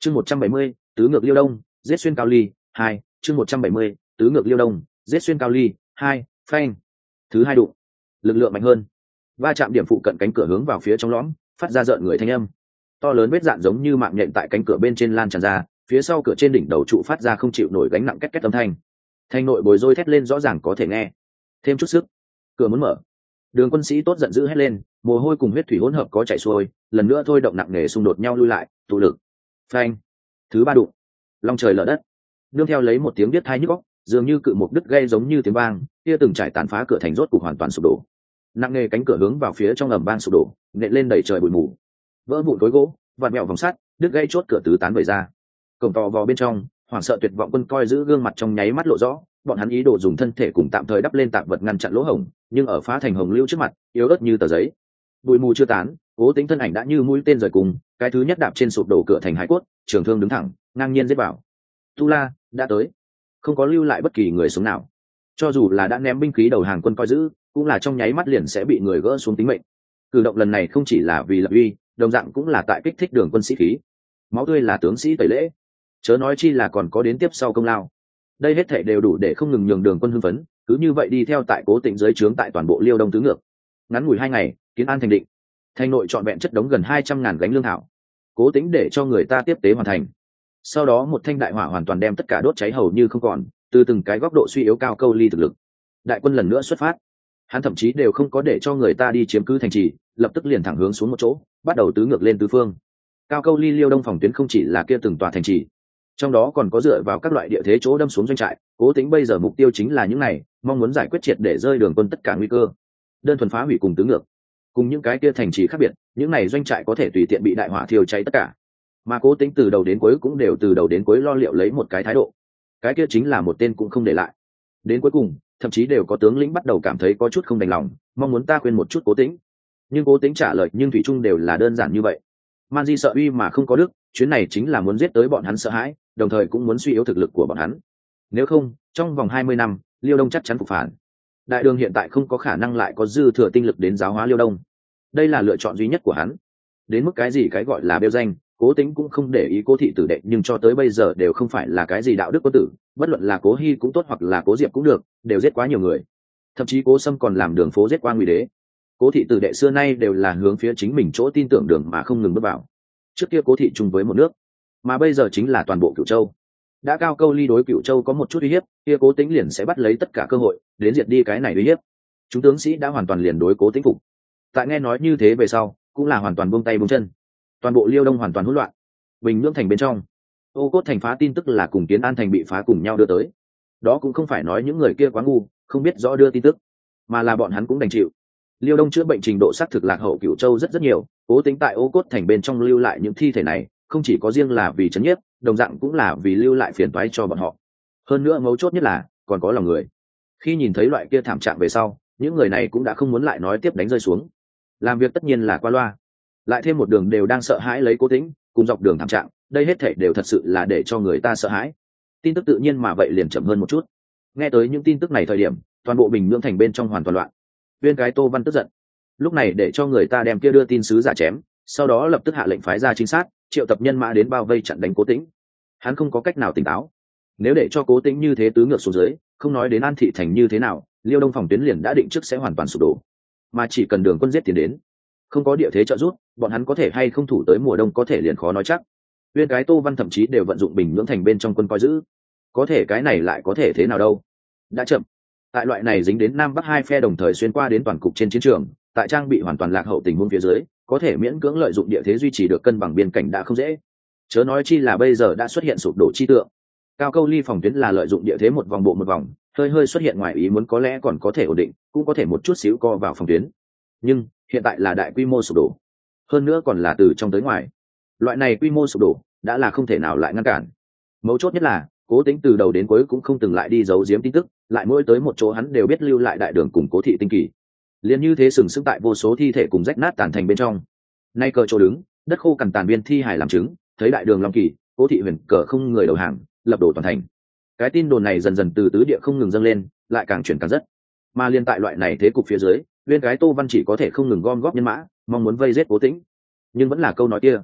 Chương 170, tứ ngược Liêu Đông, giết xuyên Cao Ly, 2, chương 170, tứ ngược Liêu Đông, giết xuyên Cao Ly, 2, phanh. Thứ hai đụng, lực lượng mạnh hơn. Va chạm điểm phụ cận cánh cửa hướng vào phía trong lõm, phát ra rợn người thanh âm. To lớn vết dạn giống như mạng nhện tại cánh cửa bên trên lan tràn ra, phía sau cửa trên đỉnh đầu trụ phát ra không chịu nổi gánh nặng két két âm thanh. Thanh nội bồi rôi thét lên rõ ràng có thể nghe. Thêm chút sức, cửa muốn mở. Đường Quân Sĩ tốt giận dữ hét lên, mồ hôi cùng huyết thủy hỗn hợp có chảy xuôi, lần nữa thôi động nặng nề xung đột nhau lui lại, tụ lực. Phanh. Thứ ba đụng, long trời lở đất. Nương theo lấy một tiếng biết thai nhức óc, dường như cự một đứt gây giống như tiếng vang, kia từng trải tàn phá cửa thành rốt cục hoàn toàn sụp đổ. Nặng nề cánh cửa hướng vào phía trong ầm vang sụp đổ, nện lên đầy trời bụi mù. Vỡ vụn khối gỗ, vặn mèo vòng sắt, đứt gây chốt cửa tứ tán bày ra. Cổng to vò bên trong, hoảng sợ tuyệt vọng quân coi giữ gương mặt trong nháy mắt lộ rõ, bọn hắn ý đồ dùng thân thể cùng tạm thời đắp lên tạm vật ngăn chặn lỗ hổng, nhưng ở phá thành hồng lưu trước mặt, yếu ớt như tờ giấy. Bụi mù chưa tán, Cố Tính thân ảnh đã như mũi tên rời cùng, cái thứ nhất đạp trên sụp đổ cửa thành hải cốt, trường thương đứng thẳng, ngang nhiên giết vào. Tu La đã tới, không có lưu lại bất kỳ người sống nào. Cho dù là đã ném binh khí đầu hàng quân coi giữ, cũng là trong nháy mắt liền sẽ bị người gỡ xuống tính mệnh. Cử động lần này không chỉ là vì lập uy, đồng dạng cũng là tại kích thích Đường Quân sĩ khí. Máu tươi là tướng sĩ tẩy lễ, chớ nói chi là còn có đến tiếp sau công lao. Đây hết thảy đều đủ để không ngừng nhường Đường Quân hưng phấn, cứ như vậy đi theo tại Cố Tĩnh dưới trướng tại toàn bộ Liêu Đông tứ ngược. Ngắn ngủi 2 ngày, Kiến An thành định. Thành nội trọn vẹn chất đống gần 200.000 gánh lương thảo. Cố Tĩnh để cho người ta tiếp tế hoàn thành. Sau đó một thanh đại hỏa hoàn toàn đem tất cả đốt cháy hầu như không còn, từ từng cái góc độ suy yếu Cao Câu Ly thực lực. Đại quân lần nữa xuất phát. Hắn thậm chí đều không có để cho người ta đi chiếm cứ thành trì, lập tức liền thẳng hướng xuống một chỗ, bắt đầu tứ ngược lên tứ phương. Cao Câu Ly Liêu Đông phòng tuyến không chỉ là kia từng tòa thành trì, trong đó còn có dựa vào các loại địa thế chỗ đâm xuống doanh trại. Cố Tĩnh bây giờ mục tiêu chính là những này, mong muốn giải quyết triệt để rơi Đường Quân tất cả nguy cơ. Đơn thuần phá hủy cùng tứ ngược, cùng những cái kia thành trì khác biệt, những này doanh trại có thể tùy tiện bị đại hỏa thiêu cháy tất cả. Mà Cố Tĩnh từ đầu đến cuối cũng đều từ đầu đến cuối lo liệu lấy một cái thái độ, cái kia chính là một tên cũng không để lại. Đến cuối cùng, thậm chí đều có tướng lĩnh bắt đầu cảm thấy có chút không đành lòng, mong muốn ta khuyên một chút Cố Tĩnh. Nhưng Cố Tĩnh trả lời nhưng thủy chung đều là đơn giản như vậy. Man Di sợ uy mà không có đức, chuyến này chính là muốn giết tới bọn hắn sợ hãi, đồng thời cũng muốn suy yếu thực lực của bọn hắn. Nếu không, trong vòng 20 năm, Liêu Đông chắc chắn phục phản. Đại Đường hiện tại không có khả năng lại có dư thừa tinh lực đến giáo hóa Liêu Đông. Đây là lựa chọn duy nhất của hắn. Đến mức cái gì cái gọi là bêu danh, Cố Tĩnh cũng không để ý Cố thị tử đệ, nhưng cho tới bây giờ đều không phải là cái gì đạo đức quân tử, bất luận là Cố Hi cũng tốt hoặc là Cố Diệp cũng được, đều giết quá nhiều người. Thậm chí Cố Sâm còn làm đường phố giết qua Ngụy Đế. Cố thị tử đệ xưa nay đều là hướng phía chính mình chỗ tin tưởng đường mà không ngừng bước vào. Trước kia Cố thị chung với một nước, mà bây giờ chính là toàn bộ Cửu Châu. Đã Cao Câu Ly đối Cửu Châu có một chút uy hiếp, kia Cố Tĩnh liền sẽ bắt lấy tất cả cơ hội đến diệt đi cái này uy hiếp. Chúng tướng sĩ đã hoàn toàn liền đối Cố Tĩnh phục. Tại nghe nói như thế về sau, cũng là hoàn toàn buông tay buông chân. Toàn bộ Liêu Đông hoàn toàn hỗn loạn. Bình Nhưỡng thành bên trong, Ô Cốt thành phá tin tức là cùng Kiến An thành bị phá cùng nhau đưa tới. Đó cũng không phải nói những người kia quá ngu, không biết rõ đưa tin tức, mà là bọn hắn cũng đành chịu. Liêu Đông chữa bệnh trình độ xác thực lạc hậu Cửu Châu rất nhiều, Cố Tĩnh tại Ô Cốt thành bên trong lưu lại những thi thể này, không chỉ có riêng là vì trấn nhiếp, đồng dạng cũng là vì lưu lại phiền toái cho bọn họ. Hơn nữa mấu chốt nhất là còn có lòng người. Khi nhìn thấy loại kia thảm trạng về sau, những người này cũng đã không muốn lại nói tiếp đánh rơi xuống. Làm việc tất nhiên là qua loa, lại thêm một đường đều đang sợ hãi lấy Cố Tĩnh, cùng dọc đường thảm trạng, đây hết thảy đều thật sự là để cho người ta sợ hãi. Tin tức tự nhiên mà vậy liền chậm hơn một chút. Nghe tới những tin tức này thời điểm, toàn bộ Bình Nhưỡng thành bên trong hoàn toàn loạn. Viên cái Tô Văn tức giận, lúc này để cho người ta đem kia đưa tin sứ giả chém, sau đó lập tức hạ lệnh phái ra trinh sát, triệu tập nhân mã đến bao vây chặn đánh Cố Tĩnh. Hắn không có cách nào tỉnh táo. Nếu để cho Cố Tĩnh như thế tứ ngược xuống dưới, không nói đến An thị thành như thế nào, Liêu Đông phòng tuyến liền đã định trước sẽ hoàn toàn sụp đổ. Mà chỉ cần Đường Quân giết tiến đến, không có địa thế trợ giúp, bọn hắn có thể hay không thủ tới mùa đông có thể liền khó nói chắc. Viên cái Tô Văn thậm chí đều vận dụng Bình Nhưỡng thành bên trong quân coi giữ. Có thể cái này lại có thể thế nào đâu? Đã chậm. Tại loại này dính đến Nam Bắc hai phe đồng thời xuyên qua đến toàn cục trên chiến trường, tại trang bị hoàn toàn lạc hậu tình huống phía dưới, có thể miễn cưỡng lợi dụng địa thế duy trì được cân bằng biên cảnh đã không dễ. Chớ nói chi là bây giờ đã xuất hiện sụp đổ chi tượng. Cao Câu Ly phòng tuyến là lợi dụng địa thế một vòng bộ một vòng, hơi xuất hiện ngoài ý muốn có lẽ còn có thể ổn định, cũng có thể một chút xíu co vào phòng tuyến. Nhưng hiện tại là đại quy mô sụp đổ, hơn nữa còn là từ trong tới ngoài. Loại này quy mô sụp đổ đã là không thể nào lại ngăn cản. Mấu chốt nhất là Cố Tĩnh từ đầu đến cuối cũng không từng lại đi giấu giếm tin tức, lại mỗi tới một chỗ hắn đều biết lưu lại đại đường cùng Cố thị tinh kỳ. Liên như thế sừng sững tại vô số thi thể cùng rách nát tàn thành bên trong. Nay cờ chỗ đứng, đất khô cằn tàn biên thi hài làm chứng, thấy đại đường long kỳ, Cố thị huyền cờ không người đầu hàng, lập đổ toàn thành. Cái tin đồn này dần dần từ tứ địa không ngừng dâng lên, lại càng chuyển càng rất. Mà liên tại loại này thế cục phía dưới, viên cái Tô Văn chỉ có thể không ngừng gom góp nhân mã, mong muốn vây giết Cố Tĩnh. Nhưng vẫn là câu nói kia,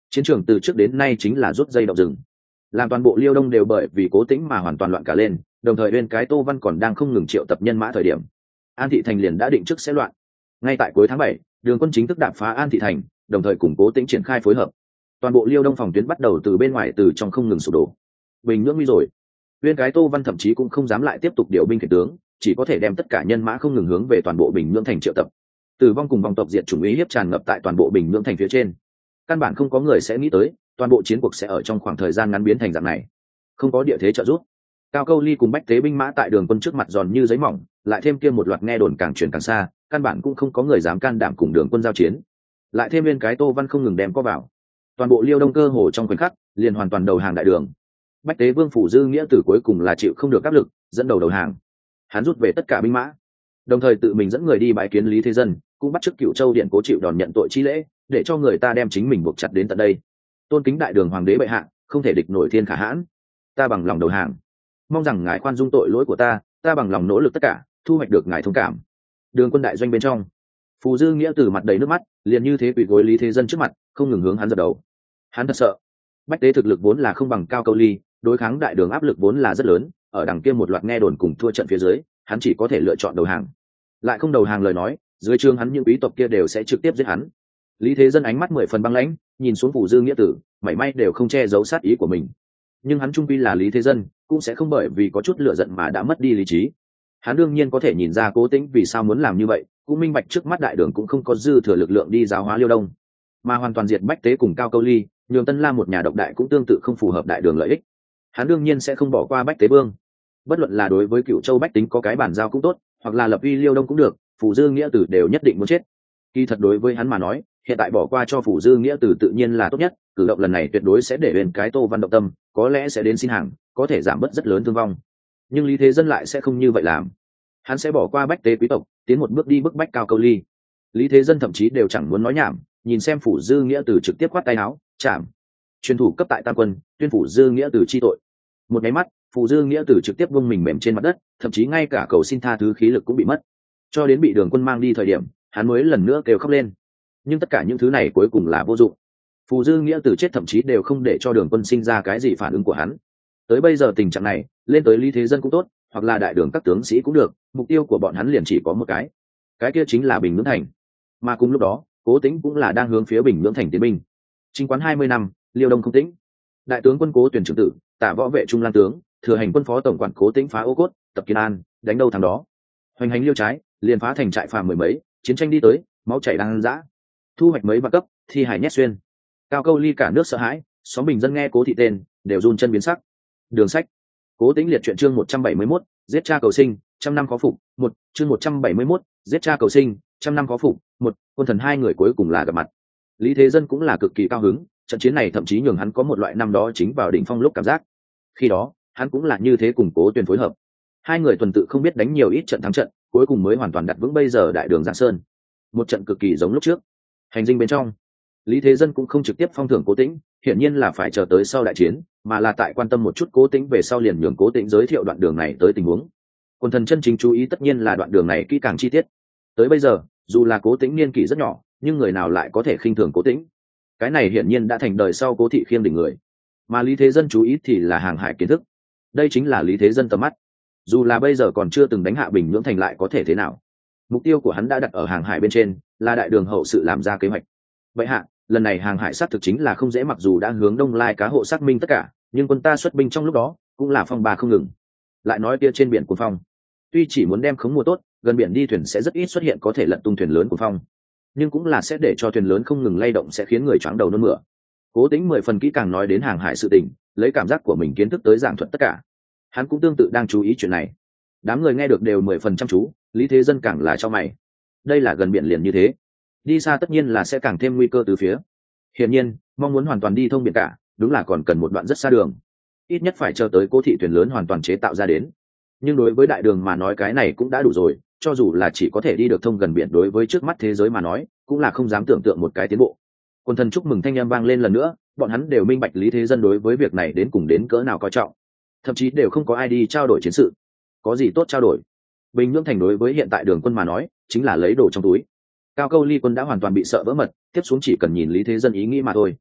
Chiến trường từ trước đến nay chính là rút dây động rừng, làm toàn bộ Liêu Đông đều bởi vì Cố Tĩnh mà hoàn toàn loạn cả lên. Đồng thời bên cái Tô Văn còn đang không ngừng triệu tập nhân mã thời điểm, An Thị Thành liền đã định trước sẽ loạn. Ngay tại cuối tháng 7, Đường Quân chính thức đạp phá An Thị Thành, đồng thời củng Cố Tĩnh triển khai phối hợp. Toàn bộ Liêu Đông phòng tuyến bắt đầu từ bên ngoài từ trong không ngừng sụp đổ. Bình nhưỡng nguy rồi. Bên cái Tô Văn thậm chí cũng không dám lại tiếp tục điều binh khiển tướng, chỉ có thể đem tất cả nhân mã không ngừng hướng về toàn bộ Bình Nhưỡng thành triệu tập. Tử vong cùng vòng tộc diệt chủng ý hiếp tràn ngập tại toàn bộ Bình Nhưỡng thành phía trên. Căn bản không có người sẽ nghĩ tới, toàn bộ chiến cuộc sẽ ở trong khoảng thời gian ngắn biến thành dạng này. Không có địa thế trợ giúp, Cao Câu Ly cùng Bách Tế binh mã tại Đường Quân trước mặt giòn như giấy mỏng, lại thêm kia một loạt nghe đồn càng truyền càng xa, căn bản cũng không có người dám can đảm cùng Đường Quân giao chiến. Lại thêm bên cái Tô Văn không ngừng đem có vào, toàn bộ Liêu Đông cơ hồ trong khoảnh khắc liền hoàn toàn đầu hàng đại đường. Bách Tế Vương Phủ Dư Nghĩa Tử cuối cùng là chịu không được áp lực, dẫn đầu đầu hàng. Hắn rút về tất cả binh mã, đồng thời tự mình dẫn người đi bái kiến Lý Thế Dân, cũng bắt chước Cựu Châu Điện Cố chịu đòn nhận tội chi lễ, để cho người ta đem chính mình buộc chặt đến tận đây. Tôn kính đại đường hoàng đế bệ hạ, không thể địch nổi thiên khả hãn, ta bằng lòng đầu hàng, mong rằng ngài khoan dung tội lỗi của ta bằng lòng nỗ lực tất cả, thu hoạch được ngài thông cảm. Đường Quân đại doanh bên trong, Phù Dư Nghĩa Tử mặt đầy nước mắt, liền như thế quỳ gối Lý Thế Dân trước mặt, không ngừng hướng hắn dập đầu. Hắn thật sợ, Bách Tế thực lực vốn là không bằng Cao Câu Ly, đối kháng đại đường áp lực vốn là rất lớn, ở đằng kia một loạt nghe đồn cùng thua trận phía dưới, hắn chỉ có thể lựa chọn đầu hàng. Lại không đầu hàng lời nói, dưới trướng hắn những quý tộc kia đều sẽ trực tiếp giết hắn. Lý Thế Dân ánh mắt 10 phần băng lãnh, nhìn xuống Phù Dư Nghĩa Tử, mảy may đều không che giấu sát ý của mình. Nhưng hắn trung quy là Lý Thế Dân, cũng sẽ không bởi vì có chút lửa giận mà đã mất đi lý trí. Hắn đương nhiên có thể nhìn ra Cố Tĩnh vì sao muốn làm như vậy, cũng minh bạch trước mắt đại đường cũng không có dư thừa lực lượng đi giáo hóa Liêu Đông, mà hoàn toàn diệt Bách Tế cùng Cao Câu Ly, nhường Tân Lam một nhà độc đại cũng tương tự không phù hợp đại đường lợi ích. Hắn đương nhiên sẽ không bỏ qua Bách Tế Vương. Bất luận là đối với Cựu Châu bách tính có cái bản giao cũng tốt, hoặc là lập uy Liêu Đông cũng được, Phù Dư Nghĩa Tử đều nhất định muốn chết. Kỳ thật đối với hắn mà nói, hiện tại bỏ qua cho Phù Dư Nghĩa Tử tự nhiên là tốt nhất, cử động lần này tuyệt đối sẽ để bên cái Tô Văn động tâm, có lẽ sẽ đến xin hàng, có thể giảm bớt rất lớn thương vong. Nhưng Lý Thế Dân lại sẽ không như vậy làm. Hắn sẽ bỏ qua Bách Tế quý tộc, tiến một bước đi bức bách Cao Câu Ly. Lý Thế Dân thậm chí đều chẳng muốn nói nhảm, nhìn xem Phù Dư Nghĩa Tử trực tiếp khoát tay áo, chạm. Truyền thủ cấp tại Tam Quân, tuyên Phù Dư Nghĩa Tử chi tội. Một cái mắt, Phù Dư Nghĩa Tử trực tiếp vung mình mềm trên mặt đất, thậm chí ngay cả cầu xin tha thứ khí lực cũng bị mất. Cho đến bị Đường Quân mang đi thời điểm, hắn mới lần nữa kêu khóc lên. Nhưng tất cả những thứ này cuối cùng là vô dụng. Phù Dư Nghĩa Tử chết thậm chí đều không để cho Đường Quân sinh ra cái gì phản ứng của hắn. Tới bây giờ tình trạng này, lên tới Lý Thế Dân cũng tốt, hoặc là đại đường các tướng sĩ cũng được, mục tiêu của bọn hắn liền chỉ có một cái kia chính là Bình Nhưỡng thành. Mà cùng lúc đó, Cố Tĩnh cũng là đang hướng phía Bình Nhưỡng thành tiến binh. Chinh quán 20 năm, Liêu Đông không tĩnh. Đại tướng quân Cố Tuyển trưởng tử, Tả võ vệ trung lang tướng, thừa hành quân phó tổng quản Cố Tĩnh phá Ô Cốt, tập Kiên An, đánh đâu thằng đó. Hoành hành liêu trái, liền phá thành trại phàm mười mấy, chiến tranh đi tới, máu chảy đang dã. Thu hoạch mấy vạn cấp, thi hải nhét xuyên. Cao Câu Ly cả nước sợ hãi, xóm bình dân nghe Cố thị tên, đều run chân biến sắc. Đường sách. Cố Tĩnh liệt truyện chương 171, giết cha cầu sinh, trăm năm khó phục, một chương 171, giết cha cầu sinh, trăm năm khó phục, một quân thần hai người cuối cùng là gặp mặt. Lý Thế Dân cũng là cực kỳ cao hứng, trận chiến này thậm chí nhường hắn có một loại năm đó chính vào đỉnh phong lúc cảm giác. Khi đó, hắn cũng là như thế cùng Cố Tuyển phối hợp. Hai người tuần tự không biết đánh nhiều ít trận thắng trận, cuối cùng mới hoàn toàn đặt vững bây giờ đại đường Giang Sơn. Một trận cực kỳ giống lúc trước. Hành dinh bên trong, Lý Thế Dân cũng không trực tiếp phong thưởng Cố Tĩnh, hiển nhiên là phải chờ tới sau đại chiến, mà là tại quan tâm một chút Cố Tĩnh về sau liền nhường Cố Tĩnh giới thiệu đoạn đường này tới tình huống. Quân thần chân chính chú ý tất nhiên là đoạn đường này kỹ càng chi tiết. Tới bây giờ, dù là Cố Tĩnh niên kỷ rất nhỏ, nhưng người nào lại có thể khinh thường Cố Tĩnh? Cái này hiển nhiên đã thành đời sau Cố thị khiêm đỉnh người. Mà Lý Thế Dân chú ý thì là hàng hải kiến thức. Đây chính là Lý Thế Dân tầm mắt. Dù là bây giờ còn chưa từng đánh hạ Bình Nhưỡng thành lại có thể thế nào? Mục tiêu của hắn đã đặt ở hàng hải bên trên, là đại đường hậu sự làm ra kế hoạch. Vậy hạ, lần này hàng hải sát thực chính là không dễ, mặc dù đã hướng đông lai cá hộ xác minh tất cả, nhưng quân ta xuất binh trong lúc đó cũng là phong ba không ngừng. Lại nói kia trên biển cuồng phong, tuy chỉ muốn đem khống mùa tốt, gần biển đi thuyền sẽ rất ít xuất hiện có thể lật tung thuyền lớn cuồng phong, nhưng cũng là sẽ để cho thuyền lớn không ngừng lay động, sẽ khiến người choáng đầu nôn mửa. Cố Tĩnh 10 phần kỹ càng nói đến hàng hải sự tình, lấy cảm giác của mình kiến thức tới giảng thuật tất cả. Hắn cũng tương tự đang chú ý chuyện này. Đám người nghe được đều 10 phần chăm chú, Lý Thế Dân càng là cho mày. Đây là gần biển liền như thế, đi xa tất nhiên là sẽ càng thêm nguy cơ từ phía. Hiển nhiên, mong muốn hoàn toàn đi thông biển cả, đúng là còn cần một đoạn rất xa đường. Ít nhất phải chờ tới Cố thị thuyền lớn hoàn toàn chế tạo ra đến. Nhưng đối với đại đường mà nói cái này cũng đã đủ rồi, cho dù là chỉ có thể đi được thông gần biển, đối với trước mắt thế giới mà nói, cũng là không dám tưởng tượng một cái tiến bộ. Quân thần chúc mừng thanh âm vang lên lần nữa, bọn hắn đều minh bạch Lý Thế Dân đối với việc này đến cùng đến cỡ nào coi trọng. Thậm chí đều không có ai đi trao đổi chiến sự. Có gì tốt trao đổi? Bình Nhưỡng thành đối với hiện tại đường quân mà nói, chính là lấy đồ trong túi. Cao Câu Ly quân đã hoàn toàn bị sợ vỡ mật, tiếp xuống chỉ cần nhìn Lý Thế Dân ý nghĩ mà thôi.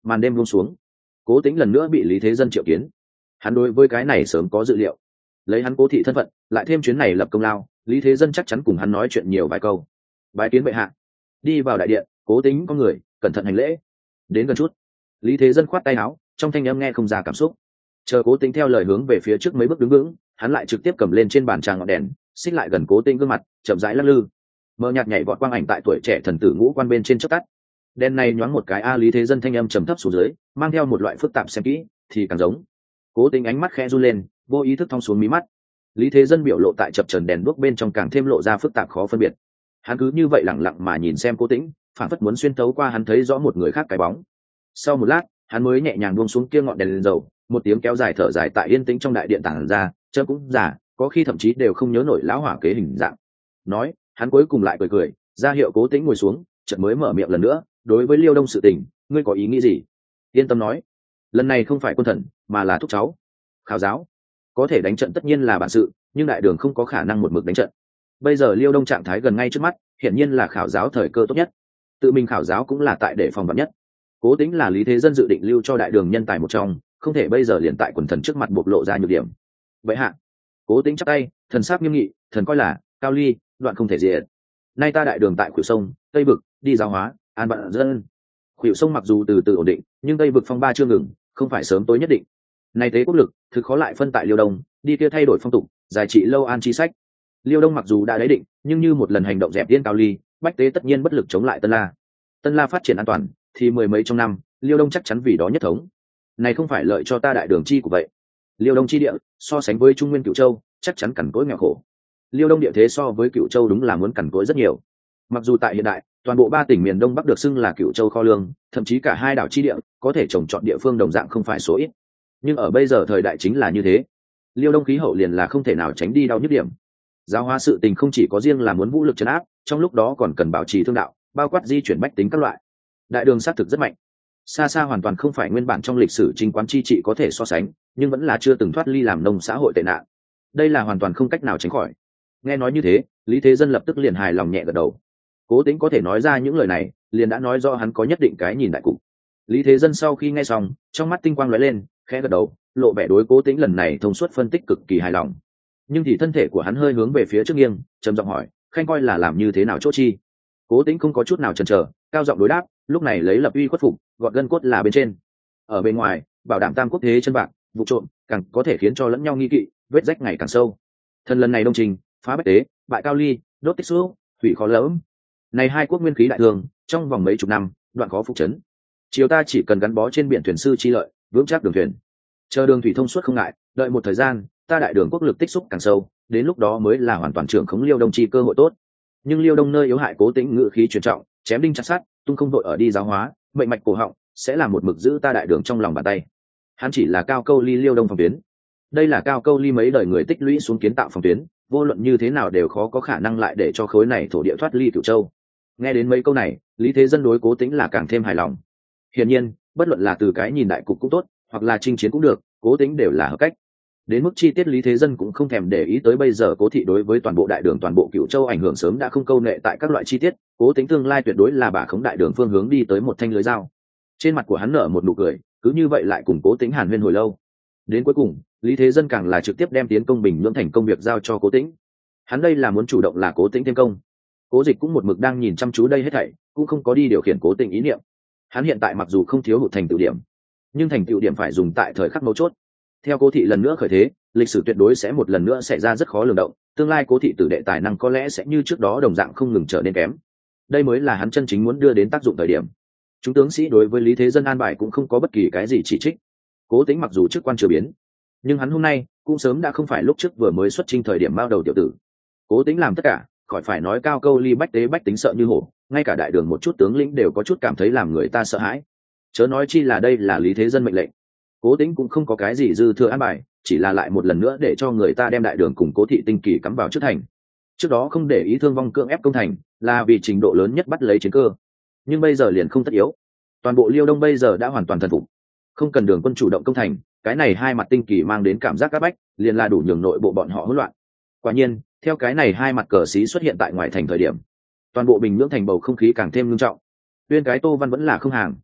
Màn đêm buông xuống, Cố Tĩnh lần nữa bị Lý Thế Dân triệu kiến. Hắn đối với cái này sớm có dự liệu, lấy hắn Cố thị thân phận, lại thêm chuyến này lập công lao, Lý Thế Dân chắc chắn cùng hắn nói chuyện nhiều vài câu. Bái kiến bệ hạ. Đi vào đại điện, Cố Tĩnh có người cẩn thận hành lễ. Đến gần chút, Lý Thế Dân khoát tay áo, trong thanh âm nghe không ra cảm xúc. Chờ Cố Tĩnh theo lời hướng về phía trước mấy bước đứng vững, hắn lại trực tiếp cầm lên trên bàn trà ngọn đèn, xích lại gần Cố Tĩnh gương mặt, chậm rãi lắc lư. Mờ nhạt nhảy vọt quang ảnh tại tuổi trẻ thần tử ngũ quan bên trên chớp tắt. Đèn này nhoáng một cái Lý Thế Dân thanh âm trầm thấp xuống dưới, mang theo một loại phức tạp xem kỹ, thì càng giống. Cố Tĩnh ánh mắt khẽ run lên, vô ý thức thong xuống mí mắt. Lý Thế Dân biểu lộ tại chập chờn đèn đuốc bên trong càng thêm lộ ra phức tạp khó phân biệt. Hắn cứ như vậy lẳng lặng mà nhìn xem Cố Tĩnh, phản phất muốn xuyên thấu qua hắn thấy rõ một người khác cái bóng. Sau một lát, hắn mới nhẹ nhàng buông xuống kia ngọn đèn lên dầu, một tiếng kéo dài thở dài tại yên tĩnh trong đại điện tản ra, chớ cũng giả, có khi thậm chí đều không nhớ nổi lão hỏa kế hình dạng. Nói, hắn cuối cùng lại cười cười, ra hiệu Cố Tĩnh ngồi xuống, chợt mới mở miệng lần nữa, đối với Liêu Đông sự tình, ngươi có ý nghĩ gì? Yên tâm nói, lần này không phải quân thần, mà là thúc cháu. Khảo giáo, có thể đánh trận tất nhiên là bản sự, nhưng đại đường không có khả năng một mực đánh trận. Bây giờ Liêu Đông trạng thái gần ngay trước mắt, hiển nhiên là khảo giáo thời cơ tốt nhất. Tự mình khảo giáo cũng là tại để phòng vạn nhất. Cố Tĩnh là Lý Thế Dân dự định lưu cho đại đường nhân tài một trong, không thể bây giờ liền tại quần thần trước mặt bộc lộ ra nhược điểm. Vậy hạ, Cố Tĩnh chắp tay, thần sắc nghiêm nghị, thần coi là cao ly, đoạn không thể diệt. Nay ta đại đường tại Khuỷu Sông, Tây Vực, đi giáo hóa, an vạn dân. Khuỷu Sông mặc dù từ từ ổn định, nhưng Tây Vực phong ba chưa ngừng, không phải sớm tối nhất định. Nay tế quốc lực, thực khó lại phân tại Liêu Đông, đi kia thay đổi phong tục, giải trị lâu an chi sách. Liêu Đông mặc dù đã đáy định, nhưng như một lần hành động dẹp tiên cao ly, bách tế tất nhiên bất lực chống lại Tân La. Tân La phát triển an toàn, thì mười mấy trong năm, Liêu Đông chắc chắn vì đó nhất thống. Này không phải lợi cho ta đại đường chi của vậy. Liêu Đông chi địa, so sánh với Trung Nguyên Cửu Châu, chắc chắn cằn cỗi nghèo khổ. Liêu Đông địa thế so với Cửu Châu đúng là muốn cằn cỗi rất nhiều. Mặc dù tại hiện đại, toàn bộ ba tỉnh miền Đông Bắc được xưng là Cửu Châu kho lương, thậm chí cả hai đảo chi địa, có thể trồng trọt địa phương đồng dạng không phải số ít. Nhưng ở bây giờ thời đại chính là như thế. Liêu Đông khí hậu liền là không thể nào tránh đi đau nhức điểm. Giáo hóa sự tình không chỉ có riêng là muốn vũ lực trấn áp, trong lúc đó còn cần bảo trì thương đạo, bao quát di chuyển bách tính các loại. Đại đường xác thực rất mạnh, xa xa hoàn toàn không phải nguyên bản trong lịch sử chính quán chi trị có thể so sánh, nhưng vẫn là chưa từng thoát ly làm nông xã hội tệ nạn. Đây là hoàn toàn không cách nào tránh khỏi. Nghe nói như thế, Lý Thế Dân lập tức liền hài lòng nhẹ gật đầu. Cố Tĩnh có thể nói ra những lời này, liền đã nói do hắn có nhất định cái nhìn đại cục. Lý Thế Dân sau khi nghe xong, trong mắt tinh quang lóe lên, khẽ gật đầu, lộ vẻ đối Cố Tĩnh lần này thông suốt phân tích cực kỳ hài lòng. Nhưng thì thân thể của hắn hơi hướng về phía trước nghiêng, trầm giọng hỏi, khanh coi là làm như thế nào chỗ chi? Cố Tĩnh không có chút nào chần chờ, cao giọng đối đáp, lúc này lấy lập uy khuất phục, gọt gân cốt là bên trên. Ở bên ngoài, bảo đảm tam quốc thế chân bạc, vụ trộm, càng có thể khiến cho lẫn nhau nghi kỵ, vết rách ngày càng sâu. Thần lần này đông trình, phá bách tế, bại cao ly, đốt tích xu, hủy khó lỡm. Này hai quốc nguyên khí đại thường, trong vòng mấy chục năm, đoạn khó phục chấn. Triều ta chỉ cần gắn bó trên biển thuyền sư chi lợi, vững chắc đường thuyền. Chờ đường thủy thông suốt không ngại, đợi một thời gian, ta đại đường quốc lực tích xúc càng sâu, đến lúc đó mới là hoàn toàn trưởng khống Liêu Đông chi cơ hội tốt. Nhưng Liêu Đông nơi yếu hại Cố Tĩnh ngự khí truyền trọng, chém đinh chặt sắt, tung không đội ở đi giáo hóa, mệnh mạch cổ họng, sẽ là một mực giữ ta đại đường trong lòng bàn tay. Hắn chỉ là cao câu ly Liêu Đông phòng tuyến. Đây là cao câu ly mấy đời người tích lũy xuống kiến tạo phòng tuyến, vô luận như thế nào đều khó có khả năng lại để cho khối này thổ địa thoát ly Cửu Châu. Nghe đến mấy câu này, Lý Thế Dân đối Cố Tĩnh là càng thêm hài lòng. Hiển nhiên, bất luận là từ cái nhìn đại cục cũng tốt, hoặc là chinh chiến cũng được, Cố Tĩnh đều là hợp cách. Đến mức chi tiết Lý Thế Dân cũng không thèm để ý tới, bây giờ Cố thị đối với toàn bộ đại đường toàn bộ Cửu Châu ảnh hưởng sớm đã không câu nệ tại các loại chi tiết, Cố Tĩnh tương lai tuyệt đối là bả khống đại đường phương hướng đi tới một thanh lưới dao. Trên mặt của hắn nở một nụ cười, cứ như vậy lại cùng Cố Tĩnh hàn huyên hồi lâu. Đến cuối cùng, Lý Thế Dân càng là trực tiếp đem tiến công Bình Nhưỡng thành công việc giao cho Cố Tĩnh. Hắn đây là muốn chủ động là Cố Tĩnh thêm công. Cố Dịch cũng một mực đang nhìn chăm chú đây hết thảy, cũng không có đi điều khiển Cố Tĩnh ý niệm. Hắn hiện tại mặc dù không thiếu hụt thành tựu điểm, nhưng thành tựu điểm phải dùng tại thời khắc mấu chốt. Theo Cố thị lần nữa khởi thế, lịch sử tuyệt đối sẽ một lần nữa xảy ra rất khó lường động, tương lai Cố thị tử đệ tài năng có lẽ sẽ như trước đó đồng dạng không ngừng trở nên kém. Đây mới là hắn chân chính muốn đưa đến tác dụng thời điểm. Chúng tướng sĩ đối với Lý Thế Dân an bài cũng không có bất kỳ cái gì chỉ trích. Cố Tĩnh mặc dù chức quan chưa biến, nhưng hắn hôm nay cũng sớm đã không phải lúc trước vừa mới xuất chinh thời điểm bao đầu tiểu tử. Cố Tĩnh làm tất cả, khỏi phải nói cao câu ly bách tế bách tính sợ như hổ, ngay cả đại đường một chút tướng lĩnh đều có chút cảm thấy làm người ta sợ hãi. Chớ nói chi là đây là Lý Thế Dân mệnh lệnh. Cố Tĩnh cũng không có cái gì dư thừa an bài, chỉ là lại một lần nữa để cho người ta đem đại đường cùng Cố thị tinh kỳ cắm vào trước thành. Trước đó không để ý thương vong cưỡng ép công thành, là vì trình độ lớn nhất bắt lấy chiến cơ. Nhưng bây giờ liền không tất yếu. Toàn bộ Liêu Đông bây giờ đã hoàn toàn thần phục, không cần đường quân chủ động công thành, cái này hai mặt tinh kỳ mang đến cảm giác áp bách, liền là đủ nhường nội bộ bọn họ hỗn loạn. Quả nhiên, theo cái này hai mặt cờ xí xuất hiện tại ngoài thành thời điểm, toàn bộ Bình Nhưỡng thành bầu không khí càng thêm nghiêm trọng. Uyên cái Tô Văn vẫn là không hàng.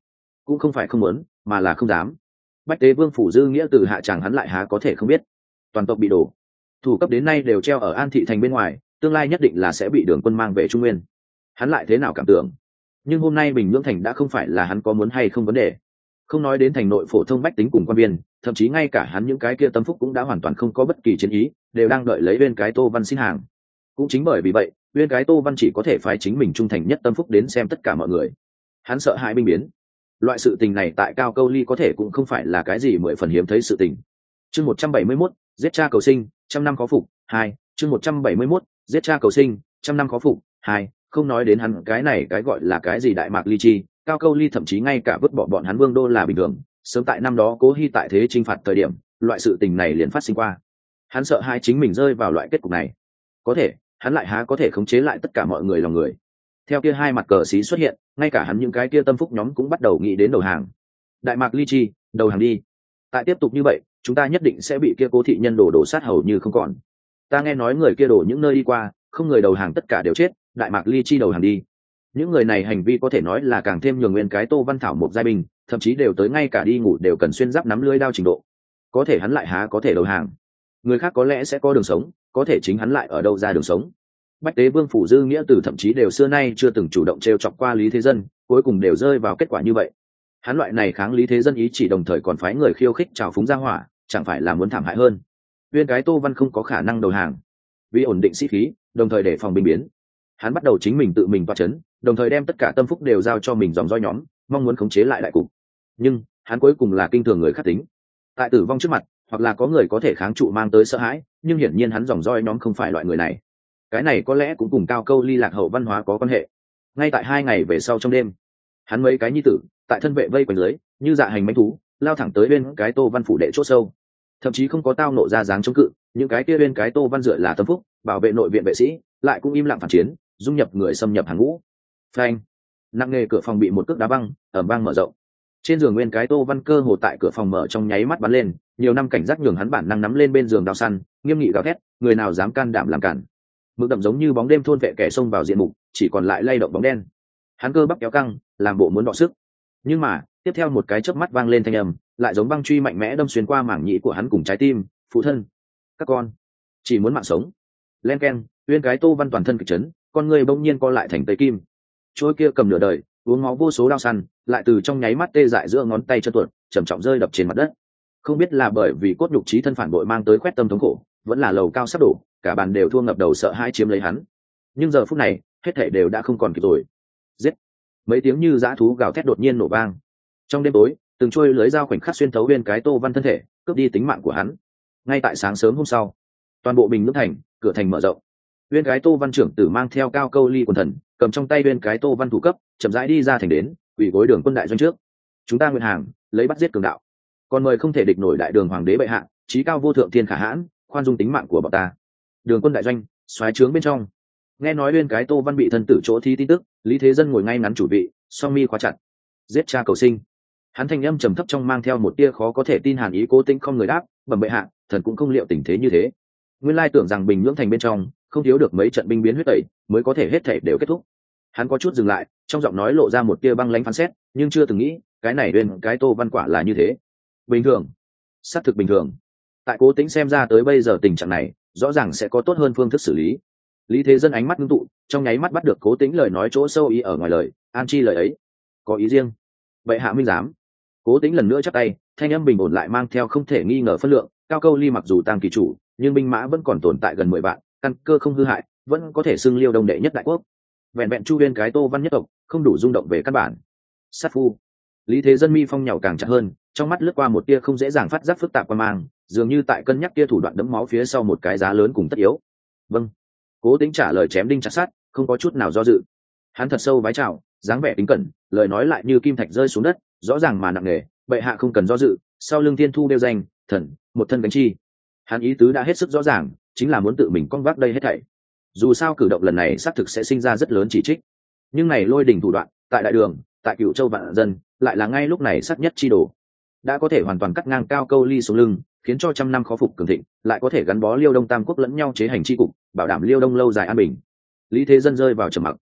cũng không phải không muốn mà là không dám. Bách Tế Vương phủ dư nghĩa từ hạ tràng hắn lại há có thể không biết. Toàn tộc bị đổ, thủ cấp đến nay đều treo ở An Thị thành bên ngoài, tương lai nhất định là sẽ bị Đường Quân mang về Trung Nguyên. Hắn lại thế nào cảm tưởng. Nhưng hôm nay Bình Nhưỡng thành đã không phải là hắn có muốn hay không vấn đề. Không nói đến thành nội phổ thông bách tính cùng quan viên, thậm chí ngay cả hắn những cái kia tâm phúc cũng đã hoàn toàn không có bất kỳ chiến ý, đều đang đợi lấy Uyên cái Tô Văn xin hàng. Cũng chính bởi vì vậy, Uyên cái Tô Văn chỉ có thể phái chính mình trung thành nhất tâm phúc đến xem tất cả mọi người. Hắn sợ hãi binh biến. Loại sự tình này tại Cao Câu Ly có thể cũng không phải là cái gì mười phần hiếm thấy sự tình. Chương 171, giết cha cầu sinh, trăm năm khó phục, 2, chương 171, giết cha cầu sinh, trăm năm khó phục, 2, không nói đến hắn cái này cái gọi là cái gì Đại Mạc Ly Chi, Cao Câu Ly thậm chí ngay cả vứt bỏ bọn hắn Vương đô là bình thường, sớm tại năm đó Cố Hi tại thế chinh phạt thời điểm, loại sự tình này liền phát sinh qua. Hắn sợ hai chính mình rơi vào loại kết cục này. Có thể, hắn lại há có thể khống chế lại tất cả mọi người lòng người. Theo kia hai mặt cờ xí xuất hiện, ngay cả hắn những cái kia tâm phúc nhóm cũng bắt đầu nghĩ đến đầu hàng. Đại Mạc Ly Chi, đầu hàng đi. Tại tiếp tục như vậy, chúng ta nhất định sẽ bị kia Cố thị nhân đổ sát hầu như không còn. Ta nghe nói người kia đổ những nơi đi qua, không người đầu hàng tất cả đều chết, Đại Mạc Ly Chi đầu hàng đi. Những người này hành vi có thể nói là càng thêm nhường Nguyên cái Tô Văn Thảo một giai binh, thậm chí đều tới ngay cả đi ngủ đều cần xuyên giáp nắm lưỡi đao trình độ. Có thể hắn lại há có thể đầu hàng. Người khác có lẽ sẽ có đường sống, có thể chính hắn lại ở đâu ra đường sống. Bách Tế Vương phủ dư nghĩa từ thậm chí đều xưa nay chưa từng chủ động trêu chọc qua Lý Thế Dân, cuối cùng đều rơi vào kết quả như vậy. Hắn loại này kháng Lý Thế Dân ý chỉ đồng thời còn phái người khiêu khích trào phúng ra hỏa, chẳng phải là muốn thảm hại hơn. Uyên cái Tô Văn không có khả năng đầu hàng. Vì ổn định sĩ khí, đồng thời để phòng binh biến, hắn bắt đầu chính mình tự mình toa chấn, đồng thời đem tất cả tâm phúc đều giao cho mình dòng dõi nhóm, mong muốn khống chế lại đại cục. Nhưng hắn cuối cùng là kinh thường người khắc tính. Tại tử vong trước mặt, hoặc là có người có thể kháng trụ mang tới sợ hãi, nhưng hiển nhiên hắn dòng dõi nhóm không phải loại người này. Cái này có lẽ cũng cùng Cao Câu Ly lạc hậu văn hóa có quan hệ. Ngay tại 2 ngày về sau trong đêm, hắn mấy cái nhi tử tại thân vệ vây quanh lưới, như dạ hành mãnh thú, lao thẳng tới bên cái Tô Văn phủ đệ chỗ sâu. Thậm chí không có tao nộ ra dáng chống cự, những cái kia bên cái Tô Văn dựa là tâm phúc, bảo vệ nội viện vệ sĩ, lại cũng im lặng phản chiến, dung nhập người xâm nhập hàng ngũ. Phanh, nặng nề cửa phòng bị một cước đá băng, ầm vang mở rộng. Trên giường Nguyên cái Tô Văn cơ hồ tại cửa phòng mở trong nháy mắt bắn lên, nhiều năm cảnh giác nhường hắn bản năng nắm lên bên giường đao săn, nghiêm nghị gào thét, người nào dám can đảm làm cản. Mực đậm giống như bóng đêm thôn vệ kẻ xông vào diện mục, chỉ còn lại lay động bóng đen. Hắn cơ bắp kéo căng, làm bộ muốn đọ sức, nhưng mà tiếp theo một cái chớp mắt vang lên thanh âm, lại giống băng truy mạnh mẽ đâm xuyên qua mảng nhĩ của hắn cùng trái tim. Phụ thân, các con chỉ muốn mạng sống. Len keng, Uyên cái Tô Văn toàn thân kịch chấn, con người bỗng nhiên co lại thành tây kim. Trôi kia cầm nửa đời, uống máu vô số đao săn, lại từ trong nháy mắt tê dại giữa ngón tay chân tuột, trầm trọng rơi đập trên mặt đất. Không biết là bởi vì cốt nhục trí thân phản bội mang tới khoét tâm thống khổ, vẫn là lầu cao sắp đổ, cả bàn đều thua ngập đầu sợ hãi chiếm lấy hắn. Nhưng giờ phút này, hết thảy đều đã không còn kịp rồi. Giết! Mấy tiếng như dã thú gào thét đột nhiên nổ vang. Trong đêm tối, từng trôi lưới dao khoảnh khắc xuyên thấu Uyên cái Tô Văn thân thể, cướp đi tính mạng của hắn. Ngay tại sáng sớm hôm sau, toàn bộ Bình Nhưỡng thành, cửa thành mở rộng. Uyên cái Tô Văn trưởng tử mang theo Cao Câu Ly quần thần, cầm trong tay Uyên cái Tô Văn thủ cấp, chậm rãi đi ra thành đến, ủy gối Đường Quân đại doanh trước. Chúng ta nguyện hàng, lấy bắt giết cường đạo. Còn mời không thể địch nổi đại đường hoàng đế bệ hạ, chí cao vô thượng thiên khả hãn, khoan dung tính mạng của bọn ta. Đường Quân đại doanh, xoáy trướng bên trong. Nghe nói Uyên cái Tô Văn bị thân tử chỗ thi tin tức, Lý Thế Dân ngồi ngay ngắn chủ vị, song mi khóa chặt. Giết cha cầu sinh. Hắn thanh âm trầm thấp trong mang theo một tia khó có thể tin hàn ý, cố tĩnh không người đáp, bẩm bệ hạ, thần cũng không liệu tình thế như thế. Nguyên lai tưởng rằng Bình Nhưỡng thành bên trong không thiếu được mấy trận binh biến huyết tẩy mới có thể hết thể đều kết thúc. Hắn có chút dừng lại, trong giọng nói lộ ra một tia băng lãnh phán xét, nhưng chưa từng nghĩ cái này Uyên cái Tô Văn quả là như thế. Bình thường, xác thực bình thường. Tại cố tĩnh xem ra tới bây giờ tình trạng này rõ ràng sẽ có tốt hơn phương thức xử lý. Lý Thế Dân ánh mắt ngưng tụ, trong nháy mắt bắt được cố tĩnh lời nói chỗ sâu ý ở ngoài lời, an chi lời ấy có ý riêng. Vậy hạ minh giám. Cố tĩnh lần nữa chắp tay, thanh âm bình ổn lại mang theo không thể nghi ngờ phân lượng. Cao Câu Ly mặc dù tăng kỳ chủ, nhưng binh mã vẫn còn tồn tại gần 10 vạn, căn cơ không hư hại, vẫn có thể xưng Liêu Đông đệ nhất đại quốc. Vẹn vẹn chu Uyên cái Tô Văn nhất tộc không đủ rung động về căn bản. Sát phu. Lý Thế Dân mi phong nhàu càng chặt hơn, trong mắt lướt qua một tia không dễ dàng phát giác phức tạp qua mang, dường như tại cân nhắc tia thủ đoạn đẫm máu phía sau một cái giá lớn cùng tất yếu. Vâng. Cố Tĩnh trả lời chém đinh chặt sắt, không có chút nào do dự. Hắn thật sâu vái chào, dáng vẻ kính cẩn, lời nói lại như kim thạch rơi xuống đất, rõ ràng mà nặng nề. Bệ hạ không cần do dự, sau lưng Thiên Thu đeo danh, thần, một thân gánh chi. Hắn ý tứ đã hết sức rõ ràng, chính là muốn tự mình con vác đây hết thảy. Dù sao cử động lần này xác thực sẽ sinh ra rất lớn chỉ trích, nhưng này lôi đình thủ đoạn, tại đại đường, tại Cửu Châu vạn dân, lại là ngay lúc này sắc nhất chi đồ, đã có thể hoàn toàn cắt ngang Cao Câu Ly xuống lưng, khiến cho trăm năm khó phục cường thịnh, lại có thể gắn bó Liêu Đông tam quốc lẫn nhau chế hành chi cục, bảo đảm Liêu Đông lâu dài an bình. Lý Thế Dân rơi vào trầm mặc.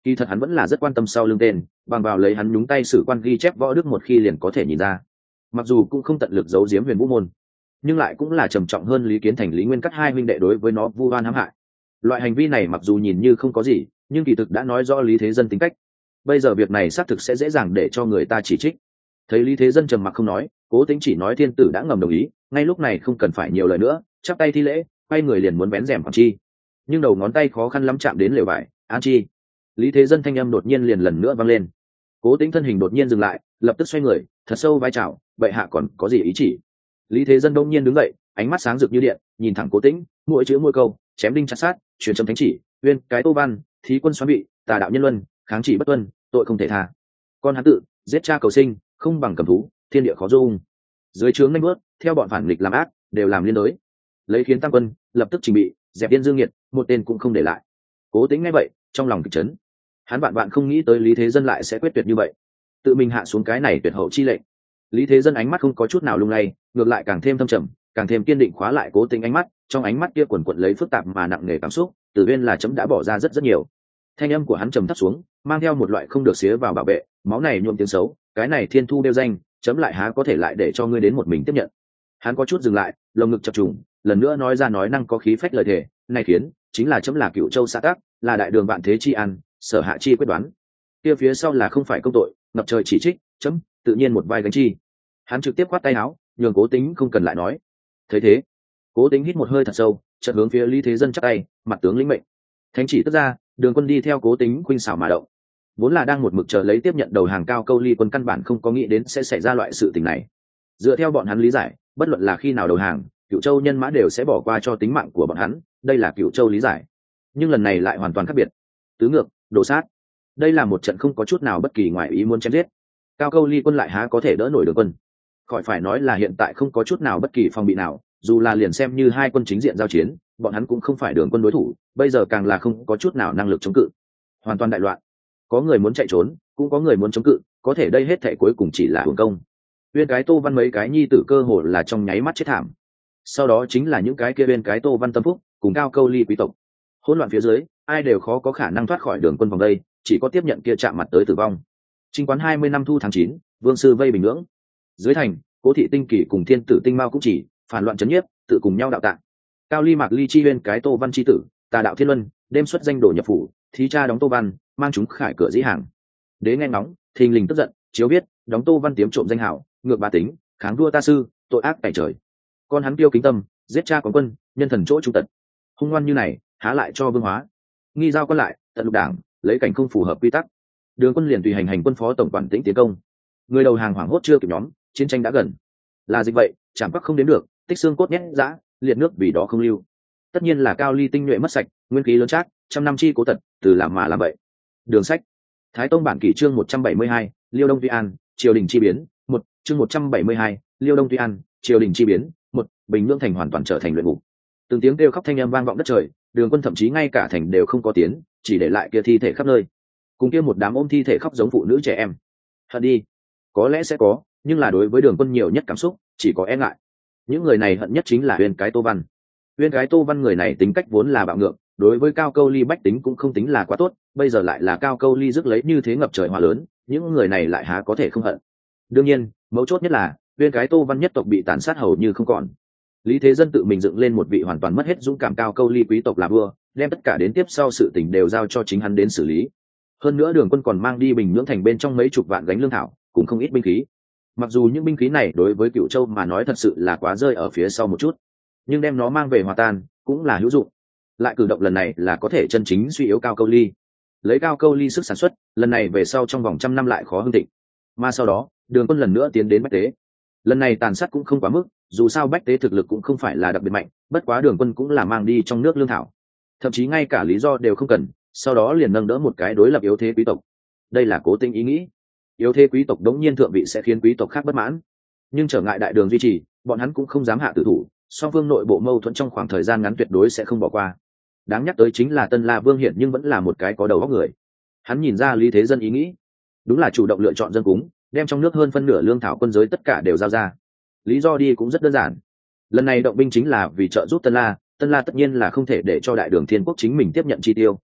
Kỳ thật hắn vẫn là rất quan tâm sau lưng tên, bằng vào lấy hắn nhúng tay sử quan ghi chép võ đức một khi liền có thể nhìn ra. Mặc dù cũng không tận lực giấu giếm Huyền Vũ môn, nhưng lại cũng là trầm trọng hơn Lý Kiến Thành Lý Nguyên Cắt hai huynh đệ đối với nó vu oan hãm hại. Loại hành vi này mặc dù nhìn như không có gì, nhưng kỳ thực đã nói rõ Lý Thế Dân tính cách. Bây giờ việc này xác thực sẽ dễ dàng để cho người ta chỉ trích. Thấy Lý Thế Dân trầm mặc không nói, Cố Tĩnh chỉ nói thiên tử đã ngầm đồng ý, ngay lúc này không cần phải nhiều lời nữa, chắp tay thi lễ, quay người liền muốn vén rèm Hoàng Chi. Nhưng đầu ngón tay khó khăn lắm chạm đến lều vải, An Chi. Lý Thế Dân thanh âm đột nhiên liền lần nữa vang lên. Cố Tĩnh thân hình đột nhiên dừng lại, lập tức xoay người, thật sâu vai chào, bệ hạ còn có gì ý chỉ? Lý Thế Dân đông nhiên đứng dậy, ánh mắt sáng rực như điện, nhìn thẳng Cố Tĩnh, mỗi chữ mỗi câu, chém đinh chặt sát, truyền châm thánh chỉ, uyên cái Tô Văn, thí quân xoán bị, tà đạo nhân luân, kháng chỉ bất tuân, tội không thể tha. Con hắn tự giết cha cầu sinh, không bằng cầm thú, thiên địa khó dung. Dưới trướng nhanh bước, theo bọn phản nghịch làm ác, đều làm liên đối. Lấy khiến tăng quân, lập tức trình bị, dẹp điên dương nghiệt, một tên cũng không để lại. Cố Tĩnh nghe vậy, trong lòng kịch chấn. Hắn vạn không nghĩ tới Lý Thế Dân lại sẽ quyết tuyệt như vậy, tự mình hạ xuống cái này tuyệt hậu chi lệnh. Lý Thế Dân ánh mắt không có chút nào lung lay, ngược lại càng thêm thâm trầm, càng thêm kiên định khóa lại Cố Tĩnh ánh mắt, trong ánh mắt kia quần quật lấy phức tạp mà nặng nề cảm xúc, Tử Viên là chấm đã bỏ ra rất nhiều. Thanh âm của hắn trầm thấp xuống, mang theo một loại không được xía vào bảo vệ, máu này nhuộm tiếng xấu, cái này thiên thu đeo danh, chấm lại há có thể lại để cho ngươi đến một mình tiếp nhận. Hắn có chút dừng lại, lồng ngực chập trùng, lần nữa nói ra nói năng có khí phách lời thề, này khiến chính là chấm là Cựu Châu xã tác, là đại đường vạn thế chi an, sở hạ chi quyết đoán. Kia phía sau là không phải công tội, ngập trời chỉ trích, chấm tự nhiên một vai gánh chi. Hắn trực tiếp khoát tay áo, nhường Cố Tĩnh không cần lại nói. Thấy thế, Cố Tĩnh hít một hơi thật sâu, chợt hướng phía Lý Thế Dân chắp tay, mặt tướng lĩnh mệnh. Thánh chỉ tức ra, Đường Quân đi theo Cố Tĩnh khuynh xảo mà động. Vốn là đang một mực chờ lấy tiếp nhận đầu hàng Cao Câu Ly quân căn bản không có nghĩ đến sẽ xảy ra loại sự tình này. Dựa theo bọn hắn lý giải, bất luận là khi nào đầu hàng, Cựu Châu nhân mã đều sẽ bỏ qua cho tính mạng của bọn hắn, đây là Cựu Châu lý giải. Nhưng lần này lại hoàn toàn khác biệt. Tứ ngược, đồ sát. Đây là một trận không có chút nào bất kỳ ngoài ý muốn chém giết. Cao Câu Ly quân lại há có thể đỡ nổi Đường Quân? Khỏi phải nói là hiện tại không có chút nào bất kỳ phòng bị nào, dù là liền xem như hai quân chính diện giao chiến, bọn hắn cũng không phải Đường Quân đối thủ, bây giờ càng là không có chút nào năng lực chống cự. Hoàn toàn đại loạn. Có người muốn chạy trốn, cũng có người muốn chống cự, có thể đây hết thảy cuối cùng chỉ là hưởng công. Uyên cái Tô Văn mấy cái nhi tử cơ hồ là trong nháy mắt chết thảm. Sau đó chính là những cái kia bên cái Tô Văn tâm phúc, cùng Cao Câu Ly quý tộc. Hỗn loạn phía dưới, ai đều khó có khả năng thoát khỏi Đường Quân vòng đây, chỉ có tiếp nhận kia chạm mặt tới tử vong. Chinh quán 20 năm thu tháng 9, vương sư vây Bình Nhưỡng. Dưới thành, Cố thị Tinh Kỳ cùng Thiên tử Tinh Mao cũng chỉ phản loạn chấn nhiếp, tự cùng nhau đạo tạng. Cao Ly Mạc Ly chi uyên cái Tô Văn chi tử, tà đạo Thiên Luân, đêm xuất danh đổ nhập phủ, thí cha đóng Tô Văn, mang chúng khải cửa dĩ hàng. Đế nghe ngóng, thình lình tức giận, chiếu biết đóng Tô Văn tiếm trộm danh hảo, ngược bá tính, kháng vua ta sư, tội ác tại trời. Con hắn tiêu kính tâm, giết cha quán quân, nhân thần chỗ trung tật. Hung ngoan như này, há lại cho vương hóa. Nghi giao quân lại, tận lục đảng, lấy cảnh không phù hợp quy tắc. Đường Quân liền tùy hành quân phó tổng quản Tĩnh tiến công. Người đầu hàng hoảng hốt chưa kịp nhóm, chiến tranh đã gần. Là dịch vậy, chạm bắc không đến được, tích xương cốt nhét dã, liệt nước vì đó không lưu. Tất nhiên là Cao Ly tinh nhuệ mất sạch, nguyên khí lớn chát, trăm năm chi cố tật, từ làm mà làm vậy. Đường sách. Thái Tông bản kỷ chương 172, Liêu Đông Tuy An, triều đình chi biến, một chương 172, Liêu Đông Tuy An, triều đình chi biến, một Bình Nhưỡng thành hoàn toàn trở thành luyện ngục. Từng tiếng kêu khóc thanh âm vang vọng đất trời, Đường Quân thậm chí ngay cả thành đều không có tiến, chỉ để lại kia thi thể khắp nơi. Cùng kia một đám ôm thi thể khóc giống phụ nữ trẻ em. Hận đi, có lẽ sẽ có, nhưng là đối với Đường Quân nhiều nhất cảm xúc chỉ có e ngại. Những người này hận nhất chính là Uyên cái Tô Văn. Uyên cái Tô Văn người này tính cách vốn là bạo ngược, đối với Cao Câu Ly bách tính cũng không tính là quá tốt, bây giờ lại là Cao Câu Ly rước lấy như thế ngập trời hỏa lớn, những người này lại há có thể không hận. Đương nhiên, mấu chốt nhất là Uyên cái Tô Văn nhất tộc bị tàn sát hầu như không còn. Lý Thế Dân tự mình dựng lên một vị hoàn toàn mất hết dũng cảm Cao Câu Ly quý tộc làm vua, đem tất cả đến tiếp sau sự tình đều giao cho chính hắn đến xử lý. Hơn nữa Đường Quân còn mang đi Bình Nhưỡng thành bên trong mấy chục vạn gánh lương thảo, cũng không ít binh khí. Mặc dù những binh khí này đối với Cựu Châu mà nói thật sự là quá rơi ở phía sau một chút, nhưng đem nó mang về hòa tan cũng là hữu dụng. Lại cử động lần này là có thể chân chính suy yếu Cao Câu Ly, lấy Cao Câu Ly sức sản xuất, lần này về sau trong vòng 100 năm lại khó hưng thịnh. Mà sau đó, Đường Quân lần nữa tiến đến Bách Tế. Lần này tàn sát cũng không quá mức, dù sao Bách Tế thực lực cũng không phải là đặc biệt mạnh, bất quá Đường Quân cũng là mang đi trong nước lương thảo, thậm chí ngay cả lý do đều không cần, sau đó liền nâng đỡ một cái đối lập yếu thế quý tộc. Đây là Cố Tĩnh ý nghĩ. Yếu thế quý tộc đống nhiên thượng vị sẽ khiến quý tộc khác bất mãn, nhưng trở ngại đại đường duy trì, bọn hắn cũng không dám hạ tử thủ, song phương nội bộ mâu thuẫn trong khoảng thời gian ngắn tuyệt đối sẽ không bỏ qua. Đáng nhắc tới chính là Tân La Vương Hiển nhưng vẫn là một cái có đầu óc người. Hắn nhìn ra Lý Thế Dân ý nghĩ, đúng là chủ động lựa chọn dân cúng, đem trong nước hơn phân nửa lương thảo quân giới tất cả đều giao ra. Lý do đi cũng rất đơn giản, lần này động binh chính là vì trợ giúp Tân La tất nhiên là không thể để cho đại đường Thiên Quốc chính mình tiếp nhận chi tiêu,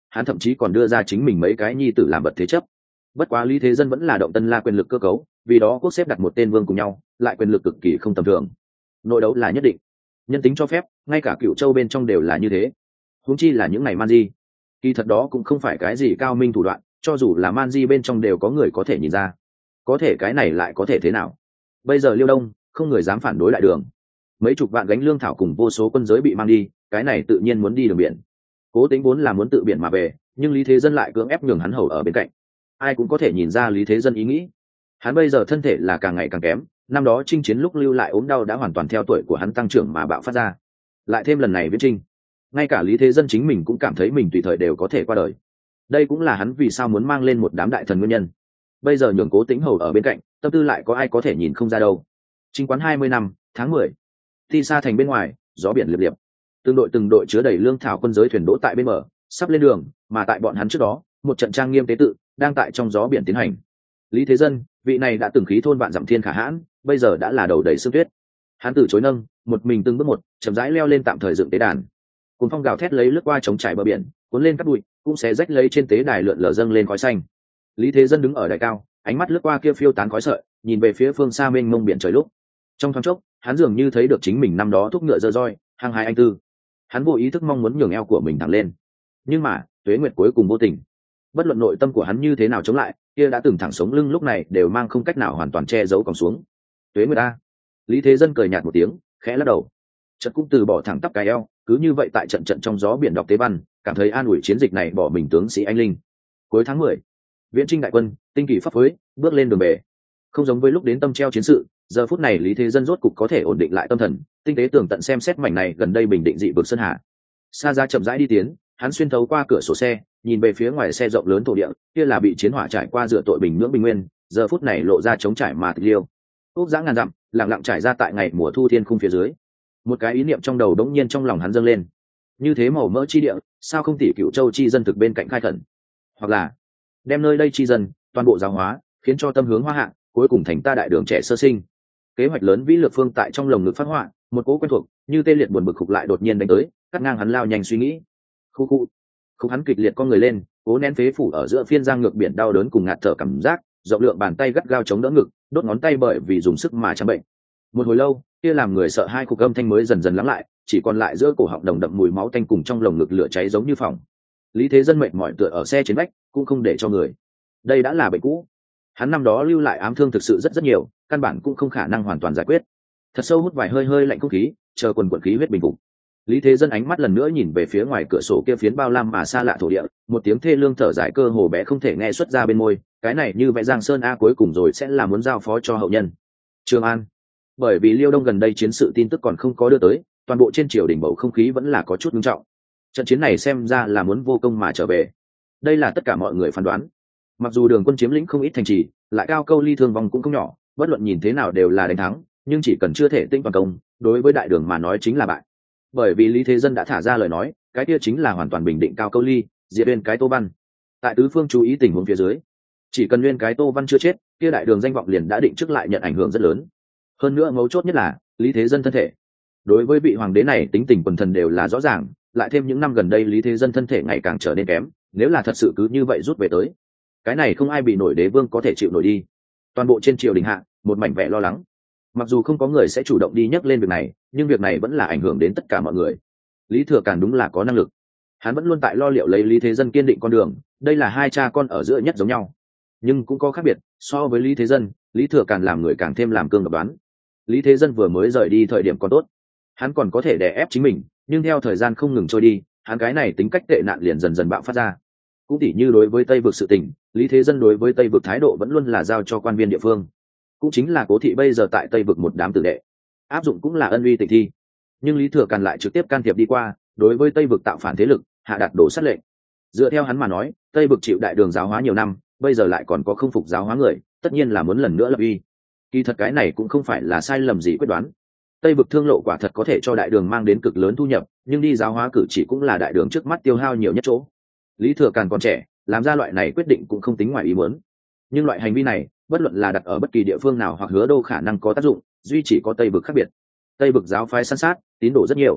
hắn thậm chí còn đưa ra chính mình mấy cái nhi tử làm vật thế chấp. Bất quá Lý Thế Dân vẫn là động Tân La quyền lực cơ cấu, vì đó quốc xếp đặt một tên vương cùng nhau, lại quyền lực cực kỳ không tầm thường. Nội đấu là nhất định, nhân tính cho phép, ngay cả Cửu Châu bên trong đều là như thế. Huống chi là những này man di, kỳ thật đó cũng không phải cái gì cao minh thủ đoạn, cho dù là man di bên trong đều có người có thể nhìn ra. Có thể cái này lại có thể thế nào? Bây giờ Liêu Đông không người dám phản đối lại đường, mấy chục vạn gánh lương thảo cùng vô số quân giới bị mang đi, cái này tự nhiên muốn đi đường biển. Cố Tính vốn là muốn tự biển mà về, nhưng Lý Thế Dân lại cưỡng ép nhường hắn hầu ở bên cạnh. Ai cũng có thể nhìn ra Lý Thế Dân ý nghĩ. Hắn bây giờ thân thể là càng ngày càng kém, năm đó chinh chiến lúc lưu lại ốm đau đã hoàn toàn theo tuổi của hắn tăng trưởng mà bạo phát ra. Lại thêm lần này viễn trinh, ngay cả Lý Thế Dân chính mình cũng cảm thấy mình tùy thời đều có thể qua đời. Đây cũng là hắn vì sao muốn mang lên một đám đại thần nguyên nhân. Bây giờ nhường Cố Tĩnh hầu ở bên cạnh, tâm tư lại có ai có thể nhìn không ra đâu. Chinh quán 20 năm, tháng 10. Ti Sa thành bên ngoài, gió biển liệp liệp. Từng đội chứa đầy lương thảo quân giới thuyền đỗ tại bên bờ, sắp lên đường, mà tại bọn hắn trước đó, một trận trang nghiêm tế tự đang tại trong gió biển tiến hành. Lý Thế Dân, vị này đã từng khí thôn vạn dặm thiên khả hãn, bây giờ đã là đầu đầy sương tuyết. Hắn từ chối nâng, một mình từng bước một, chậm rãi leo lên tạm thời dựng tế đàn. Cùng phong gào thét lấy lướt qua trống trải bờ biển, cuốn lên cát bụi, cũng sẽ rách lấy trên tế đài lượn lờ dâng lên khói xanh. Lý Thế Dân đứng ở đài cao, ánh mắt lướt qua kia phiêu tán khói sợi, nhìn về phía phương xa mênh mông biển trời lúc. Trong thoáng chốc, hắn dường như thấy được chính mình năm đó thúc ngựa dơ roi, hăng hái anh tư. Hắn vô ý thức mong muốn nhường eo của mình thẳng lên, nhưng mà tuế nguyệt cuối cùng vô tình. Bất luận nội tâm của hắn như thế nào chống lại, kia đã từng thẳng sống lưng lúc này đều mang không cách nào hoàn toàn che giấu còng xuống. Tuế nguyệt a. Lý Thế Dân cười nhạt một tiếng, khẽ lắc đầu. Chợt cũng từ bỏ thẳng tắp cái eo, cứ như vậy tại trận trận trong gió biển đọc tế văn, cảm thấy an ủi chiến dịch này bỏ mình tướng sĩ anh linh. Cuối tháng 10, viễn trinh đại quân tinh kỳ pháp phối, bước lên đường bể. Không giống với lúc đến tâm treo chiến sự, giờ phút này Lý Thế Dân rốt cục có thể ổn định lại tâm thần, tinh tế tường tận xem xét mảnh này gần đây bình định dị vực sơn hà. Sa Ra chậm rãi đi tiến, hắn xuyên thấu qua cửa sổ xe, nhìn về phía ngoài xe rộng lớn thổ địa, kia là bị chiến hỏa trải qua dựa tội bình nhưỡng bình nguyên, giờ phút này lộ ra trống trải mà tịch liêu. Ốc dã ngàn dặm, lặng lặng trải ra tại ngày mùa thu thiên khung phía dưới. Một cái ý niệm trong đầu đống nhiên trong lòng hắn dâng lên. Như thế màu mỡ chi địa, sao không tỉ Cửu Châu chi dân thực bên cạnh khai khẩn, hoặc là đem nơi đây chi dân toàn bộ giáo hóa, khiến cho tâm hướng hoa hạ, cuối cùng thành ta đại đường trẻ sơ sinh. Kế hoạch lớn vĩ lược phương tại trong lồng ngực phát họa, một cố quen thuộc như tê liệt buồn bực khục lại đột nhiên đánh tới, cắt ngang hắn lao nhanh suy nghĩ. Khúc hắn kịch liệt con người lên, cố nén phế phủ ở giữa phiên giang ngược biển đau đớn cùng ngạt thở cảm giác, rộng lượng bàn tay gắt gao chống đỡ ngực, đốt ngón tay bởi vì dùng sức mà trắng bệnh. Một hồi lâu, kia làm người sợ hai cục âm thanh mới dần dần lắng lại, chỉ còn lại giữa cổ họng đồng đậm mùi máu tanh cùng trong lồng ngực lửa cháy giống như phòng. Lý Thế Dân mệt mỏi tựa ở xe trên vách, cũng không để cho người. Đây đã là bệnh cũ. Hắn năm đó lưu lại ám thương thực sự rất nhiều, căn bản cũng không khả năng hoàn toàn giải quyết. Thật sâu hút vài hơi lạnh không khí, chờ quần khí huyết bình phục. Lý Thế Dân ánh mắt lần nữa nhìn về phía ngoài cửa sổ kia phiến bao lam mà xa lạ thổ địa, một tiếng thê lương thở dài cơ hồ bé không thể nghe xuất ra bên môi, cái này như vẽ Giang Sơn a cuối cùng rồi sẽ là muốn giao phó cho hậu nhân. Trường An. Bởi vì Liêu Đông gần đây chiến sự tin tức còn không có đưa tới, toàn bộ trên triều đình bầu không khí vẫn là có chút nghiêm trọng. Trận chiến này xem ra là muốn vô công mà trở về. Đây là tất cả mọi người phán đoán. Mặc dù Đường quân chiếm lĩnh không ít thành trì, lại cao câu ly thương vong cũng không nhỏ, bất luận nhìn thế nào đều là đánh thắng, nhưng chỉ cần chưa thể tinh toàn công, đối với đại đường mà nói chính là bại. Bởi vì Lý Thế Dân đã thả ra lời nói, cái kia chính là hoàn toàn bình định cao câu ly, diệt Uyên cái Tô Văn. Tại tứ phương chú ý tình huống phía dưới, chỉ cần Uyên cái Tô Văn chưa chết, kia đại đường danh vọng liền đã định trước lại nhận ảnh hưởng rất lớn. Hơn nữa mấu chốt nhất là Lý Thế Dân thân thể. Đối với vị hoàng đế này tính tình quần thần đều là rõ ràng, lại thêm những năm gần đây Lý Thế Dân thân thể ngày càng trở nên kém, nếu là thật sự cứ như vậy rút về tới, cái này không ai bị nổi đế vương có thể chịu nổi đi. Toàn bộ trên triều đình hạ, một mảnh vẻ lo lắng. Mặc dù không có người sẽ chủ động đi nhắc lên việc này, nhưng việc này vẫn là ảnh hưởng đến tất cả mọi người. Lý Thừa Càn đúng là có năng lực, hắn vẫn luôn tại lo liệu lấy Lý Thế Dân kiên định con đường, đây là hai cha con ở giữa nhất giống nhau, nhưng cũng có khác biệt. So với Lý Thế Dân, Lý Thừa Càn làm người càng thêm làm cương độc đoán. Lý Thế Dân vừa mới rời đi thời điểm còn tốt, hắn còn có thể đè ép chính mình, nhưng theo thời gian không ngừng trôi đi, hắn cái này tính cách tệ nạn liền dần dần bạo phát ra. Cũng tỉ như đối với Tây vực sự tình, Lý Thế Dân đối với Tây vực thái độ vẫn luôn là giao cho quan viên địa phương, cũng chính là Cố Thị bây giờ tại Tây vực một đám tử đệ, áp dụng cũng là ân uy tịnh thi. Nhưng Lý Thừa Càn lại trực tiếp can thiệp đi qua, đối với Tây vực tạo phản thế lực hạ đạt đổ sát lệnh. Dựa theo hắn mà nói, Tây vực chịu đại đường giáo hóa nhiều năm, bây giờ lại còn có không phục giáo hóa người, tất nhiên là muốn lần nữa lập uy. Kỳ thật cái này cũng không phải là sai lầm gì quyết đoán. Tây vực thương lộ quả thật có thể cho đại đường mang đến cực lớn thu nhập, nhưng đi giáo hóa cử chỉ cũng là đại đường trước mắt tiêu hao nhiều nhất chỗ. Lý Thừa Càn còn trẻ, làm ra loại này quyết định cũng không tính ngoài ý muốn. Nhưng loại hành vi này, bất luận là đặt ở bất kỳ địa phương nào hoặc hứa đô khả năng có tác dụng, duy chỉ có Tây vực khác biệt. Tây vực giáo phái săn sát, tín đồ rất nhiều.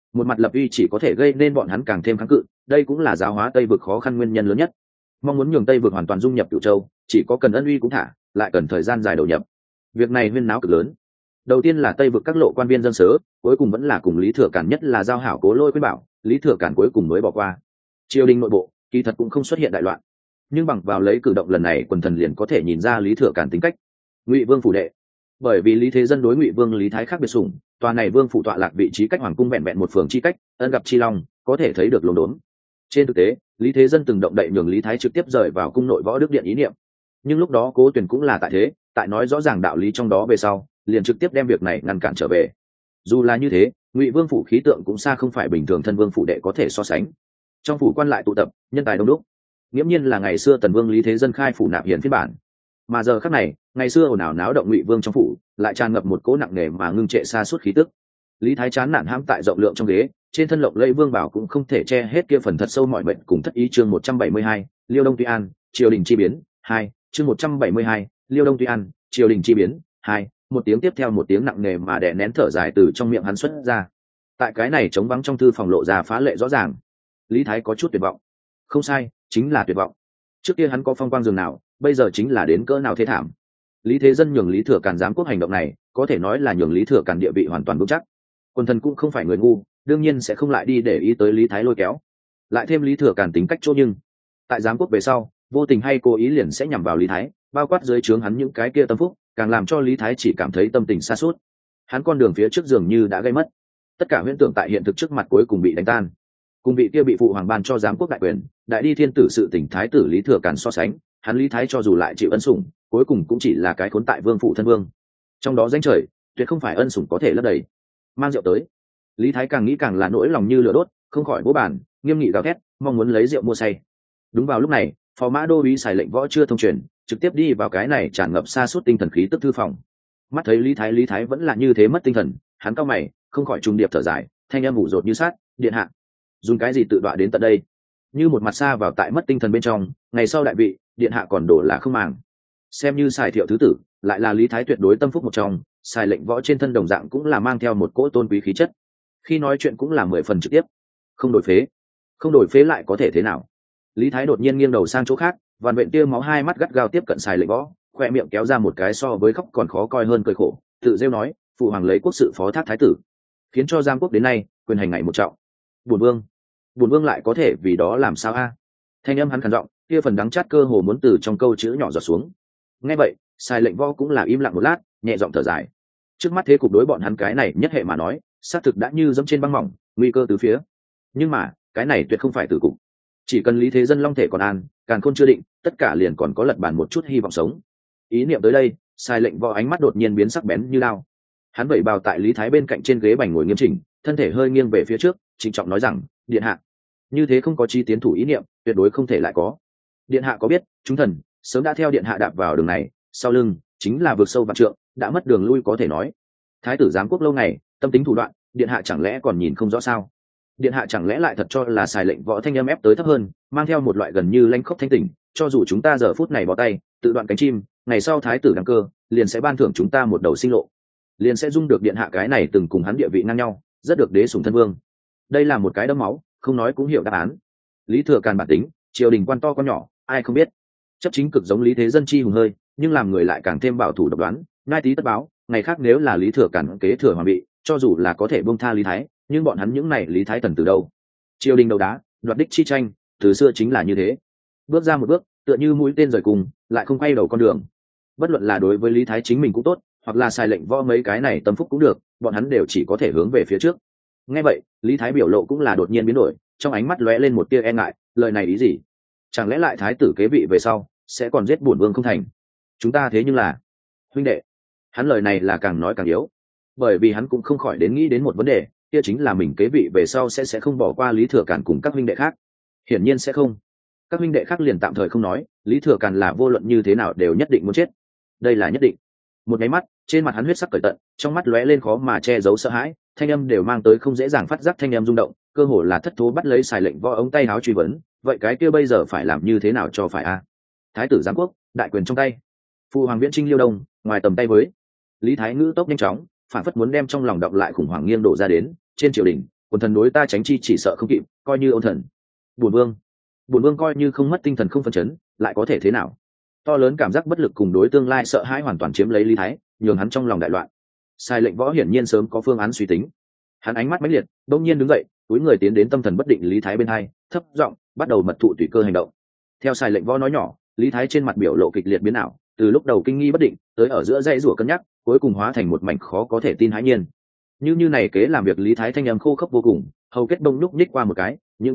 một mặt lập uy chỉ có thể gây nên bọn hắn càng thêm kháng cự, đây cũng là giáo hóa Tây vực khó khăn nguyên nhân lớn nhất. Mong muốn nhường Tây vực hoàn toàn dung nhập Cửu Châu, chỉ có cần ân uy cũng thả, lại cần thời gian dài đầu nhập. Việc này huyên náo cực lớn. Đầu tiên là Tây vực các lộ quan viên dân sớ, cuối cùng vẫn là cùng Lý Thừa Cản, nhất là giao hảo Cố Lôi khuyên bảo, Lý Thừa Cản cuối cùng mới bỏ qua. Triều đình nội bộ kỳ thật cũng không xuất hiện đại loạn, nhưng bằng vào lấy cử động lần này, quần thần liền có thể nhìn ra Lý Thừa Cản tính cách. Ngụy Vương phủ đệ, bởi vì Lý Thế Dân đối Ngụy Vương Lý Thái khác biệt sủng, tòa này vương phủ tọa lạc vị trí cách hoàng cung vẹn vẹn một phường chi cách, ân gặp chi long, có thể thấy được lồn đốn. Trên thực tế, Lý Thế Dân từng động đậy nhường Lý Thái trực tiếp rời vào cung nội võ đức điện ý niệm, nhưng lúc đó Cố Tuyển cũng là tại thế, tại nói rõ ràng đạo lý trong đó về sau, liền trực tiếp đem việc này ngăn cản trở về. Dù là như thế, Ngụy Vương phủ khí tượng cũng xa không phải bình thường thân vương phủ đệ có thể so sánh. Trong phủ quan lại tụ tập, nhân tài đông đúc, nghiễm nhiên là ngày xưa Tần Vương Lý Thế Dân khai phủ nạp hiền phiên bản. Mà giờ khắc này, ngày xưa ồn ào náo động Ngụy Vương trong phủ, lại tràn ngập một cỗ nặng nề mà ngưng trệ xa suốt khí tức. Lý Thái chán nản hãm tại rộng lượng trong ghế, trên thân lộng lẫy vương bảo cũng không thể che hết kia phần thật sâu mọi mệnh cùng thất ý. Chương 172, Liêu Đông Tuy An, triều đình chi biến 2, chương 172, Liêu Đông Tuy An, triều đình chi biến 2, một tiếng tiếp theo một tiếng nặng nề mà đè nén thở dài từ trong miệng hắn xuất ra. Tại cái này trống vắng trong thư phòng lộ ra phá lệ rõ ràng. Lý Thái có chút tuyệt vọng. Không sai, chính là tuyệt vọng. Trước kia hắn có phong quang dường nào, bây giờ chính là đến cỡ nào thế thảm. Lý Thế Dân nhường Lý Thừa Cản giám quốc hành động này, có thể nói là nhường Lý Thừa Cản địa vị hoàn toàn vững chắc. Quân thần cũng không phải người ngu, đương nhiên sẽ không lại đi để ý tới Lý Thái lôi kéo. Lại thêm Lý Thừa Cản tính cách chỗ, nhưng tại giám quốc về sau, vô tình hay cố ý liền sẽ nhằm vào Lý Thái, bao quát dưới trướng hắn những cái kia tâm phúc, càng làm cho Lý Thái chỉ cảm thấy tâm tình sa sút. Hắn con đường phía trước dường như đã gây mất, tất cả huyễn tưởng tại hiện thực trước mặt cuối cùng bị đánh tan. Cùng vị kia bị phụ hoàng ban cho giám quốc đại quyền, đại đi thiên tử sự tỉnh thái tử Lý Thừa Cản so sánh, hắn Lý Thái cho dù lại chịu ân sủng, cuối cùng cũng chỉ là cái khốn tại vương phủ thân vương. Trong đó danh trời, tuyệt không phải ân sủng có thể lấp đầy. Mang rượu tới. Lý Thái càng nghĩ càng là nỗi lòng như lửa đốt, không khỏi vỗ bàn, nghiêm nghị gào thét, mong muốn lấy rượu mua say. Đúng vào lúc này, phò mã đô úy xài lệnh võ chưa thông truyền, trực tiếp đi vào cái này tràn ngập sa sút tinh thần khí tức thư phòng. Mắt thấy Lý Thái vẫn là như thế mất tinh thần, hắn cau mày, không khỏi trùng điệp thở dài, thanh âm ủ rột như sát, điện hạ, dùng cái gì tự đọa đến tận đây? Như một mặt xa vào tại mất tinh thần bên trong, ngày sau đại vị, điện hạ còn đổ là không màng. Xem như xài thiệu thứ tử, lại là Lý Thái tuyệt đối tâm phúc một trong, xài lệnh võ trên thân đồng dạng cũng là mang theo một cỗ tôn quý khí chất. Khi nói chuyện cũng là 10 phần trực tiếp, không đổi phế lại có thể thế nào? Lý Thái đột nhiên nghiêng đầu sang chỗ khác, vằn vện tia máu hai mắt gắt gao tiếp cận xài lệnh võ, khoe miệng kéo ra một cái so với khóc còn khó coi hơn cười khổ, tự rêu nói, phụ hoàng lấy quốc sự phó thác thái tử, khiến cho giang quốc đến nay quyền hành ngày một trọng. Bổn vương lại có thể vì đó làm sao a? Thanh âm hắn khàn giọng, kia phần đắng chát cơ hồ muốn từ trong câu chữ nhỏ giọt xuống. Nghe vậy, xài lệnh võ cũng là im lặng một lát, nhẹ giọng thở dài. Trước mắt thế cục đối bọn hắn cái này nhất hệ mà nói, xác thực đã như dẫm trên băng mỏng, nguy cơ từ phía. Nhưng mà, cái này tuyệt không phải tử cục. Chỉ cần Lý Thế Dân long thể còn an, càn khôn chưa định, tất cả liền còn có lật bàn một chút hy vọng sống. Ý niệm tới đây, xài lệnh võ ánh mắt đột nhiên biến sắc bén như lao. Hắn vẩy bào tại Lý Thái bên cạnh trên ghế bành ngồi nghiêm chỉnh, thân thể hơi nghiêng về phía trước, trịnh trọng nói rằng, điện hạ, như thế không có chi tiến thủ ý niệm, tuyệt đối không thể lại có. Điện hạ có biết, chúng thần sớm đã theo điện hạ đạp vào đường này, sau lưng chính là vượt sâu vạn trượng, đã mất đường lui có thể nói. Thái tử giám quốc lâu ngày, tâm tính thủ đoạn, điện hạ chẳng lẽ còn nhìn không rõ sao? Điện hạ chẳng lẽ lại thật cho là xài lệnh võ thanh âm ép tới thấp hơn, mang theo một loại gần như lanh khốc thanh tỉnh, cho dù chúng ta giờ phút này bỏ tay, tự đoạn cánh chim, ngày sau thái tử đăng cơ, liền sẽ ban thưởng chúng ta một đầu sinh lộ, liền sẽ dung được điện hạ cái này từng cùng hắn địa vị ngang nhau, rất được đế sủng thân vương. Đây là một cái đẫm máu, không nói cũng hiểu đáp án. Lý Thừa Càn bản tính, triều đình quan to quan nhỏ, ai không biết. Chấp chính cực giống Lý Thế Dân chi hùng hơi, nhưng làm người lại càng thêm bảo thủ độc đoán, ngai tí tất báo. Ngày khác nếu là Lý Thừa Càn kế thừa hoàng vị, cho dù là có thể buông tha Lý Thái, nhưng bọn hắn những này Lý Thái thần từ đâu? Triều đình đầu đá, đoạt đích chi tranh, từ xưa chính là như thế. Bước ra một bước, tựa như mũi tên rời cùng, lại không quay đầu con đường. Bất luận là đối với Lý Thái chính mình cũng tốt, hoặc là sai lệnh võ mấy cái này tâm phúc cũng được, bọn hắn đều chỉ có thể hướng về phía trước. Nghe vậy, Lý Thái biểu lộ cũng là đột nhiên biến đổi, trong ánh mắt lóe lên một tia e ngại, lời này ý gì? Chẳng lẽ lại thái tử kế vị về sau sẽ còn giết bổn vương không thành? Chúng ta thế nhưng là huynh đệ. Hắn lời này là càng nói càng yếu, bởi vì hắn cũng không khỏi đến nghĩ đến một vấn đề, kia chính là mình kế vị về sau sẽ không bỏ qua Lý Thừa Càn cùng các huynh đệ khác. Hiển nhiên sẽ không. Các huynh đệ khác liền tạm thời không nói, Lý Thừa Càn là vô luận như thế nào đều nhất định muốn chết. Đây là nhất định. Một cái mắt, trên mặt hắn huyết sắc cởi tận, trong mắt lóe lên khó mà che giấu sợ hãi, thanh âm đều mang tới không dễ dàng phát giác thanh âm rung động, cơ hồ là thất thố bắt lấy xài lệnh võ ống tay áo truy vấn, vậy cái kia bây giờ phải làm như thế nào cho phải a? Thái tử giám quốc, đại quyền trong tay, phụ hoàng viễn trinh liêu đông, ngoài tầm tay với. Lý Thái ngữ tốc nhanh chóng, phản phất muốn đem trong lòng động lại khủng hoảng nghiêng đổ ra đến, trên triều đình, quần thần đối ta tránh chi chỉ sợ không kịp, coi như ôn thần. Bổn vương coi như không mất tinh thần không phân chấn, lại có thể thế nào? To lớn cảm giác bất lực cùng đối tương lai sợ hãi hoàn toàn chiếm lấy Lý Thái, nhường hắn trong lòng đại loạn. Sai lệnh võ hiển nhiên sớm có phương án suy tính. Hắn ánh mắt mãnh liệt, đột nhiên đứng dậy, túi người tiến đến tâm thần bất định Lý Thái bên hai, thấp giọng bắt đầu mật thụ tùy cơ hành động. Theo sai lệnh võ nói nhỏ, Lý Thái trên mặt biểu lộ kịch liệt biến ảo, từ lúc đầu kinh nghi bất định, tới ở giữa dãy rủa cân nhắc, cuối cùng hóa thành một mảnh khó có thể tin hãi nhiên. Như này kế làm việc Lý Thái thanh âm khô khốc vô cùng, hầu kết đông nhúc nhích qua một cái, những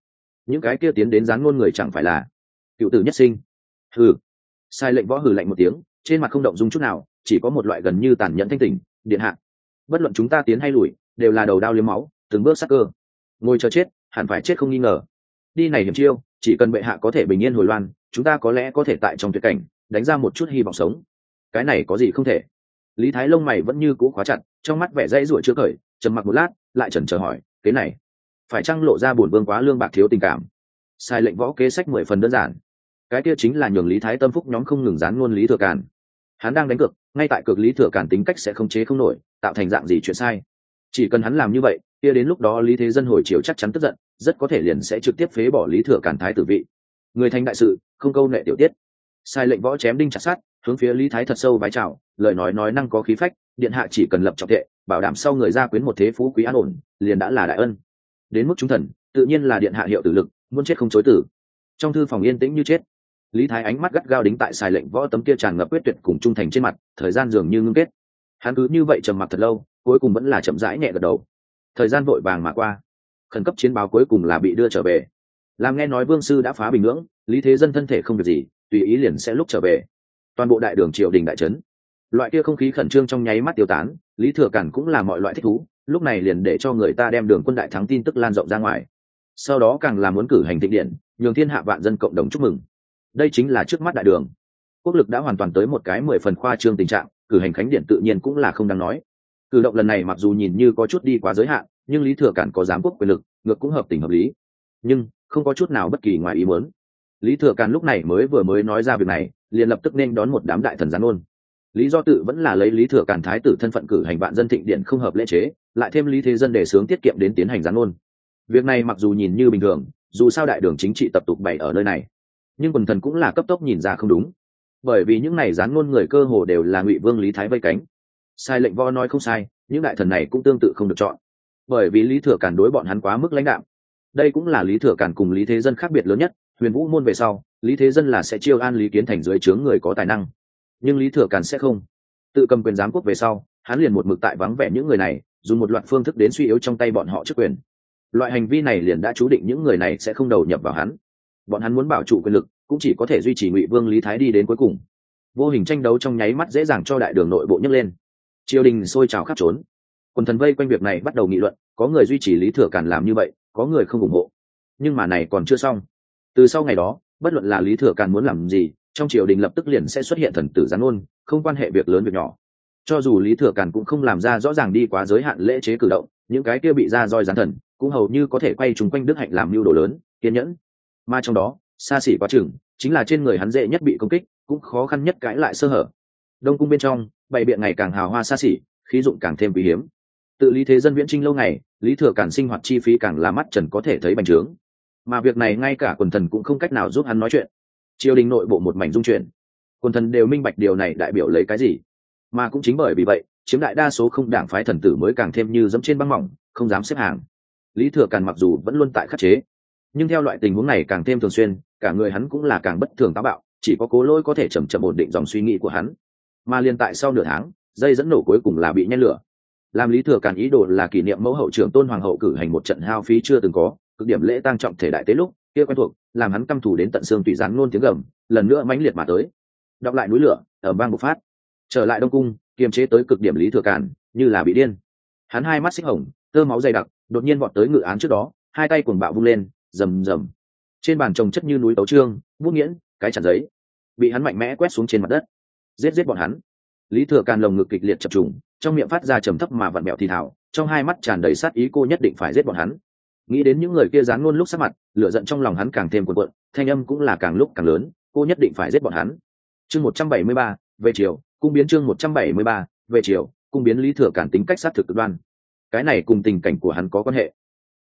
cái kia tiến đến dán ngôn người chẳng phải là cựu tử nhất sinh. Hừ. Sai lệnh võ hừ lạnh một tiếng, trên mặt không động dung chút nào, chỉ có một loại gần như tàn nhẫn thanh tỉnh. Điện hạ, bất luận chúng ta tiến hay lùi, đều là đầu đao liếm máu, từng bước sát cơ. Ngồi chờ chết, hẳn phải chết không nghi ngờ. Đi này hiểm chiêu, chỉ cần bệ hạ có thể bình yên hồi loan, chúng ta có lẽ có thể tại trong tuyệt cảnh đánh ra một chút hy vọng sống. Cái này có gì không thể? Lý Thái lông mày vẫn như cũ khóa chặt, trong mắt vẻ dãy rủa chưa cởi, trầm mặc một lát, lại chần chờ hỏi, cái này phải chăng lộ ra bổn vương quá lương bạc thiếu tình cảm? Sai lệnh võ kế sách 10 phần đơn giản, cái kia chính là nhường Lý Thái tâm phúc nhóm không ngừng dán ngôn Lý Thừa Càn. Hắn đang đánh cược, ngay tại cược Lý Thừa Càn tính cách sẽ không chế không nổi, tạo thành dạng gì chuyện sai. Chỉ cần hắn làm như vậy, kia đến lúc đó Lý Thế Dân hồi chiều chắc chắn tức giận, rất có thể liền sẽ trực tiếp phế bỏ Lý Thừa Càn thái tử vị. Người thành đại sự, không câu nệ tiểu tiết. Sai lệnh võ chém đinh chặt sắt, hướng phía Lý Thái thật sâu vái chào, lời nói năng có khí phách, điện hạ chỉ cần lập trọng thệ, bảo đảm sau người gia quyến một thế phú quý an ổn, liền đã là đại ân. Đến mức chúng thần, tự nhiên là điện hạ hiệu tử lực, muốn chết không chối tử. Trong thư phòng yên tĩnh như chết. Lý Thái ánh mắt gắt gao đính tại Sai lệnh võ tấm kia tràn ngập quyết tuyệt cùng trung thành trên mặt, thời gian dường như ngưng kết. Hắn cứ như vậy trầm mặc thật lâu, cuối cùng vẫn là chậm rãi nhẹ gật đầu. Thời gian vội vàng mà qua, khẩn cấp chiến báo cuối cùng là bị đưa trở về. Làm nghe nói vương sư đã phá bình ngưỡng, Lý Thế Dân thân thể không việc gì, tùy ý liền sẽ lúc trở về. Toàn bộ đại đường triều đình đại trấn, loại kia không khí khẩn trương trong nháy mắt tiêu tán. Lý Thừa Càn cũng là mọi loại thích thú, lúc này liền để cho người ta đem đường quân đại thắng tin tức lan rộng ra ngoài. Sau đó càng là muốn cử hành thịnh điện, nhường thiên hạ vạn dân cộng đồng chúc mừng. Đây chính là trước mắt đại đường, quốc lực đã hoàn toàn tới một cái 10 phần khoa trương tình trạng, cử hành khánh điện tự nhiên cũng là không đáng nói. Cử động lần này mặc dù nhìn như có chút đi quá giới hạn, nhưng Lý Thừa Càn có giám quốc quyền lực, ngược cũng hợp tình hợp lý. Nhưng không có chút nào bất kỳ ngoài ý muốn. Lý Thừa Càn lúc này mới nói ra việc này, liền lập tức nên đón một đám đại thần giáng ôn. Lý do tự vẫn là lấy Lý Thừa Càn thái tử thân phận cử hành vạn dân thịnh điện không hợp lễ chế, lại thêm Lý Thế Dân đề xướng tiết kiệm đến tiến hành giáng ôn. Việc này mặc dù nhìn như bình thường, dù sao đại đường chính trị tập tục bày ở nơi này, nhưng quần thần cũng là cấp tốc nhìn ra không đúng, bởi vì những này giáng ngôn người cơ hồ đều là Ngụy Vương Lý Thái vây cánh. Sai lệnh võ nói không sai, những đại thần này cũng tương tự không được chọn, bởi vì Lý Thừa Càn đối bọn hắn quá mức lãnh đạm. Đây cũng là Lý Thừa Càn cùng Lý Thế Dân khác biệt lớn nhất. Huyền Vũ môn về sau, Lý Thế Dân là sẽ chiêu an Lý Kiến Thành dưới trướng người có tài năng, nhưng Lý Thừa Càn sẽ không. Tự cầm quyền giám quốc về sau, hắn liền một mực tại vắng vẻ những người này, dùng một loạt phương thức đến suy yếu trong tay bọn họ chức quyền. Loại hành vi này liền đã chú định những người này sẽ không đầu nhập vào hắn. Bọn hắn muốn bảo trụ quyền lực, cũng chỉ có thể duy trì Ngụy Vương Lý Thái đi đến cuối cùng. Vô hình tranh đấu trong nháy mắt dễ dàng cho đại đường nội bộ nhấc lên. Triều đình sôi trào khắp trốn. Quần thần vây quanh việc này bắt đầu nghị luận, có người duy trì Lý Thừa Càn làm như vậy, có người không ủng hộ. Nhưng mà này còn chưa xong. Từ sau ngày đó, bất luận là Lý Thừa Càn muốn làm gì, trong triều đình lập tức liền sẽ xuất hiện thần tử giáng ôn, không quan hệ việc lớn việc nhỏ. Cho dù Lý Thừa Càn cũng không làm ra rõ ràng đi quá giới hạn lễ chế cử động, những cái kia bị ra roi giáng thần cũng hầu như có thể quay chúng quanh đức hạnh làm mưu đồ lớn, kiên nhẫn. Mà trong đó, xa xỉ quá chừng, chính là trên người hắn dễ nhất bị công kích, cũng khó khăn nhất cãi lại sơ hở. Đông cung bên trong, bày biện ngày càng hào hoa xa xỉ, khí dụng càng thêm quý hiếm. Tự Lý Thế Dân viễn trinh lâu ngày, Lý Thừa Càn sinh hoạt chi phí càng là mắt trần có thể thấy bành trướng. Mà việc này ngay cả quần thần cũng không cách nào giúp hắn nói chuyện. Triều đình nội bộ một mảnh dung chuyển, quần thần đều minh bạch điều này đại biểu lấy cái gì. Mà cũng chính bởi vì vậy, chiếm đại đa số không đảng phái thần tử mới càng thêm như dẫm trên băng mỏng, không dám xếp hàng. Lý Thừa Càn mặc dù vẫn luôn tại khắc chế, nhưng theo loại tình huống này càng thêm thường xuyên, cả người hắn cũng là càng bất thường táo bạo, chỉ có Cố Lỗi có thể chậm chậm ổn định dòng suy nghĩ của hắn. Mà liên tại sau nửa tháng, dây dẫn nổ cuối cùng là bị nhen lửa. Làm Lý Thừa Càn ý đồ là kỷ niệm mẫu hậu trưởng Tôn Hoàng hậu cử hành một trận hao phí chưa từng có, cực điểm lễ tang trọng thể đại tế lúc kia quen thuộc, làm hắn căm thù đến tận xương tùy giáng ngôn tiếng gầm, lần nữa mãnh liệt mà tới. Đọc lại núi lửa, ở vang bộc phát. Trở lại Đông cung, kiềm chế tới cực điểm Lý Thừa Càn, như là bị điên. Hắn hai mắt xích hồng, tơ máu dày đặc, đột nhiên vọt tới ngự án trước đó, hai tay cuồng bạo vung lên, rầm rầm. Trên bàn chồng chất như núi tấu chương, bút nghiễn, cái chặn giấy, bị hắn mạnh mẽ quét xuống trên mặt đất. Giết bọn hắn. Lý Thừa Càn lồng ngực kịch liệt chập trùng, trong miệng phát ra trầm thấp mà vặn bẹo thì thào, trong hai mắt tràn đầy sát ý, cô nhất định phải giết bọn hắn. Nghĩ đến những người kia giáng ngôn lúc sắc mặt, lửa giận trong lòng hắn càng thêm cuộn cuộn, thanh âm cũng là càng lúc càng lớn, cô nhất định phải giết bọn hắn. Chương 173, về chiều, cung biến chương 173, về chiều, cung biến Lý Thừa Càn tính cách sát thực cực đoan. Cái này cùng tình cảnh của hắn có quan hệ.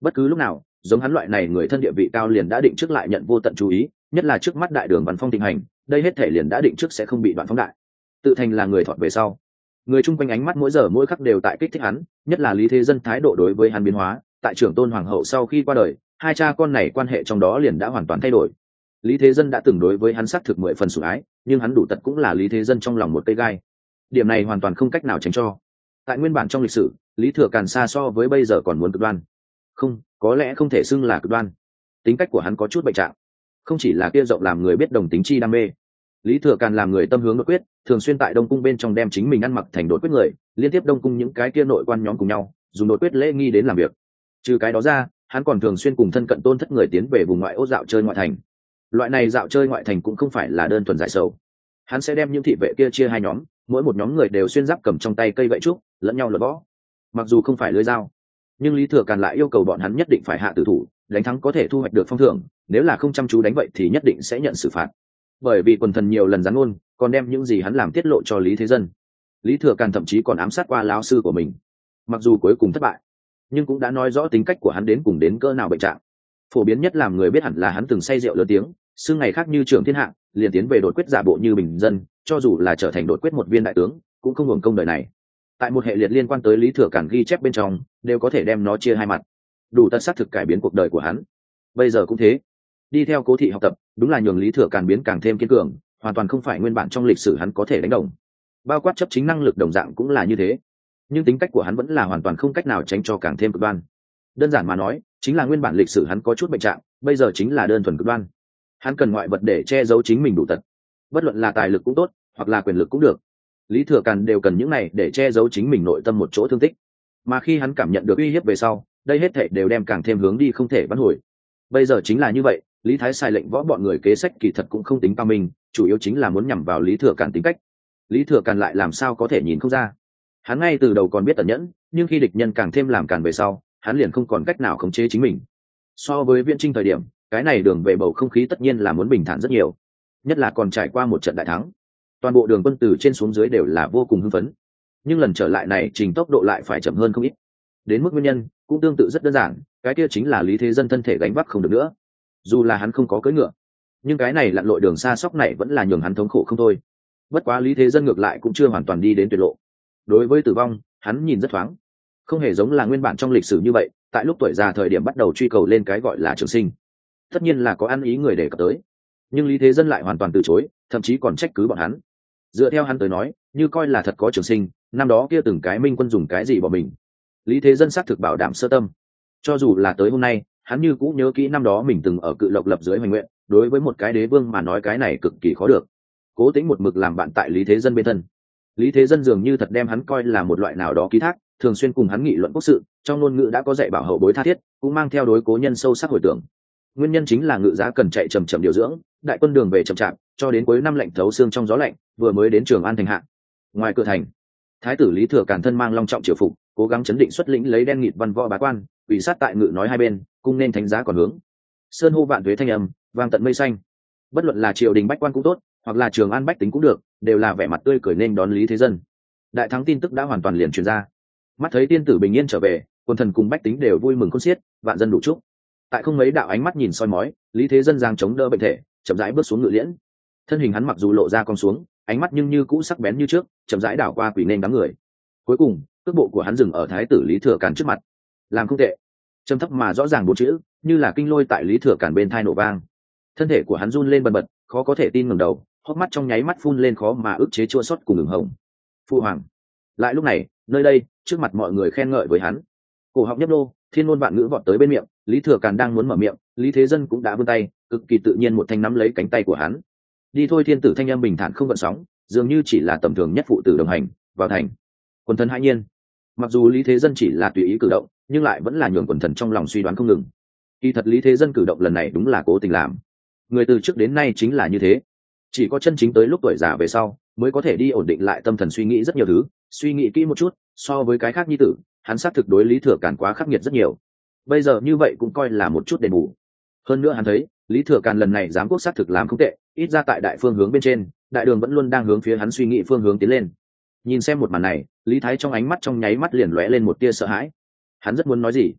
Bất cứ lúc nào giống hắn loại này người thân địa vị cao liền đã định trước lại nhận vô tận chú ý, nhất là trước mắt đại đường văn phong thịnh hành, đây hết thể liền đã định trước sẽ không bị đoạn phóng đại. Tự thành là người thọt về sau, người chung quanh ánh mắt mỗi giờ mỗi khắc đều tại kích thích hắn, nhất là Lý Thế Dân thái độ đối với hắn biến hóa, tại trưởng tôn hoàng hậu sau khi qua đời, hai cha con này quan hệ trong đó liền đã hoàn toàn thay đổi. Lý Thế Dân đã từng đối với hắn xác thực 10 phần sủng ái, nhưng hắn đủ tật cũng là Lý Thế Dân trong lòng một cây gai. Điểm này hoàn toàn không cách nào tránh cho. Tại nguyên bản trong lịch sử, Lý Thừa Càn xa so với bây giờ còn muốn cực đoan. Không, có lẽ không thể xưng là cực đoan. Tính cách của hắn có chút bệnh trạng, không chỉ là kia rộng làm người biết đồng tính chi đam mê. Lý Thừa Càn làm người tâm hướng đột quyết, thường xuyên tại Đông cung bên trong đem chính mình ăn mặc thành đột quyết người, liên tiếp Đông cung những cái kia nội quan nhóm cùng nhau, dùng đột quyết lễ nghi đến làm việc. Trừ cái đó ra, hắn còn thường xuyên cùng thân cận tôn thất người tiến về vùng ngoại ô dạo chơi ngoại thành. Loại này dạo chơi ngoại thành cũng không phải là đơn thuần giải sầu. Hắn sẽ đem những thị vệ kia chia hai nhóm, mỗi một nhóm người đều xuyên giáp cầm trong tay cây gậy trúc, lẫn nhau luận võ. Mặc dù không phải lưỡi dao, nhưng Lý Thừa Càn lại yêu cầu bọn hắn nhất định phải hạ tử thủ, đánh thắng có thể thu hoạch được phong thưởng, nếu là không chăm chú đánh vậy thì nhất định sẽ nhận xử phạt. Bởi vì quần thần nhiều lần giáng ngôn, còn đem những gì hắn làm tiết lộ cho Lý Thế Dân. Lý Thừa Càn thậm chí còn ám sát qua lão sư của mình. Mặc dù cuối cùng thất bại, nhưng cũng đã nói rõ tính cách của hắn đến cùng đến cỡ nào bệnh trạng. Phổ biến nhất làm người biết hẳn là hắn từng say rượu lớn tiếng, xưng ngày khác như trưởng thiên hạ, liền tiến về đột quyết giả bộ như bình dân, cho dù là trở thành đột quyết một viên đại tướng, cũng không hưởng công đời này. Tại một hệ liệt liên quan tới Lý Thừa Càn ghi chép bên trong, đều có thể đem nó chia hai mặt, đủ tận xác thực cải biến cuộc đời của hắn. Bây giờ cũng thế, đi theo Cố Thị học tập, đúng là nhường Lý Thừa Càn biến càng thêm kiên cường, hoàn toàn không phải nguyên bản trong lịch sử hắn có thể đánh đồng. Bao quát chấp chính năng lực đồng dạng cũng là như thế, nhưng tính cách của hắn vẫn là hoàn toàn không cách nào tránh cho càng thêm cực đoan. Đơn giản mà nói, chính là nguyên bản lịch sử hắn có chút bệnh trạng, bây giờ chính là đơn thuần cực đoan. Hắn cần ngoại vật để che giấu chính mình đủ tật, bất luận là tài lực cũng tốt, hoặc là quyền lực cũng được. Lý Thừa Càn đều cần những này để che giấu chính mình nội tâm một chỗ thương tích. Mà khi hắn cảm nhận được uy hiếp về sau, đây hết thảy đều đem càng thêm hướng đi không thể vãn hồi. Bây giờ chính là như vậy, Lý Thái sai lệnh võ bọn người kế sách kỳ thật cũng không tính cao minh, chủ yếu chính là muốn nhằm vào Lý Thừa Càn tính cách. Lý Thừa Càn lại làm sao có thể nhìn không ra? Hắn ngay từ đầu còn biết tận nhẫn, nhưng khi địch nhân càng thêm làm càn về sau, hắn liền không còn cách nào khống chế chính mình. So với Viễn Chinh thời điểm, cái này đường về bầu không khí tất nhiên là muốn bình thản rất nhiều, nhất là còn trải qua một trận đại thắng, toàn bộ đường quân từ trên xuống dưới đều là vô cùng hưng phấn. Nhưng lần trở lại này trình tốc độ lại phải chậm hơn không ít. Đến mức nguyên nhân cũng tương tự rất đơn giản, cái kia chính là Lý Thế Dân thân thể gánh vác không được nữa. Dù là hắn không có cưỡi ngựa, nhưng cái này lặn lội đường xa sóc này vẫn là nhường hắn thống khổ không thôi. Bất quá Lý Thế Dân ngược lại cũng chưa hoàn toàn đi đến tuyệt lộ. Đối với tử vong, hắn nhìn rất thoáng, không hề giống là nguyên bản trong lịch sử như vậy, tại lúc tuổi già thời điểm bắt đầu truy cầu lên cái gọi là trường sinh. Tất nhiên là có ăn ý người đề cập tới, nhưng Lý Thế Dân lại hoàn toàn từ chối, thậm chí còn trách cứ bọn hắn. Dựa theo hắn tới nói, như coi là thật có trường sinh, năm đó kia từng cái minh quân dùng cái gì bỏ mình. Lý Thế Dân xác thực bảo đảm sơ tâm, cho dù là tới hôm nay, hắn như cũ nhớ kỹ năm đó mình từng ở Cự Lộc lập dưới hoành nguyện, đối với một cái đế vương mà nói cái này cực kỳ khó được. Cố Tĩnh một mực làm bạn tại Lý Thế Dân bên thân. Lý Thế Dân dường như thật đem hắn coi là một loại nào đó ký thác, thường xuyên cùng hắn nghị luận quốc sự, trong ngôn ngữ đã có dạy bảo hậu bối tha thiết, cũng mang theo đối cố nhân sâu sắc hồi tưởng. Nguyên nhân chính là ngự giá cần chạy chậm chậm điều dưỡng, đại quân đường về chậm chạp, cho đến cuối năm lạnh thấu xương trong gió lạnh, vừa mới đến Trường An thành hạ. Ngoài cửa thành, thái tử Lý Thừa Càn thân mang long trọng triều phục, cố gắng chấn định xuất lĩnh lấy đen nghịt văn võ bá quan, ủy sát tại ngự nói hai bên, cung nên thánh giá còn hướng. Sơn hô vạn tuế thanh âm, vang tận mây xanh. Bất luận là triều đình bách quan cũng tốt, hoặc là Trường An bách tính cũng được, đều là vẻ mặt tươi cười nên đón Lý Thế Dân. Đại thắng tin tức đã hoàn toàn liền truyền ra. Mắt thấy tiên tử bình yên trở về, quân thần cùng bách tính đều vui mừng khôn xiết, vạn dân đủ chúc. Tại không mấy đạo ánh mắt nhìn soi mói, Lý Thế Dân giang chống đỡ bệnh thể, chậm rãi bước xuống ngự liễn. Thân hình hắn mặc dù lộ ra cong xuống, ánh mắt nhưng như cũ sắc bén như trước, chậm rãi đảo qua quỷ nên đám người. Cuối cùng, cước bộ của hắn dừng ở thái tử Lý Thừa Càn trước mặt. Làm không tệ. Trầm thấp mà rõ ràng bốn chữ, như là kinh lôi tại Lý Thừa Càn bên tai nổ vang. Thân thể của hắn run lên bần bật, khó có thể tin ngẩng đầu, hốc mắt trong nháy mắt phun lên khó mà ức chế chua xót cùng ửng hồng. Phu hoàng. Lại lúc này, nơi đây, trước mặt mọi người khen ngợi với hắn. Cổ họng nhấp nô, thiên ngôn vạn ngữ vọt tới bên miệng, Lý Thừa Càn đang muốn mở miệng, Lý Thế Dân cũng đã vươn tay, cực kỳ tự nhiên một thanh nắm lấy cánh tay của hắn. Đi thôi, thiên tử thanh âm bình thản không gợn sóng, dường như chỉ là tầm thường nhất phụ tử đồng hành, vào thành. Quần thần hãi nhiên. Mặc dù Lý Thế Dân chỉ là tùy ý cử động, nhưng lại vẫn là nhường quần thần trong lòng suy đoán không ngừng. Kỳ thật Lý Thế Dân cử động lần này đúng là cố tình làm. Người từ trước đến nay chính là như thế, chỉ có chân chính tới lúc tuổi già về sau mới có thể đi ổn định lại tâm thần, suy nghĩ rất nhiều thứ, suy nghĩ kỹ một chút. So với cái khác nhi tử, hắn xác thực đối Lý Thừa Càn quá khắc nghiệt rất nhiều. Bây giờ như vậy cũng coi là một chút đền bù. Hơn nữa hắn thấy Lý Thừa Càn lần này giám quốc xác thực làm không tệ, ít ra tại đại phương hướng bên trên, đại đường vẫn luôn đang hướng phía hắn suy nghĩ phương hướng tiến lên. Nhìn xem một màn này, Lý Thái trong ánh mắt trong nháy mắt liền lóe lên một tia sợ hãi. Hắn rất muốn nói gì,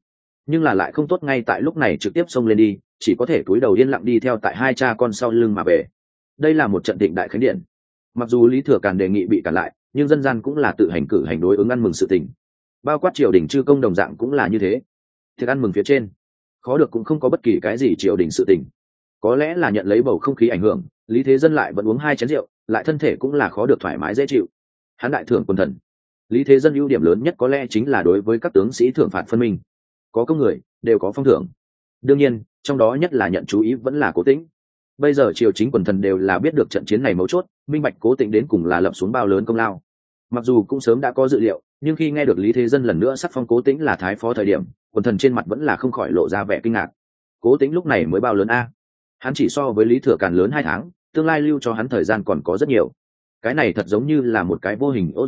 nhưng là lại không tốt ngay tại lúc này trực tiếp xông lên đi, chỉ có thể cúi đầu yên lặng đi theo tại hai cha con sau lưng mà về. Đây là một trận thịnh đại khánh điện, mặc dù Lý Thừa Càn đề nghị bị cản lại, nhưng dân gian cũng là tự hành cử hành đối ứng ăn mừng sự tình, bao quát triều đình chư công đồng dạng cũng là như thế. Thiệt ăn mừng phía trên khó được cũng không có bất kỳ cái gì triều đình sự tình, có lẽ là nhận lấy bầu không khí ảnh hưởng, Lý Thế Dân lại vẫn uống 2 chén rượu, lại thân thể cũng là khó được thoải mái dễ chịu. Hắn đại thưởng quân thần, Lý Thế Dân ưu điểm lớn nhất có lẽ chính là đối với các tướng sĩ thưởng phạt phân minh, có công người đều có phong thưởng. Đương nhiên trong đó nhất là nhận chú ý vẫn là Cố Tĩnh. Bây giờ triều chính quần thần đều là biết được trận chiến này mấu chốt, minh bạch Cố Tĩnh đến cùng là lập xuống bao lớn công lao. Mặc dù cũng sớm đã có dự liệu, nhưng khi nghe được Lý Thế Dân lần nữa sắc phong Cố Tĩnh là thái phó thời điểm, quần thần trên mặt vẫn là không khỏi lộ ra vẻ kinh ngạc. Cố Tĩnh lúc này mới bao lớn a? Hắn chỉ so với Lý Thừa Càn lớn 2 tháng, tương lai lưu cho hắn thời gian còn có rất nhiều. Cái này thật giống như là một cái vô hình ô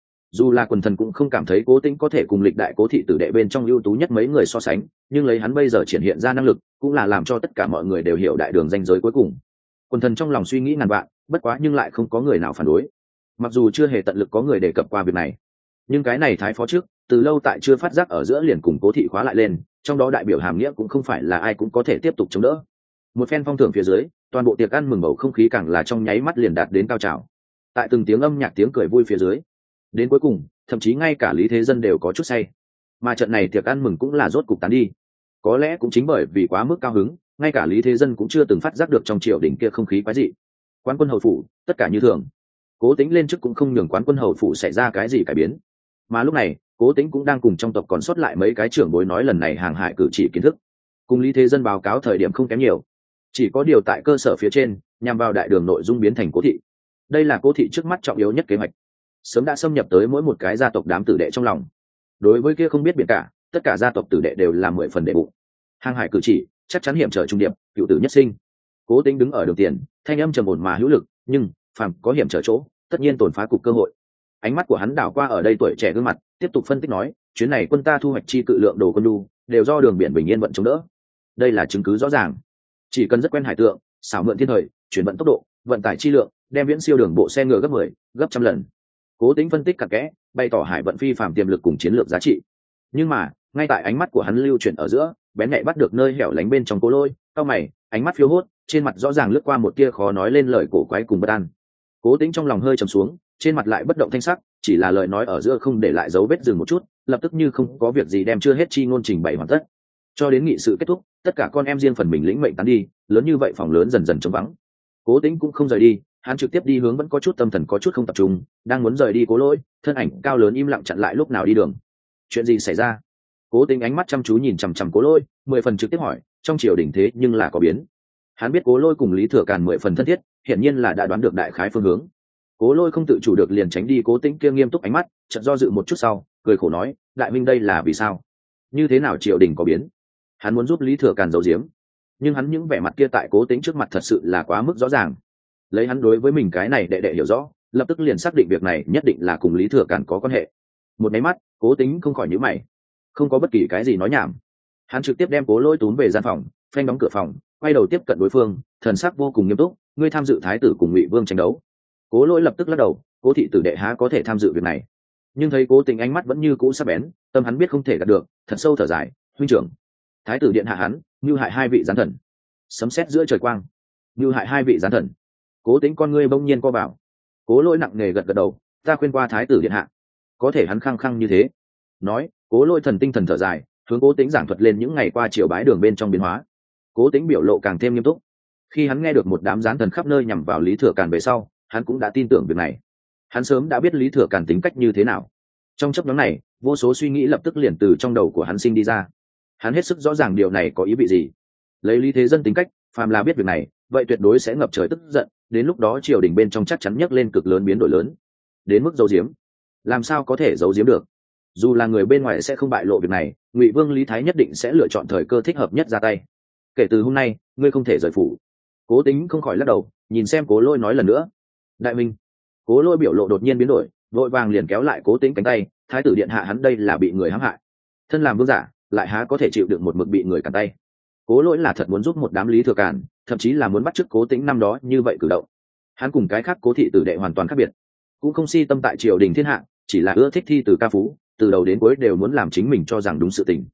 dù là quần thần cũng không cảm thấy Cố Tĩnh có thể cùng lịch đại Cố thị tử đệ bên trong ưu tú nhất mấy người so sánh, nhưng lấy hắn bây giờ triển hiện ra năng lực, cũng là làm cho tất cả mọi người đều hiểu đại đường ranh giới cuối cùng. Quần thần trong lòng suy nghĩ ngàn vạn, bất quá nhưng lại không có người nào phản đối. Mặc dù chưa hề tận lực có người đề cập qua việc này, nhưng cái này thái phó trước từ lâu tại chưa phát giác ở giữa liền cùng Cố thị khóa lại lên, trong đó đại biểu hàm nghĩa cũng không phải là ai cũng có thể tiếp tục chống đỡ. Một phen phong thưởng phía dưới, toàn bộ tiệc ăn mừng bầu không khí càng là trong nháy mắt liền đạt đến cao trào. Tại từng tiếng âm nhạc tiếng cười vui phía dưới, đến cuối cùng thậm chí ngay cả Lý Thế Dân đều có chút say. Mà trận này tiệc ăn mừng cũng là rốt cục tán đi. Có lẽ cũng chính bởi vì quá mức cao hứng, ngay cả Lý Thế Dân cũng chưa từng phát giác được trong triều đình kia không khí quái dị. Quán quân hầu phủ tất cả như thường, Cố Tĩnh lên chức cũng không nhường quán quân hầu phủ xảy ra cái gì cải biến. Mà lúc này Cố Tĩnh cũng đang cùng trong tộc còn sót lại mấy cái trưởng bối nói lần này hàng hại cử chỉ kiến thức, cùng Lý Thế Dân báo cáo thời điểm không kém nhiều, chỉ có điều tại cơ sở phía trên nhằm vào đại đường nội dung biến thành Cố thị. Đây là Cố thị trước mắt trọng yếu nhất kế hoạch, sớm đã xâm nhập tới mỗi một cái gia tộc đám tử đệ trong lòng. Đối với kia không biết biển cả, tất cả gia tộc tử đệ đều là 10 phần đệ bụng. Hàng hải cử chỉ chắc chắn hiểm trở trung điệp, cựu tử nhất sinh. Cố Tĩnh đứng ở đường tiền, thanh âm trầm ổn mà hữu lực, nhưng phàm có hiểm trở chỗ, tất nhiên tổn phá cục cơ hội. Ánh mắt của hắn đảo qua ở đây tuổi trẻ gương mặt, tiếp tục phân tích nói, chuyến này quân ta thu hoạch chi cự lượng đồ quân đu, đều do đường biển bình yên vận chống đỡ. Đây là chứng cứ rõ ràng. Chỉ cần rất quen hải tượng, xảo mượn thiên thời, chuyển vận tốc độ, vận tải chi lượng, đem viễn siêu đường bộ xe ngựa gấp 10, gấp trăm lần. Cố Tĩnh phân tích cặn kẽ, bày tỏ hải vận phi phàm tiềm lực cùng chiến lược giá trị. Nhưng mà ngay tại ánh mắt của hắn lưu chuyển ở giữa, bén nhạy bắt được nơi hẻo lánh bên trong Cố Lôi, cau mày, ánh mắt phiêu hốt, trên mặt rõ ràng lướt qua một tia khó nói lên lời cổ quái cùng bất an. Cố Tĩnh trong lòng hơi trầm xuống, trên mặt lại bất động thanh sắc, chỉ là lời nói ở giữa không để lại dấu vết dừng một chút, lập tức như không có việc gì đem chưa hết chi ngôn trình bày hoàn tất. Cho đến nghị sự kết thúc, tất cả con em riêng phần mình lĩnh mệnh tán đi, lớn như vậy phòng lớn dần dần trống vắng. Cố Tĩnh cũng không rời đi, hắn trực tiếp đi hướng vẫn có chút tâm thần có chút không tập trung, đang muốn rời đi Cố Lôi, thân ảnh cao lớn im lặng chặn lại lúc nào đi đường. Chuyện gì xảy ra? Cố Tĩnh ánh mắt chăm chú nhìn chằm chằm Cố Lôi, 10 phần trực tiếp hỏi, trong triều đình thế nhưng là có biến. Hắn biết Cố Lôi cùng Lý Thừa Càn 10 phần thân thiết, hiển nhiên là đã đoán được đại khái phương hướng. Cố Lôi không tự chủ được liền tránh đi Cố Tĩnh kia nghiêm túc ánh mắt, chợt do dự một chút sau, cười khổ nói, đại minh đây là vì sao? Như thế nào triều đình có biến? Hắn muốn giúp Lý Thừa Càn giấu giếm, nhưng hắn những vẻ mặt kia tại Cố Tĩnh trước mặt thật sự là quá mức rõ ràng. Lấy hắn đối với mình cái này đệ đệ hiểu rõ, lập tức liền xác định việc này nhất định là cùng Lý Thừa Càn có quan hệ. Một máy mắt, Cố Tĩnh không khỏi nhíu mày, không có bất kỳ cái gì nói nhảm. Hắn trực tiếp đem Cố Lôi túm về gian phòng, phanh đóng cửa phòng, quay đầu tiếp cận đối phương, thần sắc vô cùng nghiêm túc, ngươi tham dự thái tử cùng Ngụy Vương tranh đấu. Cố Lôi lập tức lắc đầu, Cố thị tử đệ há có thể tham dự việc này. Nhưng thấy Cố Tĩnh ánh mắt vẫn như cũ sắc bén, tâm hắn biết không thể gạt được, thật sâu thở dài, huynh trưởng, thái tử điện hạ hắn mưu hại 2 vị gián thần. Sấm sét giữa trời quang, mưu hại 2 vị gián thần. Cố Tĩnh con ngươi bỗng nhiên co vào. Cố Lôi nặng nề gật gật đầu, ta khuyên qua thái tử điện hạ, có thể hắn khăng khăng như thế. Nói, Cố Lôi thần tinh thần thở dài, hướng Cố Tĩnh giảng thuật lên những ngày qua triều bái đường bên trong biến hóa. Cố Tĩnh biểu lộ càng thêm nghiêm túc. Khi hắn nghe được một đám gián thần khắp nơi nhằm vào Lý Thừa Càn về sau, hắn cũng đã tin tưởng việc này. Hắn sớm đã biết Lý Thừa Càn tính cách như thế nào. Trong chốc ngắn này, vô số suy nghĩ lập tức liền từ trong đầu của hắn sinh đi ra. Hắn hết sức rõ ràng điều này có ý vị gì. Lấy Lý Thế Dân tính cách, phàm là biết việc này, vậy tuyệt đối sẽ ngập trời tức giận, đến lúc đó triều đình bên trong chắc chắn nhấc lên cực lớn biến đổi lớn. Đến mức giấu giếm, làm sao có thể giấu giếm được? Dù là người bên ngoài sẽ không bại lộ việc này, Ngụy Vương Lý Thái nhất định sẽ lựa chọn thời cơ thích hợp nhất ra tay. Kể từ hôm nay, ngươi không thể rời phủ. Cố Tĩnh không khỏi lắc đầu, nhìn xem Cố Lôi nói lần nữa. Đại minh. Cố Lôi biểu lộ đột nhiên biến đổi, vội vàng liền kéo lại Cố Tĩnh cánh tay, thái tử điện hạ hắn đây là bị người hãm hại, thân làm vương giả lại há có thể chịu đựng một mực bị người cản tay. Cố Lỗi là thật muốn giúp một đám Lý Thừa Càn, thậm chí là muốn bắt chước Cố Tĩnh năm đó như vậy cử động. Hắn cùng cái khác Cố thị tử đệ hoàn toàn khác biệt, cũng không si tâm tại triều đình thiên hạ, chỉ là ưa thích thi từ ca phú, từ đầu đến cuối đều muốn làm chính mình cho rằng đúng sự tình.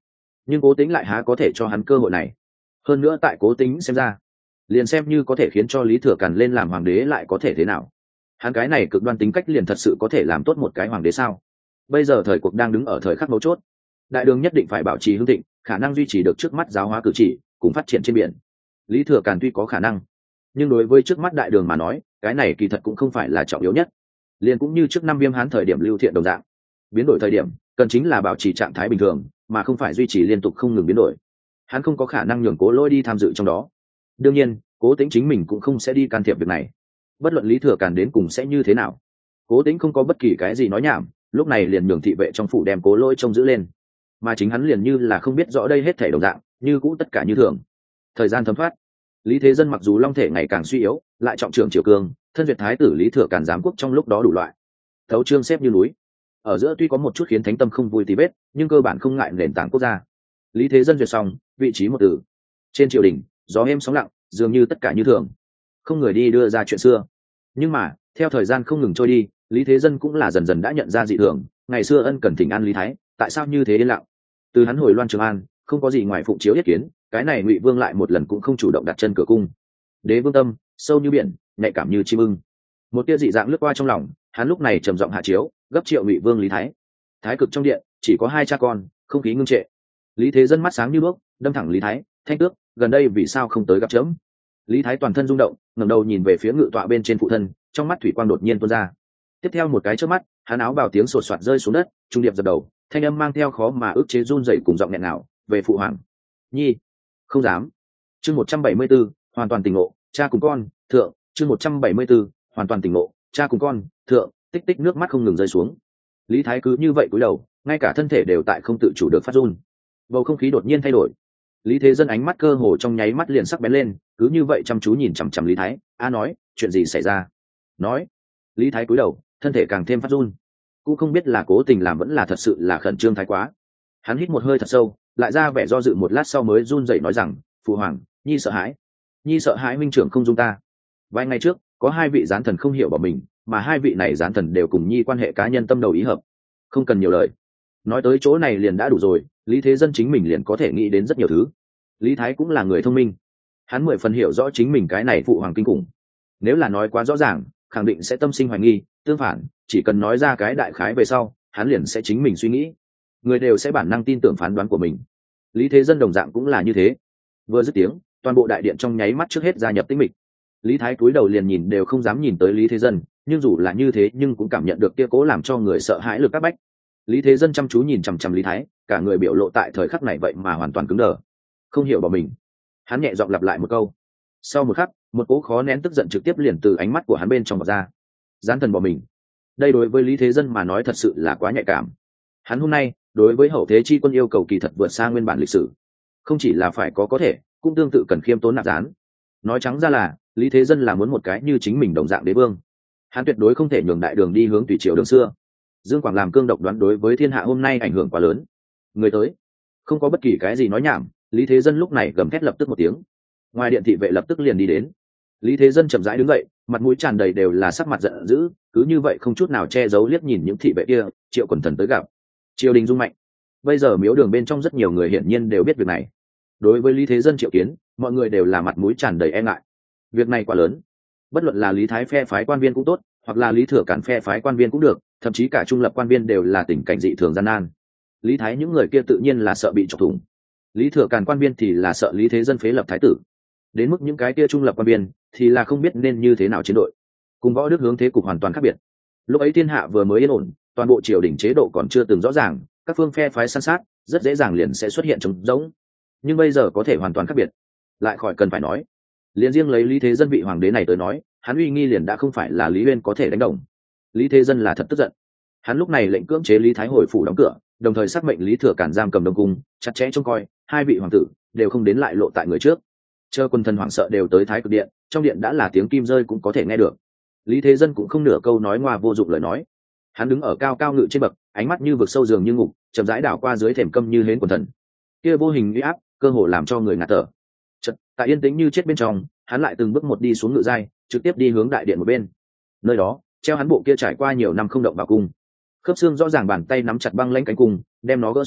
nhưng Cố Tĩnh lại há có thể cho hắn cơ hội này. Hơn nữa tại Cố Tĩnh xem ra, liền xem như có thể khiến cho Lý Thừa Càn lên làm hoàng đế lại có thể thế nào? Hắn cái này cực đoan tính cách liền thật sự có thể làm tốt một cái hoàng đế sao? Bây giờ thời cuộc đang đứng ở thời khắc mấu chốt, đại đường nhất định phải bảo trì hưng thịnh, khả năng duy trì được trước mắt giáo hóa cử chỉ cùng phát triển trên biển. Lý Thừa Càn tuy có khả năng, nhưng đối với trước mắt đại đường mà nói, cái này kỳ thật cũng không phải là trọng yếu nhất. Liền cũng như trước năm Viêm Hán thời điểm Lưu Thiện đồng dạng, biến đổi thời điểm cần chính là bảo trì trạng thái bình thường, mà không phải duy trì liên tục không ngừng biến đổi. Hắn không có khả năng nhường Cố Lỗi đi tham dự trong đó. Đương nhiên, Cố Tĩnh chính mình cũng không sẽ đi can thiệp việc này. Bất luận Lý Thừa Càn đến cùng sẽ như thế nào, Cố Tĩnh không có bất kỳ cái gì nói nhảm, lúc này liền nhường thị vệ trong phủ đem Cố Lỗi trông giữ lên, mà chính hắn liền như là không biết rõ đây hết thảy đồng dạng, như cũ tất cả như thường. Thời gian thấm thoát, Lý Thế Dân mặc dù long thể ngày càng suy yếu, lại trọng trưởng triều cương, thân duyệt thái tử Lý Thừa Càn giám quốc trong lúc đó đủ loại thấu trương xếp như núi, ở giữa tuy có một chút khiến thánh tâm không vui tí vết, nhưng cơ bản không ngại nền tảng quốc gia. Lý Thế Dân duyệt xong, vị trí một tử. Trên triều đình, gió êm sóng lặng, dường như tất cả như thường, không người đi đưa ra chuyện xưa. Nhưng mà theo thời gian không ngừng trôi đi, Lý Thế Dân cũng là dần dần đã nhận ra dị thường. Ngày xưa ân cần thỉnh an Lý Thái, tại sao như thế yên lặng? Từ hắn hồi Loan Trường An, không có gì ngoài phụng chiếu yết kiến, cái này Ngụy Vương lại một lần cũng không chủ động đặt chân cửa cung. Đế vương tâm sâu như biển, nhạy cảm như chim ưng. Một tia dị dạng lướt qua trong lòng, hắn lúc này trầm giọng hạ chiếu, gấp triệu Ngụy Vương Lý Thái. Thái cực trong điện chỉ có hai cha con, không khí ngưng trệ. Lý Thế Dân mắt sáng như đuốc, đâm thẳng Lý Thái, thanh tước, gần đây vì sao không tới gặp chấm? Lý Thái toàn thân rung động, ngẩng đầu nhìn về phía ngự tọa bên trên phụ thân, trong mắt thủy quang đột nhiên tuôn ra. Tiếp theo một cái chớp mắt, hắn áo bào tiếng sột soạt rơi xuống đất, trung điệp dập đầu, thanh âm mang theo khó mà ức chế run rẩy cùng giọng nghẹn ngào, về phụ hoàng. Nhi, không dám. Chương 174, hoàn toàn tỉnh ngộ, cha cùng con, thượng, chương 174, hoàn toàn tỉnh ngộ, cha cùng con, thượng, tích tích nước mắt không ngừng rơi xuống. Lý Thái cứ như vậy cúi đầu, ngay cả thân thể đều tại không tự chủ được phát run. Bầu không khí đột nhiên thay đổi. Lý Thế Dân ánh mắt cơ hồ trong nháy mắt liền sắc bén lên, cứ như vậy chăm chú nhìn chằm chằm Lý Thái, nói, chuyện gì xảy ra? Nói. Lý Thái cúi đầu, thân thể càng thêm phát run. Cũng không biết là cố tình làm vẫn là thật sự là khẩn trương thái quá. Hắn hít một hơi thật sâu, lại ra vẻ do dự một lát sau mới run rẩy nói rằng, phụ hoàng, Nhi sợ hãi. Nhi sợ hãi huynh trưởng không dung ta. Vài ngày trước, có hai vị gián thần không hiểu bảo mình, mà hai vị này gián thần đều cùng Nhi quan hệ cá nhân tâm đầu ý hợp. Không cần nhiều lời. Nói tới chỗ này liền đã đủ rồi, Lý Thế Dân chính mình liền có thể nghĩ đến rất nhiều thứ. Lý Thái cũng là người thông minh, hắn 10 phần hiểu rõ chính mình cái này phụ hoàng kinh khủng. Nếu là nói quá rõ ràng, khẳng định sẽ tâm sinh hoài nghi. Tương phản, chỉ cần nói ra cái đại khái về sau, hắn liền sẽ chính mình suy nghĩ, người đều sẽ bản năng tin tưởng phán đoán của mình. Lý Thế Dân đồng dạng cũng là như thế. Vừa dứt tiếng, toàn bộ đại điện trong nháy mắt trước hết gia nhập tĩnh mịch. Lý Thái cúi đầu liền nhìn đều không dám nhìn tới Lý Thế Dân, nhưng dù là như thế nhưng cũng cảm nhận được kia cố làm cho người sợ hãi lực các bách. Lý Thế Dân chăm chú nhìn chằm chằm Lý Thái, cả người biểu lộ tại thời khắc này vậy mà hoàn toàn cứng đờ, không hiểu bỏ mình. Hắn nhẹ giọng lặp lại một câu. Sau một khắc, một cỗ khó nén tức giận trực tiếp liền từ ánh mắt của hắn bên trong vọt ra. Gián thần bỏ mình. Đây đối với Lý Thế Dân mà nói thật sự là quá nhạy cảm. Hắn hôm nay đối với hậu thế chi quân yêu cầu kỳ thật vượt xa nguyên bản lịch sử, không chỉ là phải có thể, cũng tương tự cần khiêm tốn nạp gián. Nói trắng ra là Lý Thế Dân là muốn một cái như chính mình đồng dạng đế vương. Hắn tuyệt đối không thể nhường đại đường đi hướng tùy triều đường xưa. Dương Quảng làm cương độc đoán đối với thiên hạ hôm nay ảnh hưởng quá lớn. Người tới, không có bất kỳ cái gì nói nhảm, Lý Thế Dân lúc này gầm thét lập tức một tiếng. Ngoài điện thị vệ lập tức liền đi đến. Lý Thế Dân chậm rãi đứng dậy, mặt mũi tràn đầy đều là sắc mặt giận dữ, cứ như vậy không chút nào che giấu liếc nhìn những thị vệ kia. Triệu Quần Thần tới gặp. Triều đình rung mạnh. Bây giờ miếu đường bên trong rất nhiều người hiển nhiên đều biết việc này. Đối với Lý Thế Dân triệu kiến, mọi người đều là mặt mũi tràn đầy e ngại. Việc này quá lớn, bất luận là Lý Thái phe phái quan viên cũng tốt, hoặc là Lý Thừa Cản phe phái quan viên cũng được, thậm chí cả trung lập quan viên đều là tình cảnh dị thường gian nan. Lý Thái những người kia tự nhiên là sợ bị chọc thủng, Lý Thừa Cản quan viên thì là sợ Lý Thế Dân phế lập thái tử. Đến mức những cái kia trung lập quan viên thì là không biết nên như thế nào chiến đội. Cùng võ đức hướng thế cục hoàn toàn khác biệt. Lúc ấy thiên hạ vừa mới yên ổn, toàn bộ triều đình chế độ còn chưa từng rõ ràng, các phương phe phái san sát, rất dễ dàng liền sẽ xuất hiện trống rỗng. Nhưng bây giờ có thể hoàn toàn khác biệt. Lại khỏi cần phải nói, liền riêng lấy Lý Thế Dân vị hoàng đế này tới nói, hắn uy nghi liền đã không phải là Lý Uyên có thể đánh đồng. Lý Thế Dân là thật tức giận. Hắn lúc này lệnh cưỡng chế Lý Thái hồi phủ đóng cửa, đồng thời xác mệnh Lý Thừa Cản giam cầm Đông cung, chặt chẽ trông coi hai vị hoàng tử đều không đến lại lộ tại người trước. Chờ quân thần hoảng sợ đều tới Thái Cực điện, trong điện đã là tiếng kim rơi cũng có thể nghe được. Lý Thế Dân cũng không nửa câu nói ngoa vô dụng lời nói. Hắn đứng ở cao cao ngự trên bậc, ánh mắt như vực sâu giường như ngục, chậm rãi đảo qua dưới thềm câm như hến quần thần. Kia vô hình uy áp, cơ hồ làm cho người ngạt thở. Chợt, tại yên tĩnh như chết bên trong, hắn lại từng bước một đi xuống ngự giai, trực tiếp đi hướng đại điện một bên. Nơi đó, treo hắn bộ kia trải qua nhiều năm không động vào cung, khớp xương rõ ràng bàn tay nắm chặt băng lãnh cánh cung, đem nó gỡ xuống,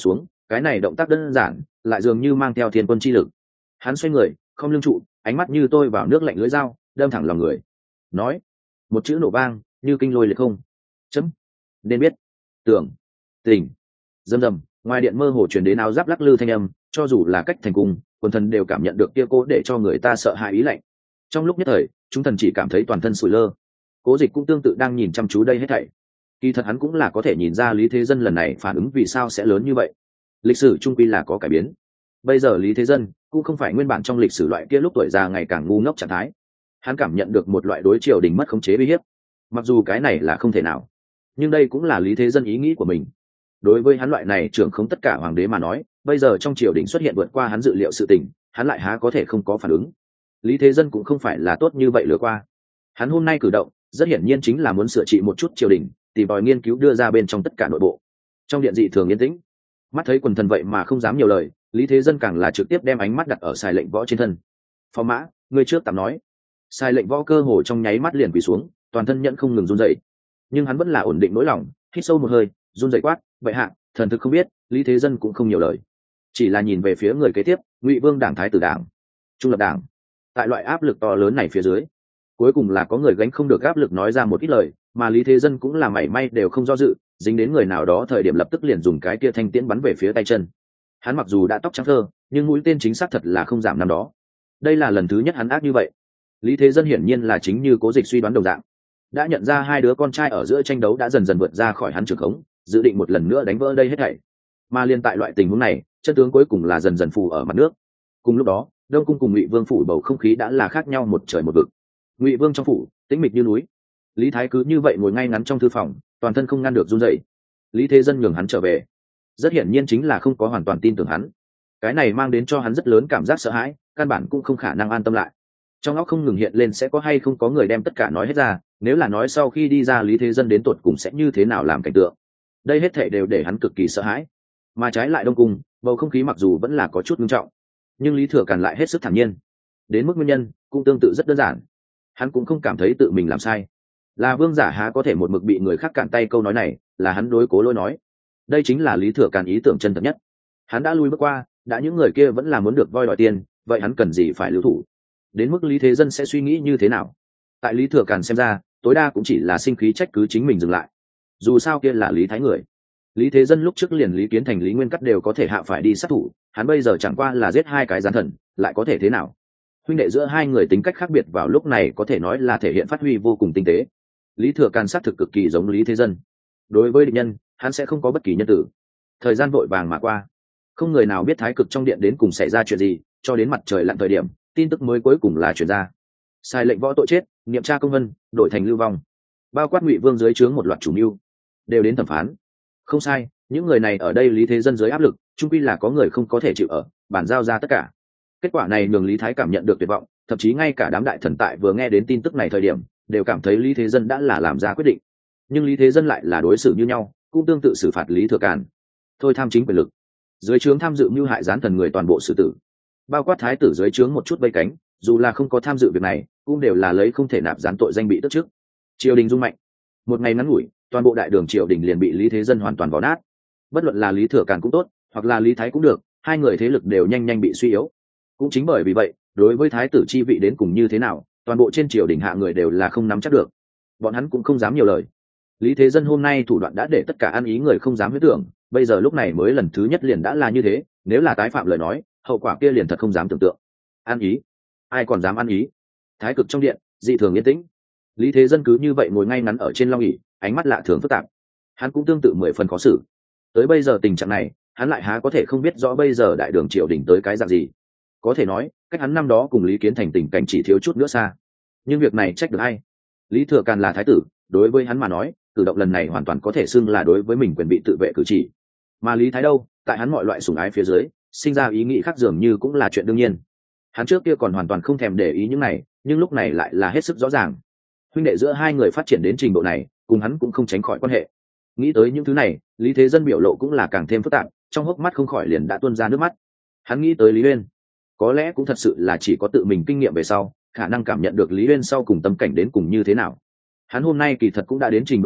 cái này động tác đơn giản lại dường như mang theo thiên quân chi lực. Hắn xoay người không lưng trụ, ánh mắt như tôi vào nước lạnh lưỡi dao đâm thẳng lòng người, nói một chữ nổ vang như kinh lôi liệt không. Chấm. Nên biết. Tưởng. Tình. Rầm rầm, ngoài điện mơ hồ truyền đến áo giáp lắc lư thanh âm, cho dù là cách thành cung, quần thần đều cảm nhận được kia cố để cho người ta sợ hãi ý lạnh. Trong lúc nhất thời, chúng thần chỉ cảm thấy toàn thân sủi lơ. Cố Dịch cũng tương tự đang nhìn chăm chú đây hết thảy. Kỳ thật hắn cũng là có thể nhìn ra Lý Thế Dân lần này phản ứng vì sao sẽ lớn như vậy. Lịch sử trung quy là có cải biến. Bây giờ Lý Thế Dân cũng không phải nguyên bản trong lịch sử loại kia lúc tuổi già ngày càng ngu ngốc trạng thái. Hắn cảm nhận được một loại đối triều đình mất khống chế uy hiếp. Mặc dù cái này là không thể nào, nhưng đây cũng là Lý Thế Dân ý nghĩ của mình. Đối với hắn loại này trưởng không tất cả hoàng đế mà nói, bây giờ trong triều đình xuất hiện vượt qua hắn dự liệu sự tình, hắn lại há có thể không có phản ứng. Lý Thế Dân cũng không phải là tốt như vậy lừa qua. Hắn hôm nay cử động rất hiển nhiên chính là muốn sửa trị một chút triều đình, tìm tòi nghiên cứu đưa ra bên trong tất cả nội bộ. Trong điện dị thường yên tĩnh, mắt thấy quần thần vậy mà không dám nhiều lời, Lý Thế Dân càng là trực tiếp đem ánh mắt đặt ở Sai Lệnh Võ trên thân. Phó mã, ngươi trước tạm nói. Sai Lệnh Võ cơ hồ trong nháy mắt liền quỳ xuống, toàn thân nhẫn không ngừng run rẩy, nhưng hắn vẫn là ổn định nỗi lòng, hít sâu một hơi, run rẩy quát, vậy hạ, thần thực không biết. Lý Thế Dân cũng không nhiều lời, chỉ là nhìn về phía người kế tiếp, Ngụy Vương đảng thái tử đảng, Trung lập đảng. Tại loại áp lực to lớn này phía dưới, cuối cùng là có người gánh không được áp lực nói ra một ít lời, mà Lý Thế Dân cũng là mảy may đều không do dự, dính đến người nào đó thời điểm lập tức liền dùng cái kia thanh tiễn bắn về phía tay chân. Hắn mặc dù đã tóc trắng thơ, nhưng mũi tên chính xác thật là không giảm năm đó. Đây là lần thứ nhất hắn ác như vậy. Lý Thế Dân hiển nhiên là chính như Cố Dịch suy đoán đồng dạng, đã nhận ra hai đứa con trai ở giữa tranh đấu đã dần dần vượt ra khỏi hắn trường khống, dự định một lần nữa đánh vỡ đây hết thảy. Mà liên tại loại tình huống này, chân tướng cuối cùng là dần dần phù ở mặt nước. Cùng lúc đó, Đông cung cùng Ngụy Vương phủ bầu không khí đã là khác nhau một trời một vực. Ngụy Vương trong phủ tĩnh mịch như núi, Lý Thái cứ như vậy ngồi ngay ngắn trong thư phòng, toàn thân không ngăn được run rẩy. Lý Thế Dân nhường hắn trở về, rất hiển nhiên chính là không có hoàn toàn tin tưởng hắn. Cái này mang đến cho hắn rất lớn cảm giác sợ hãi, căn bản cũng không khả năng an tâm lại. Trong óc không ngừng hiện lên sẽ có hay không có người đem tất cả nói hết ra, nếu là nói sau khi đi ra Lý Thế Dân đến tột cùng sẽ như thế nào làm cảnh tượng. Đây hết thảy đều để hắn cực kỳ sợ hãi. Mà trái lại Đông cung, bầu không khí mặc dù vẫn là có chút nghiêm trọng, nhưng Lý Thừa Càn lại hết sức thản nhiên. Đến mức nguyên nhân cũng tương tự rất đơn giản, hắn cũng không cảm thấy tự mình làm sai. Là vương giả há có thể một mực bị người khác cản tay, câu nói này là hắn đối Cố Lỗi nói. Đây chính là Lý Thừa Càn ý tưởng chân thật nhất. Hắn đã lui bước qua, đã những người kia vẫn là muốn được voi đòi tiền, vậy hắn cần gì phải lưu thủ. Đến mức Lý Thế Dân sẽ suy nghĩ như thế nào, tại Lý Thừa Càn xem ra tối đa cũng chỉ là sinh khí trách cứ chính mình dừng lại. Dù sao kia là Lý Thái người. Lý Thế Dân lúc trước liền Lý Kiến Thành, Lý Nguyên Cắt đều có thể hạ phải đi sát thủ, hắn bây giờ chẳng qua là giết hai cái gián thần, lại có thể thế nào? Huynh đệ giữa hai người tính cách khác biệt vào lúc này có thể nói là thể hiện phát huy vô cùng tinh tế. Lý Thừa Càn sát thực cực kỳ giống Lý Thế Dân. Đối với địch nhân, hắn sẽ không có bất kỳ nhân tử. Thời gian vội vàng mà qua, không người nào biết Thái Cực trong điện đến cùng xảy ra chuyện gì, cho đến mặt trời lặn thời điểm, tin tức mới cuối cùng là truyền ra. Sai Lệnh Võ tội chết, niệm tra công vân, đổi thành lưu vong. Bao quát Ngụy Vương dưới trướng một loạt chủ mưu, đều đến thẩm phán. Không sai, những người này ở đây Lý Thế Dân dưới áp lực, chung quy là có người không có thể chịu ở, bản giao ra tất cả. Kết quả này nhường Lý Thái cảm nhận được tuyệt vọng, thậm chí ngay cả đám đại thần tại vừa nghe đến tin tức này thời điểm, đều cảm thấy Lý Thế Dân đã là làm ra quyết định. Nhưng Lý Thế Dân lại là đối xử như nhau, cũng tương tự xử phạt Lý Thừa Càn. Thôi tham chính quyền lực, dưới trướng tham dự mưu hại gián thần người toàn bộ xử tử. Bao quát thái tử dưới trướng một chút vây cánh, dù là không có tham dự việc này, cũng đều là lấy không thể nạp gián tội danh bị tước chức. Triều đình rung mạnh, một ngày ngắn ngủi, toàn bộ đại đường triều đình liền bị Lý Thế Dân hoàn toàn vò nát. Bất luận là Lý Thừa Càn cũng tốt, hoặc là Lý Thái cũng được, hai người thế lực đều nhanh nhanh bị suy yếu. Cũng chính bởi vì vậy, đối với thái tử chi vị đến cùng như thế nào, toàn bộ trên triều đình hạ người đều là không nắm chắc được. Bọn hắn cũng không dám nhiều lời. Lý Thế Dân hôm nay thủ đoạn đã để tất cả ăn ý người không dám huyết tưởng, bây giờ lúc này mới lần thứ nhất liền đã là như thế, nếu là tái phạm lời nói, hậu quả kia liền thật không dám tưởng tượng. Ăn ý? Ai còn dám ăn ý? Thái Cực trong điện dị thường yên tĩnh. Lý Thế Dân cứ như vậy ngồi ngay ngắn ở trên long ỷ, ánh mắt lạ thường phức tạp. Hắn cũng tương tự 10 phần khó xử. Tới bây giờ tình trạng này, hắn lại há có thể không biết rõ bây giờ đại đường triều đình tới cái dạng gì. Có thể nói, cách hắn năm đó cùng Lý Kiến Thành tình cảnh chỉ thiếu chút nữa xa. Nhưng việc này trách được ai? Lý Thừa Càn là thái tử, đối với hắn mà nói, cử động lần này hoàn toàn có thể xưng là đối với mình quyền bị tự vệ cử chỉ. Mà Lý Thái đâu, tại hắn mọi loại sủng ái phía dưới, sinh ra ý nghĩ khác dường như cũng là chuyện đương nhiên. Hắn trước kia còn hoàn toàn không thèm để ý những này, nhưng lúc này lại là hết sức rõ ràng. Huynh đệ giữa hai người phát triển đến trình độ này, cùng hắn cũng không tránh khỏi quan hệ. Nghĩ tới những thứ này, Lý Thế Dân biểu lộ cũng là càng thêm phức tạp, trong hốc mắt không khỏi liền đã tuôn ra nước mắt. Hắn nghĩ tới Lý Uyên, có lẽ cũng thật sự là chỉ có tự mình kinh nghiệm về sau, khả năng cảm nhận được Lý Uyên sau cùng tâm cảnh đến cùng như thế nào. Hắn hôm nay kỳ thật cũng đã đến trình độ này,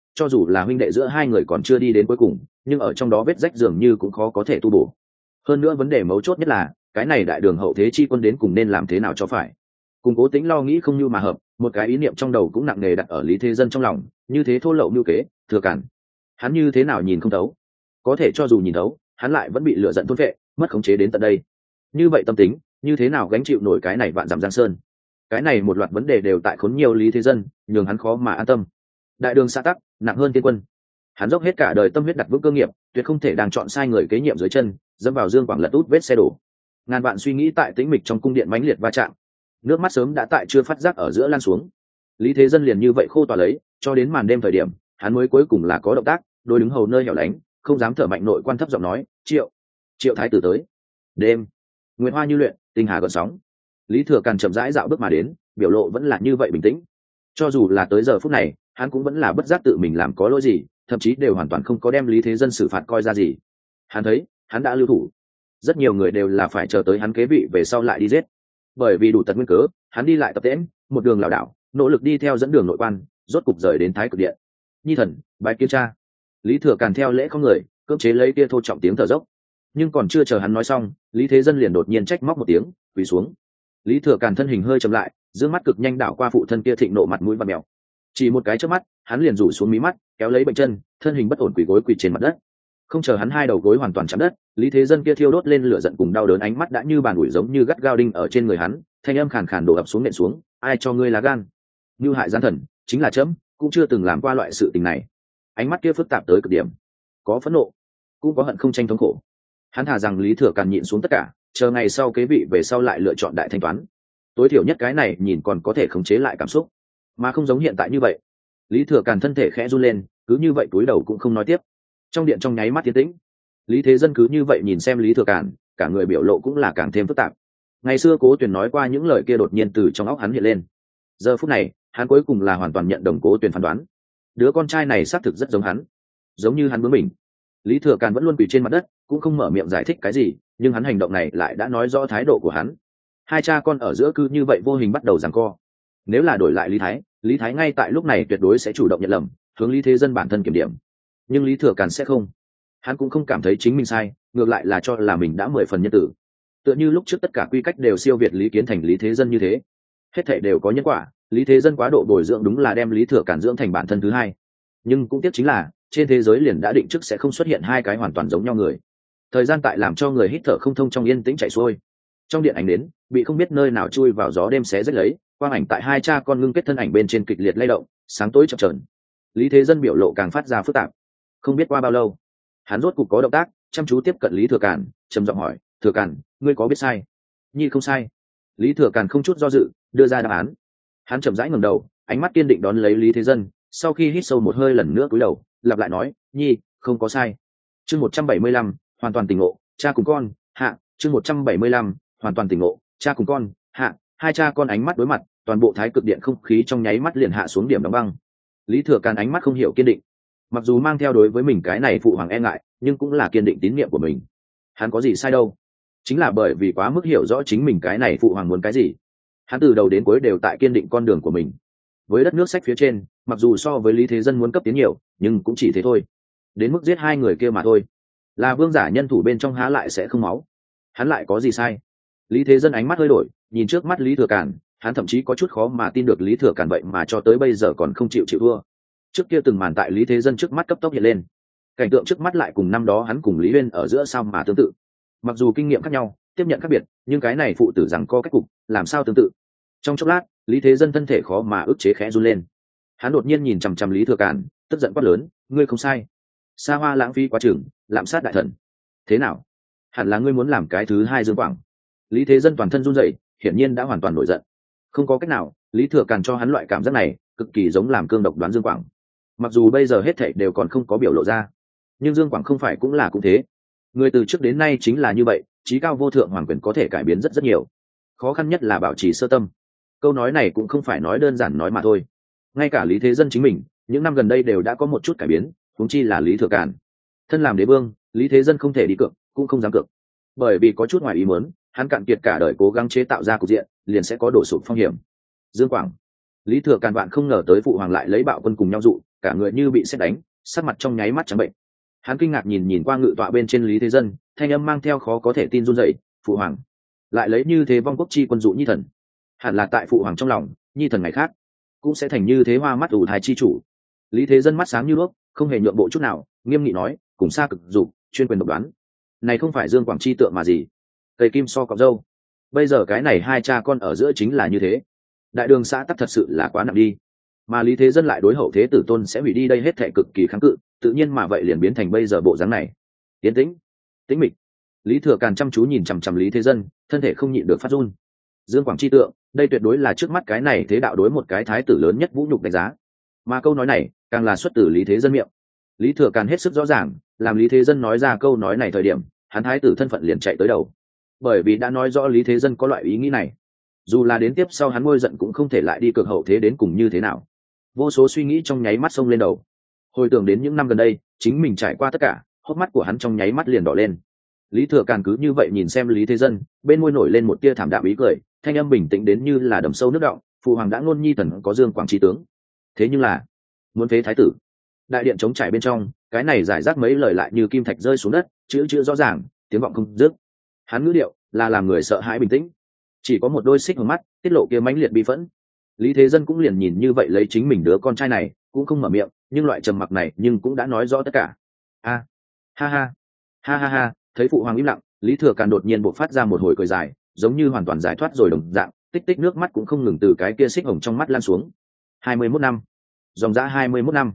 cho dù là huynh đệ giữa hai người còn chưa đi đến cuối cùng, nhưng ở trong đó vết rách dường như cũng khó có thể tu bổ. Hơn nữa vấn đề mấu chốt nhất là cái này đại đường hậu thế chi quân đến cùng nên làm thế nào cho phải. Cùng Cố Tĩnh lo nghĩ không như mà hợp, một cái ý niệm trong đầu cũng nặng nề đặt ở Lý Thế Dân trong lòng, như thế thô lậu mưu kế, Thừa Càn, hắn như thế nào nhìn không thấu, có thể cho dù nhìn thấu, hắn lại vẫn bị lửa giận thôn phệ, mất khống chế đến tận đây. Như vậy tâm tính, như thế nào gánh chịu nổi cái này vạn dặm giang sơn? Cái này một loạt vấn đề đều tại khốn nhiều Lý Thế Dân, nhường hắn khó mà an tâm. Đại đường xã tắc nặng hơn tiên quân, hắn dốc hết cả đời tâm huyết đặt vững cơ nghiệp, tuyệt không thể đang chọn sai người kế nhiệm dưới chân, dẫm vào dương quảng lật út vết xe đổ. Ngàn vạn suy nghĩ tại tĩnh mịch trong cung điện mãnh liệt va chạm, nước mắt sớm đã tại chưa phát giác ở giữa lan xuống. Lý Thế Dân liền như vậy khô tỏa lấy, cho đến màn đêm thời điểm, hắn mới cuối cùng là có động tác, đôi đứng hầu nơi hẻo lánh, không dám thở mạnh, nội quan thấp giọng nói, triệu thái tử tới. Đêm nguyệt hoa như luyện, tinh hà gợn sóng. Lý Thừa Càn chậm rãi dạo bước mà đến, biểu lộ vẫn là như vậy bình tĩnh. Cho dù là tới giờ phút này, hắn cũng vẫn là bất giác tự mình làm có lỗi gì, thậm chí đều hoàn toàn không có đem Lý Thế Dân xử phạt coi ra gì. Hắn thấy hắn đã lưu thủ, rất nhiều người đều là phải chờ tới hắn kế vị về sau lại đi giết. Bởi vì đủ tật nguyên cớ, hắn đi lại tập tễnh, một đường lảo đảo, nỗ lực đi theo dẫn đường nội quan, rốt cục rời đến Thái Cực Điện. Nhi thần bái kiến cha. Lý Thừa Càn theo lễ không người, cưỡng chế lấy kia thô trọng tiếng thở dốc. Nhưng còn chưa chờ hắn nói xong, Lý Thế Dân liền đột nhiên trách móc một tiếng, quỳ xuống. Lý Thừa Càn thân hình hơi chậm lại, dương mắt cực nhanh đảo qua phụ thân kia thịnh nộ mặt mũi và mèo. Chỉ một cái chớp mắt, hắn liền rủ xuống mí mắt, kéo lấy bệnh chân, thân hình bất ổn quỳ gối quỳ trên mặt đất. Không chờ hắn hai đầu gối hoàn toàn chạm đất, Lý Thế Dân kia thiêu đốt lên lửa giận cùng đau đớn ánh mắt đã như bàn ủi giống như gắt gao đinh ở trên người hắn, thanh âm khàn khàn đổ ập xuống nện xuống, ai cho ngươi lá gan? Như hại gian thần, chính là chấm, cũng chưa từng làm qua loại sự tình này. Ánh mắt kia phức tạp tới cực điểm, có phẫn nộ, cũng có hận không tranh thống khổ. Hắn thà rằng Lý Thừa Càn nhịn xuống tất cả, chờ ngày sau kế vị về sau lại lựa chọn đại thanh toán. Tối thiểu nhất cái này nhìn còn có thể khống chế lại cảm xúc, mà không giống hiện tại như vậy. Lý Thừa Càn thân thể khẽ run lên, cứ như vậy cúi đầu cũng không nói tiếp. Trong điện trong nháy mắt tiến tĩnh. Lý Thế Dân cứ như vậy nhìn xem Lý Thừa Càn, cả người biểu lộ cũng là càng thêm phức tạp. Ngày xưa Cố Tuyền nói qua những lời kia đột nhiên từ trong óc hắn hiện lên. Giờ phút này, hắn cuối cùng là hoàn toàn nhận đồng Cố Tuyền phán đoán. Đứa con trai này xác thực rất giống hắn, giống như hắn bướng mình. Lý Thừa Càn vẫn luôn quỳ trên mặt đất, cũng không mở miệng giải thích cái gì, nhưng hắn hành động này lại đã nói rõ thái độ của hắn. Hai cha con ở giữa cứ như vậy vô hình bắt đầu giằng co. Nếu là đổi lại Lý Thái ngay tại lúc này tuyệt đối sẽ chủ động nhận lầm, hướng Lý Thế Dân bản thân kiểm điểm. Nhưng Lý Thừa Càn sẽ không. Hắn cũng không cảm thấy chính mình sai, ngược lại là cho là mình đã 10 phần nhân tử. Tựa như lúc trước tất cả quy cách đều siêu việt Lý Kiến thành Lý Thế Dân như thế. Hết thảy đều có nhân quả, Lý Thế Dân quá độ bồi dưỡng đúng là đem Lý Thừa Càn dưỡng thành bản thân thứ hai. Nhưng cũng tiếc chính là, trên thế giới liền đã định trước sẽ không xuất hiện hai cái hoàn toàn giống nhau người. Thời gian tại làm cho người hít thở không thông trong yên tĩnh chảy xuôi. Trong điện ảnh đến, bị không biết nơi nào chui vào gió đêm xé rách lấy, quang ảnh tại hai cha con ngưng kết thân ảnh bên trên kịch liệt lay động, sáng tối chập chờn. Lý Thế Dân biểu lộ càng phát ra phức tạp. Không biết qua bao lâu, hắn rốt cục có động tác, chăm chú tiếp cận Lý Thừa Càn, trầm giọng hỏi, Thừa Càn, ngươi có biết sai? Nhi không sai. Lý Thừa Càn không chút do dự, đưa ra đáp án. Hắn chậm rãi ngẩng đầu, ánh mắt kiên định đón lấy Lý Thế Dân, sau khi hít sâu một hơi lần nữa cúi đầu, lặp lại nói, Nhi, không có sai. Chương 175, hoàn toàn tỉnh ngộ, cha cùng con, hạ. Chương 175, hoàn toàn tỉnh ngộ, cha cùng con, hạ. Hai cha con ánh mắt đối mặt, toàn bộ Thái Cực Điện không khí trong nháy mắt liền hạ xuống điểm đóng băng. Lý Thừa Càn ánh mắt không hiểu kiên định, mặc dù mang theo đối với mình cái này phụ hoàng e ngại, nhưng cũng là kiên định tín nhiệm của mình. Hắn có gì sai đâu? Chính là bởi vì quá mức hiểu rõ chính mình cái này phụ hoàng muốn cái gì. Hắn từ đầu đến cuối đều tại kiên định con đường của mình. Với đất nước sách phía trên, mặc dù so với Lý Thế Dân muốn cấp tiến nhiều, nhưng cũng chỉ thế thôi. Đến mức giết hai người kia mà thôi. Là vương giả nhân thủ bên trong há lại sẽ không máu. Hắn lại có gì sai? Lý Thế Dân ánh mắt hơi đổi, nhìn trước mắt Lý Thừa Càn, hắn thậm chí có chút khó mà tin được Lý Thừa Càn vậy mà cho tới bây giờ còn không chịu thua. Trước kia từng màn tại Lý Thế Dân trước mắt cấp tốc hiện lên, cảnh tượng trước mắt lại cùng năm đó hắn cùng Lý Uyên ở giữa sao mà tương tự. Mặc dù kinh nghiệm khác nhau, tiếp nhận khác biệt, nhưng cái này phụ tử rằng co cách cục làm sao tương tự. Trong chốc lát, Lý Thế Dân thân thể khó mà ức chế khẽ run lên. Hắn đột nhiên nhìn chằm chằm Lý Thừa Càn, tức giận quát lớn, ngươi không sai, xa hoa lãng phí quá chừng, lạm sát đại thần. Thế nào, hẳn là ngươi muốn làm cái thứ hai Dương Quảng? Lý Thế Dân toàn thân run rẩy, hiển nhiên đã hoàn toàn nổi giận. Không có cách nào, Lý Thừa Càn cho hắn loại cảm giác này, cực kỳ giống làm cương độc đoán Dương Quảng. Mặc dù bây giờ hết thảy đều còn không có biểu lộ ra, nhưng Dương Quảng không phải cũng là cũng thế. Người từ trước đến nay chính là như vậy, chí cao vô thượng hoàng quyền có thể cải biến rất rất nhiều. Khó khăn nhất là bảo trì sơ tâm. Câu nói này cũng không phải nói đơn giản nói mà thôi. Ngay cả Lý Thế Dân chính mình, những năm gần đây đều đã có một chút cải biến, huống chi là Lý Thừa Càn. Thân làm đế vương, Lý Thế Dân không thể đi cược, cũng không dám cược. Bởi vì có chút ngoài ý muốn, hắn cạn kiệt cả đời cố gắng chế tạo ra cục diện, liền sẽ có đổ sụp phong hiểm. Dương Quảng. Lý Thừa Càn vạn không ngờ tới phụ hoàng lại lấy bạo quân cùng nhau dụ, cả người như bị sét đánh, sắc mặt trong nháy mắt trắng bệnh. Hắn kinh ngạc nhìn qua ngự tọa bên trên Lý Thế Dân, thanh âm mang theo khó có thể tin run rẩy, phụ hoàng lại lấy như thế vong quốc chi quân dụ nhi thần, hẳn là tại phụ hoàng trong lòng, nhi thần ngày khác cũng sẽ thành như thế hoa mắt ủ thai chi chủ. Lý Thế Dân mắt sáng như đuốc, không hề nhượng bộ chút nào, nghiêm nghị nói, cùng xa cực dục, chuyên quyền độc đoán, này không phải Dương Quảng chi tượng mà gì, cây kim so cọc dâu. Bây giờ cái này hai cha con ở giữa chính là như thế, đại đường xã tắc thật sự là quá nặng đi, mà Lý Thế Dân lại đối hậu thế tử tôn sẽ hủy đi đây hết thệ cực kỳ kháng cự, tự nhiên mà vậy liền biến thành bây giờ bộ dáng này. Tiến tĩnh, tĩnh mịch. Lý Thừa Càn chăm chú nhìn chằm chằm Lý Thế Dân, thân thể không nhịn được phát run. Dương Quảng chi tượng, đây tuyệt đối là trước mắt cái này thế đạo đối một cái thái tử lớn nhất vũ nhục đánh giá, mà câu nói này càng là xuất từ Lý Thế Dân miệng. Lý Thừa Càn hết sức rõ ràng, làm Lý Thế Dân nói ra câu nói này thời điểm, hắn thái tử thân phận liền chạy tới đầu, bởi vì đã nói rõ Lý Thế Dân có loại ý nghĩ này, dù là đến tiếp sau hắn ngôi giận cũng không thể lại đi cược hậu thế đến cùng như thế nào. Vô số suy nghĩ trong nháy mắt xông lên đầu, hồi tưởng đến những năm gần đây chính mình trải qua tất cả, hốc mắt của hắn trong nháy mắt liền đỏ lên. Lý Thừa Càn cứ như vậy nhìn xem Lý Thế Dân, bên môi nổi lên một tia thảm đạm ý cười, thanh âm bình tĩnh đến như là đầm sâu nước đọng, phụ hoàng đã ngôn nhi thần có Dương Quảng trí tướng, thế nhưng là muốn phế thái tử. Đại điện trống trải bên trong, cái này giải rác mấy lời lại như kim thạch rơi xuống đất, chữ chữ rõ ràng, tiếng vọng không dứt. Hắn ngữ điệu là làm người sợ hãi bình tĩnh, chỉ có một đôi xích hồng mắt tiết lộ kia mãnh liệt bi phẫn. Lý Thế Dân cũng liền nhìn như vậy lấy chính mình đứa con trai này, cũng không mở miệng, nhưng loại trầm mặc này nhưng cũng đã nói rõ tất cả. Ha ha ha, thấy phụ hoàng im lặng, Lý Thừa Càn đột nhiên bộc phát ra một hồi cười dài, giống như hoàn toàn giải thoát rồi đồng dạng, tích tích nước mắt cũng không ngừng từ cái kia xích hồng trong mắt lan xuống. 21 năm, dòng dã 21 năm.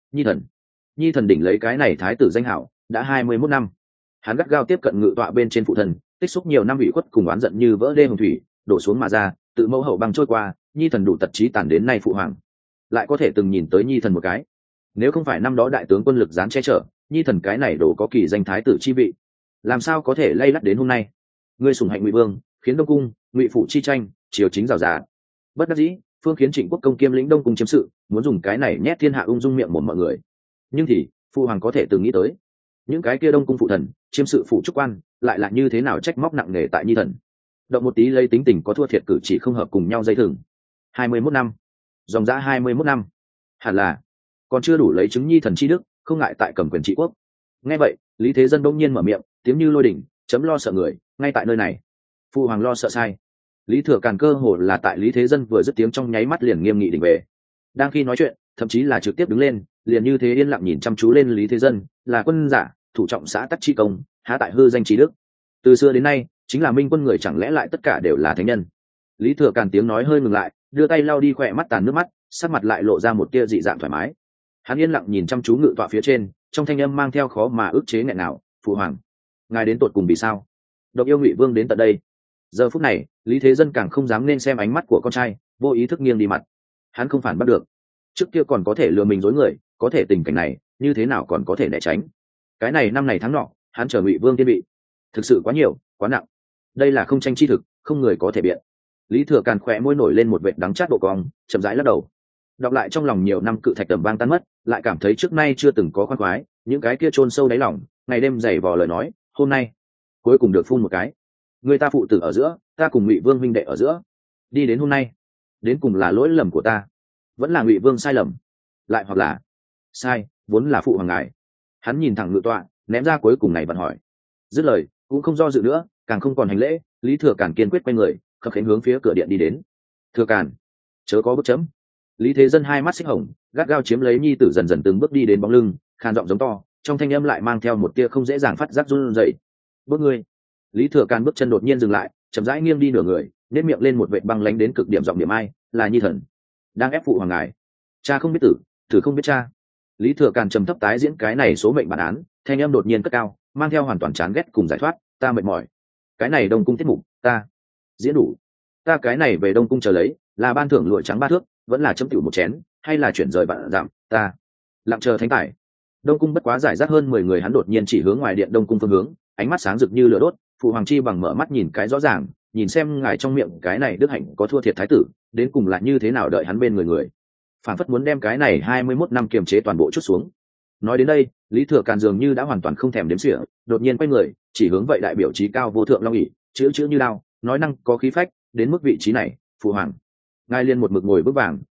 Nhi thần đỉnh lấy cái này thái tử danh hảo đã 21 năm. Hắn gắt gao tiếp cận ngự tọa bên trên phụ thần, tích xúc nhiều năm ủy khuất cùng oán giận như vỡ đê hồng thủy, đổ xuống mà ra, tự mẫu hậu băng trôi qua, nhi thần đủ tật trí tàn đến nay phụ hoàng lại có thể từng nhìn tới nhi thần một cái. Nếu không phải năm đó đại tướng quân lực gián che chở, nhi thần cái này đổ có kỳ danh thái tử chi vị, làm sao có thể lay lắt đến hôm nay. Ngươi sủng hạnh Ngụy Vương, khiến Đông cung, Ngụy phủ chi tranh, triều chính rào rạt. Bất đắc dĩ, phương khiến Trịnh Quốc công kiêm lĩnh Đông cung chiếm sự, muốn dùng cái này nhét thiên hạ ung dung miệng một mọi người. Nhưng thì phụ hoàng có thể từng nghĩ tới, những cái kia Đông cung phụ thần, chiêm sự phụ trúc quan, lại là như thế nào trách móc nặng nề tại nhi thần. Động một tí lấy tính tình có thua thiệt cử chỉ không hợp cùng nhau dây thừng. 21 năm, dòng dã 21 năm, hẳn là còn chưa đủ lấy chứng nhi thần chi đức, không ngại tại cầm quyền trị quốc. Nghe vậy, Lý Thế Dân đông nhiên mở miệng, tiếng như lôi đỉnh, chấm lo sợ người, ngay tại nơi này. Phụ hoàng lo sợ sai. Lý Thừa Càn cơ hồ là tại Lý Thế Dân vừa dứt tiếng trong nháy mắt liền nghiêm nghị đỉnh về. Đang khi nói chuyện, thậm chí là trực tiếp đứng lên, liền như thế yên lặng nhìn chăm chú lên Lý Thế Dân, là quân giả, thủ trọng xã tắc chi công, há tại hư danh trí đức. Từ xưa đến nay, chính là minh quân người, chẳng lẽ lại tất cả đều là thánh nhân. Lý Thừa Càn tiếng nói hơi ngừng lại, đưa tay lau đi khỏe mắt tàn nước mắt, sắc mặt lại lộ ra một tia dị dạng thoải mái. Hắn yên lặng nhìn chăm chú ngự tọa phía trên, trong thanh âm mang theo khó mà ức chế nghẹn nào, phụ hoàng ngài đến tột cùng vì sao độc yêu Ngụy Vương đến tận đây. Giờ phút này Lý Thế Dân càng không dám nên xem ánh mắt của con trai, vô ý thức nghiêng đi mặt. Hắn không phản bắt được, trước kia còn có thể lừa mình dối người, có thể tình cảnh này như thế nào còn có thể né tránh. Cái này năm này tháng nọ, hắn chờ Ngụy Vương thiên vị thực sự quá nhiều quá nặng, đây là không tranh chi thực, không người có thể biện. Lý Thừa Càn khỏe môi nổi lên một vệt đắng chát độ cong, chậm rãi lắc đầu. Đọc lại trong lòng nhiều năm cự thạch tầm vang tan mất, lại cảm thấy trước nay chưa từng có khoan khoái, những cái kia chôn sâu đáy lòng, ngày đêm dày vò lời nói, hôm nay cuối cùng được phun một cái. Người ta phụ tử ở giữa, ta cùng Ngụy Vương huynh đệ ở giữa, đi đến hôm nay, đến cùng là lỗi lầm của ta, vẫn là Ngụy Vương sai lầm, lại hoặc là sai vốn là phụ hoàng ngài. Hắn nhìn thẳng ngự tọa, ném ra cuối cùng này vẫn hỏi. Dứt lời cũng không do dự nữa, càng không còn hành lễ, Lý Thừa Càn kiên quyết quay người, khập khiễng hướng phía cửa điện đi đến. Thừa Càn, chớ có bước chấm. Lý Thế Dân hai mắt xích hồng, gắt gao chiếm lấy nhi tử, dần dần từng bước đi đến bóng lưng, khan giọng giống to, trong thanh âm lại mang theo một tia không dễ dàng phát giác run rẩy. Bước ngươi. Lý Thừa Càn bước chân đột nhiên dừng lại, chậm rãi nghiêng đi nửa người, nét miệng lên một vệt băng lánh đến cực điểm giọng niệm ai, là nhi thần đang ép phụ hoàng ngài. Cha không biết tử, tử không biết cha. Lý Thừa Càn trầm thấp tái diễn cái này số mệnh bản án, thanh âm đột nhiên cất cao, mang theo hoàn toàn chán ghét cùng giải thoát. Ta mệt mỏi, cái này Đông cung tiết mục ta diễn đủ, ta cái này về Đông cung chờ lấy, là ban thưởng lụa trắng 3 thước, vẫn là chấm tiểu một chén, hay là chuyển rời bạn giảm, ta lặng chờ thánh tài. Đông cung bất quá giải rác hơn 10 người, hắn đột nhiên chỉ hướng ngoài điện Đông cung phương hướng, ánh mắt sáng rực như lửa đốt. Phụ hoàng chi bằng mở mắt nhìn cái rõ ràng, nhìn xem ngài trong miệng cái này đức hạnh có thua thiệt thái tử, đến cùng là như thế nào đợi hắn bên người. Phản phất muốn đem cái này 21 năm kiềm chế toàn bộ chút xuống. Nói đến đây, Lý Thừa Càn dường như đã hoàn toàn không thèm đếm xỉa, đột nhiên quay người, chỉ hướng vậy đại biểu trí cao vô thượng long ỷ, chữ chữ như đao, nói năng có khí phách, đến mức vị trí này, phụ hoàng ngài liên một mực ngồi vững vàng,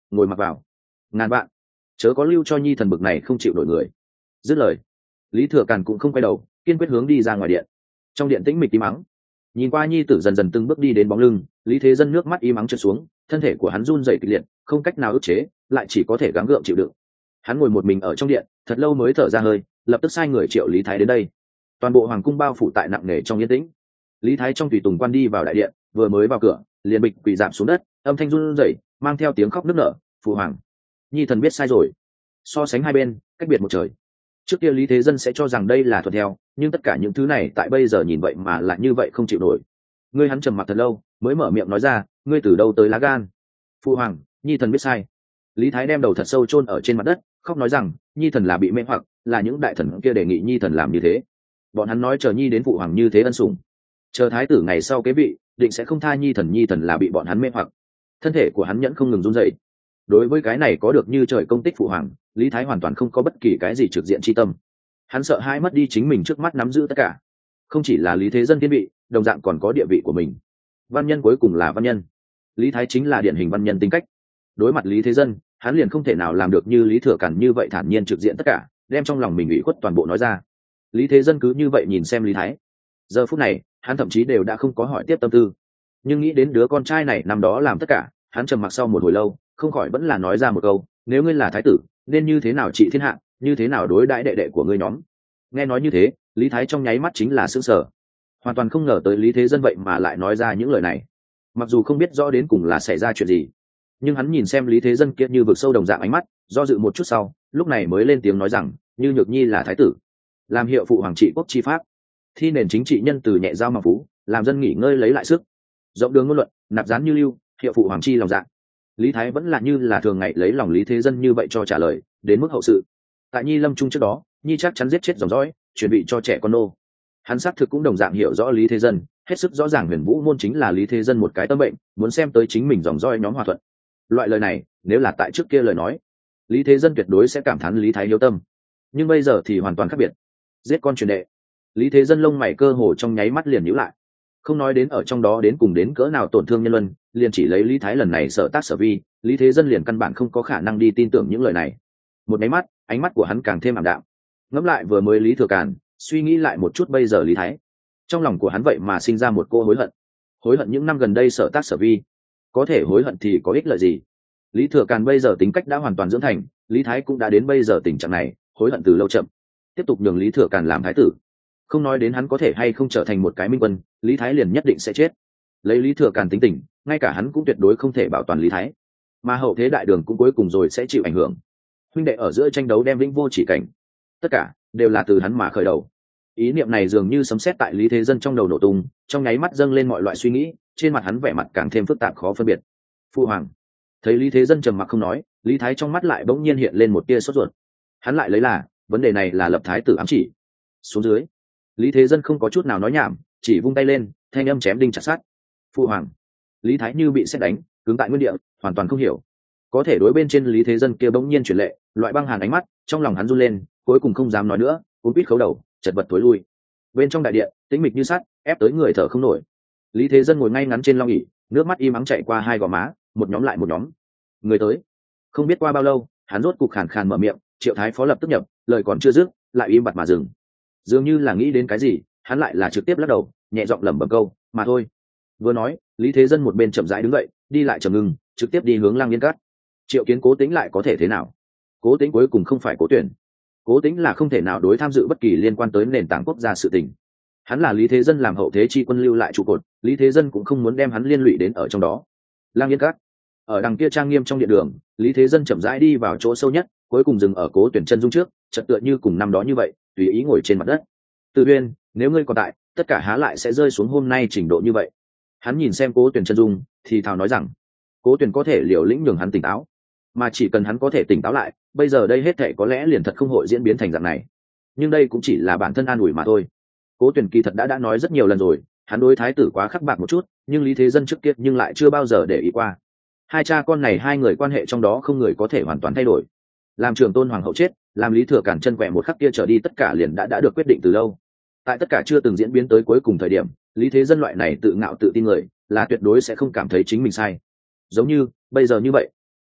ngồi mặc vào. Ngàn vạn chớ có lưu cho nhi thần bực này không chịu nổi người. Dứt lời, lý thừa càn cũng không quay đầu, kiên quyết hướng đi ra ngoài điện. Trong điện tĩnh mịch im ắng, nhìn qua nhi tử dần dần từng bước đi đến bóng lưng, lý thế dân nước mắt im ắng trượt xuống, thân thể của hắn run rẩy kịch liệt, không cách nào ức chế, lại chỉ có thể gắng gượng chịu đựng. Hắn ngồi một mình ở trong điện, thật lâu mới thở ra hơi, lập tức sai người triệu lý thái đến đây. Toàn bộ hoàng cung bao phủ tại nặng nề trong yên tĩnh. Lý thái trong tùy tùng quan đi vào đại điện, vừa mới vào cửa liền bịch quỳ rạp xuống đất, âm thanh run rẩy mang theo tiếng khóc nức nở. Phụ hoàng, nhi thần biết sai rồi. So sánh hai bên cách biệt một trời. Trước kia lý thế dân sẽ cho rằng đây là thuận theo, nhưng tất cả những thứ này tại bây giờ nhìn vậy mà lại như vậy không chịu nổi. Ngươi hắn trầm mặc thật lâu mới mở miệng nói ra, ngươi từ đâu tới lá gan? Phụ hoàng, nhi thần biết sai. Lý thái đem đầu thật sâu chôn ở trên mặt đất, khóc nói rằng, nhi thần là bị mê hoặc, là những đại thần kia đề nghị nhi thần làm như thế. Bọn hắn nói chờ nhi đến phụ hoàng như thế ân sủng, chờ thái tử ngày sau kế vị định sẽ không tha nhi thần là bị bọn hắn mê hoặc. Thân thể của hắn nhẫn không ngừng run rẩy. Đối với cái này có được như trời công tích phụ hoàng, lý thái hoàn toàn không có bất kỳ cái gì trực diện chi tâm. Hắn sợ hãi mất đi chính mình trước mắt nắm giữ tất cả. Không chỉ là lý thế dân thiên vị, đồng dạng còn có địa vị của mình. Văn nhân cuối cùng là văn nhân, lý thái chính là điển hình văn nhân tính cách. Đối mặt lý thế dân, hắn liền không thể nào làm được như lý thừa càn như vậy thản nhiên trực diện tất cả, đem trong lòng mình ủy khuất toàn bộ nói ra. Lý thế dân cứ như vậy nhìn xem lý thái. Giờ phút này hắn thậm chí đều đã không có hỏi tiếp tâm tư, nhưng nghĩ đến đứa con trai này năm đó làm tất cả, hắn trầm mặc sau một hồi lâu không khỏi vẫn là nói ra một câu, nếu ngươi là thái tử nên như thế nào trị thiên hạ, như thế nào đối đãi đệ đệ của ngươi nhóm. Nghe nói như thế, lý thái trong nháy mắt chính là sững sờ, hoàn toàn không ngờ tới lý thế dân vậy mà lại nói ra những lời này. Mặc dù không biết rõ đến cùng là xảy ra chuyện gì, nhưng hắn nhìn xem lý thế dân kia như vực sâu đồng dạng ánh mắt, do dự một chút sau lúc này mới lên tiếng nói rằng, như nhược nhi là thái tử, làm hiệu phụ hoàng trị quốc chi pháp, thi nền chính trị nhân từ nhẹ giao mà phú, làm dân nghỉ ngơi lấy lại sức, rộng đường ngôn luận, nạp gián như lưu, hiệu phụ hoàng chi lòng dạ. Lý thái vẫn là như là thường ngày lấy lòng lý thế dân như vậy cho trả lời. Đến mức hậu sự, tại nhi lâm trung trước đó, nhi chắc chắn giết chết dòng dõi, chuẩn bị cho trẻ con nô. Hắn xác thực cũng đồng dạng hiểu rõ lý thế dân, hết sức rõ ràng huyền vũ môn chính là lý thế dân một cái tâm bệnh, muốn xem tới chính mình dòng dõi nhóm hòa thuận. Loại lời này nếu là tại trước kia lời nói, lý thế dân tuyệt đối sẽ cảm thán lý thái hiếu tâm, nhưng bây giờ thì hoàn toàn khác biệt. Giết con truyền đệ, lý thế dân lông mày cơ hồ trong nháy mắt liền nhíu lại. Không nói đến ở trong đó đến cùng đến cỡ nào tổn thương nhân luân, liền chỉ lấy lý thái lần này sở tác sở vi, lý thế dân liền căn bản không có khả năng đi tin tưởng những lời này. Một máy mắt, ánh mắt của hắn càng thêm ảm đạm. Ngẫm lại vừa mới lý thừa càn, suy nghĩ lại một chút bây giờ lý thái, trong lòng của hắn vậy mà sinh ra một cô hối hận. Hối hận những năm gần đây sở tác sở vi. Có thể hối hận thì có ích lợi gì? Lý thừa càn bây giờ tính cách đã hoàn toàn dưỡng thành, lý thái cũng đã đến bây giờ tình trạng này, hối hận từ lâu chậm. Tiếp tục nhường lý thừa càn làm thái tử, không nói đến hắn có thể hay không trở thành một cái minh quân, lý thái liền nhất định sẽ chết. Lấy lý thừa càn tính tình, ngay cả hắn cũng tuyệt đối không thể bảo toàn lý thái, mà hậu thế đại đường cũng cuối cùng rồi sẽ chịu ảnh hưởng. Huynh đệ ở giữa tranh đấu đem vĩnh vô chỉ cảnh, tất cả đều là từ hắn mà khởi đầu. Ý niệm này dường như sấm sét tại lý thế dân trong đầu nổ tung, trong nháy mắt dâng lên mọi loại suy nghĩ, trên mặt hắn vẻ mặt càng thêm phức tạp khó phân biệt. Phu hoàng, thấy lý thế dân trầm mặc không nói, lý thái trong mắt lại bỗng nhiên hiện lên một tia sốt ruột. Hắn lại lấy là vấn đề này là lập thái tử ám chỉ. Xuống dưới, lý thế dân không có chút nào nói nhảm, chỉ vung tay lên, thanh âm chém đinh chặt sắt. Phu hoàng, lý thái như bị sét đánh, cứng tại nguyên địa, hoàn toàn không hiểu. Có thể đối bên trên lý thế dân kia bỗng nhiên chuyển lệ, loại băng hàn ánh mắt, trong lòng hắn run lên, cuối cùng không dám nói nữa, cuống quýt khấu đầu, chật vật tối lui. Bên trong đại điện tĩnh mịch như sắt, ép tới người thở không nổi. Lý thế dân ngồi ngay ngắn trên long ỷ, nước mắt im ắng chạy qua hai gò má, một nhóm lại một nhóm. Người tới. Không biết qua bao lâu, hắn rốt cục khàn khàn mở miệng, Triệu thái phó lập tức nhập, lời còn chưa dứt, lại im bặt mà dừng. Dường như là nghĩ đến cái gì, hắn lại là trực tiếp lắc đầu, nhẹ giọng lẩm bẩm câu, mà thôi. Vừa nói, lý thế dân một bên chậm rãi đứng dậy, đi lại trầm ngưng, trực tiếp đi hướng Lang Yên Cát. Triệu Kiến Cố Tĩnh lại có thể thế nào? Cố Tĩnh cuối cùng không phải Cố Tuyển. Cố Tĩnh là không thể nào đối tham dự bất kỳ liên quan tới nền tảng quốc gia sự tình. Hắn là lý thế dân làm hậu thế chi quân lưu lại trụ cột, lý thế dân cũng không muốn đem hắn liên lụy đến ở trong đó. Lang Yên Cát, ở đằng kia trang nghiêm trong điện đường, lý thế dân chậm rãi đi vào chỗ sâu nhất, cuối cùng dừng ở Cố Tuyển chân dung trước, chợt tựa như cùng năm đó như vậy, tùy ý ngồi trên mặt đất. Từ Uyên, nếu ngươi còn tại, tất cả há lại sẽ rơi xuống hôm nay trình độ như vậy. Hắn nhìn xem Cố Tuyển chân dung, thì thào nói rằng, Cố Tuyển có thể liều lĩnh nhường hắn tỉnh táo, mà chỉ cần hắn có thể tỉnh táo lại, bây giờ đây hết thảy có lẽ liền thật không hội diễn biến thành dạng này. Nhưng đây cũng chỉ là bản thân an ủi mà thôi. Cố Tuyển kỳ thật đã nói rất nhiều lần rồi, hắn đối thái tử quá khắc bạc một chút, nhưng lý thế dân trước kia nhưng lại chưa bao giờ để ý qua. Hai cha con này hai người quan hệ trong đó không người có thể hoàn toàn thay đổi. Làm Trường Tôn hoàng hậu chết, làm lý thừa cản chân quẹ một khắc kia trở đi, tất cả liền đã được quyết định từ lâu. Tại tất cả chưa từng diễn biến tới cuối cùng thời điểm, lý thế dân loại này tự ngạo tự tin người là tuyệt đối sẽ không cảm thấy chính mình sai. Giống như bây giờ như vậy,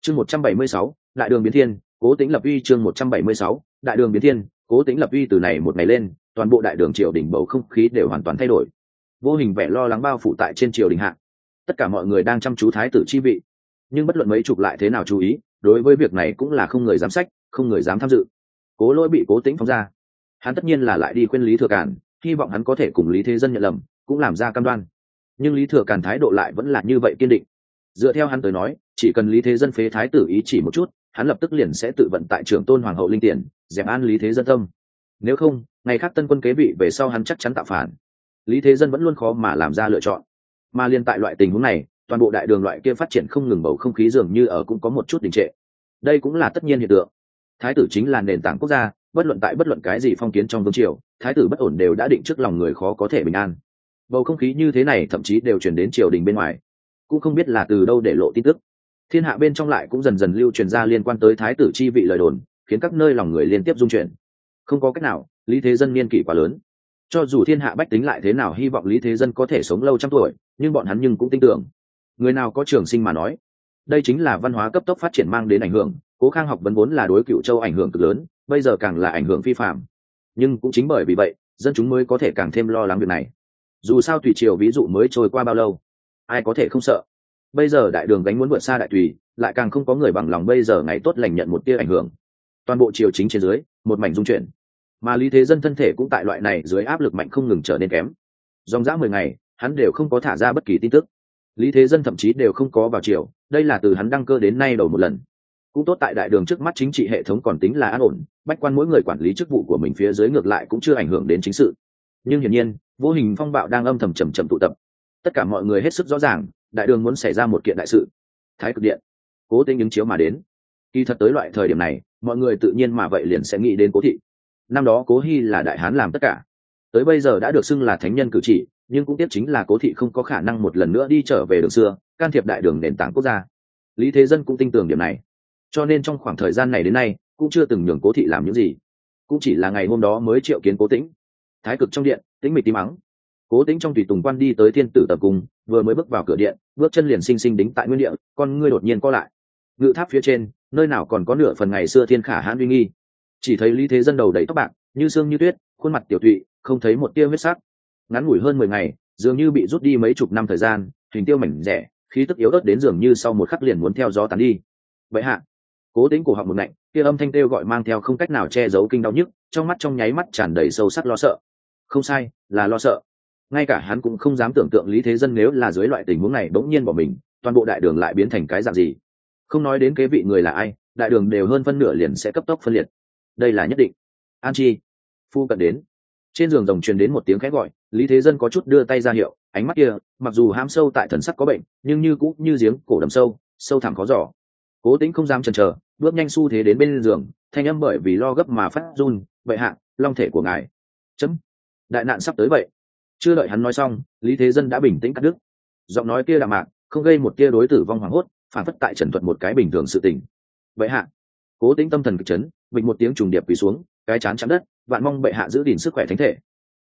Chương 176, đại đường biến thiên, Cố Tĩnh lập uy. Chương 176, đại đường biến thiên, Cố Tĩnh lập uy. Từ này một ngày lên, toàn bộ đại đường triều đình bầu không khí đều hoàn toàn thay đổi. Vô hình vẻ lo lắng bao phủ tại trên triều đình hạ. Tất cả mọi người đang chăm chú thái tử chi vị, nhưng bất luận mấy chục lại thế nào chú ý, đối với việc này cũng là không người dám sách, không người dám tham dự. Cố Lỗi bị Cố Tĩnh phóng ra, hắn tất nhiên là lại đi khuyên Lý Thừa Càn, hy vọng hắn có thể cùng Lý Thế Dân nhận lầm, cũng làm ra cam đoan. Nhưng Lý Thừa Càn thái độ lại vẫn là như vậy kiên định. Dựa theo hắn tới nói, chỉ cần Lý Thế Dân phế thái tử ý chỉ một chút, hắn lập tức liền sẽ tự vận tại trưởng tôn hoàng hậu linh tiền, dẹp an Lý Thế Dân tâm. Nếu không, ngày khác tân quân kế vị về sau hắn chắc chắn tạo phản. Lý Thế Dân vẫn luôn khó mà làm ra lựa chọn. Mà liên tại loại tình huống này, toàn bộ đại đường loại kia phát triển không ngừng, bầu không khí dường như ở cũng có một chút đình trệ. Đây cũng là tất nhiên hiện tượng. Thái tử chính là nền tảng quốc gia, bất luận tại bất luận cái gì phong kiến trong vương triều, thái tử bất ổn đều đã định trước lòng người khó có thể bình an. Bầu không khí như thế này thậm chí đều truyền đến triều đình bên ngoài, cũng không biết là từ đâu để lộ tin tức. Thiên hạ bên trong lại cũng dần dần lưu truyền ra liên quan tới thái tử chi vị lời đồn, khiến các nơi lòng người liên tiếp rung chuyển. Không có cách nào, Lý Thế Dân niên kỷ quá lớn. Cho dù thiên hạ bách tính lại thế nào hy vọng Lý Thế Dân có thể sống lâu trăm tuổi, nhưng bọn hắn nhưng cũng tin tưởng, người nào có trường sinh mà nói. Đây chính là văn hóa cấp tốc phát triển mang đến ảnh hưởng. Cố Khang học vấn vốn là đối Cựu Châu ảnh hưởng cực lớn, bây giờ càng là ảnh hưởng phi phạm. Nhưng cũng chính bởi vì vậy, dân chúng mới có thể càng thêm lo lắng việc này. Dù sao tùy triều ví dụ mới trôi qua bao lâu, ai có thể không sợ. Bây giờ đại đường gánh muốn vượt xa đại tùy, lại càng không có người bằng lòng bây giờ ngày tốt lành nhận một tia ảnh hưởng. Toàn bộ triều chính trên dưới một mảnh dung chuyển, mà Lý Thế Dân thân thể cũng tại loại này dưới áp lực mạnh không ngừng trở nên kém. Dòng dã 10 ngày, hắn đều không có thả ra bất kỳ tin tức. Lý Thế Dân thậm chí đều không có vào triều, đây là từ hắn đăng cơ đến nay đầu một lần. Cũng tốt tại đại đường trước mắt chính trị hệ thống còn tính là an ổn, bách quan mỗi người quản lý chức vụ của mình phía dưới ngược lại cũng chưa ảnh hưởng đến chính sự. Nhưng hiển nhiên, vô hình phong bạo đang âm thầm chậm chậm tụ tập. Tất cả mọi người hết sức rõ ràng, đại đường muốn xảy ra một kiện đại sự. Thái Cực Điện, Cố Tĩnh ứng chiếu mà đến. Kỳ thật tới loại thời điểm này, mọi người tự nhiên mà vậy liền sẽ nghĩ đến Cố thị. Năm đó Cố Hi là đại hán làm tất cả, tới bây giờ đã được xưng là thánh nhân cử chỉ, nhưng cũng tiếc chính là Cố thị không có khả năng một lần nữa đi trở về đường xưa, can thiệp đại đường nền tảng quốc gia. Lý Thế Dân cũng tin tưởng điểm này, cho nên trong khoảng thời gian này đến nay cũng chưa từng nhường Cố thị làm những gì, cũng chỉ là ngày hôm đó mới triệu kiến Cố Tĩnh. Thái cực trong điện, tĩnh mịch tím mắng. Cố Tĩnh trong tùy tùng quan đi tới thiên tử tập cung, vừa mới bước vào cửa điện, bước chân liền sinh sinh đính tại nguyên địa, con ngươi đột nhiên co lại. Ngự tháp phía trên, nơi nào còn có nửa phần ngày xưa thiên khả hãn uy nghi. Chỉ thấy Lý Thế Dân đầu đầy tóc bạc, như xương như tuyết, khuôn mặt tiểu tụy, không thấy một tia huyết sắc. Ngắn ngủi hơn 10 ngày, dường như bị rút đi mấy chục năm thời gian, hình tiêu mảnh rẻ, khí tức yếu ớt đến dường như sau một khắc liền muốn theo gió tán đi. Vậy hạ, Cố Tĩnh cổ họng một nạnh, kia âm thanh kêu gọi mang theo không cách nào che giấu kinh đau nhức, trong mắt trong nháy mắt tràn đầy sâu sắc lo sợ. Không sai, là lo sợ. Ngay cả hắn cũng không dám tưởng tượng Lý Thế Dân nếu là dưới loại tình huống này bỗng nhiên bỏ mình, toàn bộ đại đường lại biến thành cái dạng gì. Không nói đến kế vị người là ai, đại đường đều hơn phân nửa liền sẽ cấp tốc phân liệt. Đây là nhất định. An Chi, phu cận đến. Trên giường rồng truyền đến một tiếng khẽ gọi, Lý Thế Dân có chút đưa tay ra hiệu, ánh mắt kia, mặc dù hám sâu tại thần sắc có bệnh, nhưng như cũ như giếng cổ đầm sâu, sâu thẳm khó dò. Cố Tĩnh không dám chần chờ, bước nhanh xu thế đến bên giường, thanh âm bởi vì lo gấp mà phát run, "Vậy hạ, long thể của ngài." Chấm. Đại nạn sắp tới vậy. Chưa đợi hắn nói xong, Lý Thế Dân đã bình tĩnh cắt đứt. Giọng nói kia đạm mạc, không gây một tia đối tử vong hoảng hốt, phản phất tại trần thuật một cái bình thường sự tình. "Vậy hạ." Cố Tĩnh tâm thần kịch chấn, bịch một tiếng trùng điệp quỳ xuống, cái chán chạm đất, vạn mong bệ hạ giữ gìn sức khỏe thánh thể.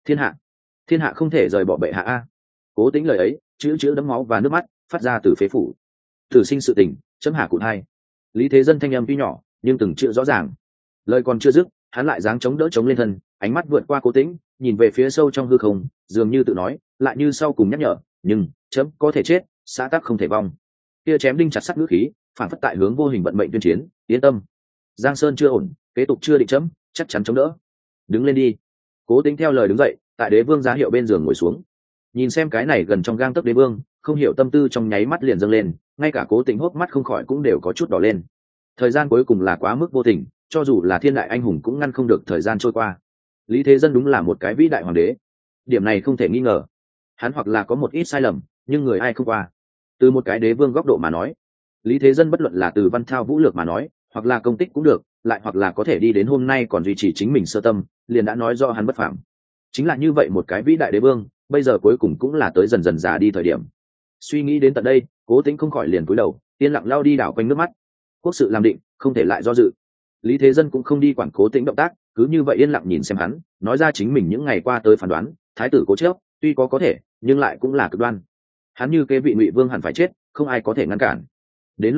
Thiên hạ không thể rời bỏ bệ hạ a." Cố Tĩnh lời ấy, chữ đẫm máu và nước mắt, phát ra từ phế phủ. Tử sinh sự tình, chấm hạ cụt hai. Lý Thế Dân thanh âm tuy nhỏ, nhưng từng chữ rõ ràng. Lời còn chưa dứt, hắn lại giáng chống đỡ chống lên thân, ánh mắt vượt qua Cố Tĩnh, nhìn về phía sâu trong hư không, dường như tự nói, lại như sau cùng nhắc nhở, "Nhưng chấm có thể chết, xã tắc không thể vong." Kia chém đinh chặt sắt ngữ khí, phản phất tại hướng vô hình vận mệnh tuyên chiến, "Yên tâm, Giang Sơn chưa ổn, kế tục chưa định chấm, chắc chắn chống đỡ. Đứng lên đi." Cố Tĩnh theo lời đứng dậy, tại đế vương giá hiệu bên giường ngồi xuống. Nhìn xem cái này gần trong gang tấc đế vương, không hiểu tâm tư trong nháy mắt liền dâng lên, ngay cả Cố Tĩnh hốc mắt không khỏi cũng đều có chút đỏ lên. Thời gian cuối cùng là quá mức vô tình, cho dù là thiên đại anh hùng cũng ngăn không được thời gian trôi qua. Lý Thế Dân đúng là một cái vĩ đại hoàng đế, điểm này không thể nghi ngờ. Hắn hoặc là có một ít sai lầm, nhưng người ai không qua. Từ một cái đế vương góc độ mà nói, Lý Thế Dân bất luận là từ văn thao vũ lược mà nói, hoặc là công tích cũng được, lại hoặc là có thể đi đến hôm nay còn duy trì chính mình sơ tâm, liền đã nói do hắn bất phàm. Chính là như vậy một cái vĩ đại đế vương, bây giờ cuối cùng cũng là tới dần dần già đi thời điểm. Suy nghĩ đến tận đây, Cố Tĩnh không khỏi liền cúi đầu, yên lặng lao đi đảo quanh nước mắt. Quốc sự làm định, không thể lại do dự. Lý Thế Dân cũng không đi quản Cố Tĩnh động tác, cứ như vậy yên lặng nhìn xem hắn, nói ra chính mình những ngày qua tới phán đoán. Thái tử Cố Chấp tuy có thể, nhưng lại cũng là cực đoan. Hắn như kế vị Ngụy Vương hẳn phải chết, không ai có thể ngăn cản. Đến lúc đó,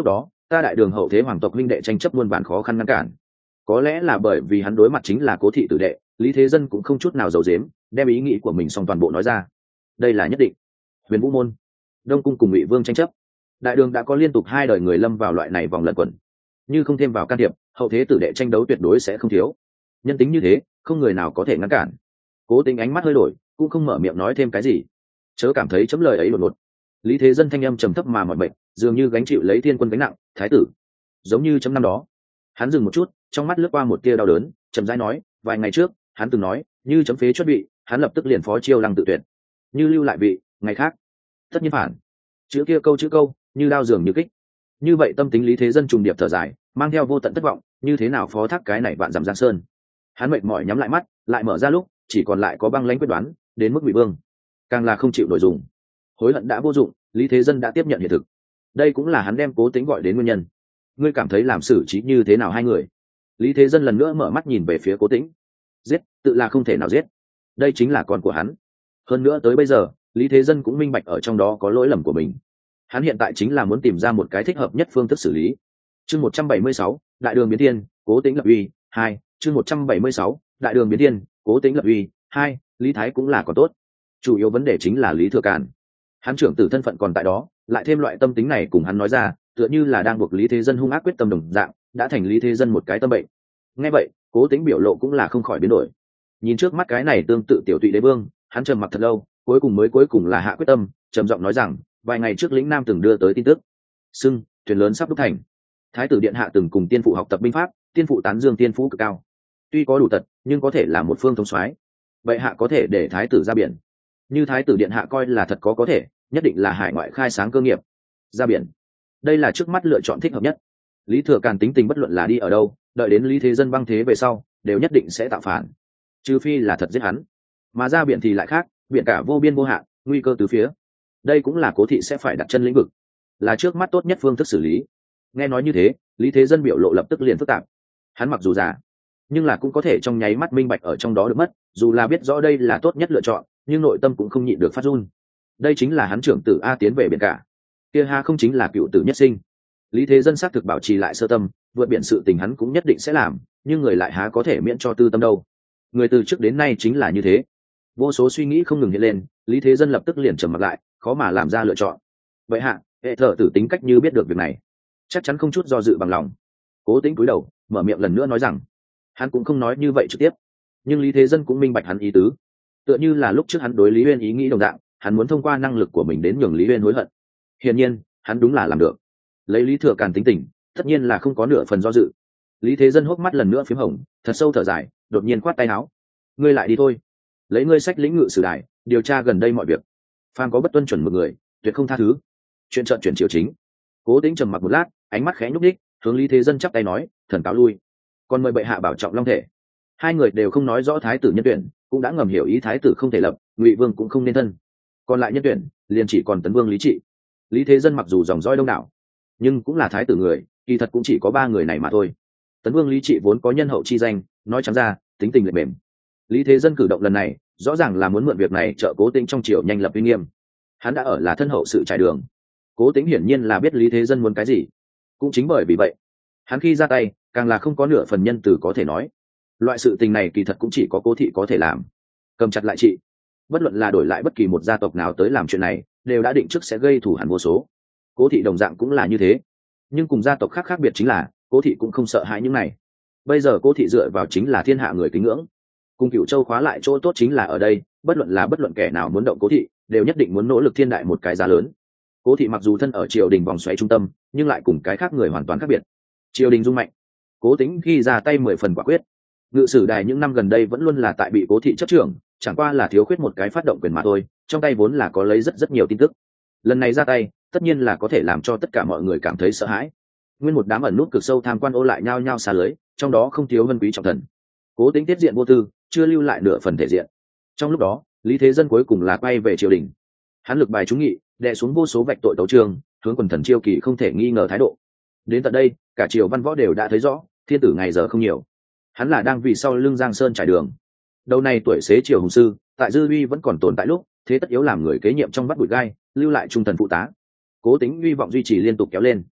ta đại đường hậu thế hoàng tộc huynh đệ tranh chấp muôn vàn khó khăn ngăn cản. Có lẽ là bởi vì hắn đối mặt chính là Cố thị tử đệ, Lý Thế Dân cũng không chút nào giấu giếm, đem ý nghĩ của mình xong toàn bộ nói ra. Đây là nhất định. Huyền Vũ môn, Đông cung cùng Ngụy Vương tranh chấp, đại đường đã có liên tục 2 đời người lâm vào loại này vòng lẩn quẩn, như không thêm vào can thiệp, hậu thế tử đệ tranh đấu tuyệt đối sẽ không thiếu. Nhân tính như thế, không người nào có thể ngăn cản. Cố Tính ánh mắt hơi đổi, cũng không mở miệng nói thêm cái gì. Chớ cảm thấy chấm lời ấy đột ngột. Lý Thế Dân thanh âm trầm thấp mà mỏi mệt, dường như gánh chịu lấy thiên quân gánh nặng. Thái tử, giống như chấm năm đó. Hắn dừng một chút, trong mắt lướt qua một tia đau đớn, chậm rãi nói, vài ngày trước, hắn từng nói, như chấm phế chuẩn bị, hắn lập tức liền phó chiêu lăng tự tuyệt. Như lưu lại vị, ngày khác, tất nhiên phản. Chữ kia câu chữ câu, như đao dường như kích. Như vậy tâm tính Lý Thế Dân trùng điệp thở dài, mang theo vô tận thất vọng, như thế nào phó thác cái này vạn dặm giang sơn. Hắn mệt mỏi nhắm lại mắt, lại mở ra lúc, chỉ còn lại có băng lãnh quyết đoán, đến mức Ngụy Vương, càng là không chịu nổi dùng. Hối hận đã vô dụng, Lý Thế Dân đã tiếp nhận hiện thực. Đây cũng là hắn đem Cố Tính gọi đến nguyên nhân. Ngươi cảm thấy làm xử trí như thế nào hai người? Lý Thế Dân lần nữa mở mắt nhìn về phía Cố Tĩnh. Giết, tự là không thể nào giết. Đây chính là con của hắn. Hơn nữa tới bây giờ, Lý Thế Dân cũng minh bạch ở trong đó có lỗi lầm của mình. Hắn hiện tại chính là muốn tìm ra một cái thích hợp nhất phương thức xử lý. Chương 176, Đại đường biến thiên, Cố Tĩnh lập uy, 2, chương 176, Đại đường biến thiên, Cố Tĩnh lập uy, 2, Lý Thái cũng là còn tốt. Chủ yếu vấn đề chính là Lý Thừa Càn. Hắn trưởng tử thân phận còn tại đó, lại thêm loại tâm tính này cùng hắn nói ra, tựa như là đang buộc Lý Thế Dân hung ác quyết tâm đồng dạng, đã thành Lý Thế Dân một cái tâm bệnh. Nghe vậy, Cố Tĩnh biểu lộ cũng là không khỏi biến đổi. Nhìn trước mắt cái này tương tự tiểu tụy đế vương, hắn trầm mặc thật lâu, cuối cùng là hạ quyết tâm, trầm giọng nói rằng, vài ngày trước lĩnh nam từng đưa tới tin tức, xưng thuyền lớn sắp đúc thành. Thái tử điện hạ từng cùng tiên phụ học tập binh pháp, tiên phụ tán dương tiên phú cực cao, tuy có đủ tật nhưng có thể là một phương thống soái. Vậy hạ có thể để thái tử ra biển. Như thái tử điện hạ coi là thật có thể, nhất định là hải ngoại khai sáng cơ nghiệp, ra biển. Đây là trước mắt lựa chọn thích hợp nhất. Lý Thừa Càn tính tình bất luận là đi ở đâu, đợi đến Lý Thế Dân băng thế về sau, đều nhất định sẽ tạo phản, trừ phi là thật giết hắn. Mà ra biển thì lại khác, biển cả vô biên vô hạn, nguy cơ từ phía. Đây cũng là Cố thị sẽ phải đặt chân lĩnh vực, là trước mắt tốt nhất phương thức xử lý. Nghe nói như thế, Lý Thế Dân biểu lộ lập tức liền phức tạp. Hắn mặc dù già, nhưng là cũng có thể trong nháy mắt minh bạch ở trong đó được mất, dù là biết rõ đây là tốt nhất lựa chọn, nhưng nội tâm cũng không nhịn được phát run. Đây chính là hắn trưởng tử A tiến về biển cả, kia ha không chính là cựu tử nhất sinh. Lý Thế Dân xác thực bảo trì lại sơ tâm, vượt biển sự tình hắn cũng nhất định sẽ làm, nhưng người lại há có thể miễn cho tư tâm đâu. Người từ trước đến nay chính là như thế. Vô số suy nghĩ không ngừng hiện lên, Lý Thế Dân lập tức liền trầm mặt lại, khó mà làm ra lựa chọn. Vậy hạ, hệ thợ tử tính cách như biết được việc này, chắc chắn không chút do dự bằng lòng. Cố Tĩnh cúi đầu, mở miệng lần nữa nói rằng, hắn cũng không nói như vậy trực tiếp, nhưng Lý Thế Dân cũng minh bạch hắn ý tứ. Tựa như là lúc trước hắn đối Lý Uyên ý nghĩ đồng dạng, hắn muốn thông qua năng lực của mình đến nhường Lý Uyên hối hận. Hiển nhiên, hắn đúng là làm được. Lấy Lý Thừa Càn tính tình, tất nhiên là không có nửa phần do dự. Lý Thế Dân hốc mắt lần nữa phím hồng, thật sâu thở dài, đột nhiên khoát tay áo, ngươi lại đi thôi, lấy ngươi sách lĩnh ngự sử đài, điều tra gần đây mọi việc, phàm có bất tuân chuẩn một người, tuyệt không tha thứ. Chuyện trợn chuyển chiều chính. Cố Tĩnh trầm mặc một lát, ánh mắt khẽ nhúc nhích, hướng Lý Thế Dân chắp tay nói, thần cáo lui, còn mời bệ hạ bảo trọng long thể. Hai người đều không nói rõ thái tử nhân tuyển, cũng đã ngầm hiểu ý thái tử không thể lập, Ngụy Vương cũng không nên thân, còn lại nhân tuyển liền chỉ còn Tấn Vương Lý Trị. Lý Thế Dân mặc dù dòng dõi đông đảo, nhưng cũng là thái tử người, kỳ thật cũng chỉ có 3 người này mà thôi. Tấn Vương Lý Trị vốn có nhân hậu chi danh, nói trắng ra, tính tình lệ mềm. Lý Thế Dân cử động lần này, rõ ràng là muốn mượn việc này trợ Cố Tĩnh trong triều nhanh lập uy nghiêm. Hắn đã ở là thân hậu sự trải đường. Cố Tĩnh hiển nhiên là biết Lý Thế Dân muốn cái gì, cũng chính bởi vì vậy, hắn khi ra tay, càng là không có nửa phần nhân từ có thể nói. Loại sự tình này kỳ thật cũng chỉ có Cố thị có thể làm. Cầm chặt lại trị, bất luận là đổi lại bất kỳ một gia tộc nào tới làm chuyện này, đều đã định trước sẽ gây thù hằn vô số. Cố thị đồng dạng cũng là như thế, nhưng cùng gia tộc khác khác biệt chính là, Cố thị cũng không sợ hãi những này. Bây giờ Cố thị dựa vào chính là thiên hạ người kính ngưỡng. Cùng Cửu Châu khóa lại chỗ tốt chính là ở đây, bất luận kẻ nào muốn động Cố thị, đều nhất định muốn nỗ lực thiên đại một cái giá lớn. Cố thị mặc dù thân ở triều đình vòng xoáy trung tâm, nhưng lại cùng cái khác người hoàn toàn khác biệt. Triều đình dung mạnh, Cố Tĩnh khi ra tay 10 phần quả quyết. Ngự sử đài những năm gần đây vẫn luôn là tại bị Cố thị chấp trưởng, chẳng qua là thiếu khuyết một cái phát động quyền mà thôi, trong tay vốn là có lấy rất nhiều tin tức. Lần này ra tay, tất nhiên là có thể làm cho tất cả mọi người cảm thấy sợ hãi. Nguyên một đám ẩn nút cực sâu tham quan ô lại nhao nhao xa lưới, trong đó không thiếu vân quý trọng thần. Cố Tĩnh tiết diện vô tư, chưa lưu lại nửa phần thể diện. Trong lúc đó, Lý Thế Dân cuối cùng là quay về triều đình. Hắn lực bài trúng nghị, đè xuống vô số vạch tội tấu chương, hướng quần thần chiêu kỳ không thể nghi ngờ thái độ. Đến tận đây, cả triều văn võ đều đã thấy rõ, thiên tử ngày giờ không nhiều. Hắn là đang vì sau lưng Giang Sơn trải đường. Đầu này tuổi xế triều hùng sư, tại dư uy vẫn còn tồn tại lúc, thế tất yếu làm người kế nhiệm trong vắt bụi gai, lưu lại trung thần phụ tá. Cố Tĩnh uy vọng duy trì liên tục kéo lên.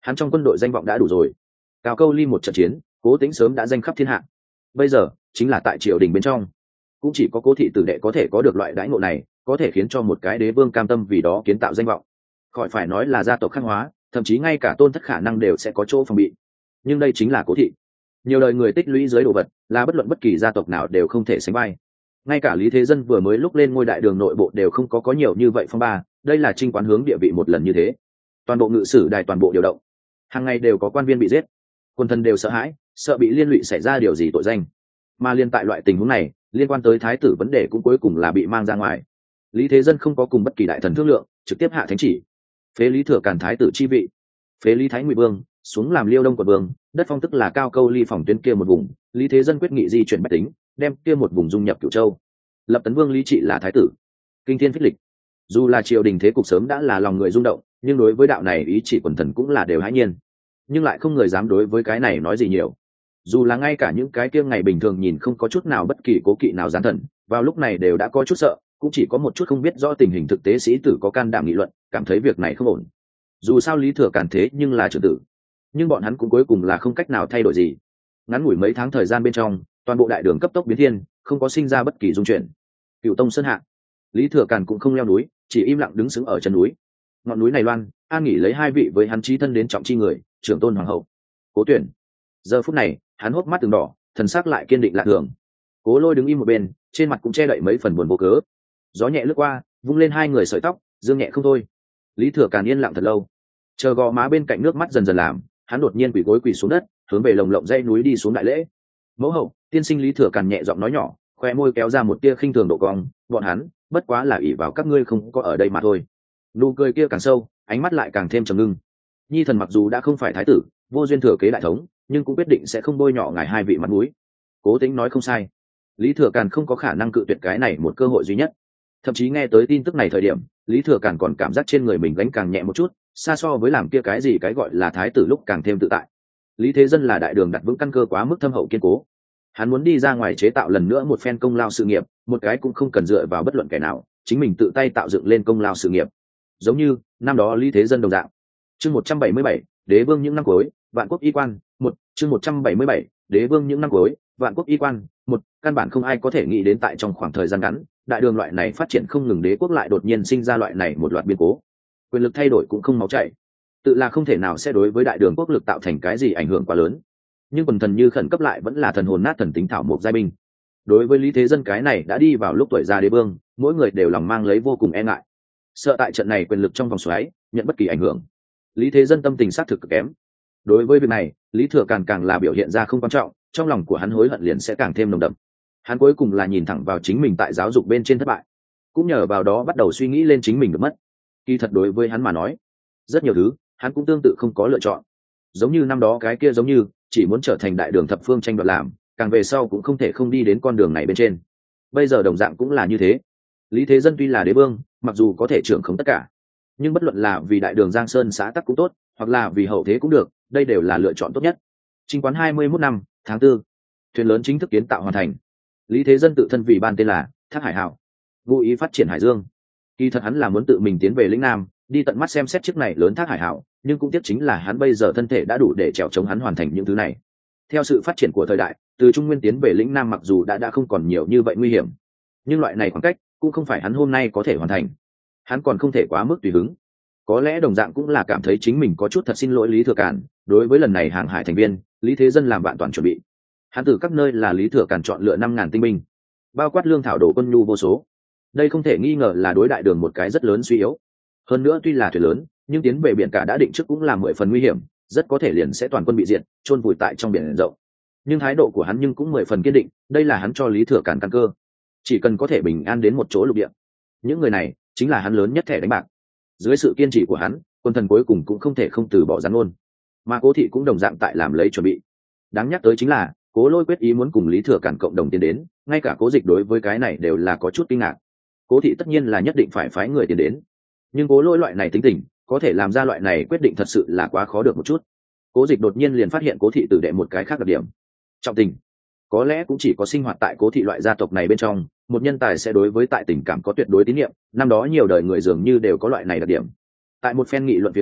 hắn trong quân đội danh vọng đã đủ rồi. Cao câu ly một trận chiến, Cố Tĩnh sớm đã danh khắp thiên hạ. Bây giờ chính là tại triều đình bên trong, cũng chỉ có Cố thị tử đệ có thể có được loại đãi ngộ này, có thể khiến cho một cái đế vương cam tâm vì đó kiến tạo danh vọng. Khỏi phải nói là gia tộc khắc hóa, thậm chí ngay cả tôn thất khả năng đều sẽ có chỗ phòng bị. Nhưng đây chính là Cố thị, nhiều đời người tích lũy dưới đồ vật, là bất luận bất kỳ gia tộc nào đều không thể sánh vai. Ngay cả Lý Thế Dân vừa mới lúc lên ngôi đại đường nội bộ đều không có nhiều như vậy phong ba, đây là chinh quán hướng địa vị một lần như thế. Toàn bộ ngự sử đài toàn bộ điều động, hàng ngày đều có quan viên bị giết, quân thần đều sợ hãi, sợ bị liên lụy xảy ra điều gì tội danh. Mà liên tại loại tình huống này, liên quan tới thái tử vấn đề cũng cuối cùng là bị mang ra ngoài. Lý Thế Dân không có cùng bất kỳ đại thần thương lượng, trực tiếp hạ thánh chỉ, phế Lý Thừa Càn thái tử chi vị, phế Lý Thái Ngụy Vương, xuống làm Liêu Đông quận vương, đất phong tức là Cao Câu ly phòng tuyến kia một vùng. Lý Thế Dân quyết nghị di chuyển bách tính, đem kia một vùng dung nhập Cửu Châu, lập Tấn Vương Lý Trị là thái tử. Kinh thiên phích lịch, dù là triều đình thế cục sớm đã là lòng người rung động, nhưng đối với đạo này ý chỉ quần thần cũng là đều hãi nhiên, nhưng lại không người dám đối với cái này nói gì nhiều. Dù là ngay cả những cái kia ngày bình thường nhìn không có chút nào bất kỳ cố kỵ nào gián thần, vào lúc này đều đã có chút sợ, cũng chỉ có một chút không biết rõ tình hình thực tế sĩ tử có can đảm nghị luận, cảm thấy việc này không ổn. Dù sao Lý Thừa Càn thế nhưng là trưởng tử, nhưng bọn hắn cũng cuối cùng là không cách nào thay đổi gì. Ngắn ngủi mấy tháng thời gian bên trong, toàn bộ đại đường cấp tốc biến thiên, không có sinh ra bất kỳ dung chuyển. Cựu tông sơn hạ, Lý Thừa Càn cũng không leo núi, chỉ im lặng đứng sững ở chân núi. Ngọn núi này loan, an nghỉ lấy hai vị với hắn chí thân đến trọng chi người, trưởng tôn hoàng hậu Cố Tuyển. Giờ phút này, hắn hốc mắt từng đỏ, thần sắc lại kiên định lạ thường. Cố Lôi đứng im một bên, trên mặt cũng che đậy mấy phần buồn vô cớ. Gió nhẹ lướt qua, vung lên hai người sợi tóc, dương nhẹ không thôi. Lý Thừa Càn yên lặng thật lâu, chờ gò má bên cạnh nước mắt dần dần làm, hắn đột nhiên quỳ xuống đất, hướng về lồng lộng dãy núi đi xuống đại lễ. Mẫu hậu, tiên sinh. Lý Thừa Càn nhẹ giọng nói nhỏ, khoe môi kéo ra một tia khinh thường độ cong, bọn hắn bất quá là ỷ vào các ngươi không có ở đây mà thôi. Nụ cười kia càng sâu, ánh mắt lại càng thêm trầm ngưng. Nhi thần mặc dù đã không phải thái tử, vô duyên thừa kế đại thống, nhưng cũng quyết định sẽ không bôi nhọ ngài hai vị mặt mũi. Cố Tĩnh nói không sai, Lý Thừa Càn không có khả năng cự tuyệt cái này một cơ hội duy nhất. Thậm chí nghe tới tin tức này thời điểm, Lý Thừa Càn còn cảm giác trên người mình gánh càng nhẹ một chút, xa so với làm kia cái gì cái gọi là thái tử lúc càng thêm tự tại. Lý Thế Dân là đại đường đặt vững căn cơ quá mức thâm hậu kiên cố, hắn muốn đi ra ngoài chế tạo lần nữa một phen công lao sự nghiệp, một cái cũng không cần dựa vào bất luận kẻ nào, chính mình tự tay tạo dựng lên công lao sự nghiệp, giống như năm đó Lý Thế Dân đồng dạng. Chương 177, đế vương những năm cuối, vạn quốc y quan. Chương 177, đế vương những năm cuối, vạn quốc y quan. Căn bản không ai có thể nghĩ đến tại trong khoảng thời gian ngắn, đại đường loại này phát triển không ngừng, đế quốc lại đột nhiên sinh ra loại này một loạt biến cố. Quyền lực thay đổi cũng không máu chảy, tự là không thể nào sẽ đối với đại đường quốc lực tạo thành cái gì ảnh hưởng quá lớn. Nhưng quần thần như khẩn cấp lại vẫn là thần hồn nát thần tính thảo mộc giai binh. Đối với Lý Thế Dân cái này đã đi vào lúc tuổi già đế vương, mỗi người đều lòng mang lấy vô cùng e ngại, sợ tại trận này quyền lực trong vòng xoáy nhận bất kỳ ảnh hưởng. Lý Thế Dân tâm tình xác thực cực kém. Đối với việc này, Lý Thừa Càn càng là biểu hiện ra không quan trọng, trong lòng của hắn hối hận liền sẽ càng thêm nồng đậm. Hắn cuối cùng là nhìn thẳng vào chính mình tại giáo dục bên trên thất bại, cũng nhờ vào đó bắt đầu suy nghĩ lên chính mình được mất. Kỳ thật đối với hắn mà nói, rất nhiều thứ hắn cũng tương tự không có lựa chọn. Giống như năm đó cái kia, giống như chỉ muốn trở thành đại đường thập phương tranh đoạt làm, càng về sau cũng không thể không đi đến con đường này bên trên. Bây giờ đồng dạng cũng là như thế. Lý Thế Dân tuy là đế vương, mặc dù có thể trưởng không tất cả, nhưng bất luận là vì đại đường Giang Sơn xã tắc cũng tốt, hoặc là vì hậu thế cũng được, đây đều là lựa chọn tốt nhất. Chinh quán 21 năm, tháng 4, thuyền lớn chính thức kiến tạo hoàn thành. Lý Thế Dân tự thân vì ban tên là Thác Hải Hảo, ngụ ý phát triển hải dương. Kỳ thật hắn là muốn tự mình tiến về lĩnh Nam, đi tận mắt xem xét chiếc này lớn Thác Hải Hảo, nhưng cũng tiếc chính là hắn bây giờ thân thể đã đủ để trèo chống hắn hoàn thành những thứ này. Theo sự phát triển của thời đại, từ Trung Nguyên tiến về lĩnh Nam mặc dù đã không còn nhiều như vậy nguy hiểm, nhưng loại này khoảng cách cũng không phải hắn hôm nay có thể hoàn thành. Hắn còn không thể quá mức tùy hứng. Có lẽ đồng dạng cũng là cảm thấy chính mình có chút thật xin lỗi Lý Thừa Càn. Đối với lần này hàng hải thành viên, Lý Thế Dân làm vạn toàn chuẩn bị. Hắn từ các nơi là Lý Thừa Càn chọn lựa 5.000 tinh binh, bao quát lương thảo đồ quân nhu vô số. Đây không thể nghi ngờ là đối đại đường một cái rất lớn suy yếu. Hơn nữa tuy là thuyền lớn, nhưng tiến về biển cả đã định trước cũng là 10 phần nguy hiểm, rất có thể liền sẽ toàn quân bị diệt, chôn vùi tại trong biển rộng. Nhưng thái độ của hắn nhưng cũng 10 phần kiên định, đây là hắn cho Lý Thừa Càn căn cơ. Chỉ cần có thể bình an đến một chỗ lục địa, những người này chính là hắn lớn nhất thẻ đánh bạc. Dưới sự kiên trì của hắn, quân thần cuối cùng cũng không thể không từ bỏ gián ngôn. Mà Cố thị cũng đồng dạng tại làm lấy chuẩn bị. Đáng nhắc tới chính là Cố Lôi quyết ý muốn cùng Lý Thừa Càn cộng đồng tiến đến, ngay cả Cố Dịch đối với cái này đều là có chút kinh ngạc. Cố thị tất nhiên là nhất định phải phái người tiến đến, nhưng Cố Lôi loại này tính tình, có thể làm ra loại này quyết định thật sự là quá khó được một chút. Cố Dịch đột nhiên liền phát hiện Cố thị tử đệ một cái khác đặc điểm, trọng tình. Có lẽ cũng chỉ có sinh hoạt tại Cố thị loại gia tộc này bên trong, một nhân tài sẽ đối với tại tình cảm có tuyệt đối tín nhiệm. Năm đó nhiều đời người dường như đều có loại này đặc điểm. Tại một phen nghị luận phía dưới,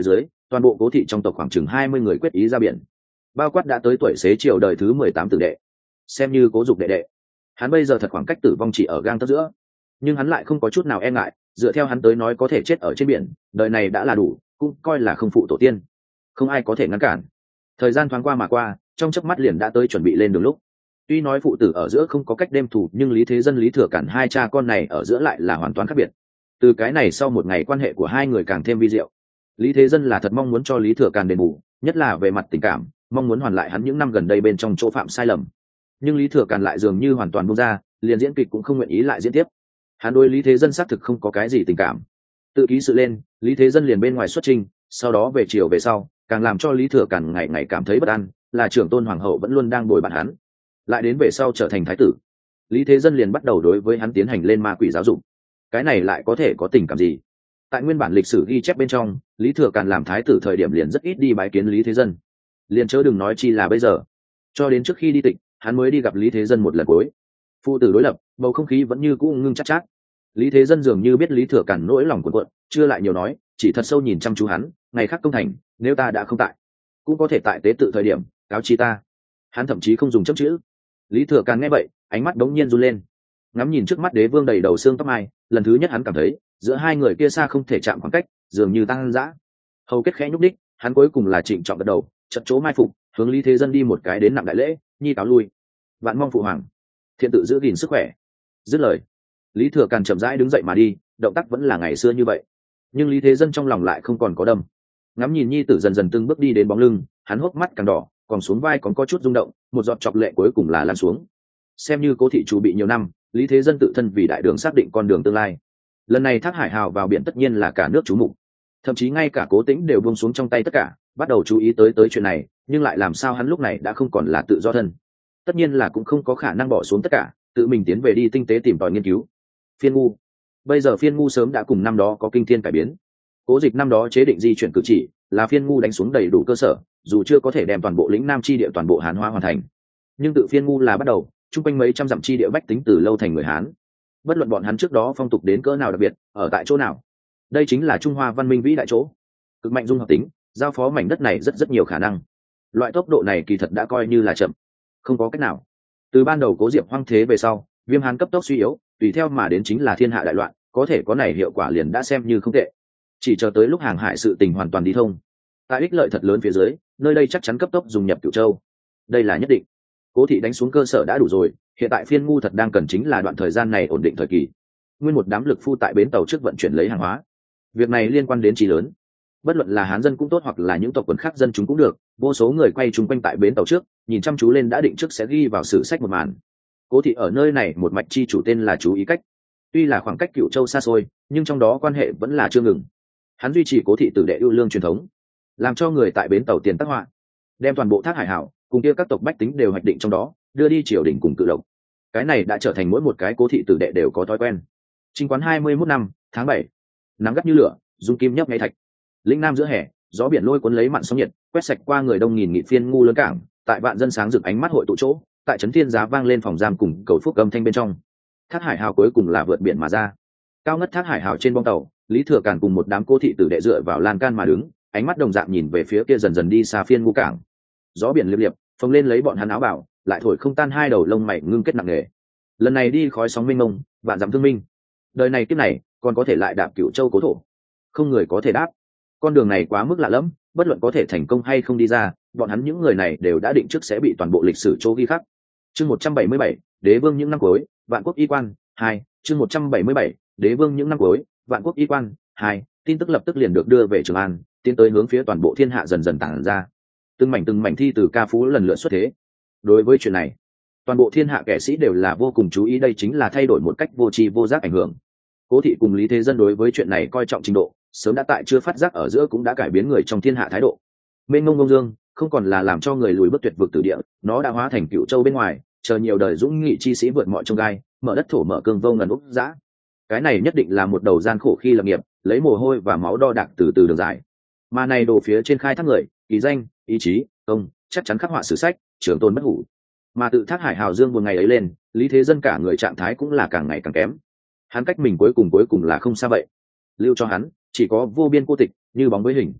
toàn bộ cố thị trong tộc khoảng chừng 20 người quyết ý ra biển, bao quát đã tới tuổi xế chiều đời thứ 18 tử đệ, xem như cố dục đệ đệ. Hắn bây giờ thật khoảng cách tử vong chỉ ở gang tấc giữa, nhưng hắn lại không có chút nào e ngại. Dựa theo hắn tới nói có thể chết ở trên biển, đời này đã là đủ, cũng coi là không phụ tổ tiên, không ai có thể ngăn cản. Thời gian thoáng qua mà qua, trong chớp mắt liền đã tới chuẩn bị lên đường lúc. Tuy nói phụ tử ở giữa không có cách đêm thủ, nhưng Lý Thế Dân Lý Thừa Cản hai cha con này ở giữa lại là hoàn toàn khác biệt. Từ cái này sau một ngày quan hệ của hai người càng thêm vi diệu. Lý Thế Dân là thật mong muốn cho Lý Thừa Cản đền bù, nhất là về mặt tình cảm, mong muốn hoàn lại hắn những năm gần đây bên trong chỗ phạm sai lầm. Nhưng Lý Thừa Cản lại dường như hoàn toàn buông ra, liền diễn kịch cũng không nguyện ý lại diễn tiếp. Hắn đối Lý Thế Dân xác thực không có cái gì tình cảm. Tự ký sự lên, Lý Thế Dân liền bên ngoài xuất trình, sau đó về chiều về sau, càng làm cho Lý Thừa Cản ngày ngày cảm thấy bất an, là trưởng tôn hoàng hậu vẫn luôn đang bồi bạn hắn. Lại đến về sau trở thành thái tử, Lý Thế Dân liền bắt đầu đối với hắn tiến hành lên ma quỷ giáo dục. Cái này lại có thể có tình cảm gì? Tại nguyên bản lịch sử ghi chép bên trong, Lý Thừa Cản làm thái tử thời điểm liền rất ít đi bái kiến Lý Thế Dân, liền chớ đừng nói chi là bây giờ. Cho đến trước khi đi tịch, hắn mới đi gặp Lý Thế Dân một lần cuối. Phụ tử đối lập, bầu không khí vẫn như cũ ngưng chắc chắc. Lý Thế Dân dường như biết Lý Thừa Cản nỗi lòng cuộn cuộn, chưa lại nhiều nói, chỉ thật sâu nhìn chăm chú hắn. Ngày khác công thành, nếu ta đã không tại, cũng có thể tại tế tự thời điểm cáo chi ta. Hắn thậm chí không dùng chấm chữ. Lý Thừa Cản nghe vậy, ánh mắt đống nhiên run lên, ngắm nhìn trước mắt đế vương đầy đầu xương tóc mai. Lần thứ nhất hắn cảm thấy giữa hai người kia xa không thể chạm khoảng cách, dường như tăng dã. Hầu kết khẽ nhúc đích, hắn cuối cùng là trịnh trọng gật đầu, chật chỗ mai phục, hướng Lý Thế Dân đi một cái đến nặng đại lễ, nhi cáo lui. Vạn mong phụ hoàng thiện tự giữ gìn sức khỏe. Dứt lời, Lý Thừa Cản chậm rãi đứng dậy mà đi, động tác vẫn là ngày xưa như vậy, nhưng Lý Thế Dân trong lòng lại không còn có đâm. Ngắm nhìn nhi tử dần dần từng bước đi đến bóng lưng, hắn hốc mắt càng đỏ, còn xuống vai còn có chút rung động, một giọt chọc lệ cuối cùng là lan xuống. Xem như cố thị chủ bị nhiều năm, Lý Thế Dân tự thân vì đại đường xác định con đường tương lai. Lần này Thác Hải Hào vào biển tất nhiên là cả nước chú mục, thậm chí ngay cả Cố Tĩnh đều buông xuống trong tay tất cả, bắt đầu chú ý tới chuyện này. Nhưng lại làm sao hắn lúc này đã không còn là tự do thân, tất nhiên là cũng không có khả năng bỏ xuống tất cả, tự mình tiến về đi tinh tế tìm tòi nghiên cứu. Phiên ngu, bây giờ Phiên ngu sớm đã cùng năm đó có kinh thiên cải biến. Cố Dịch năm đó chế định di chuyển cử chỉ, là Phiên ngu đánh xuống đầy đủ cơ sở, dù chưa có thể đem toàn bộ lĩnh Nam chi địa toàn bộ Hán hóa hoàn thành, nhưng tự Phiên ngu là bắt đầu, chung quanh mấy trăm dặm chi địa bách tính từ lâu thành người Hán. Bất luận bọn hắn trước đó phong tục đến cỡ nào đặc biệt, ở tại chỗ nào, đây chính là Trung Hoa văn minh vĩ đại chỗ. Cực mạnh dung hợp tính, giao phó mảnh đất này rất nhiều khả năng. Loại tốc độ này kỳ thật đã coi như là chậm, không có cách nào. Từ ban đầu Cố Diệp hoang thế về sau, Viêm Hán cấp tốc suy yếu, tùy theo mà đến chính là thiên hạ đại loạn, có thể có này hiệu quả liền đã xem như không tệ. Chỉ chờ tới lúc hàng hải sự tình hoàn toàn đi thông, tại ích lợi thật lớn phía dưới, nơi đây chắc chắn cấp tốc dùng nhập Cửu Châu. Đây là nhất định. Cố thị đánh xuống cơ sở đã đủ rồi, hiện tại Phiên ngu thật đang cần chính là đoạn thời gian này ổn định thời kỳ. Nguyên một đám lực phu tại bến tàu trước vận chuyển lấy hàng hóa. Việc này liên quan đến chí lớn, bất luận là Hán dân cũng tốt hoặc là những tộc quần khác dân chúng cũng được, vô số người quay chung quanh tại bến tàu trước, nhìn chăm chú lên đã định trước sẽ ghi vào sử sách một màn. Cố thị ở nơi này một mạch chi chủ tên là Chú Ý Cách. Tuy là khoảng cách Cửu Châu xa xôi, nhưng trong đó quan hệ vẫn là chưa ngừng. Hắn duy trì Cố thị tử đệ ưu lương truyền thống, làm cho người tại bến tàu tiền tác họa, đem toàn bộ Thác Hải Hảo cùng kia các tộc bách tính đều hoạch định trong đó, đưa đi triều đình cùng cự lộc. Cái này đã trở thành mỗi một cái Cố thị tử đệ đều có thói quen. Trinh quán 21 năm, tháng 7, nắng gắt như lửa, dung kim nhấp ngay thạch. Lĩnh Nam giữa hè, gió biển lôi cuốn lấy mặn sóng nhiệt, quét sạch qua người đông nghìn nghị Phiên ngu lớn cảng, tại vạn dân sáng rực ánh mắt hội tụ chỗ, tại trấn thiên giá vang lên phòng giam cùng cầu phúc âm thanh bên trong. Thác Hải Hào cuối cùng là vượt biển mà ra. Cao ngất Thác Hải Hào trên bong tàu, Lý Thừa Cản cùng một đám Cố thị tử đệ dựa vào lan can mà đứng, ánh mắt đồng dạng nhìn về phía kia dần dần đi xa Phiên ngu cảng. Gió biển liệp liệp, phồng lên lấy bọn hắn áo bào, lại thổi không tan hai đầu lông mày ngưng kết nặng nề. Lần này đi khói sóng mênh mông, vạn dặm thương minh. Đời này kiếp này, còn có thể lại đạp Cửu Châu cố thổ. Không người có thể đáp. Con đường này quá mức lạ lẫm, bất luận có thể thành công hay không đi ra, bọn hắn những người này đều đã định trước sẽ bị toàn bộ lịch sử chỗ ghi khắc. Chương 177, Đế vương những năm cuối, Vạn quốc y quan 2, chương 177, Đế vương những năm cuối, Vạn quốc y quan 2, tin tức lập tức liền được đưa về Trường An, tiến tới hướng phía toàn bộ thiên hạ dần dần tản ra. Từng mảnh thi từ ca phú lần lượt xuất thế. Đối với chuyện này, toàn bộ thiên hạ kẻ sĩ đều là vô cùng chú ý, đây chính là thay đổi một cách vô tri vô giác ảnh hưởng. Cố thị cùng Lý Thế Dân đối với chuyện này coi trọng trình độ, sớm đã tại chưa phát giác ở giữa cũng đã cải biến người trong thiên hạ thái độ. Mênh mông ngông dương không còn là làm cho người lùi bước tuyệt vực tử địa, nó đã hóa thành Cửu Châu bên ngoài, chờ nhiều đời dũng nghị chi sĩ vượt mọi chông gai, mở đất thổ mở cương vô ngần úc dã. Cái này nhất định là một đầu gian khổ khi lập nghiệp, lấy mồ hôi và máu đo đạc từ từ đường dài. Mà này đổ phía trên khai thác người, ý danh, ý chí, công, chắc chắn khắc họa sử sách, trường tồn bất hủ. Mà tự Thác Hải Hào dương một ngày ấy lên, Lý Thế Dân cả người trạng thái cũng là càng ngày càng kém. Hắn cách mình cuối cùng là không xa vậy. Lưu cho hắn chỉ có vô biên cô tịch, như bóng với hình.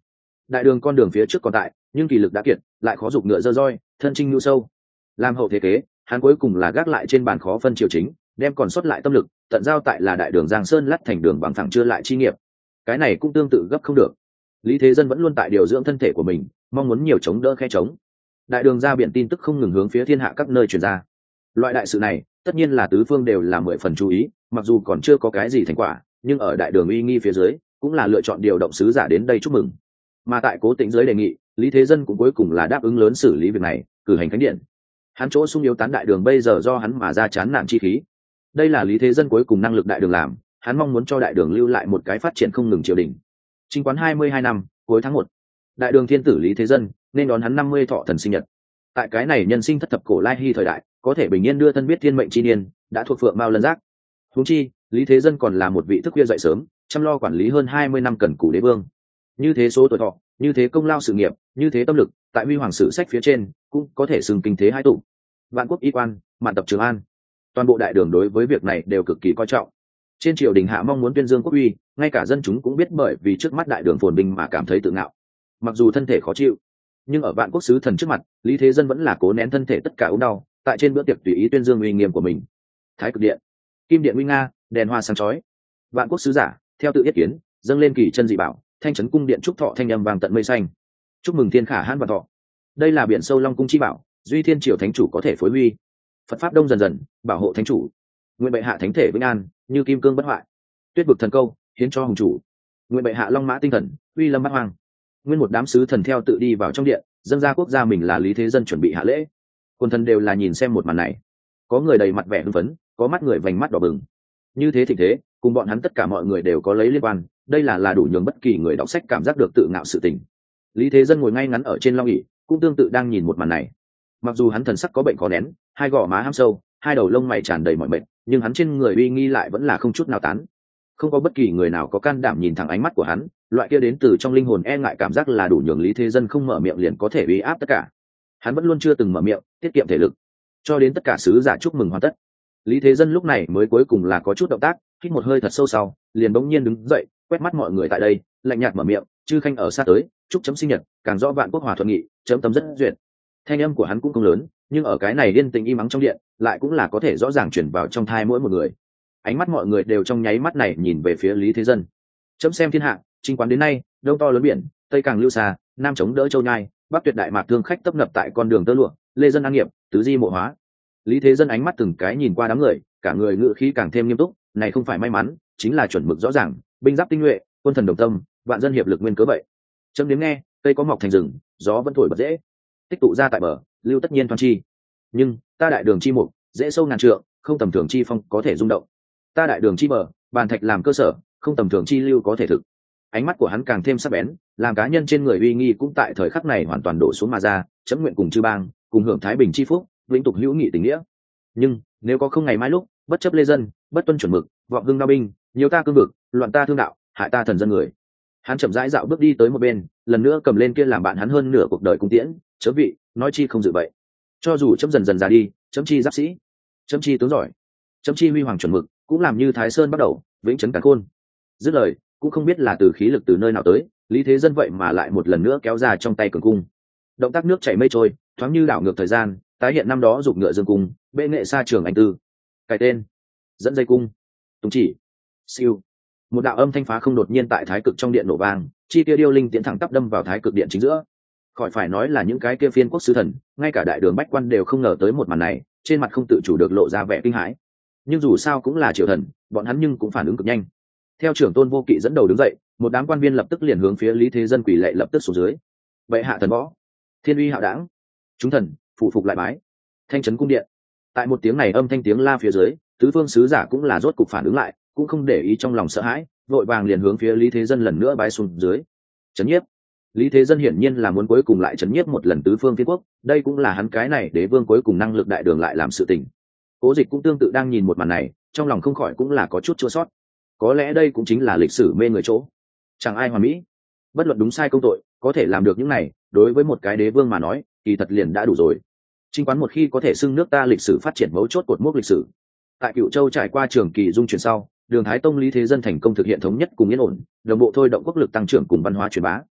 đại đường con đường phía trước còn tại, nhưng kỳ lực đã kiệt, lại khó giục ngựa dơ roi, thân chinh nhu sâu. Làm hậu thế kế, hắn cuối cùng là gác lại trên bàn khó phân triều chính, đem còn sót lại tâm lực tận giao tại là đại đường Giang Sơn lát thành đường bằng phẳng chưa lại chi nghiệp. Cái này cũng tương tự gấp không được. Lý Thế Dân vẫn luôn tại điều dưỡng thân thể của mình, mong muốn nhiều chống đỡ khe chống. Đại đường ra biển tin tức không ngừng hướng phía thiên hạ các nơi truyền ra. Loại đại sự này, tất nhiên là tứ phương đều là 10 phần chú ý, mặc dù còn chưa có cái gì thành quả, nhưng ở đại đường uy nghi phía dưới, cũng là lựa chọn điều động sứ giả đến đây chúc mừng. Mà tại Cố Tĩnh dưới đề nghị, Lý Thế Dân cũng cuối cùng là đáp ứng lớn xử lý việc này, cử hành khánh điện. Hắn chỗ sung yếu tán đại đường bây giờ do hắn mà ra chán nản chi khí. Đây là Lý Thế Dân cuối cùng năng lực đại đường làm, hắn mong muốn cho đại đường lưu lại một cái phát triển không ngừng triều đình. Chính quán 22 năm, cuối tháng 1, đại đường thiên tử Lý Thế Dân nên đón hắn 50 thọ thần sinh nhật. Tại cái này nhân sinh thất thập cổ lai hy thời đại, có thể bình yên đưa thân biết thiên mệnh chi niên, đã thuộc phượng mao lân giác. Huống chi, Lý Thế Dân còn là một vị thức khuya dậy sớm, chăm lo quản lý hơn 20 năm cần cù đế vương. Như thế số tuổi thọ, như thế công lao sự nghiệp, như thế tâm lực, tại huy hoàng sử sách phía trên, cũng có thể xưng kinh thế hai tụ. Vạn quốc y quan, mạn tập Trường An, toàn bộ đại đường đối với việc này đều cực kỳ coi trọng. Trên triều đình hạ mong muốn tuyên dương quốc uy, ngay cả dân chúng cũng biết bởi vì trước mắt đại đường phồn vinh mà cảm thấy tự ngạo. Mặc dù thân thể khó chịu, nhưng ở vạn quốc sứ thần trước mặt, Lý Thế Dân vẫn là cố nén thân thể tất cả ốm đau, tại trên bữa tiệc tùy ý tuyên dương uy nghiêm của mình. Thái Cực Điện, kim điện uy nga, đèn hoa sáng chói. Vạn quốc sứ giả theo tự yết kiến, dâng lên kỳ chân dị bảo, thanh trấn cung điện trúc thọ thanh âm vang tận mây xanh. Chúc mừng thiên khả hãn và thọ. Đây là biển sâu long cung chi bảo, duy thiên triều thánh chủ có thể phối huy. Phật pháp đông dần dần, bảo hộ thánh chủ. Nguyện bệ hạ thánh thể vĩnh an, như kim cương bất hoại. Tuyết vực thần câu, hiến cho hùng chủ. Nguyện bệ hạ long mã tinh thần, uy lâm bát hoang. Nguyên một đám sứ thần theo tự đi vào trong điện, dâng ra quốc gia mình là Lý Thế Dân chuẩn bị hạ lễ. Quân thần đều là nhìn xem một màn này, có người đầy mặt vẻ hưng phấn, có mắt người vành mắt đỏ bừng. Như thế thịnh thế, cùng bọn hắn tất cả mọi người đều có lấy liên quan, đây là đủ nhường bất kỳ người đọc sách cảm giác được tự ngạo sự tình. Lý Thế Dân ngồi ngay ngắn ở trên long ỷ, cũng tương tự đang nhìn một màn này. Mặc dù hắn thần sắc có bệnh khó nén, hai gò má hăm sâu, hai đầu lông mày tràn đầy mọi bệnh, nhưng hắn trên người uy nghi lại vẫn là không chút nào tán. Không có bất kỳ người nào có can đảm nhìn thẳng ánh mắt của hắn, loại kia đến từ trong linh hồn e ngại cảm giác là đủ nhường Lý Thế Dân không mở miệng liền có thể uy áp tất cả. Hắn vẫn luôn chưa từng mở miệng, tiết kiệm thể lực, cho đến tất cả sứ giả chúc mừng hoàn tất, Lý Thế Dân lúc này mới cuối cùng là có chút động tác, hít một hơi thật sâu sau, liền bỗng nhiên đứng dậy, quét mắt mọi người tại đây, lạnh nhạt mở miệng, chư khanh ở xa tới, chúc chấm sinh nhật, càng rõ vạn quốc hòa thuận nghị, chấm tâm rất duyệt. Thanh âm của hắn cũng không lớn, nhưng ở cái này yên tĩnh im ắng trong điện, lại cũng là có thể rõ ràng truyền vào trong thai mỗi một người. Ánh mắt mọi người đều trong nháy mắt này nhìn về phía Lý Thế Dân. Chấm xem thiên hạ, chinh quán đến nay, đông to lớn biển, tây càng lưu xa, nam chống đỡ châu nhai, bắc tuyệt đại mạc thương khách tấp nập tại con đường tơ lụa, lê dân an nghiệp, tứ di mộ hóa. Lý Thế Dân ánh mắt từng cái nhìn qua đám người, cả người ngự khí càng thêm nghiêm túc, này không phải may mắn, chính là chuẩn mực rõ ràng, binh giáp tinh nhuệ, quân thần đồng tâm, vạn dân hiệp lực nguyên cớ vậy. Chấm đến nghe, cây có mọc thành rừng, gió vẫn thổi bật dễ, tích tụ ra tại bờ, lưu tất nhiên toàn chi. Nhưng ta đại đường chi mục, dễ sâu ngàn trượng, không tầm thường chi phong có thể rung động. Ta đại đường chi bờ, bàn thạch làm cơ sở, không tầm thường chi lưu có thể thực. Ánh mắt của hắn càng thêm sắc bén, làm cá nhân trên người uy nghi cũng tại thời khắc này hoàn toàn đổ xuống mà ra, chấm nguyện cùng chư bang, cùng hưởng thái bình chi phúc, vĩnh tục hữu nghị tình nghĩa. Nhưng nếu có không ngày mai lúc, bất chấp lê dân, bất tuân chuẩn mực, vọng hưng đao binh, nhiều ta cương vực, loạn ta thương đạo, hại ta thần dân người. Hắn chậm rãi dạo bước đi tới một bên, lần nữa cầm lên kia làm bạn hắn hơn nửa cuộc đời cung tiễn, chấm vị, nói chi không dự vậy. Cho dù chấm dần dần già đi, chấm chi giáp sĩ, chấm chi tướng giỏi, chấm chi huy hoàng chuẩn mực, cũng làm như Thái Sơn bắt đầu, vĩnh trấn càn khôn. Dứt lời, cũng không biết là từ khí lực từ nơi nào tới, Lý Thế Dân vậy mà lại một lần nữa kéo ra trong tay cường cung. Động tác nước chảy mây trôi, thoáng như đảo ngược thời gian, tái hiện năm đó dục ngựa dương cung, bệ nghệ xa trường anh tư. Cái tên, dẫn dây cung, tùng chỉ, siêu. Một đạo âm thanh phá không đột nhiên tại thái cực trong điện nổ vang, chi kia điêu linh tiễn thẳng tắp đâm vào thái cực điện chính giữa. Khỏi phải nói là những cái kia phiên quốc sứ thần, ngay cả đại đường bách quan đều không ngờ tới một màn này, trên mặt không tự chủ được lộ ra vẻ kinh hãi. Nhưng dù sao cũng là triều thần, bọn hắn nhưng cũng phản ứng cực nhanh. Theo trưởng Tôn Vô Kỵ dẫn đầu đứng dậy, một đám quan viên lập tức liền hướng phía Lý Thế Dân quỳ lạy lập tức xuống dưới. Bệ hạ thần võ, thiên uy hạo đảng, chúng thần phụ phục lại bái. Thanh trấn cung điện, tại một tiếng này âm thanh tiếng la phía dưới, tứ phương sứ giả cũng là rốt cục phản ứng lại, cũng không để ý trong lòng sợ hãi, vội vàng liền hướng phía Lý Thế Dân lần nữa bái xuống dưới. Trấn nhiếp. Lý Thế Dân hiển nhiên là muốn cuối cùng lại trấn nhiếp một lần tứ phương phiên quốc, đây cũng là hắn cái này đế vương cuối cùng năng lực đại đường lại làm sự tình. Cố Dịch cũng tương tự đang nhìn một màn này, trong lòng không khỏi cũng là có chút chua sót. Có lẽ đây cũng chính là lịch sử mê người chỗ, chẳng ai hoàn mỹ, bất luận đúng sai công tội, có thể làm được những này, đối với một cái đế vương mà nói, kỳ thật liền đã đủ rồi. Chính quán một khi có thể xưng nước ta lịch sử phát triển mấu chốt cột mốc lịch sử. Tại Cựu Châu trải qua trường kỳ dung chuyển sau, Đường Thái Tông Lý Thế Dân thành công thực hiện thống nhất cùng yên ổn, đồng bộ thôi động quốc lực tăng trưởng cùng văn hóa truyền bá.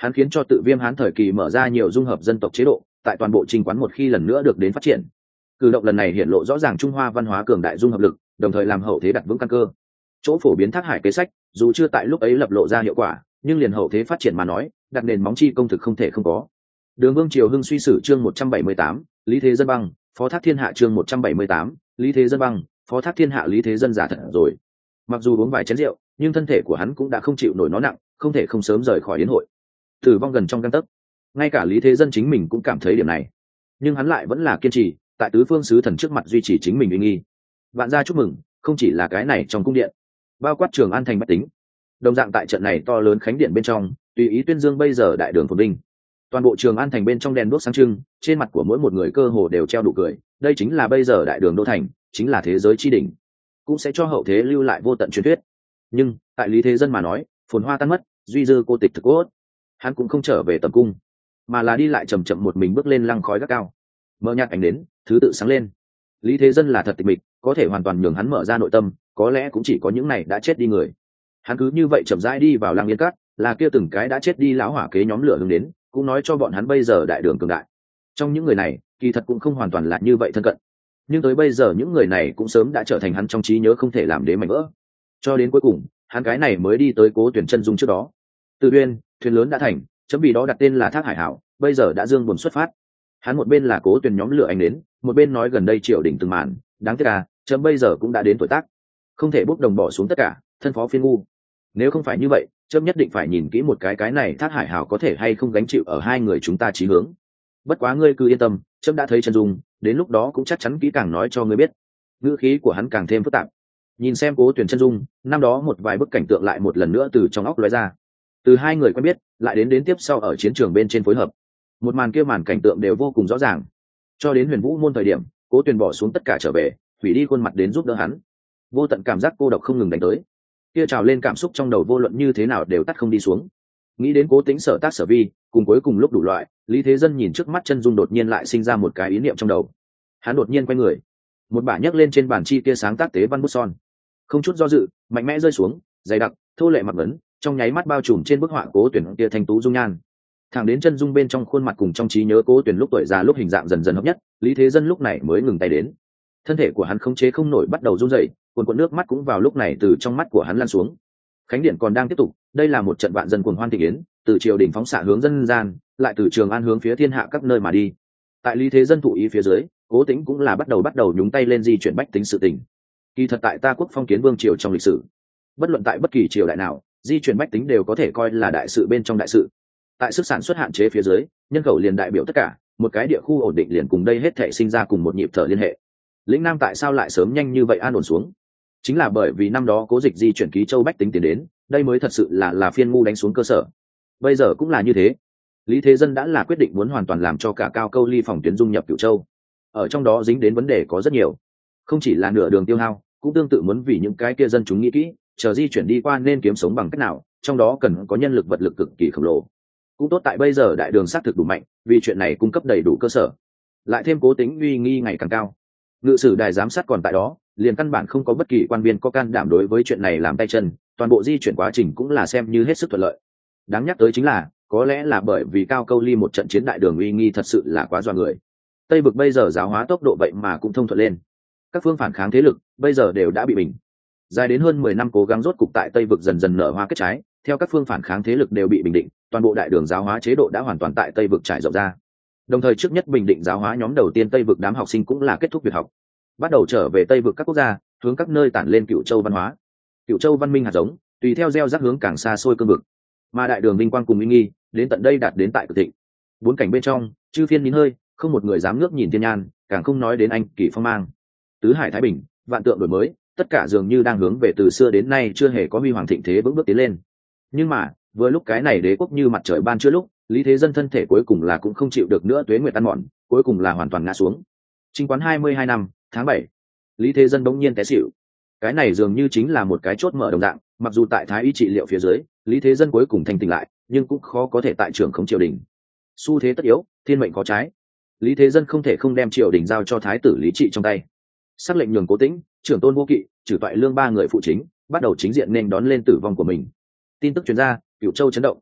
Hắn khiến cho tự Viêm Hán thời kỳ mở ra nhiều dung hợp dân tộc chế độ, tại toàn bộ Trình quán một khi lần nữa được đến phát triển. Cử động lần này hiện lộ rõ ràng Trung Hoa văn hóa cường đại dung hợp lực, đồng thời làm hậu thế đặt vững căn cơ. Chỗ phổ biến Thác Hải kế sách, dù chưa tại lúc ấy lập lộ ra hiệu quả, nhưng liền hậu thế phát triển mà nói, đặt nền móng chi công thực không thể không có. Đường Vương Triều Hưng suy sử chương 178, Lý Thế Dân băng, Phó Thác Thiên Hạ chương 178, Lý Thế Dân băng, Phó Thác Thiên Hạ Lý Thế Dân giả thật rồi. Mặc dù uống vài chén rượu, nhưng thân thể của hắn cũng đã không chịu nổi nó nặng, không thể không sớm rời khỏi yến hội. Tử vong gần trong gang tấc. Ngay cả Lý Thế Dân chính mình cũng cảm thấy điểm này, nhưng hắn lại vẫn là kiên trì, tại tứ phương sứ thần trước mặt duy trì chính mình uy nghi. Vạn gia chúc mừng, không chỉ là cái này trong cung điện, bao quát Trường An thành bách tính, đồng dạng tại trận này to lớn khánh điện bên trong, tùy ý tuyên dương bây giờ đại đường phồn vinh. Toàn bộ Trường An thành bên trong đèn đuốc sáng trưng, trên mặt của mỗi một người cơ hồ đều treo nụ cười, đây chính là bây giờ đại đường đô thành, chính là thế giới chi đỉnh, cũng sẽ cho hậu thế lưu lại vô tận truyền thuyết. Nhưng tại Lý Thế Dân mà nói, phồn hoa tan mất, duy dư cô tịch thực cốt. Hắn cũng không trở về tầm cung, mà là đi lại chậm chậm một mình bước lên lăng khói gác cao, mở nhạt ánh đến, thứ tự sáng lên. Lý Thế Dân là thật tịch mịch, có thể hoàn toàn nhường hắn mở ra nội tâm, có lẽ cũng chỉ có những này đã chết đi người. Hắn cứ như vậy chậm rãi đi vào lăng yên cát, là kia từng cái đã chết đi lão hỏa kế nhóm lửa hướng đến, cũng nói cho bọn hắn bây giờ đại đường cường đại. Trong những người này, kỳ thật cũng không hoàn toàn là như vậy thân cận, nhưng tới bây giờ những người này cũng sớm đã trở thành hắn trong trí nhớ không thể làm đế mảnh vỡ. Cho đến cuối cùng, hắn cái này mới đi tới Cố Tuyển chân dung trước đó. Từ Uyên, thuyền lớn đã thành, chấm vì đó đặt tên là Thác Hải Hảo, bây giờ đã dương buồn xuất phát. Hắn một bên là Cố Tuyển nhóm lửa anh đến, một bên nói gần đây triều đình từng màn, đáng tiếc à, chấm bây giờ cũng đã đến tuổi tác, không thể bốc đồng bỏ xuống tất cả, thân phó phiên ngu. Nếu không phải như vậy, chấm nhất định phải nhìn kỹ một cái này Thác Hải Hảo có thể hay không gánh chịu ở hai người chúng ta chí hướng. Bất quá ngươi cứ yên tâm, chấm đã thấy chân dung, đến lúc đó cũng chắc chắn kỹ càng nói cho ngươi biết. Ngữ khí của hắn càng thêm phức tạp. Nhìn xem Cố Tuyển chân dung, năm đó một vài bức cảnh tượng lại một lần nữa từ trong óc lóe ra. Từ hai người quen biết, lại đến tiếp sau ở chiến trường bên trên phối hợp, một màn kia màn cảnh tượng đều vô cùng rõ ràng. Cho đến Huyền Vũ môn thời điểm, Cố Tuyển bỏ xuống tất cả trở về, hủy đi khuôn mặt đến giúp đỡ hắn. Vô tận cảm giác cô độc không ngừng đánh tới, kia trào lên cảm xúc trong đầu vô luận như thế nào đều tắt không đi xuống. Nghĩ đến Cố Tĩnh sở tác sở vi, cùng cuối cùng lúc đủ loại, Lý Thế Dân nhìn trước mắt chân dung đột nhiên lại sinh ra một cái ý niệm trong đầu. Hắn đột nhiên quay người, một bả nhấc lên trên bàn chi kia sáng tác tế văn bút son, không chút do dự, mạnh mẽ rơi xuống, dày đặc, thô lệ mặc vấn, trong nháy mắt bao trùm trên bức họa Cố Tuyển kia thanh tú dung nhan. Thẳng đến chân dung bên trong khuôn mặt cùng trong trí nhớ Cố Tuyển lúc tuổi già lúc hình dạng dần dần hợp nhất, Lý Thế Dân lúc này mới ngừng tay đến. Thân thể của hắn khống chế không nổi bắt đầu run rẩy, cuồn nước mắt cũng vào lúc này từ trong mắt của hắn lan xuống. Khánh điện còn đang tiếp tục, đây là một trận vạn dân cuồng hoan thị yến, từ triều đình phóng xạ hướng dân gian, lại từ Trường An hướng phía thiên hạ các nơi mà đi. Tại Lý Thế Dân thụ ý phía dưới, Cố Tĩnh cũng là bắt đầu nhúng tay lên di chuyển bách tính sự tình. Kỳ thật tại ta quốc phong kiến vương triều trong lịch sử, bất luận tại bất kỳ triều đại nào, di chuyển bách tính đều có thể coi là đại sự bên trong đại sự. Tại sức sản xuất hạn chế phía dưới, nhân khẩu liền đại biểu tất cả, một cái địa khu ổn định liền cùng đây hết thể sinh ra cùng một nhịp thở liên hệ. Lĩnh Nam tại sao lại sớm nhanh như vậy an ổn xuống? Chính là bởi vì năm đó Cố Dịch di chuyển ký châu bách tính tiến đến, đây mới thật sự là phiên ngu đánh xuống cơ sở. Bây giờ cũng là như thế. Lý Thế Dân đã là quyết định muốn hoàn toàn làm cho cả Cao Câu Ly phòng tuyến dung nhập Cửu Châu. Ở trong đó dính đến vấn đề có rất nhiều, không chỉ là nửa đường tiêu hao, cũng tương tự muốn vì những cái kia dân chúng nghĩ kỹ, chờ di chuyển đi qua nên kiếm sống bằng cách nào, trong đó cần có nhân lực vật lực cực kỳ khổng lồ. Cũng tốt tại bây giờ đại đường xác thực đủ mạnh, vì chuyện này cung cấp đầy đủ cơ sở. Lại thêm Cố Tĩnh uy nghi ngày càng cao, ngự sử đài giám sát còn tại đó, liền căn bản không có bất kỳ quan viên có can đảm đối với chuyện này làm tay chân, toàn bộ di chuyển quá trình cũng là xem như hết sức thuận lợi. Đáng nhắc tới chính là, có lẽ là bởi vì Cao Câu Ly một trận chiến đại đường uy nghi thật sự là quá dọa người. Tây vực bây giờ giáo hóa tốc độ vậy mà cũng thông thuận lên, các phương phản kháng thế lực bây giờ đều đã bị bình. Dài đến hơn 10 năm cố gắng rốt cục tại Tây vực dần dần nở hoa kết trái, theo các phương phản kháng thế lực đều bị bình định, toàn bộ đại đường giáo hóa chế độ đã hoàn toàn tại Tây vực trải rộng ra. Đồng thời trước nhất bình định giáo hóa nhóm đầu tiên Tây vực đám học sinh cũng là kết thúc việc học, bắt đầu trở về Tây vực các quốc gia, hướng các nơi tản lên Cửu Châu văn hóa. Cửu Châu văn minh hạt giống, tùy theo gieo rắc hướng càng xa xôi cương vực. Mà đại đường vinh quang cùng uy nghi, đến tận đây đạt đến tại cực thịnh. Bốn cảnh bên trong, chư phiên nín hơi, không một người dám ngước nhìn thiên nhan, càng không nói đến anh kỳ phong mang. Tứ hải thái bình, vạn tượng đổi mới, tất cả dường như đang hướng về từ xưa đến nay chưa hề có huy hoàng thịnh thế vững bước tiến lên. Nhưng mà, vừa lúc cái này đế quốc như mặt trời ban chưa lúc, Lý Thế Dân thân thể cuối cùng là cũng không chịu được nữa tuế nguyệt ăn mòn, cuối cùng là hoàn toàn ngã xuống. Chinh quán 22 năm, tháng 7, Lý Thế Dân bỗng nhiên té xỉu. Cái này dường như chính là một cái chốt mở đồng dạng, mặc dù tại thái y trị liệu phía dưới, Lý Thế Dân cuối cùng thanh tỉnh lại, nhưng cũng khó có thể tại trường không triều đình. Xu thế tất yếu, thiên mệnh có trái. Lý Thế Dân không thể không đem triều đình giao cho thái tử Lý Trị trong tay. Sắc lệnh nhường Cố Tĩnh, trưởng tôn Vô Kỵ, trừ toại lương ba người phụ chính, bắt đầu chính diện nên đón lên tử vong của mình. Tin tức truyền ra, Cửu Châu chấn động.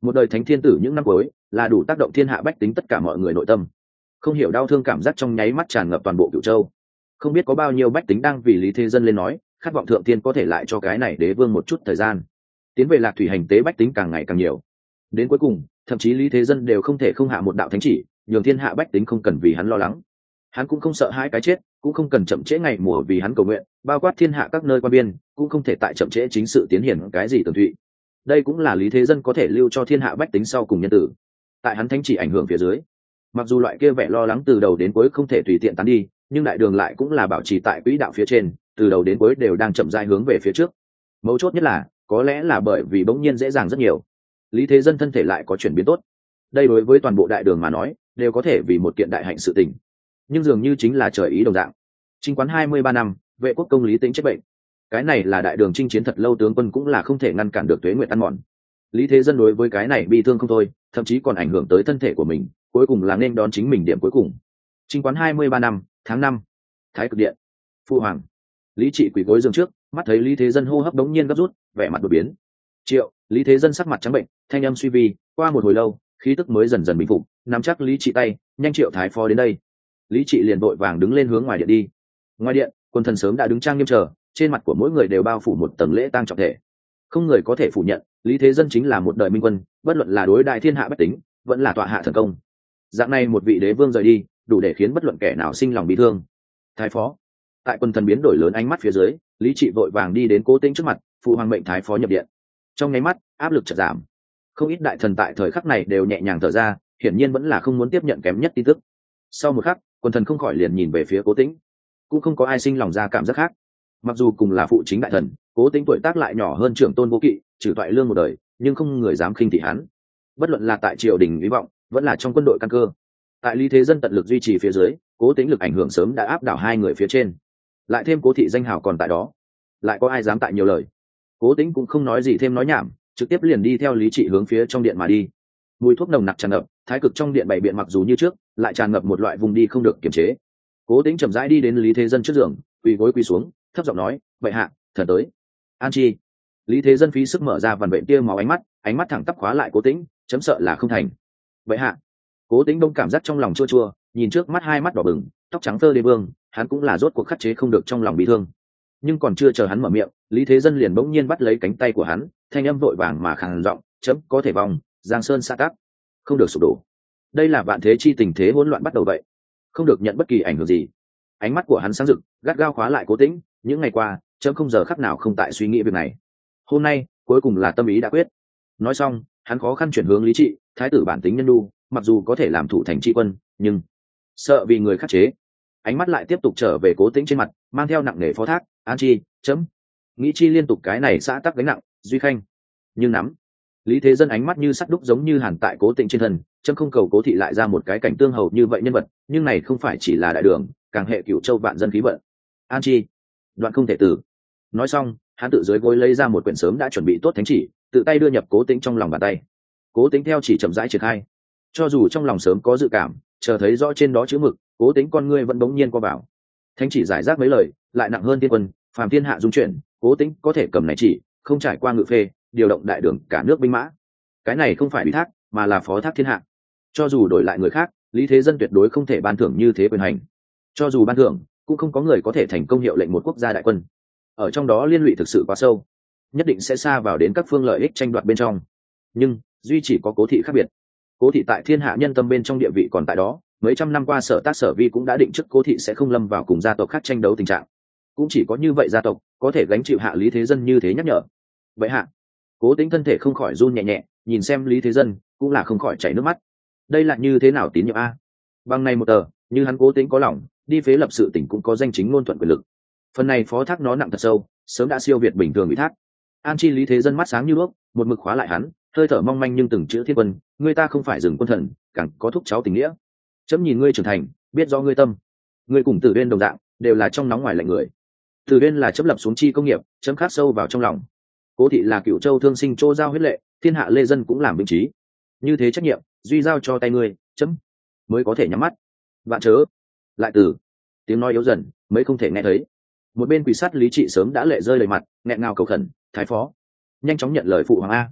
Một đời thánh thiên tử những năm cuối là đủ tác động thiên hạ bách tính tất cả mọi người nội tâm, không hiểu đau thương cảm giác trong nháy mắt tràn ngập toàn bộ Cửu Châu. Không biết có bao nhiêu bách tính đang vì Lý Thế Dân lên nói, khát vọng thượng tiên có thể lại cho cái này đế vương một chút thời gian. Tiến về Lạc Thủy hành tế bách tính càng ngày càng nhiều, đến cuối cùng thậm chí Lý Thế Dân đều không thể không hạ một đạo thánh chỉ, nhường thiên hạ bách tính không cần vì hắn lo lắng. Hắn cũng không sợ hãi cái chết, cũng không cần chậm trễ ngày mùa vì hắn cầu nguyện, bao quát thiên hạ các nơi quan biên cũng không thể tại chậm trễ chính sự tiến hiển cái gì tường thụy. Đây cũng là Lý Thế Dân có thể lưu cho thiên hạ bách tính sau cùng nhân tử. Tại hắn thánh chỉ ảnh hưởng phía dưới, mặc dù loại kia vẻ lo lắng từ đầu đến cuối không thể tùy tiện tán đi, nhưng đại đường lại cũng là bảo trì tại quỹ đạo phía trên, từ đầu đến cuối đều đang chậm rãi hướng về phía trước. Mấu chốt nhất là, có lẽ là bởi vì bỗng nhiên dễ dàng rất nhiều, Lý Thế Dân thân thể lại có chuyển biến tốt. Đây đối với toàn bộ đại đường mà nói, đều có thể vì một kiện đại hạnh sự tình. Nhưng dường như chính là trời ý đồng dạng. Chinh quán 23 năm, vệ quốc công Lý Tĩnh chết bệnh. Cái này là đại đường chinh chiến thật lâu, tướng quân cũng là không thể ngăn cản được tuế nguyệt ăn mòn. Lý Thế Dân đối với cái này bi thương không thôi, thậm chí còn ảnh hưởng tới thân thể của mình, cuối cùng là nên đón chính mình điểm cuối cùng. Chinh quán 23 năm, tháng 5, Thái Cực Điện. Phu hoàng. Lý Trị quỳ gối giường trước, mắt thấy Lý Thế Dân hô hấp đống nhiên gấp rút, vẻ mặt đột biến. Triệu, Lý Thế Dân sắc mặt trắng bệnh, thanh âm suy vi, qua một hồi lâu, khí tức mới dần dần bình phục, nắm chắc Lý Trị tay, nhanh Triệu thái phó đến đây. Lý Trị liền vội vàng đứng lên hướng ngoài điện đi. Ngoài điện, quân thần sớm đã đứng trang nghiêm chờ, trên mặt của mỗi người đều bao phủ một tầng lễ tang trọng thể. Không người có thể phủ nhận, Lý Thế Dân chính là một đời minh quân, bất luận là đối đại thiên hạ bách tính, vẫn là tọa hạ thần công. Dạng này một vị đế vương rời đi, đủ để khiến bất luận kẻ nào sinh lòng bi thương. Thái phó. Tại quân thần biến đổi lớn ánh mắt phía dưới, Lý Trị vội vàng đi đến Cố Tĩnh trước mặt, phụ hoàng mệnh thái phó nhập điện. Trong nháy mắt, áp lực chợt giảm. Không ít đại thần tại thời khắc này đều nhẹ nhàng thở ra, hiển nhiên vẫn là không muốn tiếp nhận kém nhất tin tức. Sau một khắc, quân thần không khỏi liền nhìn về phía Cố Tĩnh, cũng không có ai sinh lòng ra cảm giác khác. Mặc dù cùng là phụ chính đại thần, Cố Tĩnh tuổi tác lại nhỏ hơn trưởng tôn Vô Kỵ, trừ toại lương một đời, nhưng không người dám khinh thị hắn. Bất luận là tại triều đình hy vọng, vẫn là trong quân đội căn cơ, tại Lý Thế Dân tận lực duy trì phía dưới, Cố Tĩnh lực ảnh hưởng sớm đã áp đảo hai người phía trên. Lại thêm Cố thị danh hào còn tại đó, lại có ai dám tại nhiều lời. Cố Tĩnh cũng không nói gì thêm nói nhảm, trực tiếp liền đi theo Lý Trị hướng phía trong điện mà đi. Mùi thuốc nồng nặc tràn ngập, thái cực trong điện bày biện mặc dù như trước, lại tràn ngập một loại vùng đi không được kiềm chế. Cố Tĩnh chậm rãi đi đến Lý Thế Dân trước giường, quỳ gối quỳ xuống, thấp giọng nói: "Bệ hạ, thần tới." An chi. Lý Thế Dân phí sức mở ra vằn vện tia máu ánh mắt thẳng tắp khóa lại Cố Tĩnh, chấm sợ là không thành. "Bệ hạ." Cố Tĩnh đông cảm giác trong lòng chua chua, nhìn trước mắt hai mắt đỏ bừng, tóc trắng phơ đế vương, hắn cũng là rốt cuộc khắc chế không được trong lòng bị thương. Nhưng còn chưa chờ hắn mở miệng, Lý Thế Dân liền bỗng nhiên bắt lấy cánh tay của hắn, thanh âm vội vàng mà khàn giọng: "Chấm có thể vòng, Giang Sơn sa tác, không được sụp đổ." Đây là vạn thế chi tình thế hỗn loạn bắt đầu vậy, không được nhận bất kỳ ảnh hưởng gì. Ánh mắt của hắn sáng rực, gắt gao khóa lại Cố Tĩnh. Những ngày qua, chấm không giờ khắc nào không tại suy nghĩ việc này. Hôm nay, cuối cùng là tâm ý đã quyết. Nói xong, hắn khó khăn chuyển hướng Lý Trị, thái tử bản tính nhân nhu, mặc dù có thể làm thủ thành tri quân, nhưng sợ vì người khắc chế. Ánh mắt lại tiếp tục trở về Cố Tĩnh trên mặt, mang theo nặng nề phó thác: "An chi, chấm." Nghĩ chi liên tục cái này xã tắc gánh nặng, duy khanh. Nhưng nắm. Lý Thế Dân ánh mắt như sắt đúc giống như hàn tại Cố Tĩnh trên thân, chấm không cầu Cố thị lại ra một cái cảnh tương hầu như vậy nhân vật, nhưng này không phải chỉ là đại đường, càng hệ Cửu Châu vạn dân khí vận. An chi, đoạn không thể từ. Nói xong, hắn tự dưới gối lấy ra một quyển sớm đã chuẩn bị tốt thánh chỉ, tự tay đưa nhập Cố Tĩnh trong lòng bàn tay. Cố Tĩnh theo chỉ chậm rãi triển khai. Cho dù trong lòng sớm có dự cảm, chờ thấy rõ trên đó chữ mực, Cố Tĩnh con ngươi vẫn bỗng nhiên co vào. Thánh chỉ giải rác mấy lời, lại nặng hơn thiên quân, phàm thiên hạ dung chuyển, Cố Tĩnh có thể cầm này chỉ, không trải qua ngự phê, điều động đại đường cả nước binh mã. Cái này không phải ủy thác, mà là phó thác thiên hạ. Cho dù đổi lại người khác, Lý Thế Dân tuyệt đối không thể ban thưởng như thế quyền hành. Cho dù ban thưởng, cũng không có người có thể thành công hiệu lệnh một quốc gia đại quân. Ở trong đó liên lụy thực sự quá sâu, nhất định sẽ xa vào đến các phương lợi ích tranh đoạt bên trong. Nhưng duy chỉ có Cố thị khác biệt. Cố thị tại thiên hạ nhân tâm bên trong địa vị còn tại đó, mấy trăm năm qua sở tác sở vi cũng đã định trước Cố thị sẽ không lâm vào cùng gia tộc khác tranh đấu tình trạng. Cũng chỉ có như vậy gia tộc có thể gánh chịu hạ Lý Thế Dân như thế nhắc nhở. Vậy hạ. Cố Tĩnh thân thể không khỏi run nhẹ nhẹ, nhìn xem Lý Thế Dân cũng là không khỏi chảy nước mắt. Đây là như thế nào tín nhiệm a? Bằng này một tờ, như hắn Cố Tĩnh có lòng, đi phế lập sự tỉnh cũng có danh chính ngôn thuận quyền lực. Phần này phó thác nó nặng thật sâu, sớm đã siêu việt bình thường ủy thác. An chi Lý Thế Dân mắt sáng như đuốc, một mực khóa lại hắn, hơi thở mong manh nhưng từng chữ thiên quân, ngươi ta không phải dừng quân thần, càng có thúc cháu tình nghĩa. Chấm nhìn ngươi trưởng thành, biết rõ ngươi tâm. Ngươi cùng Tử Uyên đồng dạng, đều là trong nóng ngoài lạnh người. Tử Uyên là chấm lập xuống chi công nghiệp, chấm khắc sâu vào trong lòng. Cố thị là Cửu Châu thương sinh trô giao huyết lệ, thiên hạ lê dân cũng làm vinh trí. Như thế trách nhiệm, duy giao cho tay ngươi, chấm mới có thể nhắm mắt. Vạn chớ. Lại từ. Tiếng nói yếu dần, mới không thể nghe thấy. Một bên quỳ sát Lý Trị sớm đã lệ rơi đầy mặt, nghẹn ngào cầu khẩn: "Thái phó, nhanh chóng nhận lời phụ hoàng a."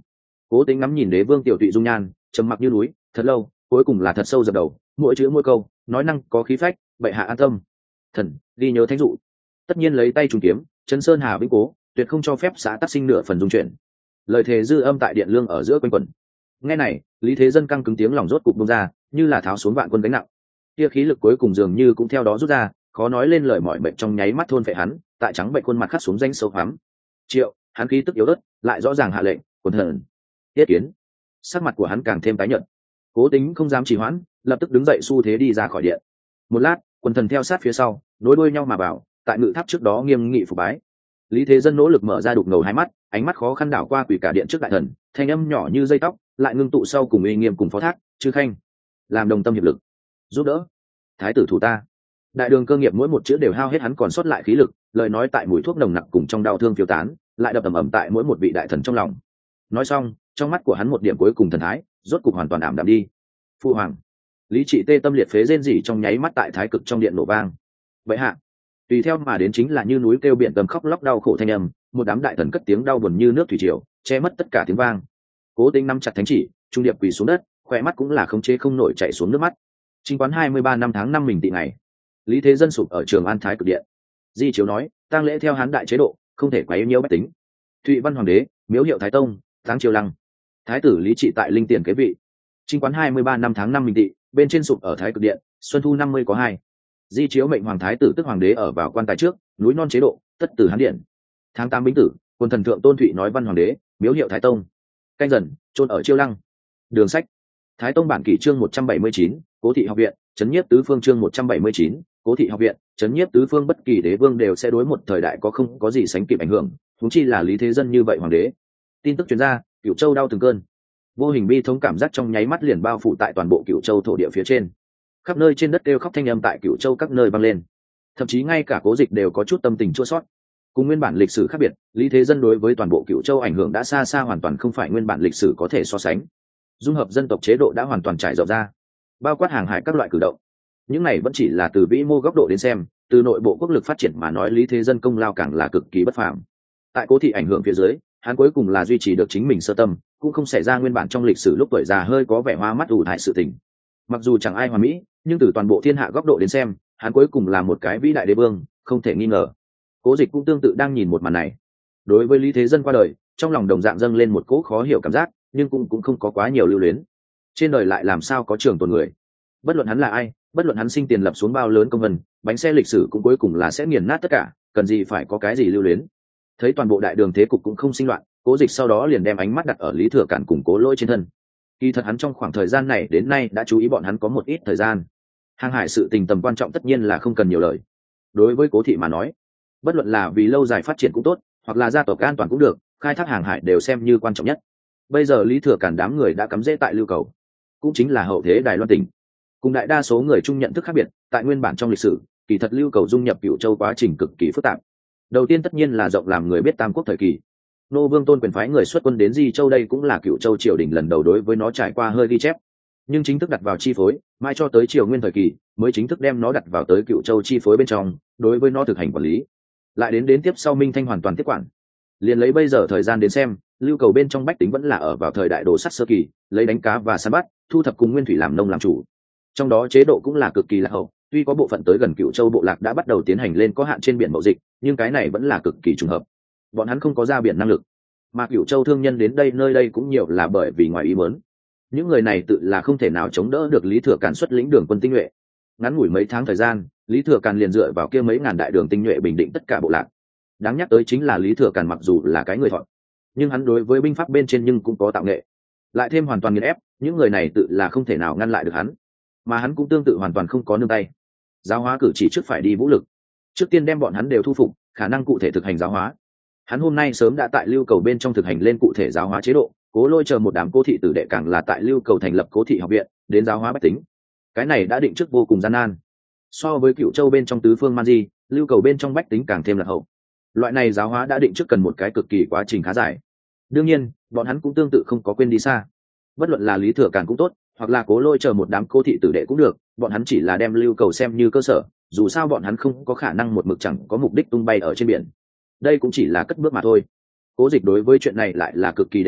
Cố Tính ngắm nhìn đế vương tiểu tụy dung nhan, trầm mặc như núi thật lâu, cuối cùng là thật sâu dập đầu, mỗi chữ mỗi câu nói năng có khí phách. Bệ hạ an tâm, thần ghi nhớ thánh dụ, tất nhiên lấy tay trùng kiếm chân sơn hà vĩnh cố, tuyệt không cho phép xã tắc sinh nửa phần dung chuyển. Lời thề dư âm tại điện lương ở giữa quanh quẩn. Nghe này, Lý Thế Dân căng cứng tiếng lòng rốt cục bung ra, như là tháo xuống vạn quân gánh nặng. Kia khí lực cuối cùng dường như cũng theo đó rút ra, khó nói lên lời mỏi mệt trong nháy mắt thôn phệ hắn, tại trắng bệnh khuôn mặt khắc xuống danh sâu hoắm. Triệu, hắn khí tức yếu ớt, lại rõ ràng hạ lệnh, quần thần. Tiết Kiến. Sắc mặt của hắn càng thêm tái nhợt. Cố Tính không dám trì hoãn, lập tức đứng dậy xu thế đi ra khỏi điện. Một lát, quần thần theo sát phía sau, nối đuôi nhau mà vào, tại ngự tháp trước đó nghiêm nghị phục bái. Lý Thế Dân nỗ lực mở ra đục ngầu hai mắt, ánh mắt khó khăn đảo qua quỷ cả điện trước đại thần, thanh âm nhỏ như dây tóc, lại ngưng tụ sau cùng uy nghiêm cùng phó thác, chư khanh, làm đồng tâm hiệp lực, giúp đỡ thái tử thủ ta. Đại đường cơ nghiệp mỗi một chữ đều hao hết hắn còn sót lại khí lực, lời nói tại mùi thuốc nồng nặc cùng trong đau thương phiêu tán, lại đập ầm ầm tại mỗi một vị đại thần trong lòng. Nói xong, trong mắt của hắn một điểm cuối cùng thần thái, rốt cục hoàn toàn ảm đạm đi. Phu hoàng. Lý Trị tê tâm liệt phế rên rỉ trong nháy mắt tại thái cực trong điện nổ vang. Vậy hạ, tùy theo mà đến chính là như núi kêu biển gầm khóc lóc đau khổ thanh âm, một đám đại thần cất tiếng đau buồn như nước thủy triều, che mất tất cả tiếng vang. Cố Tính nắm chặt thánh chỉ, trung điệp quỳ xuống đất, khỏe mắt cũng là khống chế không nổi chảy xuống nước mắt. Chính quán 23 năm tháng 5 mình tị ngày, Lý Thế Dân sụp ở Trường An Thái Cực Điện. Di chiếu nói, tang lễ theo Hán đại chế độ, không thể quấy nhiễu bách tính. Thụy Văn Hoàng đế, miếu hiệu Thái Tông, táng Triều Lăng. Thái tử Lý Trị tại linh tiền kế vị. Chính quán 23 năm tháng 5 mình tị, bên trên sụp ở Thái Cực Điện, xuân thu 50 có 2. Di chiếu mệnh hoàng thái tử tức hoàng đế ở vào quan tài trước, núi non chế độ, tất từ Hán điện. Tháng 8 bính tử, quân thần thượng Tôn Thụy nói Văn Hoàng đế, miếu hiệu Thái Tông. Canh dần, chôn ở Chiêu Lăng. Đường sách. Thái Tông bản kỷ chương 179, Cố thị học viện, trấn nhiếp tứ phương chương 179, Cố thị học viện, trấn nhiếp tứ phương bất kỳ đế vương đều sẽ đối một thời đại có không có gì sánh kịp ảnh hưởng, huống chi là Lý Thế Dân như vậy hoàng đế. Tin tức truyền ra, Cửu Châu đau từng cơn. Vô hình bi thống cảm giác trong nháy mắt liền bao phủ tại toàn bộ Cửu Châu thổ địa phía trên. Khắp nơi trên đất kêu khóc thanh âm tại Cửu Châu các nơi vang lên. Thậm chí ngay cả Cố Dịch đều có chút tâm tình chua xót. Cùng nguyên bản lịch sử khác biệt, Lý Thế Dân đối với toàn bộ Cửu Châu ảnh hưởng đã xa xa hoàn toàn không phải nguyên bản lịch sử có thể so sánh. Dung hợp dân tộc chế độ đã hoàn toàn trải rộng ra, bao quát hàng hải các loại cử động. Những này vẫn chỉ là từ vĩ mô góc độ đến xem, từ nội bộ quốc lực phát triển mà nói Lý Thế Dân công lao càng là cực kỳ bất phàm. Tại Cố thị ảnh hưởng phía dưới, hắn cuối cùng là duy trì được chính mình sơ tâm, cũng không xảy ra nguyên bản trong lịch sử lúc tuổi già hơi có vẻ hoa mắt ủ thải sự tình. Mặc dù chẳng ai hoàn mỹ, nhưng từ toàn bộ thiên hạ góc độ đến xem, hắn cuối cùng là một cái vĩ đại đế vương, không thể nghi ngờ. Cố Dịch cũng tương tự đang nhìn một màn này. Đối với Lý Thế Dân qua đời, trong lòng đồng dạng dâng lên một cỗ khó hiểu cảm giác, nhưng cũng không có quá nhiều lưu luyến. Trên đời lại làm sao có trường tồn người? Bất luận hắn là ai, bất luận hắn sinh tiền lập xuống bao lớn công vân, bánh xe lịch sử cũng cuối cùng là sẽ nghiền nát tất cả, cần gì phải có cái gì lưu luyến. Thấy toàn bộ đại đường thế cục cũng không sinh loạn, Cố Dịch sau đó liền đem ánh mắt đặt ở Lý Thừa Cản cùng Cố Lỗi trên thân. Kỳ thật hắn trong khoảng thời gian này đến nay đã chú ý bọn hắn có một ít thời gian. Hàng hải sự tình tầm quan trọng tất nhiên là không cần nhiều lời. Đối với Cố thị mà nói, bất luận là vì lâu dài phát triển cũng tốt, hoặc là gia tộc an toàn cũng được, khai thác hàng hải đều xem như quan trọng nhất. Bây giờ Lý Thừa Cản đám người đã cắm rễ tại Lưu Cầu, cũng chính là hậu thế Đài Loan tỉnh. Cùng đại đa số người chung nhận thức khác biệt, tại nguyên bản trong lịch sử, kỳ thật Lưu Cầu dung nhập Cửu Châu quá trình cực kỳ phức tạp. Đầu tiên tất nhiên là rộng làm người biết Tam Quốc thời kỳ. Nô Vương Tôn quyền phái người xuất quân đến Di Châu, đây cũng là Cửu Châu triều đình lần đầu đối với nó trải qua hơi ghi chép. Nhưng chính thức đặt vào chi phối, mai cho tới triều Nguyên thời kỳ, mới chính thức đem nó đặt vào tới Cửu Châu chi phối bên trong, đối với nó thực hành quản lý. Lại đến tiếp sau Minh Thanh hoàn toàn tiếp quản. Liền lấy bây giờ thời gian đến xem, Lưu Cầu bên trong bách tính vẫn là ở vào thời đại đồ sắt sơ kỳ, lấy đánh cá và săn bắt, thu thập cùng nguyên thủy làm nông làm chủ. Trong đó chế độ cũng là cực kỳ lạc hậu, tuy có bộ phận tới gần Cửu Châu bộ lạc đã bắt đầu tiến hành lên có hạn trên biển mậu dịch, nhưng cái này vẫn là cực kỳ trùng hợp. Bọn hắn không có ra biển năng lực, mà Cửu Châu thương nhân đến đây nơi đây cũng nhiều là bởi vì ngoài ý muốn. Những người này tự là không thể nào chống đỡ được Lý Thừa Cản xuất lĩnh đường quân tinh nhuệ. Ngắn ngủi mấy tháng thời gian, Lý Thừa Cản liền dựa vào kia mấy ngàn đại đường tinh nhuệ bình định tất cả bộ lạc. Đáng nhắc tới chính là Lý Thừa Cản mặc dù là cái người thọn, nhưng hắn đối với binh pháp bên trên nhưng cũng có tạo nghệ, lại thêm hoàn toàn nghiền ép, những người này tự là không thể nào ngăn lại được hắn. Mà hắn cũng tương tự hoàn toàn không có nương tay. Giáo hóa cử chỉ trước phải đi vũ lực, trước tiên đem bọn hắn đều thu phục, khả năng cụ thể thực hành giáo hóa. Hắn hôm nay sớm đã tại Lưu Cầu bên trong thực hành lên cụ thể giáo hóa chế độ, Cố Lôi chờ một đám Cố thị tử đệ càng là tại Lưu Cầu thành lập Cố thị học viện, đến giáo hóa bách tính. Cái này đã định trước vô cùng gian nan. So với Cửu Châu bên trong tứ phương man di, Lưu Cầu bên trong bách tính càng thêm lạc hậu. Loại này giáo hóa đã định trước cần một cái cực kỳ quá trình khá dài. Đương nhiên, bọn hắn cũng tương tự không có quên đi xa. Bất luận là Lý Thừa Cản cũng tốt, hoặc là Cố Lôi chờ một đám Cố thị tử đệ cũng được, bọn hắn chỉ là đem Lưu Cầu xem như cơ sở, dù sao bọn hắn không có khả năng một mực chẳng có mục đích tung bay ở trên biển. Đây cũng chỉ là cất bước mà thôi. Cố Dịch đối với chuyện này lại là cực kỳ đệ bụng,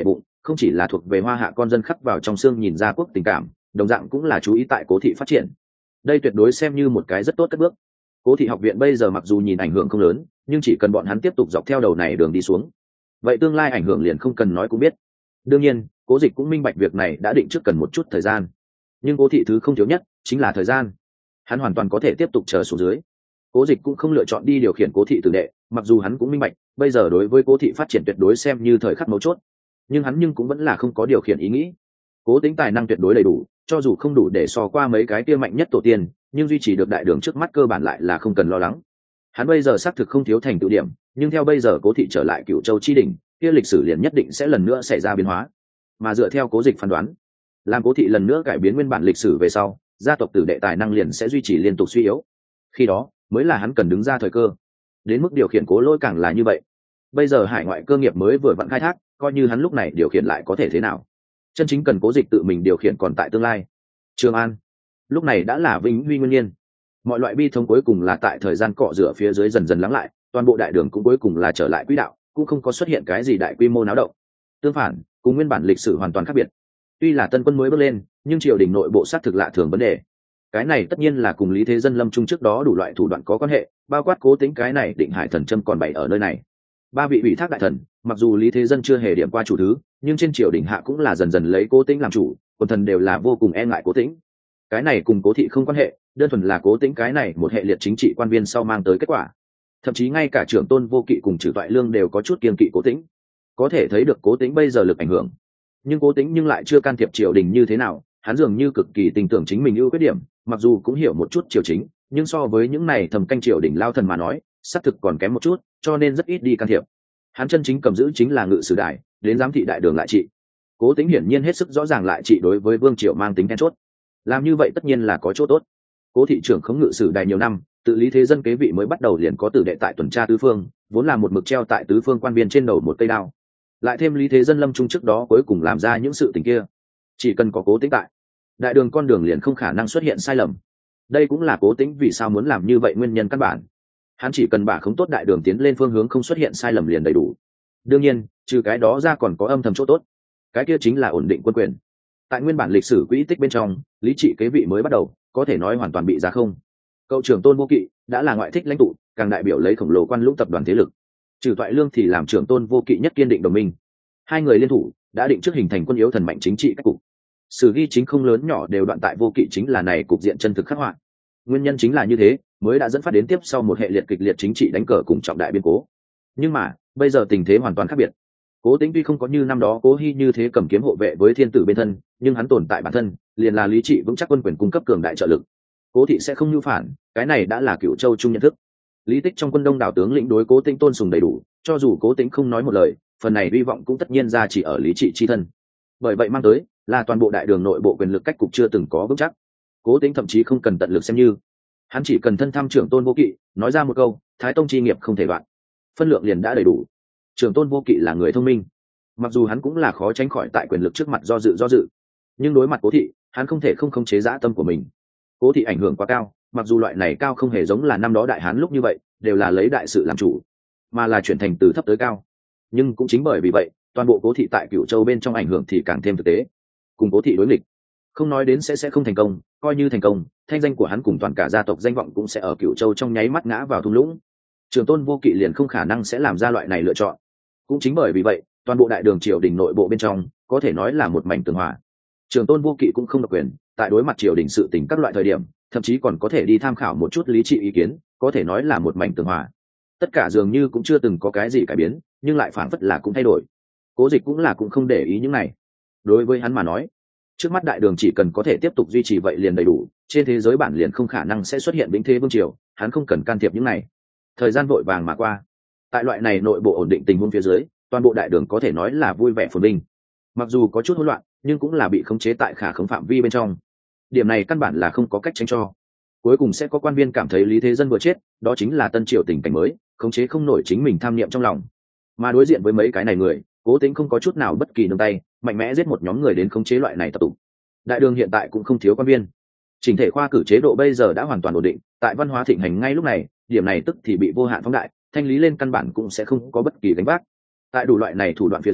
không chỉ là thuộc về hoa hạ con dân khắc vào trong xương nhìn ra quốc tình cảm, đồng dạng cũng là chú ý tại cố thị phát triển. Đây tuyệt đối xem như một cái rất tốt cất bước. Cố thị học viện bây giờ mặc dù nhìn ảnh hưởng không lớn, nhưng chỉ cần bọn hắn tiếp tục dọc theo đầu này đường đi xuống, vậy tương lai ảnh hưởng liền không cần nói cũng biết. Đương nhiên Cố Dịch cũng minh bạch việc này đã định trước cần một chút thời gian, nhưng Cố thị thứ không thiếu nhất chính là thời gian. Hắn hoàn toàn có thể tiếp tục chờ xuống dưới. Cố Dịch cũng không lựa chọn đi điều khiển Cố thị tử đệ, mặc dù hắn cũng minh bạch bây giờ đối với Cố thị phát triển tuyệt đối xem như thời khắc mấu chốt, nhưng hắn cũng vẫn là không có điều khiển ý nghĩ. Cố Tĩnh tài năng tuyệt đối đầy đủ, cho dù không đủ để so qua mấy cái kia mạnh nhất tổ tiên, nhưng duy trì được đại đường trước mắt cơ bản lại là không cần lo lắng. Hắn bây giờ xác thực không thiếu thành tựu điểm, nhưng theo bây giờ Cố thị trở lại Cửu Châu chi đỉnh, kia lịch sử liền nhất định sẽ lần nữa xảy ra biến hóa. Mà dựa theo Cố Dịch phán đoán, làm Cố thị lần nữa cải biến nguyên bản lịch sử về sau, gia tộc tử đệ tài năng liền sẽ duy trì liên tục suy yếu. Khi đó mới là hắn cần đứng ra thời cơ. Đến mức điều khiển Cố Lỗi càng là như vậy. Bây giờ hải ngoại cơ nghiệp mới vừa vặn khai thác, coi như hắn lúc này điều khiển lại có thể thế nào? Chân chính cần Cố Dịch tự mình điều khiển còn tại tương lai. Trường An lúc này đã là vĩnh huy nguyên nhiên. Mọi loại bi thống cuối cùng là tại thời gian cọ rửa phía dưới dần dần lắng lại, toàn bộ đại đường cũng cuối cùng là trở lại quỹ đạo, cũng không có xuất hiện cái gì đại quy mô náo động. Tương phản, cùng nguyên bản lịch sử hoàn toàn khác biệt. Tuy là tân quân mới bước lên, nhưng triều đình nội bộ xác thực lạ thường vấn đề. Cái này tất nhiên là cùng Lý Thế Dân lâm trung trước đó đủ loại thủ đoạn có quan hệ, bao quát Cố Tĩnh cái này Định Hải thần châm còn bày ở nơi này. Ba vị ủy thác đại thần, mặc dù Lý Thế Dân chưa hề điểm qua chủ thứ, nhưng trên triều đình hạ cũng là dần dần lấy Cố Tĩnh làm chủ, quần thần đều là vô cùng e ngại Cố Tĩnh. Cái này cùng Cố thị không quan hệ, đơn thuần là Cố Tĩnh cái này một hệ liệt chính trị quan viên sau mang tới kết quả. Thậm chí ngay cả trưởng tôn Vô Kỵ cùng Trử Toại Lương đều có chút kiêng kỵ Cố Tĩnh. Có thể thấy được Cố Tĩnh bây giờ lực ảnh hưởng. Nhưng Cố Tĩnh lại chưa can thiệp triều đình như thế nào, hắn dường như cực kỳ tin tưởng chính mình ưu khuyết điểm, mặc dù cũng hiểu một chút triều chính, nhưng so với những này thầm canh triều đình lao thần mà nói, xác thực còn kém một chút, cho nên rất ít đi can thiệp. Hắn chân chính cầm giữ chính là ngự sử đài, đến giám thị đại đường lại trị. Cố Tĩnh hiển nhiên hết sức rõ ràng lại trị đối với vương triều mang tính then chốt. Làm như vậy tất nhiên là có chỗ tốt. Cố thị trưởng khống ngự sử đài nhiều năm, tự Lý Thế Dân kế vị mới bắt đầu liền có tử đệ tại tuần tra tứ phương, vốn là một mực treo tại tứ phương quan viên trên đầu một cây đao. Lại thêm Lý Thế Dân lâm trung trước đó cuối cùng làm ra những sự tình kia, chỉ cần có Cố Tĩnh tại, đại đường con đường liền không khả năng xuất hiện sai lầm. Đây cũng là Cố Tĩnh vì sao muốn làm như vậy nguyên nhân căn bản. Hắn chỉ cần bả khống tốt đại đường tiến lên phương hướng không xuất hiện sai lầm liền đầy đủ. Đương nhiên trừ cái đó ra còn có âm thầm chỗ tốt, cái kia chính là ổn định quân quyền. Tại nguyên bản lịch sử quỹ tích bên trong, Lý trị kế vị mới bắt đầu có thể nói hoàn toàn bị giá không. Cậu trưởng tôn Vô Kỵ đã là ngoại thích lãnh tụ, càng đại biểu lấy khổng lồ quan lũng tập đoàn thế lực. Trừ Toại Lương thì làm trưởng tôn Vô Kỵ nhất kiên định đồng minh. Hai người liên thủ đã định trước hình thành quân yếu thần mạnh chính trị cách cục. Sử ghi chính không lớn nhỏ đều đoạn tại Vô Kỵ chính là này cục diện chân thực khắc họa. Nguyên nhân chính là như thế mới đã dẫn phát đến tiếp sau một hệ liệt kịch liệt chính trị đánh cờ cùng trọng đại biến cố. Nhưng mà bây giờ tình thế hoàn toàn khác biệt. Cố Tĩnh tuy không có như năm đó Cố Hi như thế cầm kiếm hộ vệ với thiên tử bên thân, nhưng hắn tồn tại bản thân liền là lý trị vững chắc quân quyền cung cấp cường đại trợ lực. Cố thị sẽ không nhu phản, cái này đã là Cửu Châu chung nhận thức. Lý Tích trong quân đông đảo tướng lĩnh đối Cố Tĩnh tôn sùng đầy đủ, cho dù Cố Tĩnh không nói một lời, phần này hy vọng cũng tất nhiên ra chỉ ở lý trị chi thân. Bởi vậy mang tới là toàn bộ đại đường nội bộ quyền lực cách cục chưa từng có vững chắc. Cố Tĩnh thậm chí không cần tận lực xem như, hắn chỉ cần thân thăm trưởng tôn Vô Kỵ, nói ra một câu Thái Tông chi nghiệp không thể đoạn, phân lượng liền đã đầy đủ. Trưởng tôn Vô Kỵ là người thông minh, mặc dù hắn cũng là khó tránh khỏi tại quyền lực trước mặt do dự, nhưng đối mặt Cố thị, hắn không thể không khống chế dã tâm của mình. Cố thị ảnh hưởng quá cao, mặc dù loại này cao không hề giống là năm đó đại hán lúc như vậy đều là lấy đại sự làm chủ, mà là chuyển thành từ thấp tới cao. Nhưng cũng chính bởi vì vậy, toàn bộ Cố thị tại Cửu Châu bên trong ảnh hưởng thì càng thêm thực tế. Cùng Cố thị đối nghịch, không nói đến sẽ không thành công, coi như thành công, thanh danh của hắn cùng toàn cả gia tộc danh vọng cũng sẽ ở Cửu Châu trong nháy mắt ngã vào thung lũng. Trường tôn Vô Kỵ liền không khả năng sẽ làm ra loại này lựa chọn. Cũng chính bởi vì vậy, toàn bộ đại đường triều đình nội bộ bên trong có thể nói là một mảnh tường hòa. Trường tôn Vô Kỵ cũng không độc quyền, tại đối mặt triều đình sự tình các loại thời điểm, thậm chí còn có thể đi tham khảo một chút lý trị ý kiến, có thể nói là một mảnh tường hòa. Tất cả dường như cũng chưa từng có cái gì cải biến, nhưng lại phảng phất là cũng thay đổi. Cố Dịch cũng không để ý những này. Đối với hắn mà nói, trước mắt đại đường chỉ cần có thể tiếp tục duy trì vậy liền đầy đủ, trên thế giới bản liền không khả năng sẽ xuất hiện vĩnh thế vương triều, hắn không cần can thiệp những này. Thời gian vội vàng mà qua, tại loại này nội bộ ổn định tình huống phía dưới, toàn bộ đại đường có thể nói là vui vẻ phồn vinh. Mặc dù có chút hỗn loạn, nhưng cũng là bị khống chế tại khả khống phạm vi bên trong. Điểm này căn bản là không có cách tránh cho. Cuối cùng sẽ có quan viên cảm thấy Lý Thế Dân vừa chết, đó chính là tân triều tình cảnh mới, khống chế không nổi chính mình tham niệm trong lòng. Mà đối diện với mấy cái này người, Cố Tĩnh không có chút nào bất kỳ nương tay, mạnh mẽ giết một nhóm người đến khống chế loại này tập tụ. Đại đường hiện tại cũng không thiếu quan viên. Chỉnh thể khoa cử chế độ bây giờ đã hoàn toàn ổn định, tại văn hóa thịnh hành ngay lúc này, điểm này tức thì bị vô hạn phóng đại, thanh lý lên căn bản cũng sẽ không có bất kỳ gánh vác. Tại đủ loại này thủ đoạn phía dưới,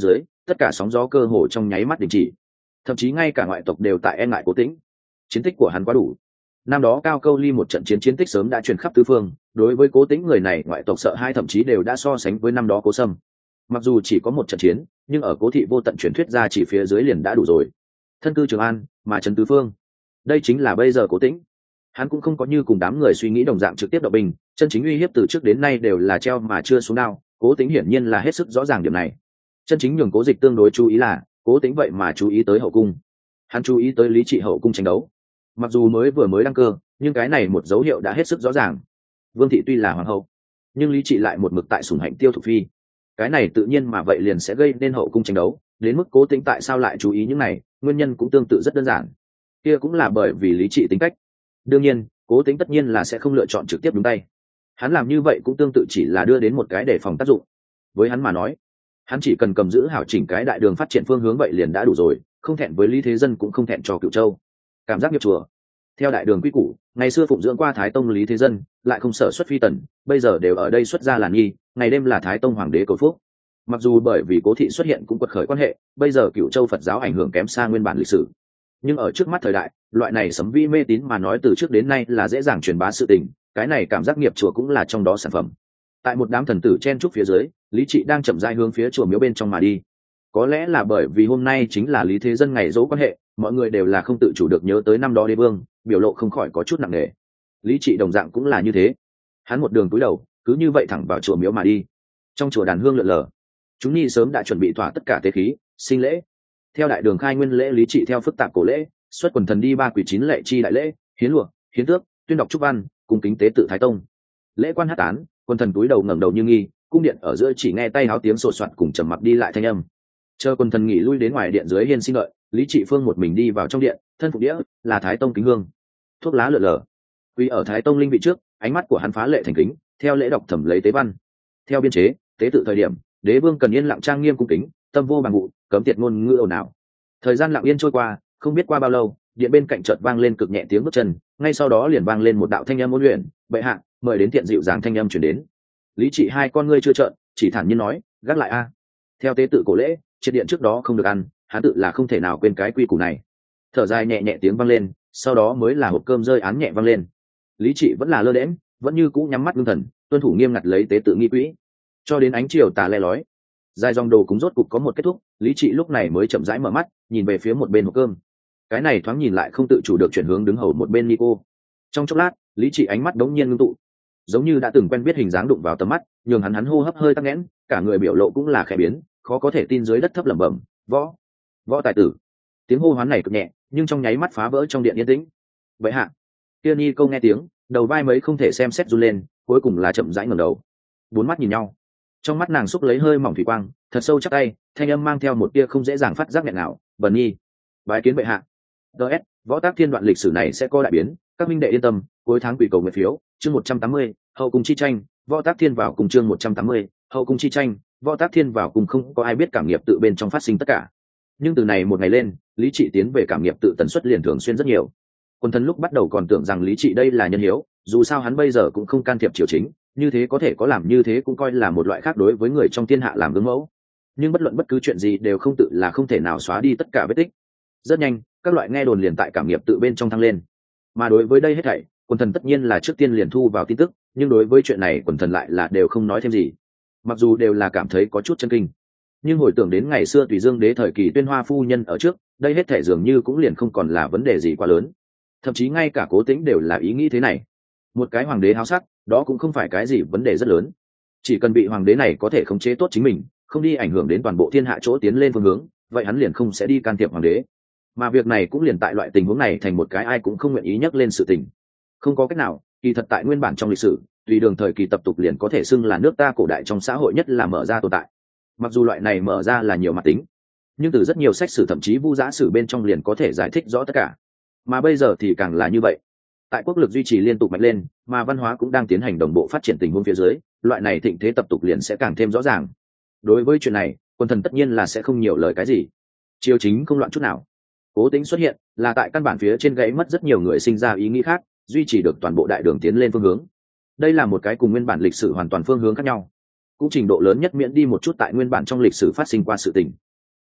tất cả sóng gió cơ hồ trong nháy mắt đình chỉ, thậm chí ngay cả ngoại tộc đều tại e ngại Cố Tĩnh. Chiến tích của hắn quá đủ. Năm đó Cao Câu Ly một trận chiến tích sớm đã truyền khắp tứ phương, đối với Cố Tĩnh người này ngoại tộc sợ hai, thậm chí đều đã so sánh với năm đó Cố Sâm. Mặc dù chỉ có một trận chiến, nhưng ở Cố thị vô tận truyền thuyết ra chỉ phía dưới liền đã đủ rồi. Thân cư Trường An, mà trấn tứ phương. Đây chính là bây giờ Cố Tĩnh. Hắn cũng không có như cùng đám người suy nghĩ đồng dạng trực tiếp động binh, chân chính uy hiếp từ trước đến nay đều là treo mà chưa xuống đao. Cố Tĩnh hiển nhiên là hết sức rõ ràng điểm này. Chân chính nhường Cố Dịch tương đối chú ý là Cố Tĩnh vậy mà chú ý tới hậu cung. Hắn chú ý tới Lý Trị hậu cung tranh đấu. Mặc dù vừa mới đăng cơ, nhưng cái này một dấu hiệu đã hết sức rõ ràng. Vương thị tuy là hoàng hậu, nhưng Lý Trị lại một mực tại sủng hạnh Tiêu Thục Phi. Cái này tự nhiên mà vậy liền sẽ gây nên hậu cung tranh đấu. Đến mức Cố Tĩnh tại sao lại chú ý những này, nguyên nhân cũng tương tự rất đơn giản. Kia cũng là bởi vì Lý Trị tính cách. Đương nhiên, Cố Tĩnh tất nhiên là sẽ không lựa chọn trực tiếp đúng tay. Hắn làm như vậy cũng tương tự chỉ là đưa đến một cái đề phòng tác dụng. Với hắn mà nói, hắn chỉ cần cầm giữ hảo chỉnh cái đại đường phát triển phương hướng vậy liền đã đủ rồi, không thẹn với Lý Thế Dân cũng không thẹn cho Cửu Châu. Cảm giác nghiệp chùa. Theo đại đường quy củ, ngày xưa phụng dưỡng qua Thái Tông Lý Thế Dân, lại không sở xuất phi tần, bây giờ đều ở đây xuất gia làm nghi, ngày đêm là Thái Tông hoàng đế cầu phúc. Mặc dù bởi vì Cố thị xuất hiện cũng quật khởi quan hệ, bây giờ Cửu Châu Phật giáo ảnh hưởng kém xa nguyên bản lịch sử. Nhưng ở trước mắt thời đại, loại này sấm vi mê tín mà nói từ trước đến nay là dễ dàng truyền bá sự tình, cái này cảm giác nghiệp chùa cũng là trong đó sản phẩm. Tại một đám thần tử chen trúc phía dưới, Lý Trị đang chậm rãi hướng phía chùa miếu bên trong mà đi. Có lẽ là bởi vì hôm nay chính là Lý Thế Dân ngày dỗ quan hệ, mọi người đều là không tự chủ được nhớ tới năm đó đế vương, biểu lộ không khỏi có chút nặng nề. Lý Trị đồng dạng cũng là như thế. Hắn một đường cúi đầu, cứ như vậy thẳng vào chùa miếu mà đi. Trong chùa đàn hương lượn lờ, chúng nhi sớm đã chuẩn bị thỏa tất cả tế khí, sinh lễ. Theo đại đường khai nguyên lễ, Lý Trị theo phức tạp cổ lễ, xuất quần thần đi 3 quỷ 9 lệ chi đại lễ, hiến lụa, hiến tước, tuyên đọc chúc văn, cung kính tế tự Thái Tông. Lễ quan hát tán, quần thần túi đầu ngẩng đầu như nghi, cung điện ở giữa chỉ nghe tay háo tiếng sột soạt cùng trầm mặc đi lại thanh âm. Chờ quần thần nghỉ lui đến ngoài điện dưới hiên xin đợi, Lý Trị Phương một mình đi vào trong điện, thân phục đĩa là Thái Tông kính hương, thuốc lá lượn lờ. Quy ở Thái Tông linh vị trước, ánh mắt của hắn phá lệ thành kính, theo lễ đọc thẩm lấy tế văn. Theo biên chế, tế tự thời điểm, đế vương cần yên lặng trang nghiêm cung kính, tâm vô bằng vụ, cấm tiệt ngôn ngữ ồn ào. Thời gian lặng yên trôi qua, không biết qua bao lâu, điện bên cạnh chợt vang lên cực nhẹ tiếng bước chân, ngay sau đó liền vang lên một đạo thanh âm ôn luyện, "Bệ hạ, mời đến tiện dịu dàng" thanh âm truyền đến. Lý Trị hai con ngươi chưa trợn, chỉ thản nhiên nói, "Gác lại a." Theo tế tự cổ lễ, triệt điện trước đó không được ăn, hắn tự là không thể nào quên cái quy củ này. Thở dài nhẹ nhẹ tiếng vang lên, sau đó mới là hộp cơm rơi án nhẹ vang lên. Lý Trị vẫn là lơ đễnh, vẫn như cũ nhắm mắt ngưng thần, tuân thủ nghiêm ngặt lấy tế tự nghi quỹ, cho đến ánh chiều tà le lói, dài dòng đồ cúng rốt cục có một kết thúc. Lý Trị lúc này mới chậm rãi mở mắt, nhìn về phía một bên hộp cơm. Cái này thoáng nhìn lại không tự chủ được chuyển hướng đứng hầu một bên Nico. Trong chốc lát, Lý Trị ánh mắt đống nhiên ngưng tụ, giống như đã từng quen biết hình dáng đụng vào tầm mắt, nhường hắn hô hấp hơi tắc nghẽn, cả người biểu lộ cũng là khẽ biến, khó có thể tin dưới đất thấp lẩm bẩm, "Võ tài tử." Tiếng hô hoán này cực nhẹ, nhưng trong nháy mắt phá vỡ trong điện yên tĩnh. "Vậy hạ." Kia Nico nghe tiếng, đầu vai mấy không thể xem xét run lên, cuối cùng là chậm rãi ngẩng đầu. Bốn mắt nhìn nhau, trong mắt nàng xúc lấy hơi mỏng thủy quang, thật sâu chắc tay, thanh âm mang theo một tia không dễ dàng phát giác nghẹn nào, "Bần nhi bái kiến bệ hạ." DS, Võ Tác Thiên đoạn lịch sử này sẽ có đại biến, các minh đệ yên tâm. Cuối tháng quỷ cầu nguyện phiếu, chương 180, hậu cung chi tranh, Võ Tác Thiên vào cùng chương 180, hậu cung chi tranh, Võ Tác Thiên vào cùng. Không có ai biết cảm nghiệp tự bên trong phát sinh tất cả, nhưng từ này một ngày lên, Lý Trị tiến về cảm nghiệp tự tần suất liền thường xuyên rất nhiều. Quân thần lúc bắt đầu còn tưởng rằng Lý Trị đây là nhân hiếu, dù sao hắn bây giờ cũng không can thiệp triều chính, như thế có thể có làm như thế cũng coi là một loại khác đối với người trong thiên hạ làm gương mẫu. Nhưng bất luận bất cứ chuyện gì đều không tự là không thể nào xóa đi tất cả vết tích. Rất nhanh, các loại nghe đồn liền tại cảm nghiệp tự bên trong thăng lên. Mà đối với đây hết thảy, quần thần tất nhiên là trước tiên liền thu vào tin tức, nhưng đối với chuyện này quần thần lại là đều không nói thêm gì. Mặc dù đều là cảm thấy có chút chân kinh, nhưng hồi tưởng đến ngày xưa Tùy Dương đế thời kỳ Tuyên Hoa phu nhân ở trước, đây hết thảy dường như cũng liền không còn là vấn đề gì quá lớn. Thậm chí ngay cả Cố Tĩnh đều là ý nghĩ thế này. Một cái hoàng đế háo sắc, đó cũng không phải cái gì vấn đề rất lớn. Chỉ cần bị hoàng đế này có thể khống chế tốt chính mình, không đi ảnh hưởng đến toàn bộ thiên hạ chỗ tiến lên phương hướng, vậy hắn liền không sẽ đi can thiệp hoàng đế. Mà việc này cũng liền tại loại tình huống này thành một cái ai cũng không nguyện ý nhắc lên sự tình. Không có cách nào, kỳ thật tại nguyên bản trong lịch sử, tùy đường thời kỳ tập tục liền có thể xưng là nước ta cổ đại trong xã hội nhất là mở ra tồn tại. Mặc dù loại này mở ra là nhiều mặt tính, nhưng từ rất nhiều sách sử thậm chí vu giã sử bên trong liền có thể giải thích rõ tất cả. Mà bây giờ thì càng là như vậy. Tại quốc lực duy trì liên tục mạnh lên, mà văn hóa cũng đang tiến hành đồng bộ phát triển tình huống phía dưới, loại này thịnh thế tập tục liền sẽ càng thêm rõ ràng. Đối với chuyện này, quân thần tất nhiên là sẽ không nhiều lời cái gì. Triều chính không loạn chút nào. Cố Tĩnh xuất hiện là tại căn bản phía trên gãy mất rất nhiều người sinh ra ý nghĩ khác, duy trì được toàn bộ đại đường tiến lên phương hướng. Đây là một cái cùng nguyên bản lịch sử hoàn toàn phương hướng khác nhau, cũng trình độ lớn nhất miễn đi một chút tại nguyên bản trong lịch sử phát sinh qua sự tình.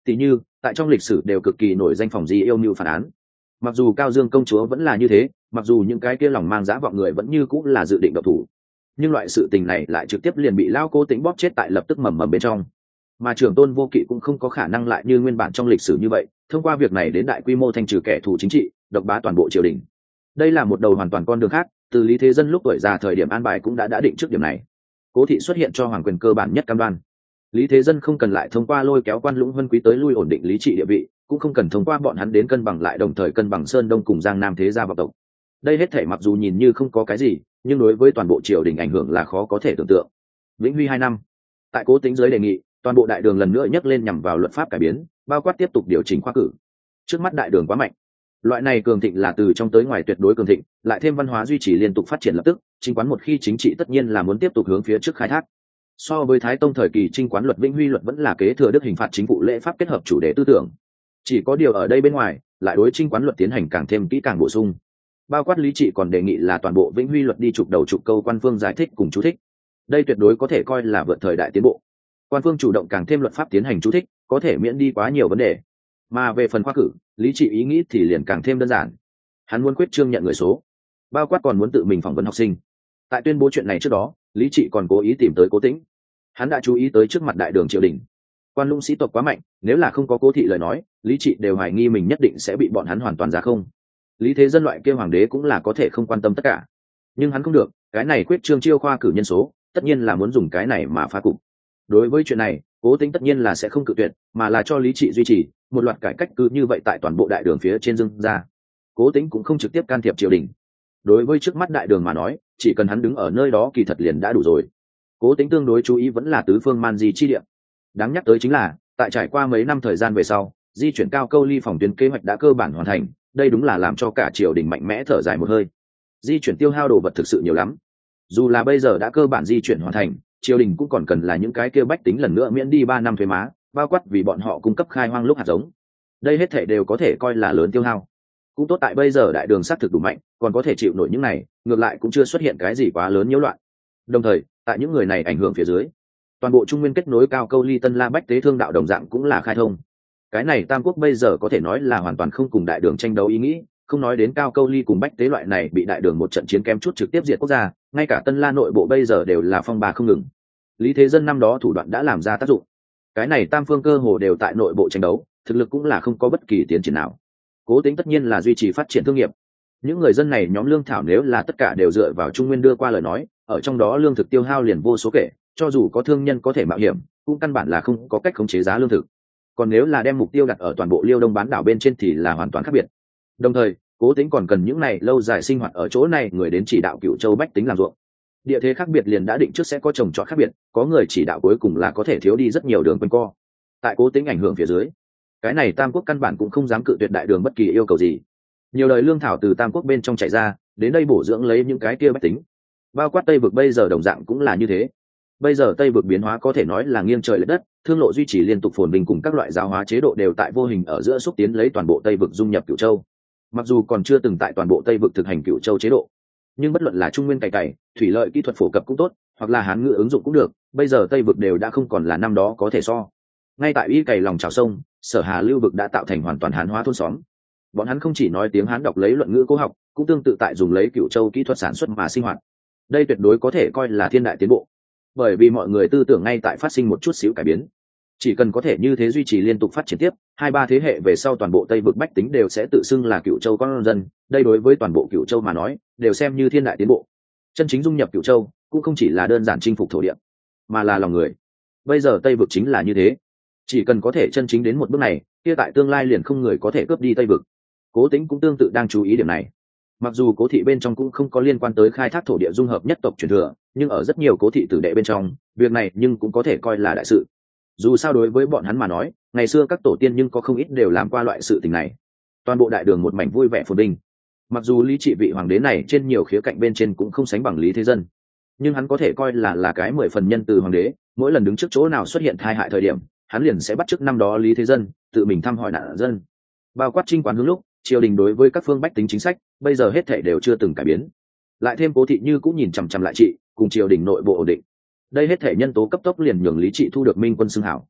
Tỷ như tại trong lịch sử đều cực kỳ nổi danh phòng di yêu mưu phản án, mặc dù Cao Dương công chúa vẫn là như thế, mặc dù những cái kia lòng mang dã vọng người vẫn như cũng là dự định độc thủ, nhưng loại sự tình này lại trực tiếp liền bị Lao Cố Tĩnh bóp chết tại lập tức mầm bên trong. Mà Trưởng Tôn Vô Kỵ cũng không có khả năng lại như nguyên bản trong lịch sử như vậy, thông qua việc này đến đại quy mô thanh trừ kẻ thù chính trị, độc bá toàn bộ triều đình. Đây là một đầu hoàn toàn con đường khác, từ Lý Thế Dân lúc tuổi già thời điểm an bài cũng đã định trước điểm này. Cố thị xuất hiện cho hoàng quyền cơ bản nhất cam đoan. Lý Thế Dân không cần lại thông qua lôi kéo quan lũng vân quý tới lui ổn định lý trị địa vị, cũng không cần thông qua bọn hắn đến cân bằng lại đồng thời cân bằng Sơn Đông cùng Giang Nam thế gia vọng tộc. Đây hết thể mặc dù nhìn như không có cái gì, nhưng đối với toàn bộ triều đình ảnh hưởng là khó có thể tưởng tượng. Vĩnh Huy 2 năm, tại Cố Tĩnh dưới đề nghị, toàn bộ đại đường lần nữa nhắc lên nhằm vào luật pháp cải biến, bao quát tiếp tục điều chỉnh khoa cử. Trước mắt đại đường quá mạnh, loại này cường thịnh là từ trong tới ngoài tuyệt đối cường thịnh, lại thêm văn hóa duy trì liên tục phát triển lập tức, chính quán một khi chính trị tất nhiên là muốn tiếp tục hướng phía trước khai thác. So với Thái Tông thời kỳ trinh quán luật Vĩnh Huy luật vẫn là kế thừa đức hình phạt chính vụ lễ pháp kết hợp chủ đề tư tưởng, chỉ có điều ở đây bên ngoài lại đối trinh quán luật tiến hành càng thêm kỹ càng bổ sung, bao quát lý trị còn đề nghị là toàn bộ Vĩnh Huy luật đi trục đầu trục câu quan phương giải thích cùng chú thích. Đây tuyệt đối có thể coi là vượt thời đại tiến bộ. Quan phương chủ động càng thêm luật pháp tiến hành chú thích, có thể miễn đi quá nhiều vấn đề. Mà về phần khoa cử, lý trị ý nghĩ thì liền càng thêm đơn giản. Hắn muốn quyết trương nhận người số, bao quát còn muốn tự mình phỏng vấn học sinh. Tại tuyên bố chuyện này trước đó, lý trị còn cố ý tìm tới Cố Tĩnh. Hắn đã chú ý tới trước mặt đại đường triều đình, quan lũng sĩ tộc quá mạnh, nếu là không có Cố thị lời nói, lý trị đều hoài nghi mình nhất định sẽ bị bọn hắn hoàn toàn giá không. Lý Thế Dân loại kia hoàng đế cũng là có thể không quan tâm tất cả, nhưng hắn không được, cái này quyết trương chiêu khoa cử nhân số, tất nhiên là muốn dùng cái này mà phá cục. Đối với chuyện này, Cố Tĩnh tất nhiên là sẽ không cự tuyệt, mà là cho lý trị duy trì một loạt cải cách cứ như vậy tại toàn bộ đại đường phía trên dưng ra. Cố Tĩnh cũng không trực tiếp can thiệp triều đình. Đối với trước mắt đại đường mà nói, chỉ cần hắn đứng ở nơi đó kỳ thật liền đã đủ rồi. Cố Tĩnh tương đối chú ý vẫn là tứ phương man di chi địa. Đáng nhắc tới chính là, tại trải qua mấy năm thời gian về sau, di chuyển cao câu ly phòng tuyến kế hoạch đã cơ bản hoàn thành, đây đúng là làm cho cả triều đình mạnh mẽ thở dài một hơi. Di chuyển tiêu hao đồ vật thực sự nhiều lắm. Dù là bây giờ đã cơ bản di chuyển hoàn thành, triều đình cũng còn cần là những cái kia bách tính lần nữa miễn đi 3 năm thuế má, bao quát vì bọn họ cung cấp khai hoang lúc hạt giống. Đây hết thảy đều có thể coi là lớn tiêu hao. Cũng tốt tại bây giờ đại đường sát thực đủ mạnh, còn có thể chịu nổi những này, ngược lại cũng chưa xuất hiện cái gì quá lớn nhiễu loạn. Đồng thời, tại những người này ảnh hưởng phía dưới, toàn bộ trung nguyên kết nối cao câu ly tân la bách tế thương đạo đồng dạng cũng là khai thông. Cái này tam quốc bây giờ có thể nói là hoàn toàn không cùng đại đường tranh đấu ý nghĩ, không nói đến cao câu ly cùng bách tế loại này bị đại đường một trận chiến kém chút trực tiếp diệt quốc gia, ngay cả tân la nội bộ bây giờ đều là phong ba không ngừng. Lý Thế Dân năm đó thủ đoạn đã làm ra tác dụng, cái này tam phương cơ hồ đều tại nội bộ tranh đấu, thực lực cũng là không có bất kỳ tiến triển nào. Cố Tĩnh tất nhiên là duy trì phát triển thương nghiệp. Những người dân này nhóm lương thảo nếu là tất cả đều dựa vào trung nguyên đưa qua lời nói, ở trong đó lương thực tiêu hao liền vô số kể, cho dù có thương nhân có thể mạo hiểm, cũng căn bản là không có cách khống chế giá lương thực. Còn nếu là đem mục tiêu đặt ở toàn bộ Liêu Đông bán đảo bên trên thì là hoàn toàn khác biệt. Đồng thời, Cố Tĩnh còn cần những này lâu dài sinh hoạt ở chỗ này người đến chỉ đạo Cửu Châu bách tính làm ruộng. Địa thế khác biệt liền đã định trước sẽ có trồng trọt khác biệt, có người chỉ đạo cuối cùng là có thể thiếu đi rất nhiều đường quanh co. Tại Cố Tĩnh ảnh hưởng phía dưới, cái này tam quốc căn bản cũng không dám cự tuyệt đại đường bất kỳ yêu cầu gì. Nhiều đời lương thảo từ tam quốc bên trong chạy ra, đến đây bổ dưỡng lấy những cái kia bách tính. Bao quát Tây vực bây giờ đồng dạng cũng là như thế. Bây giờ Tây vực biến hóa có thể nói là nghiêng trời lệch đất, thương lộ duy trì liên tục phồn vinh cùng các loại giáo hóa chế độ đều tại vô hình ở giữa xúc tiến lấy toàn bộ Tây vực dung nhập Cửu Châu. Mặc dù còn chưa từng tại toàn bộ Tây vực thực hành Cửu Châu chế độ, nhưng bất luận là trung nguyên cày cày, thủy lợi kỹ thuật phổ cập cũng tốt, hoặc là hán ngữ ứng dụng cũng được, bây giờ Tây vực đều đã không còn là năm đó có thể so. Ngay tại y cày lòng trào sông, Sở Hà lưu vực đã tạo thành hoàn toàn hán hóa thôn xóm. Bọn hắn không chỉ nói tiếng hán đọc lấy luận ngữ cố học, cũng tương tự tại dùng lấy Cửu Châu kỹ thuật sản xuất mà sinh hoạt. Đây tuyệt đối có thể coi là thiên đại tiến bộ, bởi vì mọi người tư tưởng ngay tại phát sinh một chút xíu cải biến. Chỉ cần có thể như thế duy trì liên tục phát triển tiếp, 2-3 thế hệ về sau toàn bộ Tây vực bách tính đều sẽ tự xưng là Cửu Châu con dân, đây đối với toàn bộ Cửu Châu mà nói, đều xem như thiên đại tiến bộ. Chân chính dung nhập Cửu Châu, cũng không chỉ là đơn giản chinh phục thổ địa, mà là lòng người. Bây giờ Tây vực chính là như thế. Chỉ cần có thể chân chính đến một bước này, kia tại tương lai liền không người có thể cướp đi Tây vực. Cố Tĩnh cũng tương tự đang chú ý điểm này. Mặc dù Cố thị bên trong cũng không có liên quan tới khai thác thổ địa dung hợp nhất tộc truyền thừa, nhưng ở rất nhiều Cố thị tử đệ bên trong, việc này nhưng cũng có thể coi là đại sự. Dù sao đối với bọn hắn mà nói, ngày xưa các tổ tiên nhưng có không ít đều làm qua loại sự tình này. Toàn bộ đại đường một mảnh vui vẻ phồn vinh. Mặc dù lý trị vị hoàng đế này trên nhiều khía cạnh bên trên cũng không sánh bằng Lý Thế Dân, nhưng hắn có thể coi là cái 10 phần nhân từ hoàng đế, mỗi lần đứng trước chỗ nào xuất hiện tai hại thời điểm, hắn liền sẽ bắt chước năm đó Lý Thế Dân, tự mình thăm hỏi nạn dân. Bao quát trinh quán hướng lúc, triều đình đối với các phương bách tính chính sách, bây giờ hết thảy đều chưa từng cải biến. Lại thêm Cố thị như cũng nhìn chằm chằm lại trị, cùng triều đình nội bộ ổn định. Đây hết thảy nhân tố cấp tốc liền nhường lý trị thu được minh quân xưng hảo.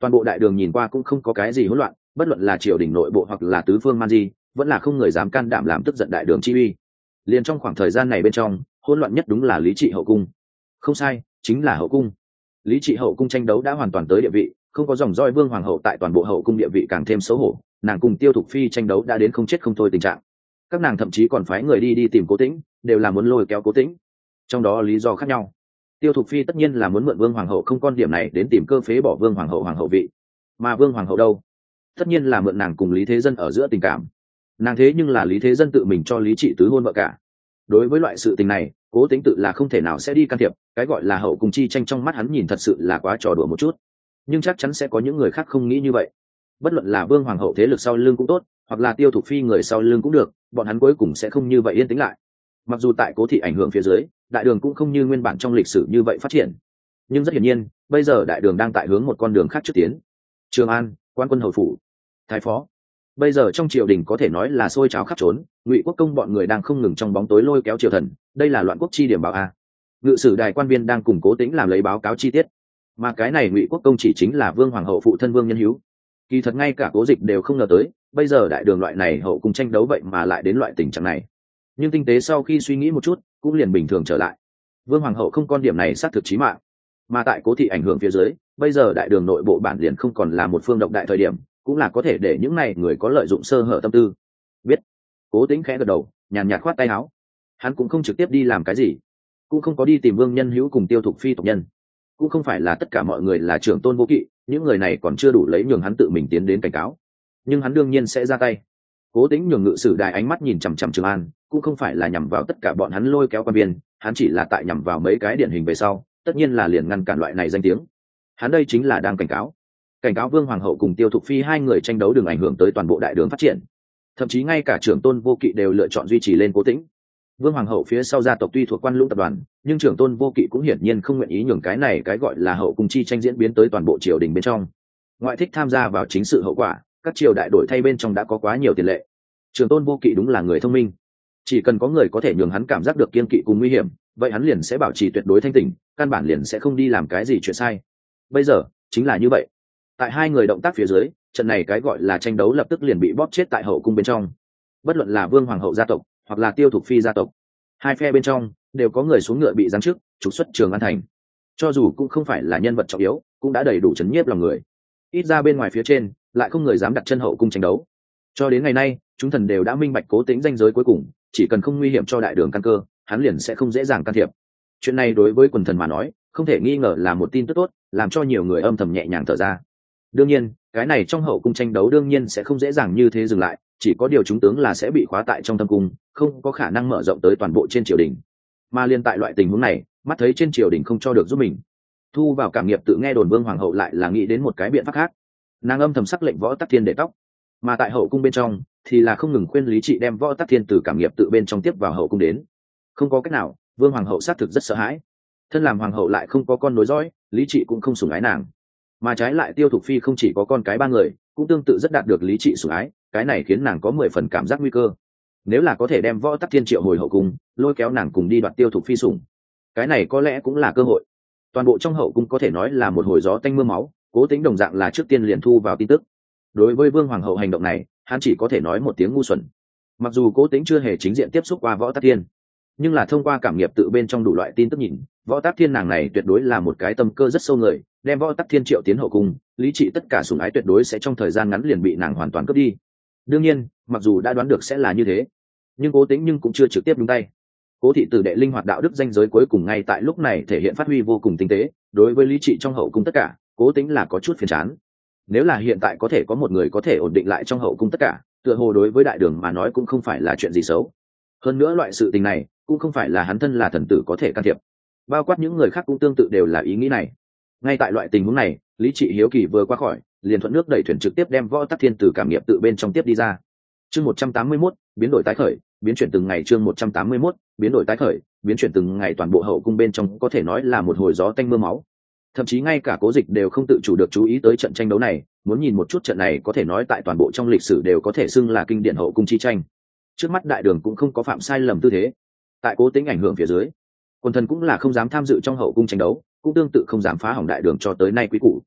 Toàn bộ đại đường nhìn qua cũng không có cái gì hỗn loạn, bất luận là triều đình nội bộ hoặc là tứ phương man di, vẫn là không người dám can đảm làm tức giận đại đường chi uy. Liền trong khoảng thời gian này bên trong, hỗn loạn nhất đúng là Lý Trị hậu cung. Không sai, chính là hậu cung. Lý Trị hậu cung tranh đấu đã hoàn toàn tới địa vị, không có dòng roi vương hoàng hậu tại toàn bộ hậu cung địa vị càng thêm xấu hổ, nàng cùng Tiêu Thục Phi tranh đấu đã đến không chết không thôi tình trạng. Các nàng thậm chí còn phái người đi tìm Cố Tĩnh, đều là muốn lôi kéo Cố Tĩnh. Trong đó lý do khác nhau. Tiêu Thục Phi tất nhiên là muốn mượn vương hoàng hậu không con điểm này đến tìm cơ phế bỏ vương hoàng hậu vị, mà vương hoàng hậu đâu, tất nhiên là mượn nàng cùng Lý Thế Dân ở giữa tình cảm. Nàng thế nhưng là Lý Thế Dân tự mình cho Lý Trị tứ hôn vợ cả. Đối với loại sự tình này, Cố Tĩnh tự là không thể nào sẽ đi can thiệp, cái gọi là hậu cung chi tranh trong mắt hắn nhìn thật sự là quá trò đùa một chút. Nhưng chắc chắn sẽ có những người khác không nghĩ như vậy. Bất luận là vương hoàng hậu thế lực sau lưng cũng tốt, hoặc là Tiêu Thục Phi người sau lưng cũng được, bọn hắn cuối cùng sẽ không như vậy yên tĩnh lại. Mặc dù tại Cố thị ảnh hưởng phía dưới, đại đường cũng không như nguyên bản trong lịch sử như vậy phát triển, nhưng rất hiển nhiên bây giờ đại đường đang tại hướng một con đường khác trước tiến. Trường An, quan quân hầu phủ, thái phó, bây giờ trong triều đình có thể nói là sôi trào khắp trốn. Ngụy Quốc công bọn người đang không ngừng trong bóng tối lôi kéo triều thần, đây là loạn quốc chi điểm báo a. Ngự sử đài quan viên đang cùng Cố Tĩnh làm lấy báo cáo chi tiết, mà cái này Ngụy Quốc công chỉ chính là vương hoàng hậu phụ thân Vương Nhân Hữu. Kỳ thật ngay cả Cố Dịch đều không ngờ tới, bây giờ đại đường loại này hậu cung tranh đấu vậy mà lại đến loại tình trạng này. Nhưng tinh tế sau khi suy nghĩ một chút, cũng liền bình thường trở lại. Vương hoàng hậu không con điểm này xác thực chí mạng, mà tại Cố thị ảnh hưởng phía dưới, bây giờ đại đường nội bộ bản liền không còn là một phương độc đại thời điểm, cũng là có thể để những này người có lợi dụng sơ hở tâm tư. Biết. Cố Tĩnh khẽ gật đầu, nhàn nhạt khoát tay áo. Hắn cũng không trực tiếp đi làm cái gì, cũng không có đi tìm Vương Nhân Hữu cùng Tiêu Thục Phi tộc nhân, cũng không phải là tất cả mọi người là trưởng tôn vô kỵ, những người này còn chưa đủ lấy nhường hắn tự mình tiến đến cảnh cáo, nhưng hắn đương nhiên sẽ ra tay. Cố Tĩnh nhường ngự sử đài ánh mắt nhìn chằm chằm Trường An, cũng không phải là nhằm vào tất cả bọn hắn lôi kéo quan viên, hắn chỉ là tại nhằm vào mấy cái điển hình về sau, tất nhiên là liền ngăn cản loại này danh tiếng. Hắn đây chính là đang cảnh cáo Vương hoàng hậu cùng Tiêu Thục Phi hai người tranh đấu đừng ảnh hưởng tới toàn bộ đại đường phát triển. Thậm chí ngay cả trưởng tôn vô kỵ đều lựa chọn duy trì lên Cố Tĩnh. Vương hoàng hậu phía sau gia tộc tuy thuộc Quan Lũng tập đoàn, nhưng trưởng tôn vô kỵ cũng hiển nhiên không nguyện ý nhường cái này cái gọi là hậu cung chi tranh diễn biến tới toàn bộ triều đình bên trong. Ngoại thích tham gia vào chính sự hậu quả, các triều đại đổi thay bên trong đã có quá nhiều tiền lệ. Trưởng tôn vô kỵ đúng là người thông minh, chỉ cần có người có thể nhường hắn cảm giác được kiên kỵ cùng nguy hiểm, vậy hắn liền sẽ bảo trì tuyệt đối thanh tỉnh, căn bản liền sẽ không đi làm cái gì chuyện sai. Bây giờ chính là như vậy. Tại hai người động tác phía dưới, trận này cái gọi là tranh đấu lập tức liền bị bóp chết tại hậu cung bên trong. Bất luận là Vương hoàng hậu gia tộc hoặc là Tiêu Thục Phi gia tộc, hai phe bên trong đều có người xuống ngựa bị giáng chức, trục xuất Trường An thành. Cho dù cũng không phải là nhân vật trọng yếu, cũng đã đầy đủ chấn nhiếp lòng người. Ít ra bên ngoài phía trên lại không người dám đặt chân hậu cung tranh đấu. Cho đến ngày nay, chúng thần đều đã minh bạch Cố Tĩnh ranh giới cuối cùng, chỉ cần không nguy hiểm cho đại đường căn cơ, hắn liền sẽ không dễ dàng can thiệp. Chuyện này đối với quần thần mà nói, không thể nghi ngờ là một tin tức tốt, làm cho nhiều người âm thầm nhẹ nhàng thở ra. Đương nhiên, cái này trong hậu cung tranh đấu đương nhiên sẽ không dễ dàng như thế dừng lại, chỉ có điều chúng tướng là sẽ bị khóa tại trong thâm cung, không có khả năng mở rộng tới toàn bộ trên triều đình. Mà liên tại loại tình huống này, mắt thấy trên triều đình không cho được giúp mình, thu vào cảm nghiệp tự nghe đồn Vương hoàng hậu lại là nghĩ đến một cái biện pháp khác. Nàng âm thầm sắc lệnh Võ Tắc Thiên để tóc, mà tại hậu cung bên trong thì là không ngừng khuyên Lý Trị đem Võ Tắc Thiên từ cảm nghiệp tự bên trong tiếp vào hậu cung đến. Không có cách nào, Vương hoàng hậu xác thực rất sợ hãi, thân làm hoàng hậu lại không có con nối dõi, Lý Trị cũng không sủng ái nàng. Mà trái lại Tiêu Thục Phi không chỉ có con cái ba người, cũng tương tự rất đạt được Lý Trị sủng ái, cái này khiến nàng có 10 phần cảm giác nguy cơ. Nếu là có thể đem Võ Tắc Thiên triệu hồi hậu cung, lôi kéo nàng cùng đi đoạt Tiêu Thục Phi sủng, cái này có lẽ cũng là cơ hội. Toàn bộ trong hậu cung có thể nói là một hồi gió tanh mưa máu, Cố Tĩnh đồng dạng là trước tiên liền thu vào tin tức. Đối với Vương hoàng hậu hành động này, hắn chỉ có thể nói một tiếng ngu xuẩn. Mặc dù Cố Tĩnh chưa hề chính diện tiếp xúc qua Võ Tắc Thiên, nhưng là thông qua cảm nghiệp tự bên trong đủ loại tin tức nhìn, Võ Tắc Thiên nàng này tuyệt đối là một cái tâm cơ rất sâu người, đem Võ Tắc Thiên triệu tiến hậu cung, Lý Trị tất cả sủng ái tuyệt đối sẽ trong thời gian ngắn liền bị nàng hoàn toàn cướp đi. Đương nhiên, mặc dù đã đoán được sẽ là như thế, nhưng Cố Tĩnh nhưng cũng chưa trực tiếp đúng tay. Cố thị tử đệ linh hoạt đạo đức danh giới cuối cùng ngay tại lúc này thể hiện phát huy vô cùng tinh tế, đối với Lý Trị trong hậu cung tất cả, Cố Tĩnh là có chút phiền chán. Nếu là hiện tại có thể có một người có thể ổn định lại trong hậu cung tất cả, tựa hồ đối với đại đường mà nói cũng không phải là chuyện gì xấu. Hơn nữa loại sự tình này cũng không phải là hắn thân là thần tử có thể can thiệp, bao quát những người khác cũng tương tự đều là ý nghĩ này. Ngay tại loại tình huống này, Lý Trị hiếu kỳ vừa qua khỏi, liền thuận nước đẩy thuyền trực tiếp đem Võ Tắc Thiên từ cảm nghiệp tự bên trong tiếp đi ra. Chương 181, biến đổi tái khởi, biến chuyển từng ngày. Chương 181, biến đổi tái khởi, biến chuyển từng ngày. Toàn bộ hậu cung bên trong có thể nói là một hồi gió tanh mưa máu. Thậm chí ngay cả Cố Dịch đều không tự chủ được chú ý tới trận tranh đấu này, muốn nhìn một chút trận này có thể nói tại toàn bộ trong lịch sử đều có thể xưng là kinh điển hậu cung chi tranh. Trước mắt đại đường cũng không có phạm sai lầm tư thế. Tại Cố Tĩnh ảnh hưởng phía dưới, quần thần cũng là không dám tham dự trong hậu cung tranh đấu, cũng tương tự không dám phá hỏng đại đường cho tới nay quý củ.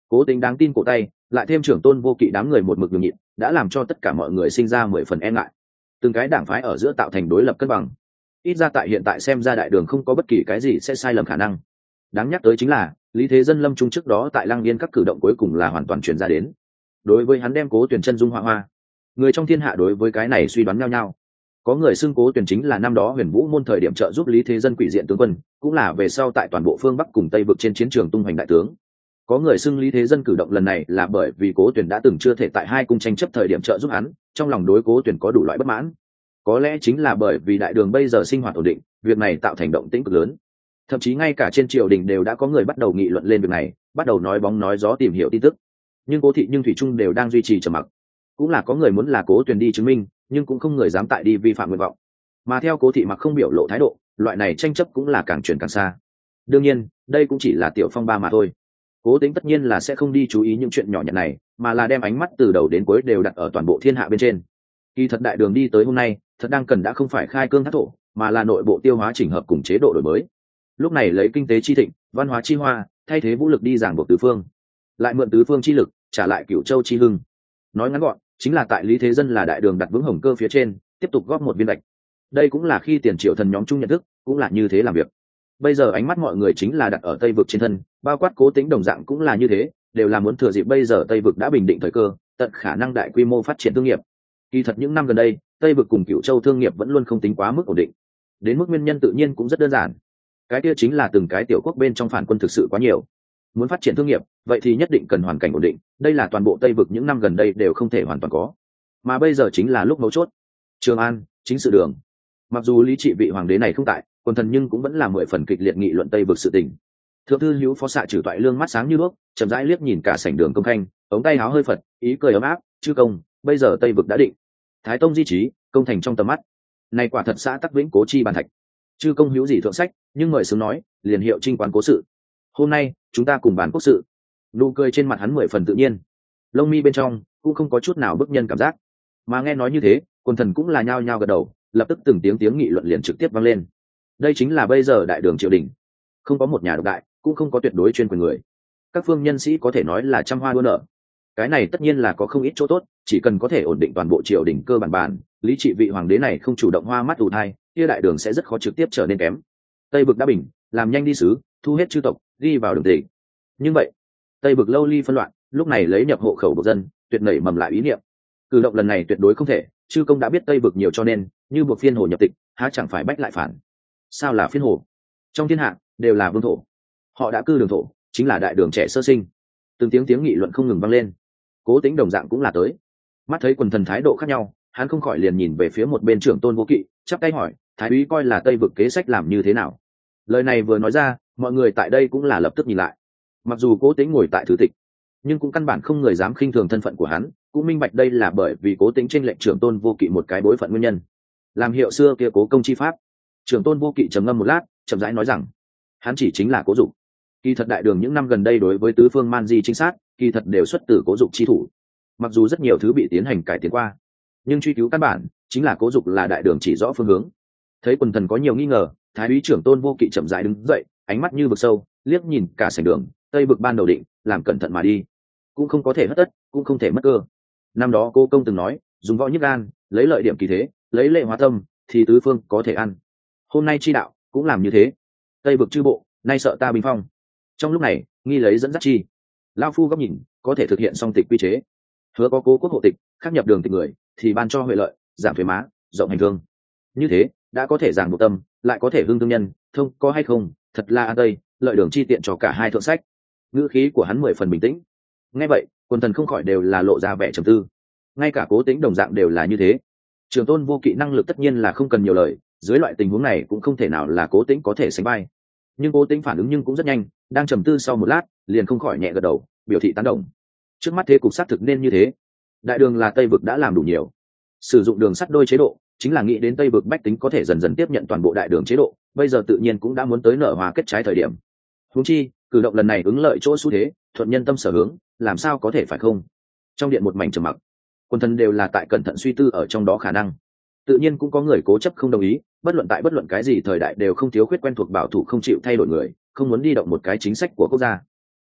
Cố Tính đáng tin cổ tay, lại thêm trưởng tôn vô kỵ đám người một mực nhường nhịn, đã làm cho tất cả mọi người sinh ra 10 phần e ngại. Từng cái đảng phái ở giữa tạo thành đối lập cân bằng. Ít ra tại hiện tại xem ra đại đường không có bất kỳ cái gì sẽ sai lầm khả năng. Đáng nhắc tới chính là Lý Thế Dân lâm trung trước đó tại Lăng Yên các cử động cuối cùng là hoàn toàn truyền ra đến. Đối với hắn đem Cố Tuyển chân dung họa hoa, người trong thiên hạ đối với cái này suy đoán nhau nhau. Có người xưng Cố Tuyển chính là năm đó Huyền Vũ môn thời điểm trợ giúp Lý Thế Dân quỷ diện tướng quân, cũng là về sau tại toàn bộ phương Bắc cùng Tây vực trên chiến trường tung hoành đại tướng. Có người xưng Lý Thế Dân cử động lần này là bởi vì Cố Tuyển đã từng chưa thể tại hai cung tranh chấp thời điểm trợ giúp hắn, trong lòng đối Cố Tuyển có đủ loại bất mãn. Có lẽ chính là bởi vì đại đường bây giờ sinh hoạt ổn định, việc này tạo thành động tĩnh cực lớn. Thậm chí ngay cả trên triều đình đều đã có người bắt đầu nghị luận lên việc này, bắt đầu nói bóng nói gió tìm hiểu tin tức. Nhưng Cố thị nhưng thủy chung đều đang duy trì trầm mặc. Cũng là có người muốn là Cố Tuyển đi chứng minh, nhưng cũng không người dám tại đi vi phạm nguyện vọng. Mà theo Cố thị mặc không biểu lộ thái độ, loại này tranh chấp cũng là càng chuyển càng xa. Đương nhiên, đây cũng chỉ là tiểu phong ba mà thôi. Cố Tính tất nhiên là sẽ không đi chú ý những chuyện nhỏ nhặt này, mà là đem ánh mắt từ đầu đến cuối đều đặt ở toàn bộ thiên hạ bên trên. Kỳ thật đại đường đi tới hôm nay, thật đang cần đã không phải khai cương thác thổ, mà là nội bộ tiêu hóa chỉnh hợp cùng chế độ đổi mới. Lúc này lấy kinh tế chi thịnh, văn hóa chi hoa, thay thế vũ lực đi giảng buộc tứ phương, lại mượn tứ phương chi lực, trả lại Cửu Châu chi hưng. Nói ngắn gọn, chính là tại Lý Thế Dân là đại đường đặt vững hồng cơ phía trên, tiếp tục góp một viên gạch. Đây cũng là khi tiền triệu thần nhóm chung nhận thức, cũng là như thế làm việc. Bây giờ ánh mắt mọi người chính là đặt ở Tây vực trên thân, bao quát Cố Tính đồng dạng cũng là như thế, đều là muốn thừa dịp bây giờ Tây vực đã bình định thời cơ, tận khả năng đại quy mô phát triển thương nghiệp. Kỳ thật những năm gần đây, Tây vực cùng Cửu Châu thương nghiệp vẫn luôn không tính quá mức ổn định. Đến mức nguyên nhân tự nhiên cũng rất đơn giản. Cái kia chính là từng cái tiểu quốc bên trong phản quân thực sự quá nhiều. Muốn phát triển thương nghiệp, vậy thì nhất định cần hoàn cảnh ổn định, đây là toàn bộ Tây vực những năm gần đây đều không thể hoàn toàn có. Mà bây giờ chính là lúc mấu chốt. Trường An, chính sự đường. Mặc dù Lý Trị vị hoàng đế này không tại, quần thần nhưng cũng vẫn là 10 phần kịch liệt nghị luận Tây vực sự tình. Thượng thư hữu phó xạ trừ toại lương mắt sáng như đuốc, chậm rãi liếc nhìn cả sảnh đường công khanh, ống tay áo hơi phật, ý cười ấm áp, chư công, bây giờ Tây vực đã định. Thái tông di trí, công thành trong tầm mắt. Này quả thật xã tắc vĩnh cố chi bàn thạch. Chư công hữu gì thượng sách, nhưng mời sướng nói, liền hiệu trinh quán cố sự. Hôm nay, chúng ta cùng bàn quốc sự. Nụ cười trên mặt hắn 10 phần tự nhiên. Lông mi bên trong cũng không có chút nào bức nhân cảm giác. Mà nghe nói như thế, quần thần cũng là nhao nhao gật đầu, lập tức từng tiếng nghị luận liền trực tiếp vang lên. Đây chính là bây giờ đại đường triều đình, không có một nhà độc đại, cũng không có tuyệt đối chuyên quyền người. Các phương nhân sĩ có thể nói là trăm hoa đua nở. Cái này tất nhiên là có không ít chỗ tốt, chỉ cần có thể ổn định toàn bộ triều đình cơ bản, Lý Trị vị hoàng đế này không chủ động hoa mắt ù thai, kia đại đường sẽ rất khó trực tiếp trở nên kém. Tây vực đã bình, làm nhanh đi sứ, thu hết chư tộc, đi vào đường tề. Nhưng vậy, Tây vực lâu ly phân loạn, lúc này lấy nhập hộ khẩu bộ dân, tuyệt nảy mầm lại ý niệm. Cử động lần này tuyệt đối không thể, chư công đã biết Tây vực nhiều cho nên, như buộc phiên hồ nhập tịch, há chẳng phải bách lại phản. Sao là phiên hồ? Trong thiên hạ đều là vương thổ, họ đã cư đường thổ, chính là đại đường trẻ sơ sinh. Từng tiếng nghị luận không ngừng vang lên. Cố Tính đồng dạng cũng là tới. Mắt thấy quần thần thái độ khác nhau, hắn không khỏi liền nhìn về phía một bên trưởng tôn vô kỵ, chắp tay hỏi, thái úy coi là Tây vực kế sách làm như thế nào? Lời này vừa nói ra, mọi người tại đây cũng là lập tức nhìn lại. Mặc dù Cố Tính ngồi tại thứ tịch, nhưng cũng căn bản không người dám khinh thường thân phận của hắn, cũng minh bạch đây là bởi vì Cố Tính trên lệnh trưởng tôn vô kỵ một cái bối phận nguyên nhân. Làm hiệu xưa kia Cố công chi pháp. Trưởng tôn vô kỵ trầm ngâm một lát, chậm rãi nói rằng, hắn chỉ chính là Cố Dục. Kỳ thật đại đường những năm gần đây đối với tứ phương man di chính xác, kỳ thật đều xuất từ Cố Dục chi thủ. Mặc dù rất nhiều thứ bị tiến hành cải tiến qua, nhưng truy cứu căn bản chính là Cố Dục là đại đường chỉ rõ phương hướng. Thấy quần thần có nhiều nghi ngờ, thái úy trưởng tôn vô kỵ chậm rãi đứng dậy, ánh mắt như vực sâu, liếc nhìn cả sảnh đường, Tây vực ban đầu định, làm cẩn thận mà đi, cũng không có thể hất tất, cũng không thể mất cơ. Năm đó Cố công từng nói, dùng võ nhức gan, lấy lợi điểm kỳ thế, lấy lệ hóa tâm, thì tứ phương có thể ăn. Hôm nay chi đạo cũng làm như thế. Tây vực chư bộ, nay sợ ta bình phong. Trong lúc này, nghi lấy dẫn dắt chi, lao phu góc nhìn, có thể thực hiện song tịch quy chế. Hứa có cố quốc hộ tịch, khắc nhập đường tịch người, thì ban cho huệ lợi, giảm thuế má, rộng hành thương. Như thế, đã có thể giảng bộ tâm, lại có thể hương thương nhân, thông có hay không, thật là an tây, lợi đường chi tiện cho cả hai thượng sách. Ngữ khí của hắn 10 phần bình tĩnh. Nghe vậy, quần thần không khỏi đều là lộ ra vẻ trầm tư. Ngay cả Cố Tính đồng dạng đều là như thế. Trường tôn vô kỵ năng lực tất nhiên là không cần nhiều lời, dưới loại tình huống này cũng không thể nào là Cố Tính có thể sánh vai. Nhưng Cố Tính phản ứng nhưng cũng rất nhanh, đang trầm tư sau một lát, liền không khỏi nhẹ gật đầu, biểu thị tán đồng. Trước mắt thế cục xác thực nên như thế. Đại đường là Tây vực đã làm đủ nhiều, sử dụng đường sắt đôi chế độ, chính là nghĩ đến Tây vực bách tính có thể dần dần tiếp nhận toàn bộ đại đường chế độ, bây giờ tự nhiên cũng đã muốn tới nở hòa kết trái thời điểm. Huống chi, cử động lần này ứng lợi chỗ xu thế, thuận nhân tâm sở hướng, làm sao có thể phải không? Trong điện một mảnh trầm mặc, quân thần đều là tại cẩn thận suy tư ở trong đó khả năng. Tự nhiên cũng có người cố chấp không đồng ý, bất luận cái gì thời đại đều không thiếu khuyết quen thuộc bảo thủ không chịu thay đổi người, không muốn đi động một cái chính sách của quốc gia.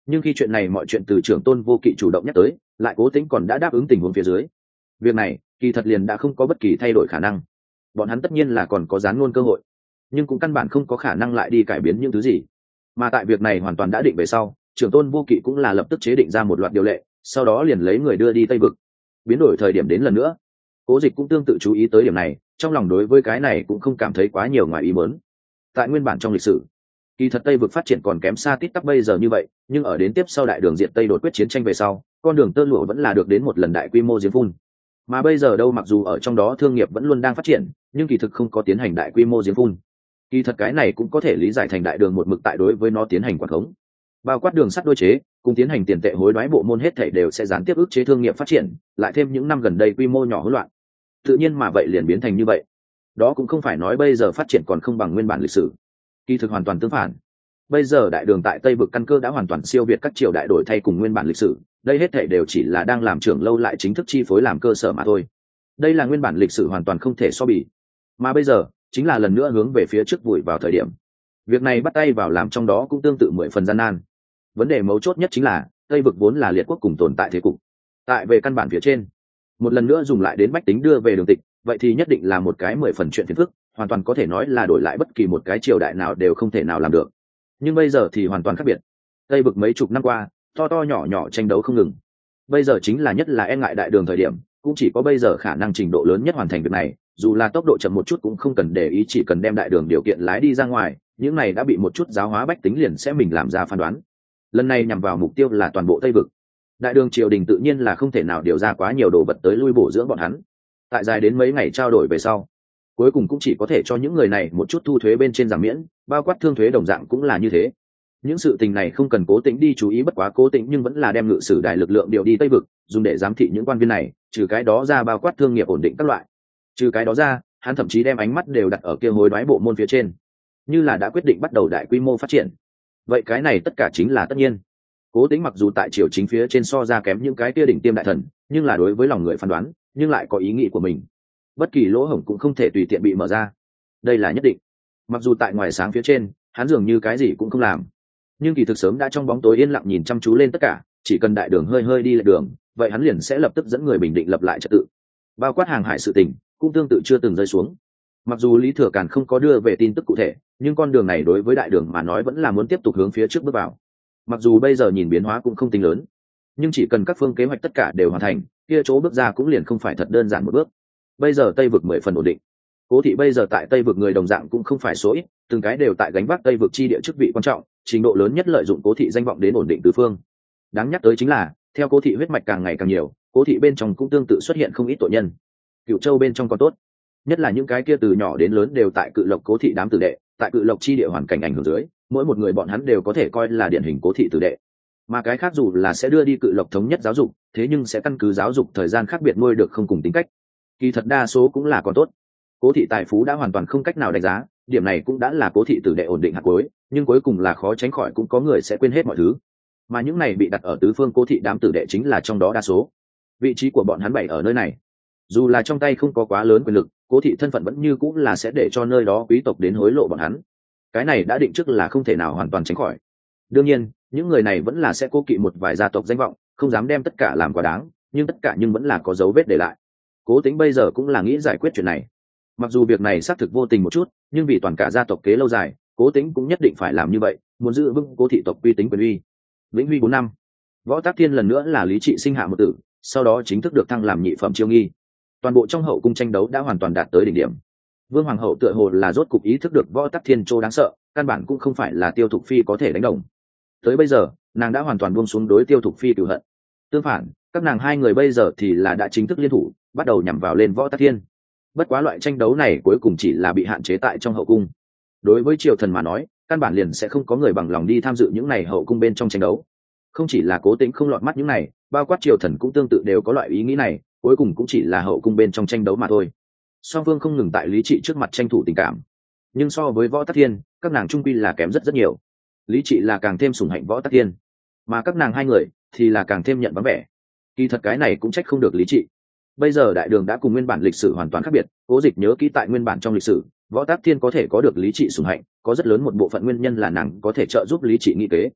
Nhưng khi chuyện này mọi chuyện từ trưởng tôn vô kỵ chủ động nhắc tới, lại cố tính còn đã đáp ứng tình huống phía dưới. Việc này kỳ thật liền đã không có bất kỳ thay đổi khả năng. Bọn hắn tất nhiên là còn có gián ngôn cơ hội, nhưng cũng căn bản không có khả năng lại đi cải biến những thứ gì. Mà tại việc này hoàn toàn đã định về sau, trưởng tôn vô kỵ cũng là lập tức chế định ra một loạt điều lệ, sau đó liền lấy người đưa đi Tây vực. Biến đổi thời điểm đến lần nữa, Cố Dịch cũng tương tự chú ý tới điểm này, trong lòng đối với cái này cũng không cảm thấy quá nhiều ngoài ý muốn. Tại nguyên bản trong lịch sử, kỳ thật Tây vực phát triển còn kém xa tít tắp bây giờ như vậy, nhưng ở đến tiếp sau đại đường diện Tây đột quyết chiến tranh về sau, con đường tơ lụa vẫn là được đến một lần đại quy mô giếng phun. Mà bây giờ đâu, mặc dù ở trong đó thương nghiệp vẫn luôn đang phát triển, nhưng kỳ thực không có tiến hành đại quy mô giếng phun. Kỳ thật cái này cũng có thể lý giải thành đại đường một mực tại đối với nó tiến hành quản khống, bao quát đường sắt đôi chế cùng tiến hành tiền tệ hối đoái bộ môn, hết thảy đều sẽ gián tiếp ức chế thương nghiệp phát triển, lại thêm những năm gần đây quy mô nhỏ hỗn loạn, tự nhiên mà vậy liền biến thành như vậy. Đó cũng không phải nói bây giờ phát triển còn không bằng nguyên bản lịch sử, kỳ thực hoàn toàn tương phản. Bây giờ đại đường tại Tây vực căn cơ đã hoàn toàn siêu việt các triều đại đổi thay cùng nguyên bản lịch sử, đây hết thảy đều chỉ là đang làm trưởng lâu lại chính thức chi phối làm cơ sở mà thôi. Đây là nguyên bản lịch sử hoàn toàn không thể so bì, mà bây giờ chính là lần nữa hướng về phía trước vùi vào thời điểm. Việc này bắt tay vào làm trong đó cũng tương tự 10 phần gian nan. Vấn đề mấu chốt nhất chính là Tây vực vốn là liệt quốc cùng tồn tại thế cục, tại về căn bản phía trên, một lần nữa dùng lại đến bách tính đưa về đường tịch, vậy thì nhất định là một cái 10 phần chuyện phiền phức, hoàn toàn có thể nói là đổi lại bất kỳ một cái triều đại nào đều không thể nào làm được. Nhưng bây giờ thì hoàn toàn khác biệt. Tây vực mấy chục năm qua to to nhỏ nhỏ tranh đấu không ngừng, bây giờ chính là nhất là e ngại đại đường thời điểm, cũng chỉ có bây giờ khả năng trình độ lớn nhất hoàn thành việc này, dù là tốc độ chậm một chút cũng không cần để ý, chỉ cần đem đại đường điều kiện lái đi ra ngoài, những này đã bị một chút giáo hóa bách tính liền sẽ mình làm ra phán đoán. Lần này nhằm vào mục tiêu là toàn bộ Tây vực, đại đường triều đình tự nhiên là không thể nào điều ra quá nhiều đồ vật tới lui bổ dưỡng bọn hắn. Tại dài đến mấy ngày trao đổi về sau, cuối cùng cũng chỉ có thể cho những người này một chút thu thuế bên trên giảm miễn, bao quát thương thuế đồng dạng cũng là như thế. Những sự tình này không cần Cố Tĩnh đi chú ý, bất quá Cố Tĩnh nhưng vẫn là đem ngự sử đài lực lượng điều đi Tây vực, dùng để giám thị những quan viên này, trừ cái đó ra bao quát thương nghiệp ổn định các loại. Trừ cái đó ra, hắn thậm chí đem ánh mắt đều đặt ở kia hối đoái bộ môn phía trên, như là đã quyết định bắt đầu đại quy mô phát triển. Vậy cái này tất cả chính là tất nhiên. Cố Tĩnh mặc dù tại triều chính phía trên so ra kém những cái kia đỉnh tiêm đại thần, nhưng là đối với lòng người phán đoán, nhưng lại có ý nghĩ của mình. Bất kỳ lỗ hổng cũng không thể tùy tiện bị mở ra, đây là nhất định. Mặc dù tại ngoài sáng phía trên, hắn dường như cái gì cũng không làm, nhưng kỳ thực sớm đã trong bóng tối yên lặng nhìn chăm chú lên tất cả, chỉ cần đại đường hơi hơi đi lệch đường, vậy hắn liền sẽ lập tức dẫn người bình định lập lại trật tự. Bao quát hàng hải sự tình cũng tương tự chưa từng rơi xuống. Mặc dù Lý Thừa Càn không có đưa về tin tức cụ thể, nhưng con đường này đối với đại đường mà nói vẫn là muốn tiếp tục hướng phía trước bước vào. Mặc dù bây giờ nhìn biến hóa cũng không tính lớn, nhưng chỉ cần các phương kế hoạch tất cả đều hoàn thành, kia chỗ bước ra cũng liền không phải thật đơn giản một bước. Bây giờ Tây vực 10 phần ổn định, Cố thị bây giờ tại Tây vực người đồng dạng cũng không phải số ít, từng cái đều tại gánh vác Tây vực chi địa chức vị quan trọng, trình độ lớn nhất lợi dụng Cố thị danh vọng đến ổn định tứ phương. Đáng nhắc tới chính là, theo Cố thị huyết mạch càng ngày càng nhiều, Cố thị bên trong cũng tương tự xuất hiện không ít tội nhân. Cựu Châu bên trong còn tốt, nhất là những cái kia từ nhỏ đến lớn đều tại Cự Lộc Cố thị đám tử đệ, tại Cự Lộc chi địa hoàn cảnh ảnh hưởng dưới, mỗi một người bọn hắn đều có thể coi là điển hình Cố thị tử đệ. Mà cái khác dù là sẽ đưa đi Cự Lộc thống nhất giáo dục, thế nhưng sẽ căn cứ giáo dục thời gian khác biệt nuôi được không cùng tính cách. Kỳ thật đa số cũng là còn tốt. Cố thị tài phú đã hoàn toàn không cách nào đánh giá, điểm này cũng đã là Cố thị tử đệ ổn định hạt cuối, nhưng cuối cùng là khó tránh khỏi cũng có người sẽ quên hết mọi thứ. Mà những này bị đặt ở tứ phương Cố thị đám tử đệ chính là trong đó đa số. Vị trí của bọn hắn bày ở nơi này, dù là trong tay không có quá lớn quyền lực, Cố thị thân phận vẫn như cũng là sẽ để cho nơi đó quý tộc đến hối lộ bọn hắn. Cái này đã định trước là không thể nào hoàn toàn tránh khỏi. Đương nhiên, những người này vẫn là sẽ cố kỵ một vài gia tộc danh vọng, không dám đem tất cả làm quá đáng, nhưng tất cả nhưng vẫn là có dấu vết để lại. Cố Tĩnh bây giờ cũng là nghĩ giải quyết chuyện này. Mặc dù việc này xác thực vô tình một chút, nhưng vì toàn cả gia tộc kế lâu dài, Cố Tĩnh cũng nhất định phải làm như vậy, muốn giữ vững Cố thị tộc uy tín quyền uy. Vĩnh Huy 4 năm, Võ Tắc Thiên lần nữa là Lý Trị sinh hạ một tử, sau đó chính thức được thăng làm nhị phẩm chiêu nghi. Toàn bộ trong hậu cung tranh đấu đã hoàn toàn đạt tới đỉnh điểm. Vương hoàng hậu tựa hồ là rốt cục ý thức được Võ Tắc Thiên trô đáng sợ, căn bản cũng không phải là Tiêu Thục Phi có thể đánh đồng. Tới bây giờ, nàng đã hoàn toàn buông xuống đối Tiêu Thục Phi cừu hận. Tương phản, các nàng hai người bây giờ thì là đã chính thức liên thủ, bắt đầu nhằm vào lên Võ Tắc Thiên. Bất quá loại tranh đấu này cuối cùng chỉ là bị hạn chế tại trong hậu cung. Đối với triều thần mà nói, căn bản liền sẽ không có người bằng lòng đi tham dự những này hậu cung bên trong tranh đấu. Không chỉ là Cố Tĩnh không lọt mắt những này, bao quát triều thần cũng tương tự đều có loại ý nghĩ này, cuối cùng cũng chỉ là hậu cung bên trong tranh đấu mà thôi. Song phương không ngừng tại Lý Trị trước mặt tranh thủ tình cảm, nhưng so với Võ Tắc Thiên, các nàng trung quy là kém rất rất nhiều. Lý Trị là càng thêm sủng hạnh Võ Tắc Thiên, mà các nàng hai người thì là càng thêm nhận vắng vẻ. Kỳ thật cái này cũng trách không được Lý Trị. Bây giờ đại đường đã cùng nguyên bản lịch sử hoàn toàn khác biệt, Cố Dịch nhớ kỹ tại nguyên bản trong lịch sử, Võ Tắc Thiên có thể có được Lý Trị sủng hạnh, có rất lớn một bộ phận nguyên nhân là nàng có thể trợ giúp Lý Trị nghị kế.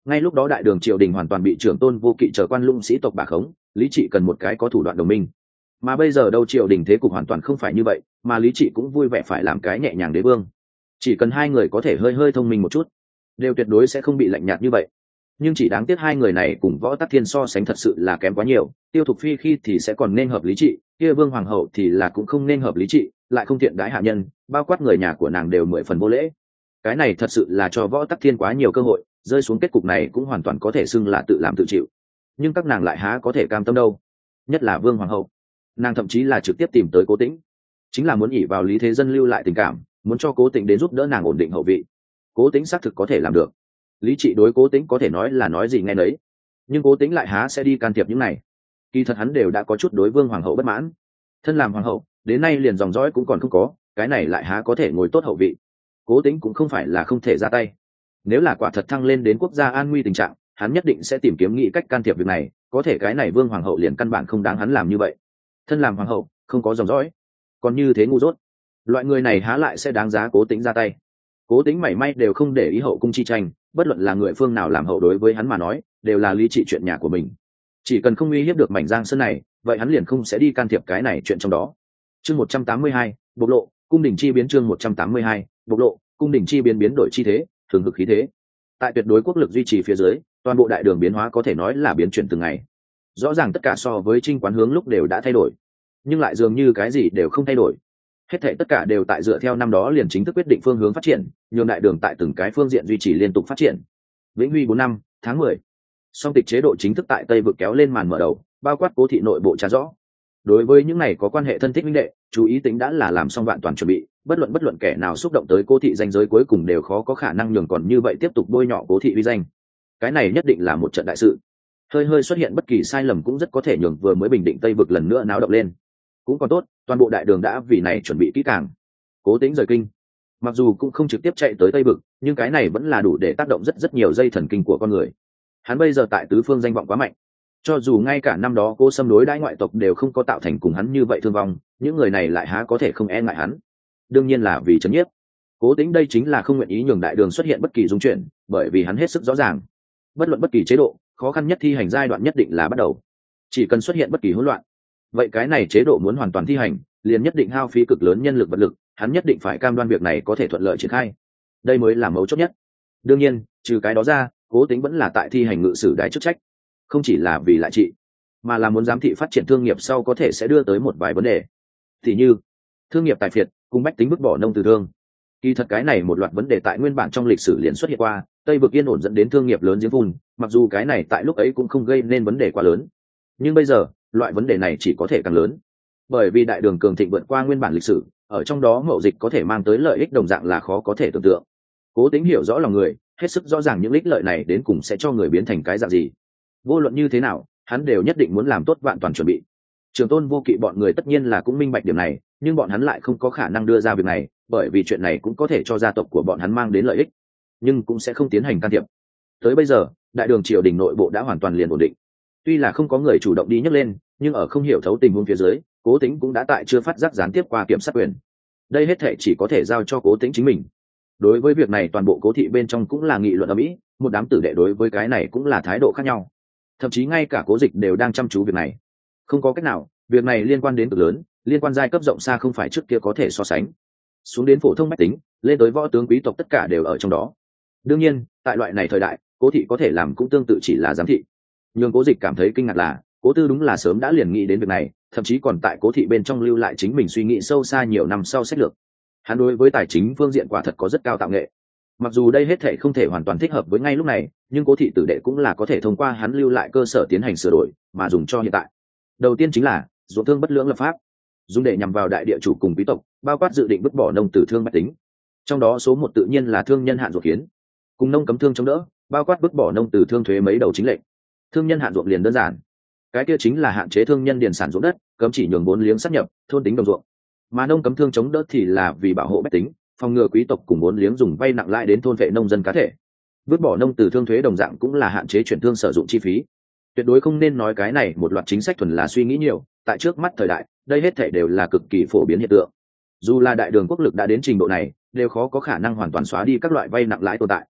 Ngay lúc đó đại đường triều đình hoàn toàn bị trưởng tôn vô kỵ trở quan lũng sĩ tộc bà khống, lý trị cần một cái có thủ đoạn đồng minh. Mà bây giờ đâu triều đình thế cục hoàn toàn không phải như vậy, mà lý trị cũng vui vẻ phải làm cái nhẹ nhàng đế vương. Chỉ cần hai người có thể hơi hơi thông minh một chút, đều tuyệt đối sẽ không bị lạnh nhạt như vậy. Nhưng chỉ đáng tiếc hai người này cùng Võ Tắc Thiên so sánh thật sự là kém quá nhiều. Tiêu Thục Phi khi thì sẽ còn nên hợp lý trị, kia Vương Hoàng hậu thì là cũng không nên hợp lý trị, lại không thiện đãi hạ nhân, bao quát người nhà của nàng đều 10 phần vô lễ. Cái này thật sự là cho Võ Tắc Thiên quá nhiều cơ hội, rơi xuống kết cục này cũng hoàn toàn có thể xưng là tự làm tự chịu. Nhưng các nàng lại há có thể cam tâm đâu, nhất là Vương Hoàng hậu, nàng thậm chí là trực tiếp tìm tới Cố Tĩnh, chính là muốn ỷ vào Lý Thế Dân lưu lại tình cảm, muốn cho Cố Tĩnh đến giúp đỡ nàng ổn định hậu vị. Cố Tĩnh xác thực có thể làm được, lý trị đối Cố Tĩnh có thể nói là nói gì nghe nấy, nhưng Cố Tĩnh lại há sẽ đi can thiệp những này. Kỳ thật hắn đều đã có chút đối Vương Hoàng hậu bất mãn, thân làm hoàng hậu đến nay liền dòng dõi cũng còn không có, cái này lại há có thể ngồi tốt hậu vị. Cố Tĩnh cũng không phải là không thể ra tay, nếu là quả thật thăng lên đến quốc gia an nguy tình trạng, hắn nhất định sẽ tìm kiếm nghĩ cách can thiệp việc này. Có thể cái này Vương Hoàng hậu liền căn bản không đáng hắn làm như vậy, thân làm hoàng hậu không có dòng dõi, còn như thế ngu dốt, loại người này há lại sẽ đáng giá Cố Tĩnh ra tay. Cố Tĩnh mảy may đều không để ý hậu cung chi tranh, bất luận là người phương nào làm hậu đối với hắn mà nói đều là lý trị chuyện nhà của mình. Chỉ cần không uy hiếp được mảnh giang sơn này, vậy hắn liền không sẽ đi can thiệp cái này chuyện trong đó. Chương 182, bộc lộ cung đình chi biến. Chương 182, bộc lộ cung đình chi biến, biến đổi chi thế, thường hực khí thế. Tại tuyệt đối quốc lực duy trì phía dưới, toàn bộ đại đường biến hóa có thể nói là biến chuyển từng ngày. Rõ ràng tất cả so với Trinh Quán hướng lúc đều đã thay đổi, nhưng lại dường như cái gì đều không thay đổi. Hết thảy tất cả đều tại dựa theo năm đó liền chính thức quyết định phương hướng phát triển, nhường đại đường tại từng cái phương diện duy trì liên tục phát triển. Vĩnh Huy 4 năm, tháng 10. Song tịch chế độ chính thức tại Tây vực kéo lên màn mở đầu, bao quát Cố thị nội bộ trả rõ. Đối với những này có quan hệ thân thích huynh đệ, chú ý tính đã là làm xong vạn toàn chuẩn bị, bất luận kẻ nào xúc động tới Cố thị danh giới cuối cùng đều khó có khả năng nhường còn như vậy tiếp tục bôi nhọ Cố thị uy danh. Cái này nhất định là một trận đại sự. Hơi xuất hiện bất kỳ sai lầm cũng rất có thể nhường vừa mới bình định Tây vực lần nữa náo động lên. Cũng còn tốt, toàn bộ đại đường đã vì này chuẩn bị kỹ càng. Cố Tĩnh rời kinh, mặc dù cũng không trực tiếp chạy tới Tây vực, nhưng cái này vẫn là đủ để tác động rất nhiều dây thần kinh của con người. Hắn bây giờ tại tứ phương danh vọng quá mạnh, cho dù ngay cả năm đó Cố Sâm đối đãi ngoại tộc đều không có tạo thành cùng hắn như vậy thương vong, những người này lại há có thể không e ngại hắn. Đương nhiên là vì trấn nhiếp. Cố Tĩnh đây chính là không nguyện ý nhường đại đường xuất hiện bất kỳ dung chuyển, bởi vì hắn hết sức rõ ràng, bất luận bất kỳ chế độ, khó khăn nhất thi hành giai đoạn nhất định là bắt đầu. Chỉ cần xuất hiện bất kỳ hỗn loạn, vậy cái này chế độ muốn hoàn toàn thi hành, liền nhất định hao phí cực lớn nhân lực vật lực, hắn nhất định phải cam đoan việc này có thể thuận lợi triển khai. Đây mới là mấu chốt nhất. Đương nhiên, trừ cái đó ra, Cố Tĩnh vẫn là tại thi hành ngự sử đái chức trách, không chỉ là vì lại trị, mà là muốn giám thị phát triển thương nghiệp sau có thể sẽ đưa tới một vài vấn đề. Thì như thương nghiệp tài phiệt cùng bách tính vứt bỏ nông từ thương. Kỳ thật cái này một loạt vấn đề tại nguyên bản trong lịch sử liền xuất hiện qua, Tây vực yên ổn dẫn đến thương nghiệp lớn giếng phun, mặc dù cái này tại lúc ấy cũng không gây nên vấn đề quá lớn, nhưng bây giờ loại vấn đề này chỉ có thể càng lớn, bởi vì đại đường cường thịnh vượt qua nguyên bản lịch sử, ở trong đó mậu dịch có thể mang tới lợi ích đồng dạng là khó có thể tưởng tượng. Cố Tĩnh hiểu rõ lòng người, hết sức rõ ràng những ích lợi này đến cùng sẽ cho người biến thành cái dạng gì. Vô luận như thế nào, hắn đều nhất định muốn làm tốt vạn toàn chuẩn bị. Trường Tôn Vô Kỵ bọn người tất nhiên là cũng minh bạch điểm này, nhưng bọn hắn lại không có khả năng đưa ra việc này, bởi vì chuyện này cũng có thể cho gia tộc của bọn hắn mang đến lợi ích, nhưng cũng sẽ không tiến hành can thiệp. Tới bây giờ, đại đường triều đình nội bộ đã hoàn toàn liền ổn định. Tuy là không có người chủ động đi nhấc lên, nhưng ở không hiểu thấu tình huống phía dưới, Cố Tĩnh cũng đã tại chưa phát giác gián tiếp qua kiểm sát quyền. Đây hết thảy chỉ có thể giao cho Cố Tĩnh chính mình. Đối với việc này toàn bộ Cố thị bên trong cũng là nghị luận ầm ĩ, một đám tử đệ đối với cái này cũng là thái độ khác nhau. Thậm chí ngay cả Cố Dịch đều đang chăm chú việc này. Không có cách nào, việc này liên quan đến cực lớn, liên quan giai cấp rộng xa không phải trước kia có thể so sánh. Xuống đến phổ thông bách tính, lên tới võ tướng quý tộc tất cả đều ở trong đó. Đương nhiên, tại loại này thời đại, Cố thị có thể làm cũng tương tự chỉ là giám thị. Nhưng Cố Dịch cảm thấy kinh ngạc là, Cố Tư đúng là sớm đã liền nghĩ đến việc này, thậm chí còn tại Cố thị bên trong lưu lại chính mình suy nghĩ sâu xa nhiều năm sau sách lược. Hắn đối với tài chính phương diện quả thật có rất cao tạo nghệ. Mặc dù đây hết thảy không thể hoàn toàn thích hợp với ngay lúc này, nhưng Cố thị tử đệ cũng là có thể thông qua hắn lưu lại cơ sở tiến hành sửa đổi, mà dùng cho hiện tại. Đầu tiên chính là ruộng thương bất lưỡng lập pháp, dùng để nhằm vào đại địa chủ cùng quý tộc, bao quát dự định vứt bỏ nông tử thương bách tính. Trong đó số một tự nhiên là thương nhân hạn ruộng kiến, cùng nông cấm thương chống đỡ, bao quát vứt bỏ nông tử thương thuế mấy đầu chính lệnh. Thương nhân hạn ruộng liền đơn giản, cái kia chính là hạn chế thương nhân điền sản ruộng đất, cấm chỉ nhường vốn liếng sát nhập, thôn tính đồng ruộng. Mà nông cấm thương chống đỡ thì là vì bảo hộ bách tính, phòng ngừa quý tộc cùng vốn liếng dùng vay nặng lãi đến thôn vệ nông dân cá thể. Vứt bỏ nông tử thương thuế đồng dạng cũng là hạn chế chuyển thương sử dụng chi phí. Tuyệt đối không nên nói cái này một loạt chính sách thuần là suy nghĩ nhiều, tại trước mắt thời đại, đây hết thảy đều là cực kỳ phổ biến hiện tượng. Dù là đại đường quốc lực đã đến trình độ này, đều khó có khả năng hoàn toàn xóa đi các loại vay nặng lãi tồn tại.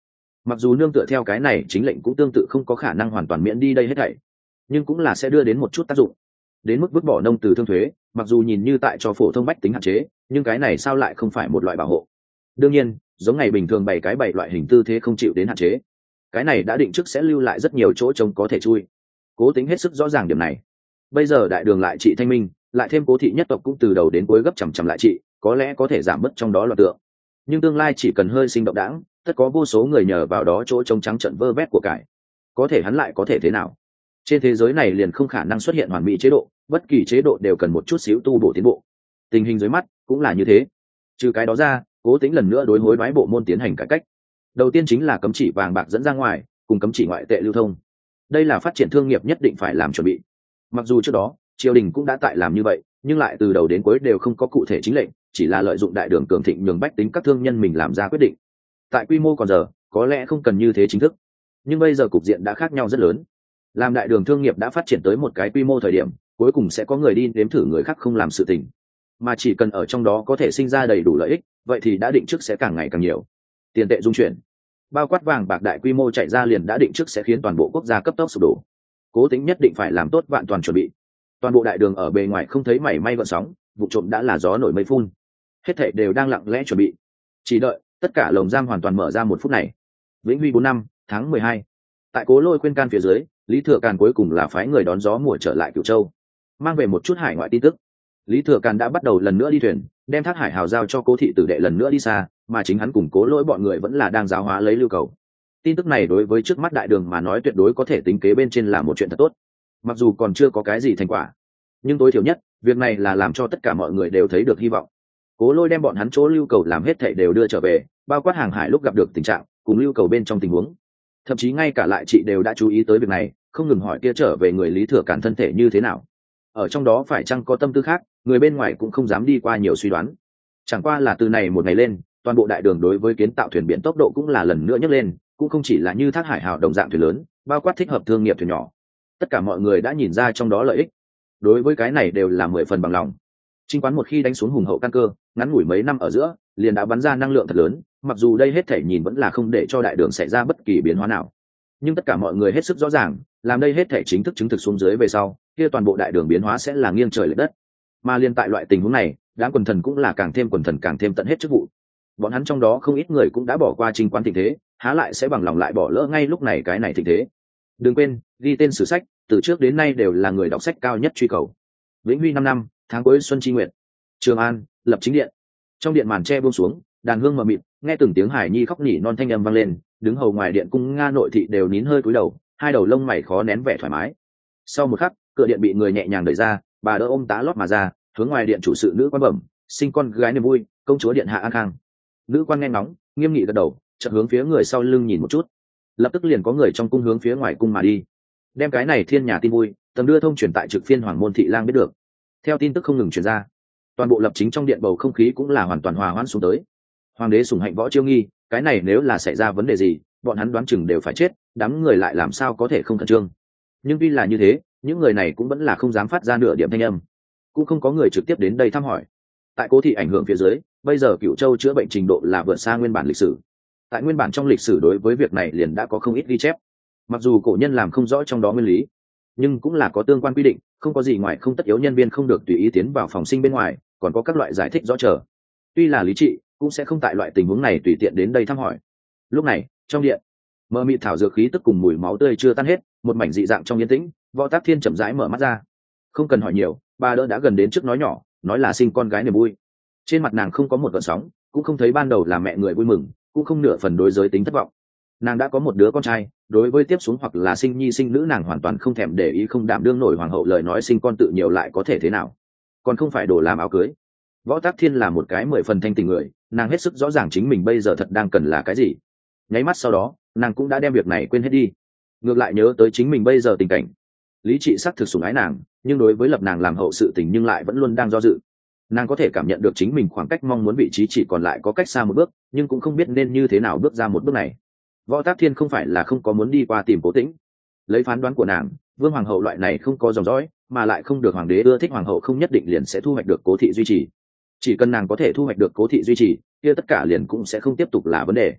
Mặc dù nương tựa theo cái này chính lệnh cũng tương tự không có khả năng hoàn toàn miễn đi đây hết thảy, nhưng cũng là sẽ đưa đến một chút tác dụng. Đến mức vứt bỏ nông từ thương thuế, mặc dù nhìn như tại cho phổ thông bách tính hạn chế, nhưng cái này sao lại không phải một loại bảo hộ. Đương nhiên, giống ngày bình thường bảy loại hình tư thế không chịu đến hạn chế, cái này đã định trước sẽ lưu lại rất nhiều chỗ trống có thể chui. Cố Tính hết sức rõ ràng điểm này. Bây giờ đại đường lại trị thanh minh, lại thêm Cố thị nhất tộc cũng từ đầu đến cuối gấp chằm chằm lại trị, có lẽ có thể giảm bớt trong đó loạn tượng. Nhưng tương lai chỉ cần hơi sinh động đãng, tất có vô số người nhờ vào đó chỗ trống trắng trận vơ vét của cải. Có thể hắn lại có thể thế nào? Trên thế giới này liền không khả năng xuất hiện hoàn mỹ chế độ, bất kỳ chế độ đều cần một chút xíu tu bổ tiến bộ. Tình hình dưới mắt cũng là như thế. Trừ cái đó ra, Cố Tính lần nữa đối hối đoái bộ môn tiến hành cải cách. Đầu tiên chính là cấm chỉ vàng bạc dẫn ra ngoài, cùng cấm chỉ ngoại tệ lưu thông. Đây là phát triển thương nghiệp nhất định phải làm chuẩn bị. Mặc dù trước đó triều đình cũng đã tại làm như vậy, nhưng lại từ đầu đến cuối đều không có cụ thể chính lệnh, chỉ là lợi dụng đại đường cường thịnh nhường bách tính các thương nhân mình làm ra quyết định. Tại quy mô còn giờ, có lẽ không cần như thế chính thức, nhưng bây giờ cục diện đã khác nhau rất lớn. Làm đại đường thương nghiệp đã phát triển tới một cái quy mô thời điểm, cuối cùng sẽ có người đi nếm thử người khác không làm sự tình, mà chỉ cần ở trong đó có thể sinh ra đầy đủ lợi ích, vậy thì đã định trước sẽ càng ngày càng nhiều. Tiền tệ dung chuyển, bao quát vàng bạc đại quy mô chạy ra liền đã định trước sẽ khiến toàn bộ quốc gia cấp tốc sụp đổ. Cố Tính nhất định phải làm tốt vạn toàn chuẩn bị. Toàn bộ đại đường ở bề ngoài không thấy mảy may gợn sóng, vụ trộm đã là gió nổi mây phun, hết thảy đều đang lặng lẽ chuẩn bị, chỉ đợi tất cả lồng giam hoàn toàn mở ra một phút này. Vĩnh Huy 4 năm tháng 12, tại Cố Lôi khuyên can phía dưới, Lý Thừa Càn cuối cùng là phái người đón gió mùa trở lại Cửu Châu, mang về một chút hải ngoại tin tức. Lý Thừa Càn đã bắt đầu lần nữa đi thuyền, đem Thác Hải hào giao cho Cố thị tử đệ lần nữa đi xa, mà chính hắn cùng Cố Lỗi bọn người vẫn là đang giáo hóa lấy Lưu Cầu. Tin tức này đối với trước mắt đại đường mà nói tuyệt đối có thể tính kế bên trên là một chuyện thật tốt. Mặc dù còn chưa có cái gì thành quả, nhưng tối thiểu nhất việc này là làm cho tất cả mọi người đều thấy được hy vọng. Cố Lôi đem bọn hắn chỗ Lưu Cầu làm hết thảy đều đưa trở về, bao quát hàng hải lúc gặp được tình trạng cùng Lưu Cầu bên trong tình huống, thậm chí ngay cả lại chị đều đã chú ý tới việc này, không ngừng hỏi kia trở về người Lý Thừa Càn thân thể như thế nào, ở trong đó phải chăng có tâm tư khác, người bên ngoài cũng không dám đi qua nhiều suy đoán. Chẳng qua là từ này một ngày lên, toàn bộ đại đường đối với kiến tạo thuyền biển tốc độ cũng là lần nữa nhấc lên, cũng không chỉ là như Thác Hải hào đồng dạng thuyền lớn, bao quát thích hợp thương nghiệp thuyền nhỏ, tất cả mọi người đã nhìn ra trong đó lợi ích, đối với cái này đều là 10 phần bằng lòng. Chính quán một khi đánh xuống hùng hậu căn cơ, ngắn ngủi mấy năm ở giữa liền đã bắn ra năng lượng thật lớn, mặc dù đây hết thể nhìn vẫn là không để cho đại đường xảy ra bất kỳ biến hóa nào, nhưng tất cả mọi người hết sức rõ ràng, làm đây hết thể chính thức chứng thực xuống dưới về sau, kia toàn bộ đại đường biến hóa sẽ là nghiêng trời lệch đất. Mà liên tại loại tình huống này, đám quần thần cũng là càng thêm quần thần càng thêm tận hết chức vụ. Bọn hắn trong đó không ít người cũng đã bỏ qua Trinh quán tình thế, há lại sẽ bằng lòng lại bỏ lỡ ngay lúc này cái này tình thế. Đừng quên, ghi tên sử sách, từ trước đến nay đều là người đọc sách cao nhất truy cầu. Vĩnh Huy 5 năm, tháng cuối xuân chi nguyệt. Trường An, lập chính điện. Trong điện màn tre buông xuống, đàn hương mờ mịt, nghe từng tiếng hải nhi khóc nỉ non thanh âm vang lên, đứng hầu ngoài điện cung nga nội thị đều nín hơi cúi đầu, hai đầu lông mày khó nén vẻ thoải mái. Sau một khắc, cửa điện bị người nhẹ nhàng đẩy ra, bà đỡ ôm tá lót mà ra, hướng ngoài điện chủ sự nữ quan bẩm, sinh con gái niềm vui, công chúa điện hạ an khang. Nữ quan nghe ngóng, nghiêm nghị gật đầu, chợt hướng phía người sau lưng nhìn một chút, lập tức liền có người trong cung hướng phía ngoài cung mà đi, đem cái này thiên nhà tin vui tầm đưa thông truyền tại trực phiên hoàng môn thị lang biết được. Theo tin tức không ngừng truyền ra, toàn bộ lập chính trong điện bầu không khí cũng là hoàn toàn hòa hoãn xuống tới. Hoàng đế sủng hạnh võ chiêu nghi, cái này nếu là xảy ra vấn đề gì, bọn hắn đoán chừng đều phải chết, đám người lại làm sao có thể không khẩn trương. Nhưng tuy là như thế, những người này cũng vẫn là không dám phát ra nửa điểm thanh âm, cũng không có người trực tiếp đến đây thăm hỏi. Tại Cố thị ảnh hưởng phía dưới, bây giờ Cửu Châu chữa bệnh trình độ là vượt xa nguyên bản lịch sử. Tại nguyên bản trong lịch sử đối với việc này liền đã có không ít ghi chép, mặc dù cổ nhân làm không rõ trong đó nguyên lý, nhưng cũng là có tương quan quy định, không có gì ngoài không tất yếu nhân viên không được tùy ý tiến vào phòng sinh bên ngoài, còn có các loại giải thích rõ trở. Tuy là lý trị cũng sẽ không tại loại tình huống này tùy tiện đến đây thăm hỏi. Lúc này trong điện, mờ mịt thảo dược khí tức cùng mùi máu tươi chưa tan hết, một mảnh dị dạng trong yên tĩnh. Võ Tác Thiên chậm rãi mở mắt ra, không cần hỏi nhiều, bà đỡ đã gần đến trước nói nhỏ, nói là sinh con gái niềm vui. Trên mặt nàng không có một gợn sóng, cũng không thấy ban đầu là mẹ người vui mừng, cũng không nửa phần đối giới tính thất vọng. Nàng đã có một đứa con trai, đối với tiếp xuống hoặc là sinh nhi sinh nữ nàng hoàn toàn không thèm để ý, không đảm đương nổi hoàng hậu lời nói sinh con tự nhiều lại có thể thế nào, còn không phải đổ làm áo cưới. Võ Tác Thiên là một cái 10 phần thanh tình người, nàng hết sức rõ ràng chính mình bây giờ thật đang cần là cái gì. Nháy mắt sau đó, nàng cũng đã đem việc này quên hết đi, ngược lại nhớ tới chính mình bây giờ tình cảnh. Lý trị sắc thực sủng ái nàng, nhưng đối với lập nàng làm hậu sự tình nhưng lại vẫn luôn đang do dự. Nàng có thể cảm nhận được chính mình khoảng cách mong muốn vị trí chỉ còn lại có cách xa một bước, nhưng cũng không biết nên như thế nào bước ra một bước này. Võ Tác Thiên không phải là không có muốn đi qua tìm Cố Tĩnh. Lấy phán đoán của nàng, vương hoàng hậu loại này không có dòng dõi, mà lại không được hoàng đế ưa thích hoàng hậu không nhất định liền sẽ thu hoạch được Cố thị duy trì. Chỉ cần nàng có thể thu hoạch được Cố thị duy trì, kia tất cả liền cũng sẽ không tiếp tục là vấn đề.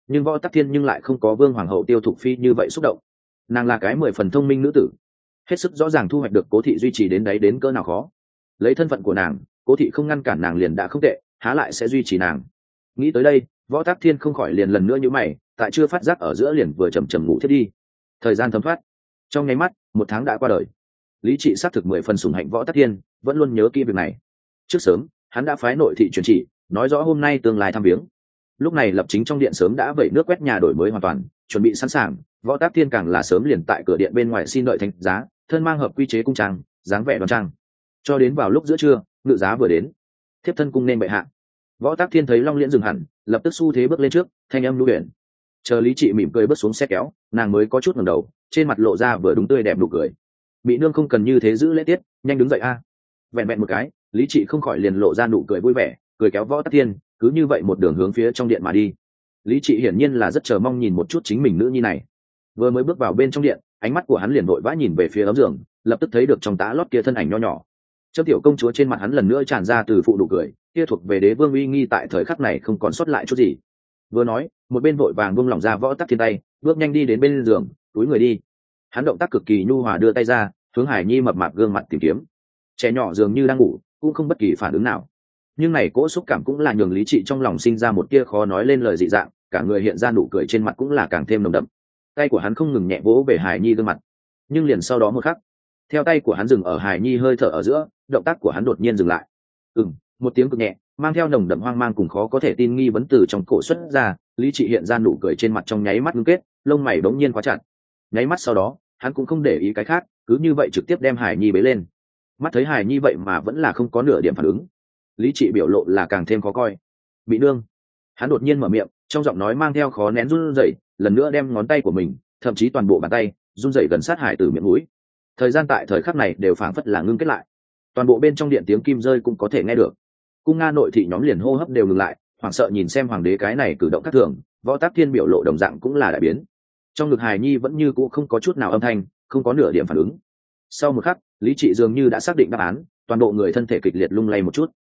nhưng Võ Tắc Thiên nhưng lại không có Vương Hoàng hậu Tiêu Thục Phi như vậy xúc động. Nàng là cái 10 phần thông minh nữ tử, hết sức rõ ràng thu hoạch được Cố thị duy trì đến đấy đến cỡ nào khó. Lấy thân phận của nàng, Cố thị không ngăn cản nàng liền đã không tệ, há lại sẽ duy trì nàng. Nghĩ tới đây, Võ Tắc Thiên không khỏi liền lần nữa nhíu mày, tại chưa phát giác ở giữa liền vừa chầm chậm ngủ thiết đi. Thời gian thấm thoát, trong nháy mắt, 1 tháng đã qua đời. Lý Trị xác thực 10 phần sủng hạnh Võ Tắc Thiên, vẫn luôn nhớ kỹ việc này. Trước sớm, hắn đã phái nội thị truyền chỉ, nói rõ hôm nay tương lai thăm viếng. Lúc này lập chính trong điện sớm đã vẩy nước quét nhà đổi mới hoàn toàn, chuẩn bị sẵn sàng. Võ Tắc Thiên càng là sớm liền tại cửa điện bên ngoài xin đợi thánh giá, thân mang hợp quy chế cung trang, dáng vẻ đoan trang. Cho đến vào lúc giữa trưa, ngự giá vừa đến, thiếp thân cung nên bệ hạ. Võ Tắc Thiên thấy Long Liễn dừng hẳn, lập tức xu thế bước lên trước, thanh âm lưu huyền. Chờ Lý Trị mỉm cười bước xuống xe kéo, nàng mới có chút ngẩng đầu, trên mặt lộ ra vừa đúng tươi đẹp nụ cười. Bị nương không cần như thế giữ lễ tiết, nhanh đứng dậy a. Vẹn vẹn một cái, Lý Trị không khỏi liền lộ ra nụ cười vui vẻ, cười kéo Võ Tắc Thiên, cứ như vậy một đường hướng phía trong điện mà đi. Lý Trị hiển nhiên là rất chờ mong nhìn một chút chính mình nữ nhi này. Vừa mới bước vào bên trong điện, ánh mắt của hắn liền vội vã nhìn về phía ấm giường, lập tức thấy được trong tã lót kia thân ảnh nho nhỏ. Chớp tiểu công chúa trên mặt hắn lần nữa tràn ra từ phụ nụ cười, kia thuộc về đế vương uy nghi tại thời khắc này không còn sót lại chút gì. Vừa nói, một bên vội vàng buông lỏng ra Võ Tắc Thiên tay, bước nhanh đi đến bên giường, túi người đi. Hắn động tác cực kỳ nhu hòa đưa tay ra, hướng Hải Nhi mập mạp gương mặt tìm kiếm. Trẻ nhỏ dường như đang ngủ, cũng không bất kỳ phản ứng nào. Nhưng này cỗ xúc cảm cũng là nhường Lý Trị trong lòng sinh ra một tia khó nói lên lời dị dạng, cả người hiện ra nụ cười trên mặt cũng là càng thêm nồng đậm. Tay của hắn không ngừng nhẹ vỗ về Hải Nhi gương mặt, nhưng liền sau đó một khắc, theo tay của hắn dừng ở Hải Nhi hơi thở ở giữa, động tác của hắn đột nhiên dừng lại. Một tiếng cực nhẹ, mang theo nồng đậm hoang mang cùng khó có thể tin nghi vấn từ trong cổ xuất ra. Lý Trị hiện ra nụ cười trên mặt trong nháy mắt ngưng kết, lông mày bỗng nhiên khóa chặt. Nháy mắt sau đó, hắn cũng không để ý cái khác, cứ như vậy trực tiếp đem Hải Nhi bế lên. Mắt thấy Hải Nhi vậy mà vẫn là không có nửa điểm phản ứng, Lý Trị biểu lộ là càng thêm khó coi. Bị nương, hắn đột nhiên mở miệng, trong giọng nói mang theo khó nén run rẩy, lần nữa đem ngón tay của mình, thậm chí toàn bộ bàn tay, run rẩy gần sát Hải Tử miệng mũi. Thời gian tại thời khắc này đều phảng phất là ngưng kết lại, toàn bộ bên trong điện tiếng kim rơi cũng có thể nghe được. Cung Nga nội thị nhóm liền hô hấp đều ngừng lại, hoảng sợ nhìn xem hoàng đế cái này cử động khác thường. Võ Tắc Thiên biểu lộ đồng dạng cũng là đại biến, trong ngực Hài Nhi vẫn như cũ không có chút nào âm thanh, không có nửa điểm phản ứng. Sau một khắc, Lý Trị dường như đã xác định đáp án, toàn bộ người thân thể kịch liệt lung lay một chút.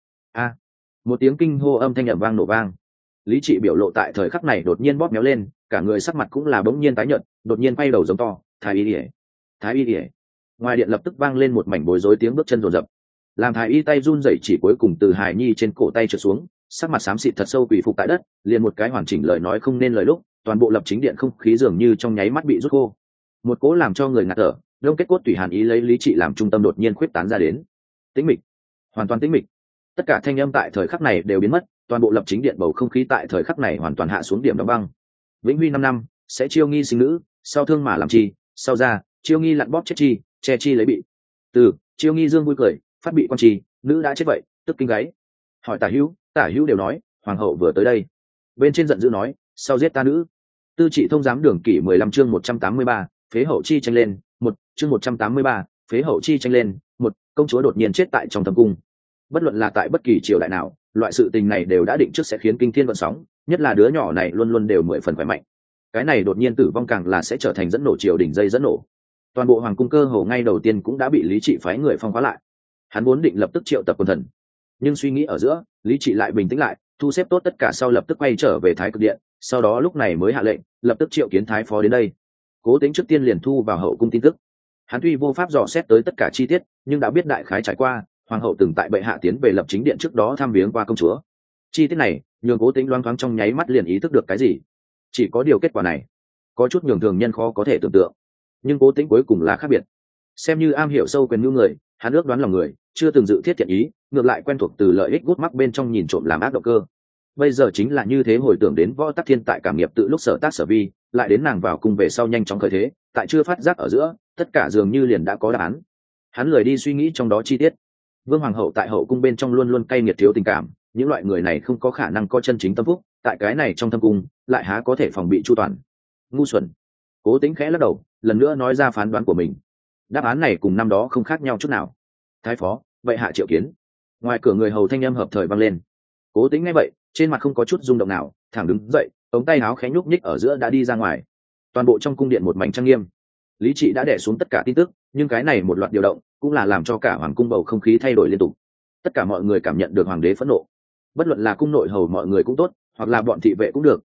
Một tiếng kinh hô âm thanh ầm vang nổ vang. Lý Trị biểu lộ tại thời khắc này đột nhiên bóp méo lên, cả người sắc mặt cũng là bỗng nhiên tái nhợt, đột nhiên quay đầu giống to, thái y ỉa, thái y ỉa. Ngoài điện lập tức vang lên một mảnh bối rối tiếng bước chân rồn rập. Làm thái y tay run rẩy chỉ cuối cùng từ Hài Nhi trên cổ tay trượt xuống, sắc mặt xám xịt thật sâu quỳ phục tại đất, liền một cái hoàn chỉnh lời nói không nên lời lúc, toàn bộ lập chính điện không khí dường như trong nháy mắt bị rút khô. Một cỗ làm cho người ngạt thở, đông kết cốt tủy hàn ý lấy Lý Trị làm trung tâm đột nhiên khuyết tán ra đến. Tĩnh mịch, hoàn toàn tĩnh mịch. Tất cả thanh âm tại thời khắc này đều biến mất, toàn bộ lập chính điện bầu không khí tại thời khắc này hoàn toàn hạ xuống điểm đóng băng. Vĩnh Huy 5 năm, sẽ chiêu nghi sinh nữ, sau thương mà làm chi, sau ra, chiêu nghi lặn bóp chết chi, che chi lấy bị. Từ, chiêu nghi dương vui cười, phát bị quan chi, nữ đã chết vậy, tức kinh gáy. Hỏi Tả Hữu đều nói, hoàng hậu vừa tới đây. Bên trên giận dữ nói, sau giết ta nữ. Tư Trị thông giám đường kỷ 15 chương 183, phế hậu chi tranh lên, chương 183, phế hậu chi tranh lên, công chúa đột nhiên chết tại trong thâm cung. Bất luận là tại bất kỳ triều đại nào, loại sự tình này đều đã định trước sẽ khiến kinh thiên vận sóng, nhất là đứa nhỏ này luôn luôn đều 10 phần khỏe mạnh. Cái này đột nhiên tử vong càng là sẽ trở thành dẫn nổ triều đình dây dẫn nổ. Toàn bộ hoàng cung cơ hồ ngay đầu tiên cũng đã bị Lý Trị phái người phong khóa lại. Hắn vốn định lập tức triệu tập quân thần, nhưng suy nghĩ ở giữa, Lý Trị lại bình tĩnh lại, thu xếp tốt tất cả sau lập tức quay trở về Thái Cực Điện, sau đó lúc này mới hạ lệnh, lập tức triệu kiến thái phó đến đây. Cố Tính trước tiên liền thu vào hậu cung tin tức. Hắn tuy vô pháp dò xét tới tất cả chi tiết, nhưng đã biết đại khái trải qua, hoàng hậu từng tại bệ hạ tiến về lập chính điện trước đó thăm viếng qua công chúa. Chi tiết này, nhường Cố Tính loáng thoáng trong nháy mắt liền ý thức được cái gì. Chỉ có điều kết quả này, có chút nhường thường nhân khó có thể tưởng tượng, nhưng Cố Tính cuối cùng là khác biệt. Xem như am hiểu sâu quyền mưu người, hắn ước đoán lòng người, chưa từng dự thiết thiện ý, ngược lại quen thuộc từ lợi ích gút mắc bên trong nhìn trộm làm ác động cơ. Bây giờ chính là như thế, hồi tưởng đến Võ Tắc Thiên tại cảm nghiệp tự lúc sở tác sở vi, lại đến nàng vào cung về sau nhanh chóng khởi thế, tại chưa phát giác ở giữa, tất cả dường như liền đã có đáp án. Hắn lười đi suy nghĩ trong đó chi tiết. Vương hoàng hậu tại hậu cung bên trong luôn luôn cay nghiệt thiếu tình cảm, những loại người này không có khả năng có chân chính tâm phúc, tại cái này trong thâm cung, lại há có thể phòng bị chu toàn. Ngu xuẩn. Cố Tính khẽ lắc đầu, lần nữa nói ra phán đoán của mình. Đáp án này cùng năm đó không khác nhau chút nào. Thái phó, vậy hạ triệu kiến. Ngoài cửa người hầu thanh âm hợp thời vang lên. Cố Tính nghe vậy, trên mặt không có chút rung động nào, thẳng đứng dậy, ống tay áo khẽ nhúc nhích ở giữa đã đi ra ngoài. Toàn bộ trong cung điện một mảnh trang nghiêm. Lý Trị đã đè xuống tất cả tin tức, nhưng cái này một loạt điều động cũng là làm cho cả hoàng cung bầu không khí thay đổi liên tục. Tất cả mọi người cảm nhận được hoàng đế phẫn nộ. Bất luận là cung nội hầu mọi người cũng tốt, hoặc là bọn thị vệ cũng được,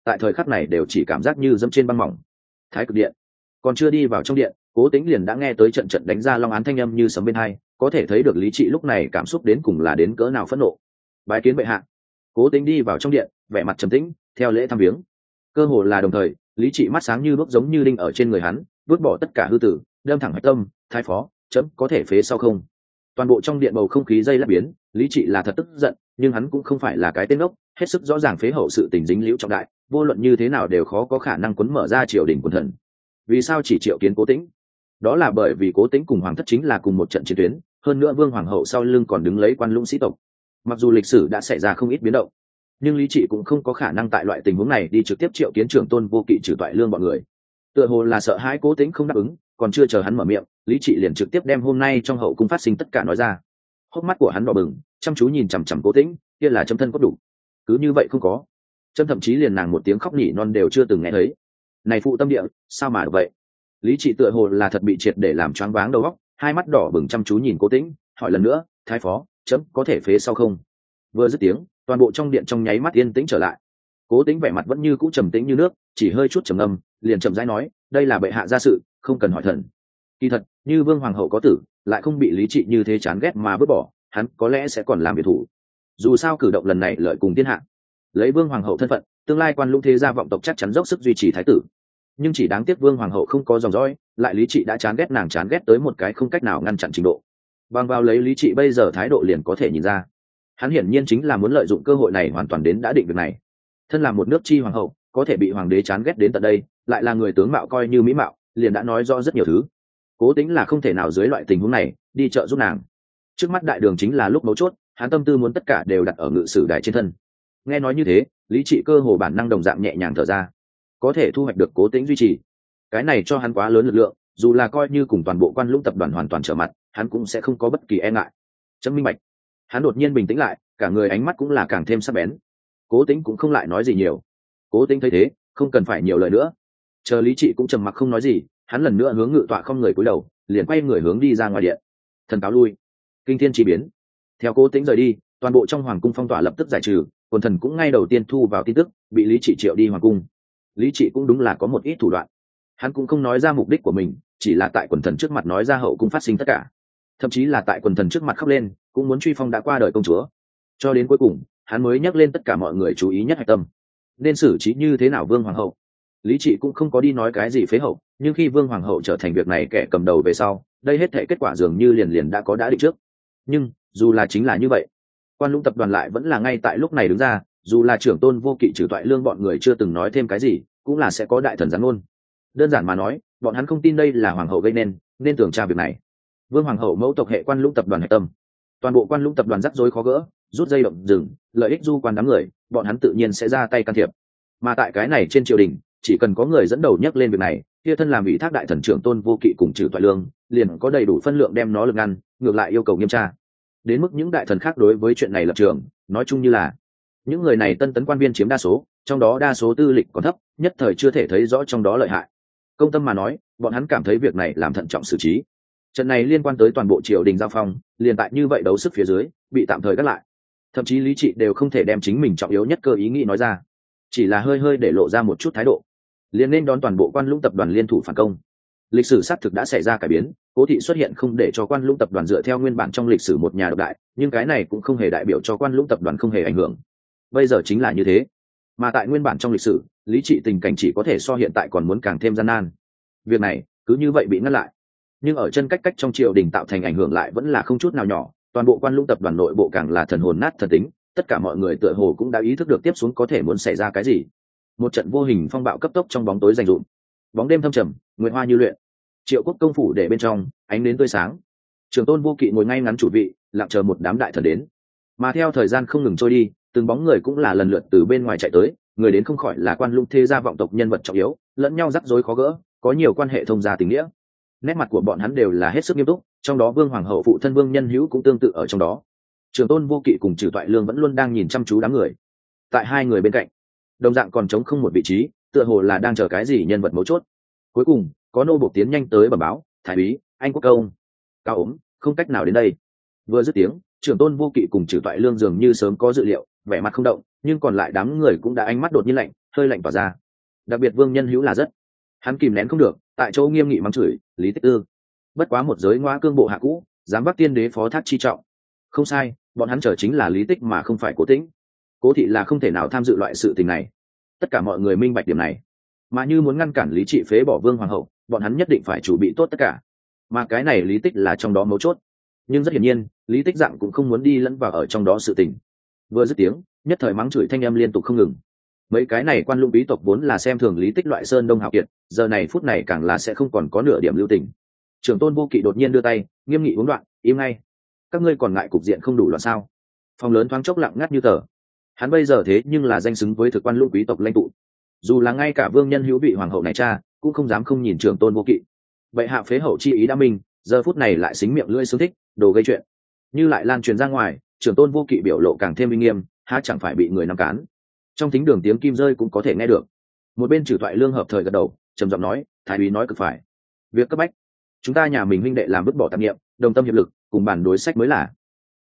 tại thời khắc này đều chỉ cảm giác như dẫm trên băng mỏng. Thái Cực Điện. Còn chưa đi vào trong điện, Cố Tĩnh liền đã nghe tới trận trận đánh ra long án thanh âm như sấm bên tai, có thể thấy được Lý Trị lúc này cảm xúc đến cùng là đến cỡ nào phẫn nộ. Bái kiến bệ hạ. Cố Tĩnh đi vào trong điện, vẻ mặt trầm tĩnh, theo lễ thăm viếng. Cơ hồ là đồng thời, Lý Trị mắt sáng như đuốc giống như đinh ở trên người hắn, vứt bỏ tất cả hư tử, đâm thẳng hạch tâm, thái phó, chấm có thể phế sau không? Toàn bộ trong điện bầu không khí dây lát biến, Lý Trị là thật tức giận, nhưng hắn cũng không phải là cái tên ngốc, hết sức rõ ràng phế hậu sự tình dính liễu trọng đại, vô luận như thế nào đều khó có khả năng quấn mở ra triều đình quần thần. Vì sao chỉ triệu kiến Cố Tĩnh? Đó là bởi vì Cố Tĩnh cùng hoàng thất chính là cùng một trận chiến tuyến, hơn nữa vương hoàng hậu sau lưng còn đứng lấy quan lũng sĩ tộc. Mặc dù lịch sử đã xảy ra không ít biến động, nhưng Lý Trị cũng không có khả năng tại loại tình huống này đi trực tiếp triệu kiến trưởng tôn vô kỵ trừ toại lương bọn người. Tựa hồ là sợ hãi Cố Tĩnh không đáp ứng, còn chưa chờ hắn mở miệng, Lý Trị liền trực tiếp đem hôm nay trong hậu cung phát sinh tất cả nói ra. Hốc mắt của hắn đỏ bừng, chăm chú nhìn chằm chằm Cố Tĩnh, kia là châm thân cốt đủ. Cứ như vậy không có. Châm thậm chí liền nàng một tiếng khóc nỉ non đều chưa từng nghe thấy. Này phụ tâm địa, sao mà được vậy? Lý Trị tựa hồ là thật bị triệt để làm choáng váng đầu óc, hai mắt đỏ bừng chăm chú nhìn Cố Tĩnh, hỏi lần nữa, "Thái phó, chấm có thể phế sau không?" Vừa dứt tiếng, toàn bộ trong điện trong nháy mắt yên tĩnh trở lại. Cố Tĩnh vẻ mặt vẫn như cũ trầm tĩnh như nước, chỉ hơi chút trầm ngâm, liền chậm rãi nói, "Đây là bệ hạ gia sự, không cần hỏi thần." Kỳ thật, như vương hoàng hậu có tử, lại không bị Lý Trị như thế chán ghét mà vứt bỏ, hắn có lẽ sẽ còn làm biệt thủ. Dù sao cử động lần này lợi cùng thiên hạ, lấy vương hoàng hậu thân phận, tương lai quan lũng thế gia vọng tộc chắc chắn dốc sức duy trì thái tử. Nhưng chỉ đáng tiếc vương hoàng hậu không có dòng dõi, lại Lý Trị đã chán ghét nàng chán ghét tới một cái không cách nào ngăn chặn trình độ. Bằng vào lấy Lý Trị bây giờ thái độ liền có thể nhìn ra, hắn hiển nhiên chính là muốn lợi dụng cơ hội này hoàn toàn đến đã định việc này. Thân là một nước chi hoàng hậu, có thể bị hoàng đế chán ghét đến tận đây, lại là người tướng mạo coi như mỹ mạo, liền đã nói rõ rất nhiều thứ. Cố Tĩnh là không thể nào dưới loại tình huống này đi trợ giúp nàng. Trước mắt đại đường chính là lúc mấu chốt, hắn tâm tư muốn tất cả đều đặt ở ngự sử đài trên thân. Nghe nói như thế, Lý Trị cơ hồ bản năng đồng dạng nhẹ nhàng thở ra, có thể thu hoạch được Cố Tĩnh duy trì, cái này cho hắn quá lớn lực lượng, dù là coi như cùng toàn bộ quan lũng tập đoàn hoàn toàn trở mặt, hắn cũng sẽ không có bất kỳ e ngại. Chấm minh bạch. Hắn đột nhiên bình tĩnh lại, cả người ánh mắt cũng là càng thêm sắc bén. Cố Tĩnh cũng không lại nói gì nhiều. Cố Tĩnh thấy thế, không cần phải nhiều lời nữa. Chờ Lý Trị cũng trầm mặc không nói gì, hắn lần nữa hướng ngự tọa không người cúi đầu, liền quay người hướng đi ra ngoài điện. Thần cáo lui. Kinh thiên chi biến. Theo Cố Tĩnh rời đi, toàn bộ trong hoàng cung phong tỏa lập tức giải trừ, quần thần cũng ngay đầu tiên thu vào tin tức, bị Lý Trị triệu đi hoàng cung. Lý Trị cũng đúng là có một ít thủ đoạn. Hắn cũng không nói ra mục đích của mình, chỉ là tại quần thần trước mặt nói ra hậu cung phát sinh tất cả, thậm chí là tại quần thần trước mặt khóc lên, cũng muốn truy phong đã qua đời công chúa. Cho đến cuối cùng, hắn mới nhắc lên tất cả mọi người chú ý nhất hạch tâm, nên xử trí như thế nào vương hoàng hậu. Lý Trị cũng không có đi nói cái gì phế hậu, nhưng khi vương hoàng hậu trở thành việc này kẻ cầm đầu về sau, đây hết thể kết quả dường như liền đã có đã định trước. Nhưng dù là chính là như vậy, quan lũng tập đoàn lại vẫn là ngay tại lúc này đứng ra, dù là trưởng tôn vô kỵ trừ toại lương bọn người chưa từng nói thêm cái gì, cũng là sẽ có đại thần giáng ngôn. Đơn giản mà nói, bọn hắn không tin đây là hoàng hậu gây nên tường tra việc này. Vương hoàng hậu mẫu tộc hệ quan lũng tập đoàn hạch tâm, toàn bộ quan lũng tập đoàn rắc rối khó gỡ, rút dây động rừng, lợi ích du quan đám người, bọn hắn tự nhiên sẽ ra tay can thiệp. Mà tại cái này trên triều đình, chỉ cần có người dẫn đầu nhắc lên việc này, kia thân làm ủy thác đại thần trưởng tôn vô kỵ cùng trừ toại lương, liền có đầy đủ phân lượng đem nó lực ngăn, ngược lại yêu cầu nghiêm tra. Đến mức những đại thần khác đối với chuyện này lập trường, nói chung như là những người này tân tấn quan viên chiếm đa số, trong đó đa số tư lịch còn thấp, nhất thời chưa thể thấy rõ trong đó lợi hại. Công tâm mà nói, bọn hắn cảm thấy việc này làm thận trọng xử trí. Trận này liên quan tới toàn bộ triều đình giao phong, liền tại như vậy đấu sức phía dưới, bị tạm thời gác lại. Thậm chí Lý Trị đều không thể đem chính mình trọng yếu nhất cơ ý nghĩ nói ra, chỉ là hơi hơi để lộ ra một chút thái độ, liền nên đón toàn bộ quan lũng tập đoàn liên thủ phản công. Lịch sử xác thực đã xảy ra cải biến, Cố thị xuất hiện không để cho quan lũng tập đoàn dựa theo nguyên bản trong lịch sử một nhà độc đại, nhưng cái này cũng không hề đại biểu cho quan lũng tập đoàn không hề ảnh hưởng. Bây giờ chính là như thế, mà tại nguyên bản trong lịch sử, Lý Trị tình cảnh chỉ có thể so hiện tại còn muốn càng thêm gian nan. Việc này cứ như vậy bị ngăn lại, nhưng ở chân cách trong triều đình tạo thành ảnh hưởng lại vẫn là không chút nào nhỏ. Toàn bộ quan lũng tập đoàn nội bộ càng là thần hồn nát thần tính, tất cả mọi người tựa hồ cũng đã ý thức được tiếp xuống có thể muốn xảy ra cái gì. Một trận vô hình phong bạo cấp tốc trong bóng tối dày dụm, bóng đêm thâm trầm, nguyệt hoa như luyện. Triệu quốc công phủ để bên trong ánh đến tươi sáng, trường tôn vô kỵ ngồi ngay ngắn chủ vị, lặng chờ một đám đại thần đến. Mà theo thời gian không ngừng trôi đi, từng bóng người cũng là lần lượt từ bên ngoài chạy tới, người đến không khỏi là quan lũng thế gia vọng tộc nhân vật trọng yếu, lẫn nhau rắc rối khó gỡ, có nhiều quan hệ thông gia tình nghĩa. Nét mặt của bọn hắn đều là hết sức nghiêm túc, trong đó vương hoàng hậu phụ thân vương nhân hữu cũng tương tự ở trong đó. Trường tôn vô kỵ cùng trừ toại lương vẫn luôn đang nhìn chăm chú đám người. Tại hai người bên cạnh, đồng dạng còn trống không một vị trí, tựa hồ là đang chờ cái gì nhân vật mấu chốt. Cuối cùng có nô bộc tiến nhanh tới bẩm báo, thái úy anh quốc công cao ốm, không cách nào đến đây. Vừa dứt tiếng, trưởng tôn vô kỵ cùng trừ toại lương dường như sớm có dự liệu, vẻ mặt không động, nhưng còn lại đám người cũng đã ánh mắt đột nhiên lạnh, hơi lạnh tỏa ra. Đặc biệt Vương Nhân Hữu là rất, hắn kìm nén không được, tại chỗ nghiêm nghị mắng chửi Lý Tích Tư. Bất quá một giới ngoa cương bộ hạ cũ, dám bắt tiên đế phó thác chi trọng. Không sai, bọn hắn chờ chính là Lý Tích mà không phải Cố Tĩnh. Cố thị là không thể nào tham dự loại sự tình này. Tất cả mọi người minh bạch điểm này, mà như muốn ngăn cản Lý Trị phế bỏ Vương hoàng hậu, bọn hắn nhất định phải chuẩn bị tốt tất cả. Mà cái này Lý Tích là trong đó mấu chốt. Nhưng rất hiển nhiên, Lý Tích dạng cũng không muốn đi lẫn vào ở trong đó sự tình. Vừa dứt tiếng, nhất thời mắng chửi thanh âm liên tục không ngừng. Mấy cái này quan lũng bí tộc vốn là xem thường Lý Tích loại sơn đông hào kiệt, giờ này phút này càng là sẽ không còn có nửa điểm lưu tình. Trưởng tôn Vô Kỵ đột nhiên đưa tay, nghiêm nghị uống đoạn, im ngay. Các ngươi còn ngại cục diện không đủ loạn sao? Phòng lớn thoáng chốc lặng ngắt như tờ. Hắn bây giờ thế nhưng là danh xứng với thực quan lũng quý tộc lãnh tụ, dù là ngay cả Vương Nhân Hữu vị hoàng hậu này cha cũng không dám không nhìn trưởng tôn Vô Kỵ. Vậy hạ phế hậu chi ý đã minh, giờ phút này lại xính miệng lưỡi xứng thích đồ gây chuyện, như lại lan truyền ra ngoài, trưởng tôn Vô Kỵ biểu lộ càng thêm uy nghiêm, há chẳng phải bị người nắm cán. Trong thính đường tiếng kim rơi cũng có thể nghe được. Một bên Trừ Thoại Lương hợp thời gật đầu, trầm giọng nói, thái úy nói cực phải, việc cấp bách, chúng ta nhà mình huynh đệ làm vứt bỏ tạp niệm, đồng tâm hiệp lực, cùng bản đối sách mới là.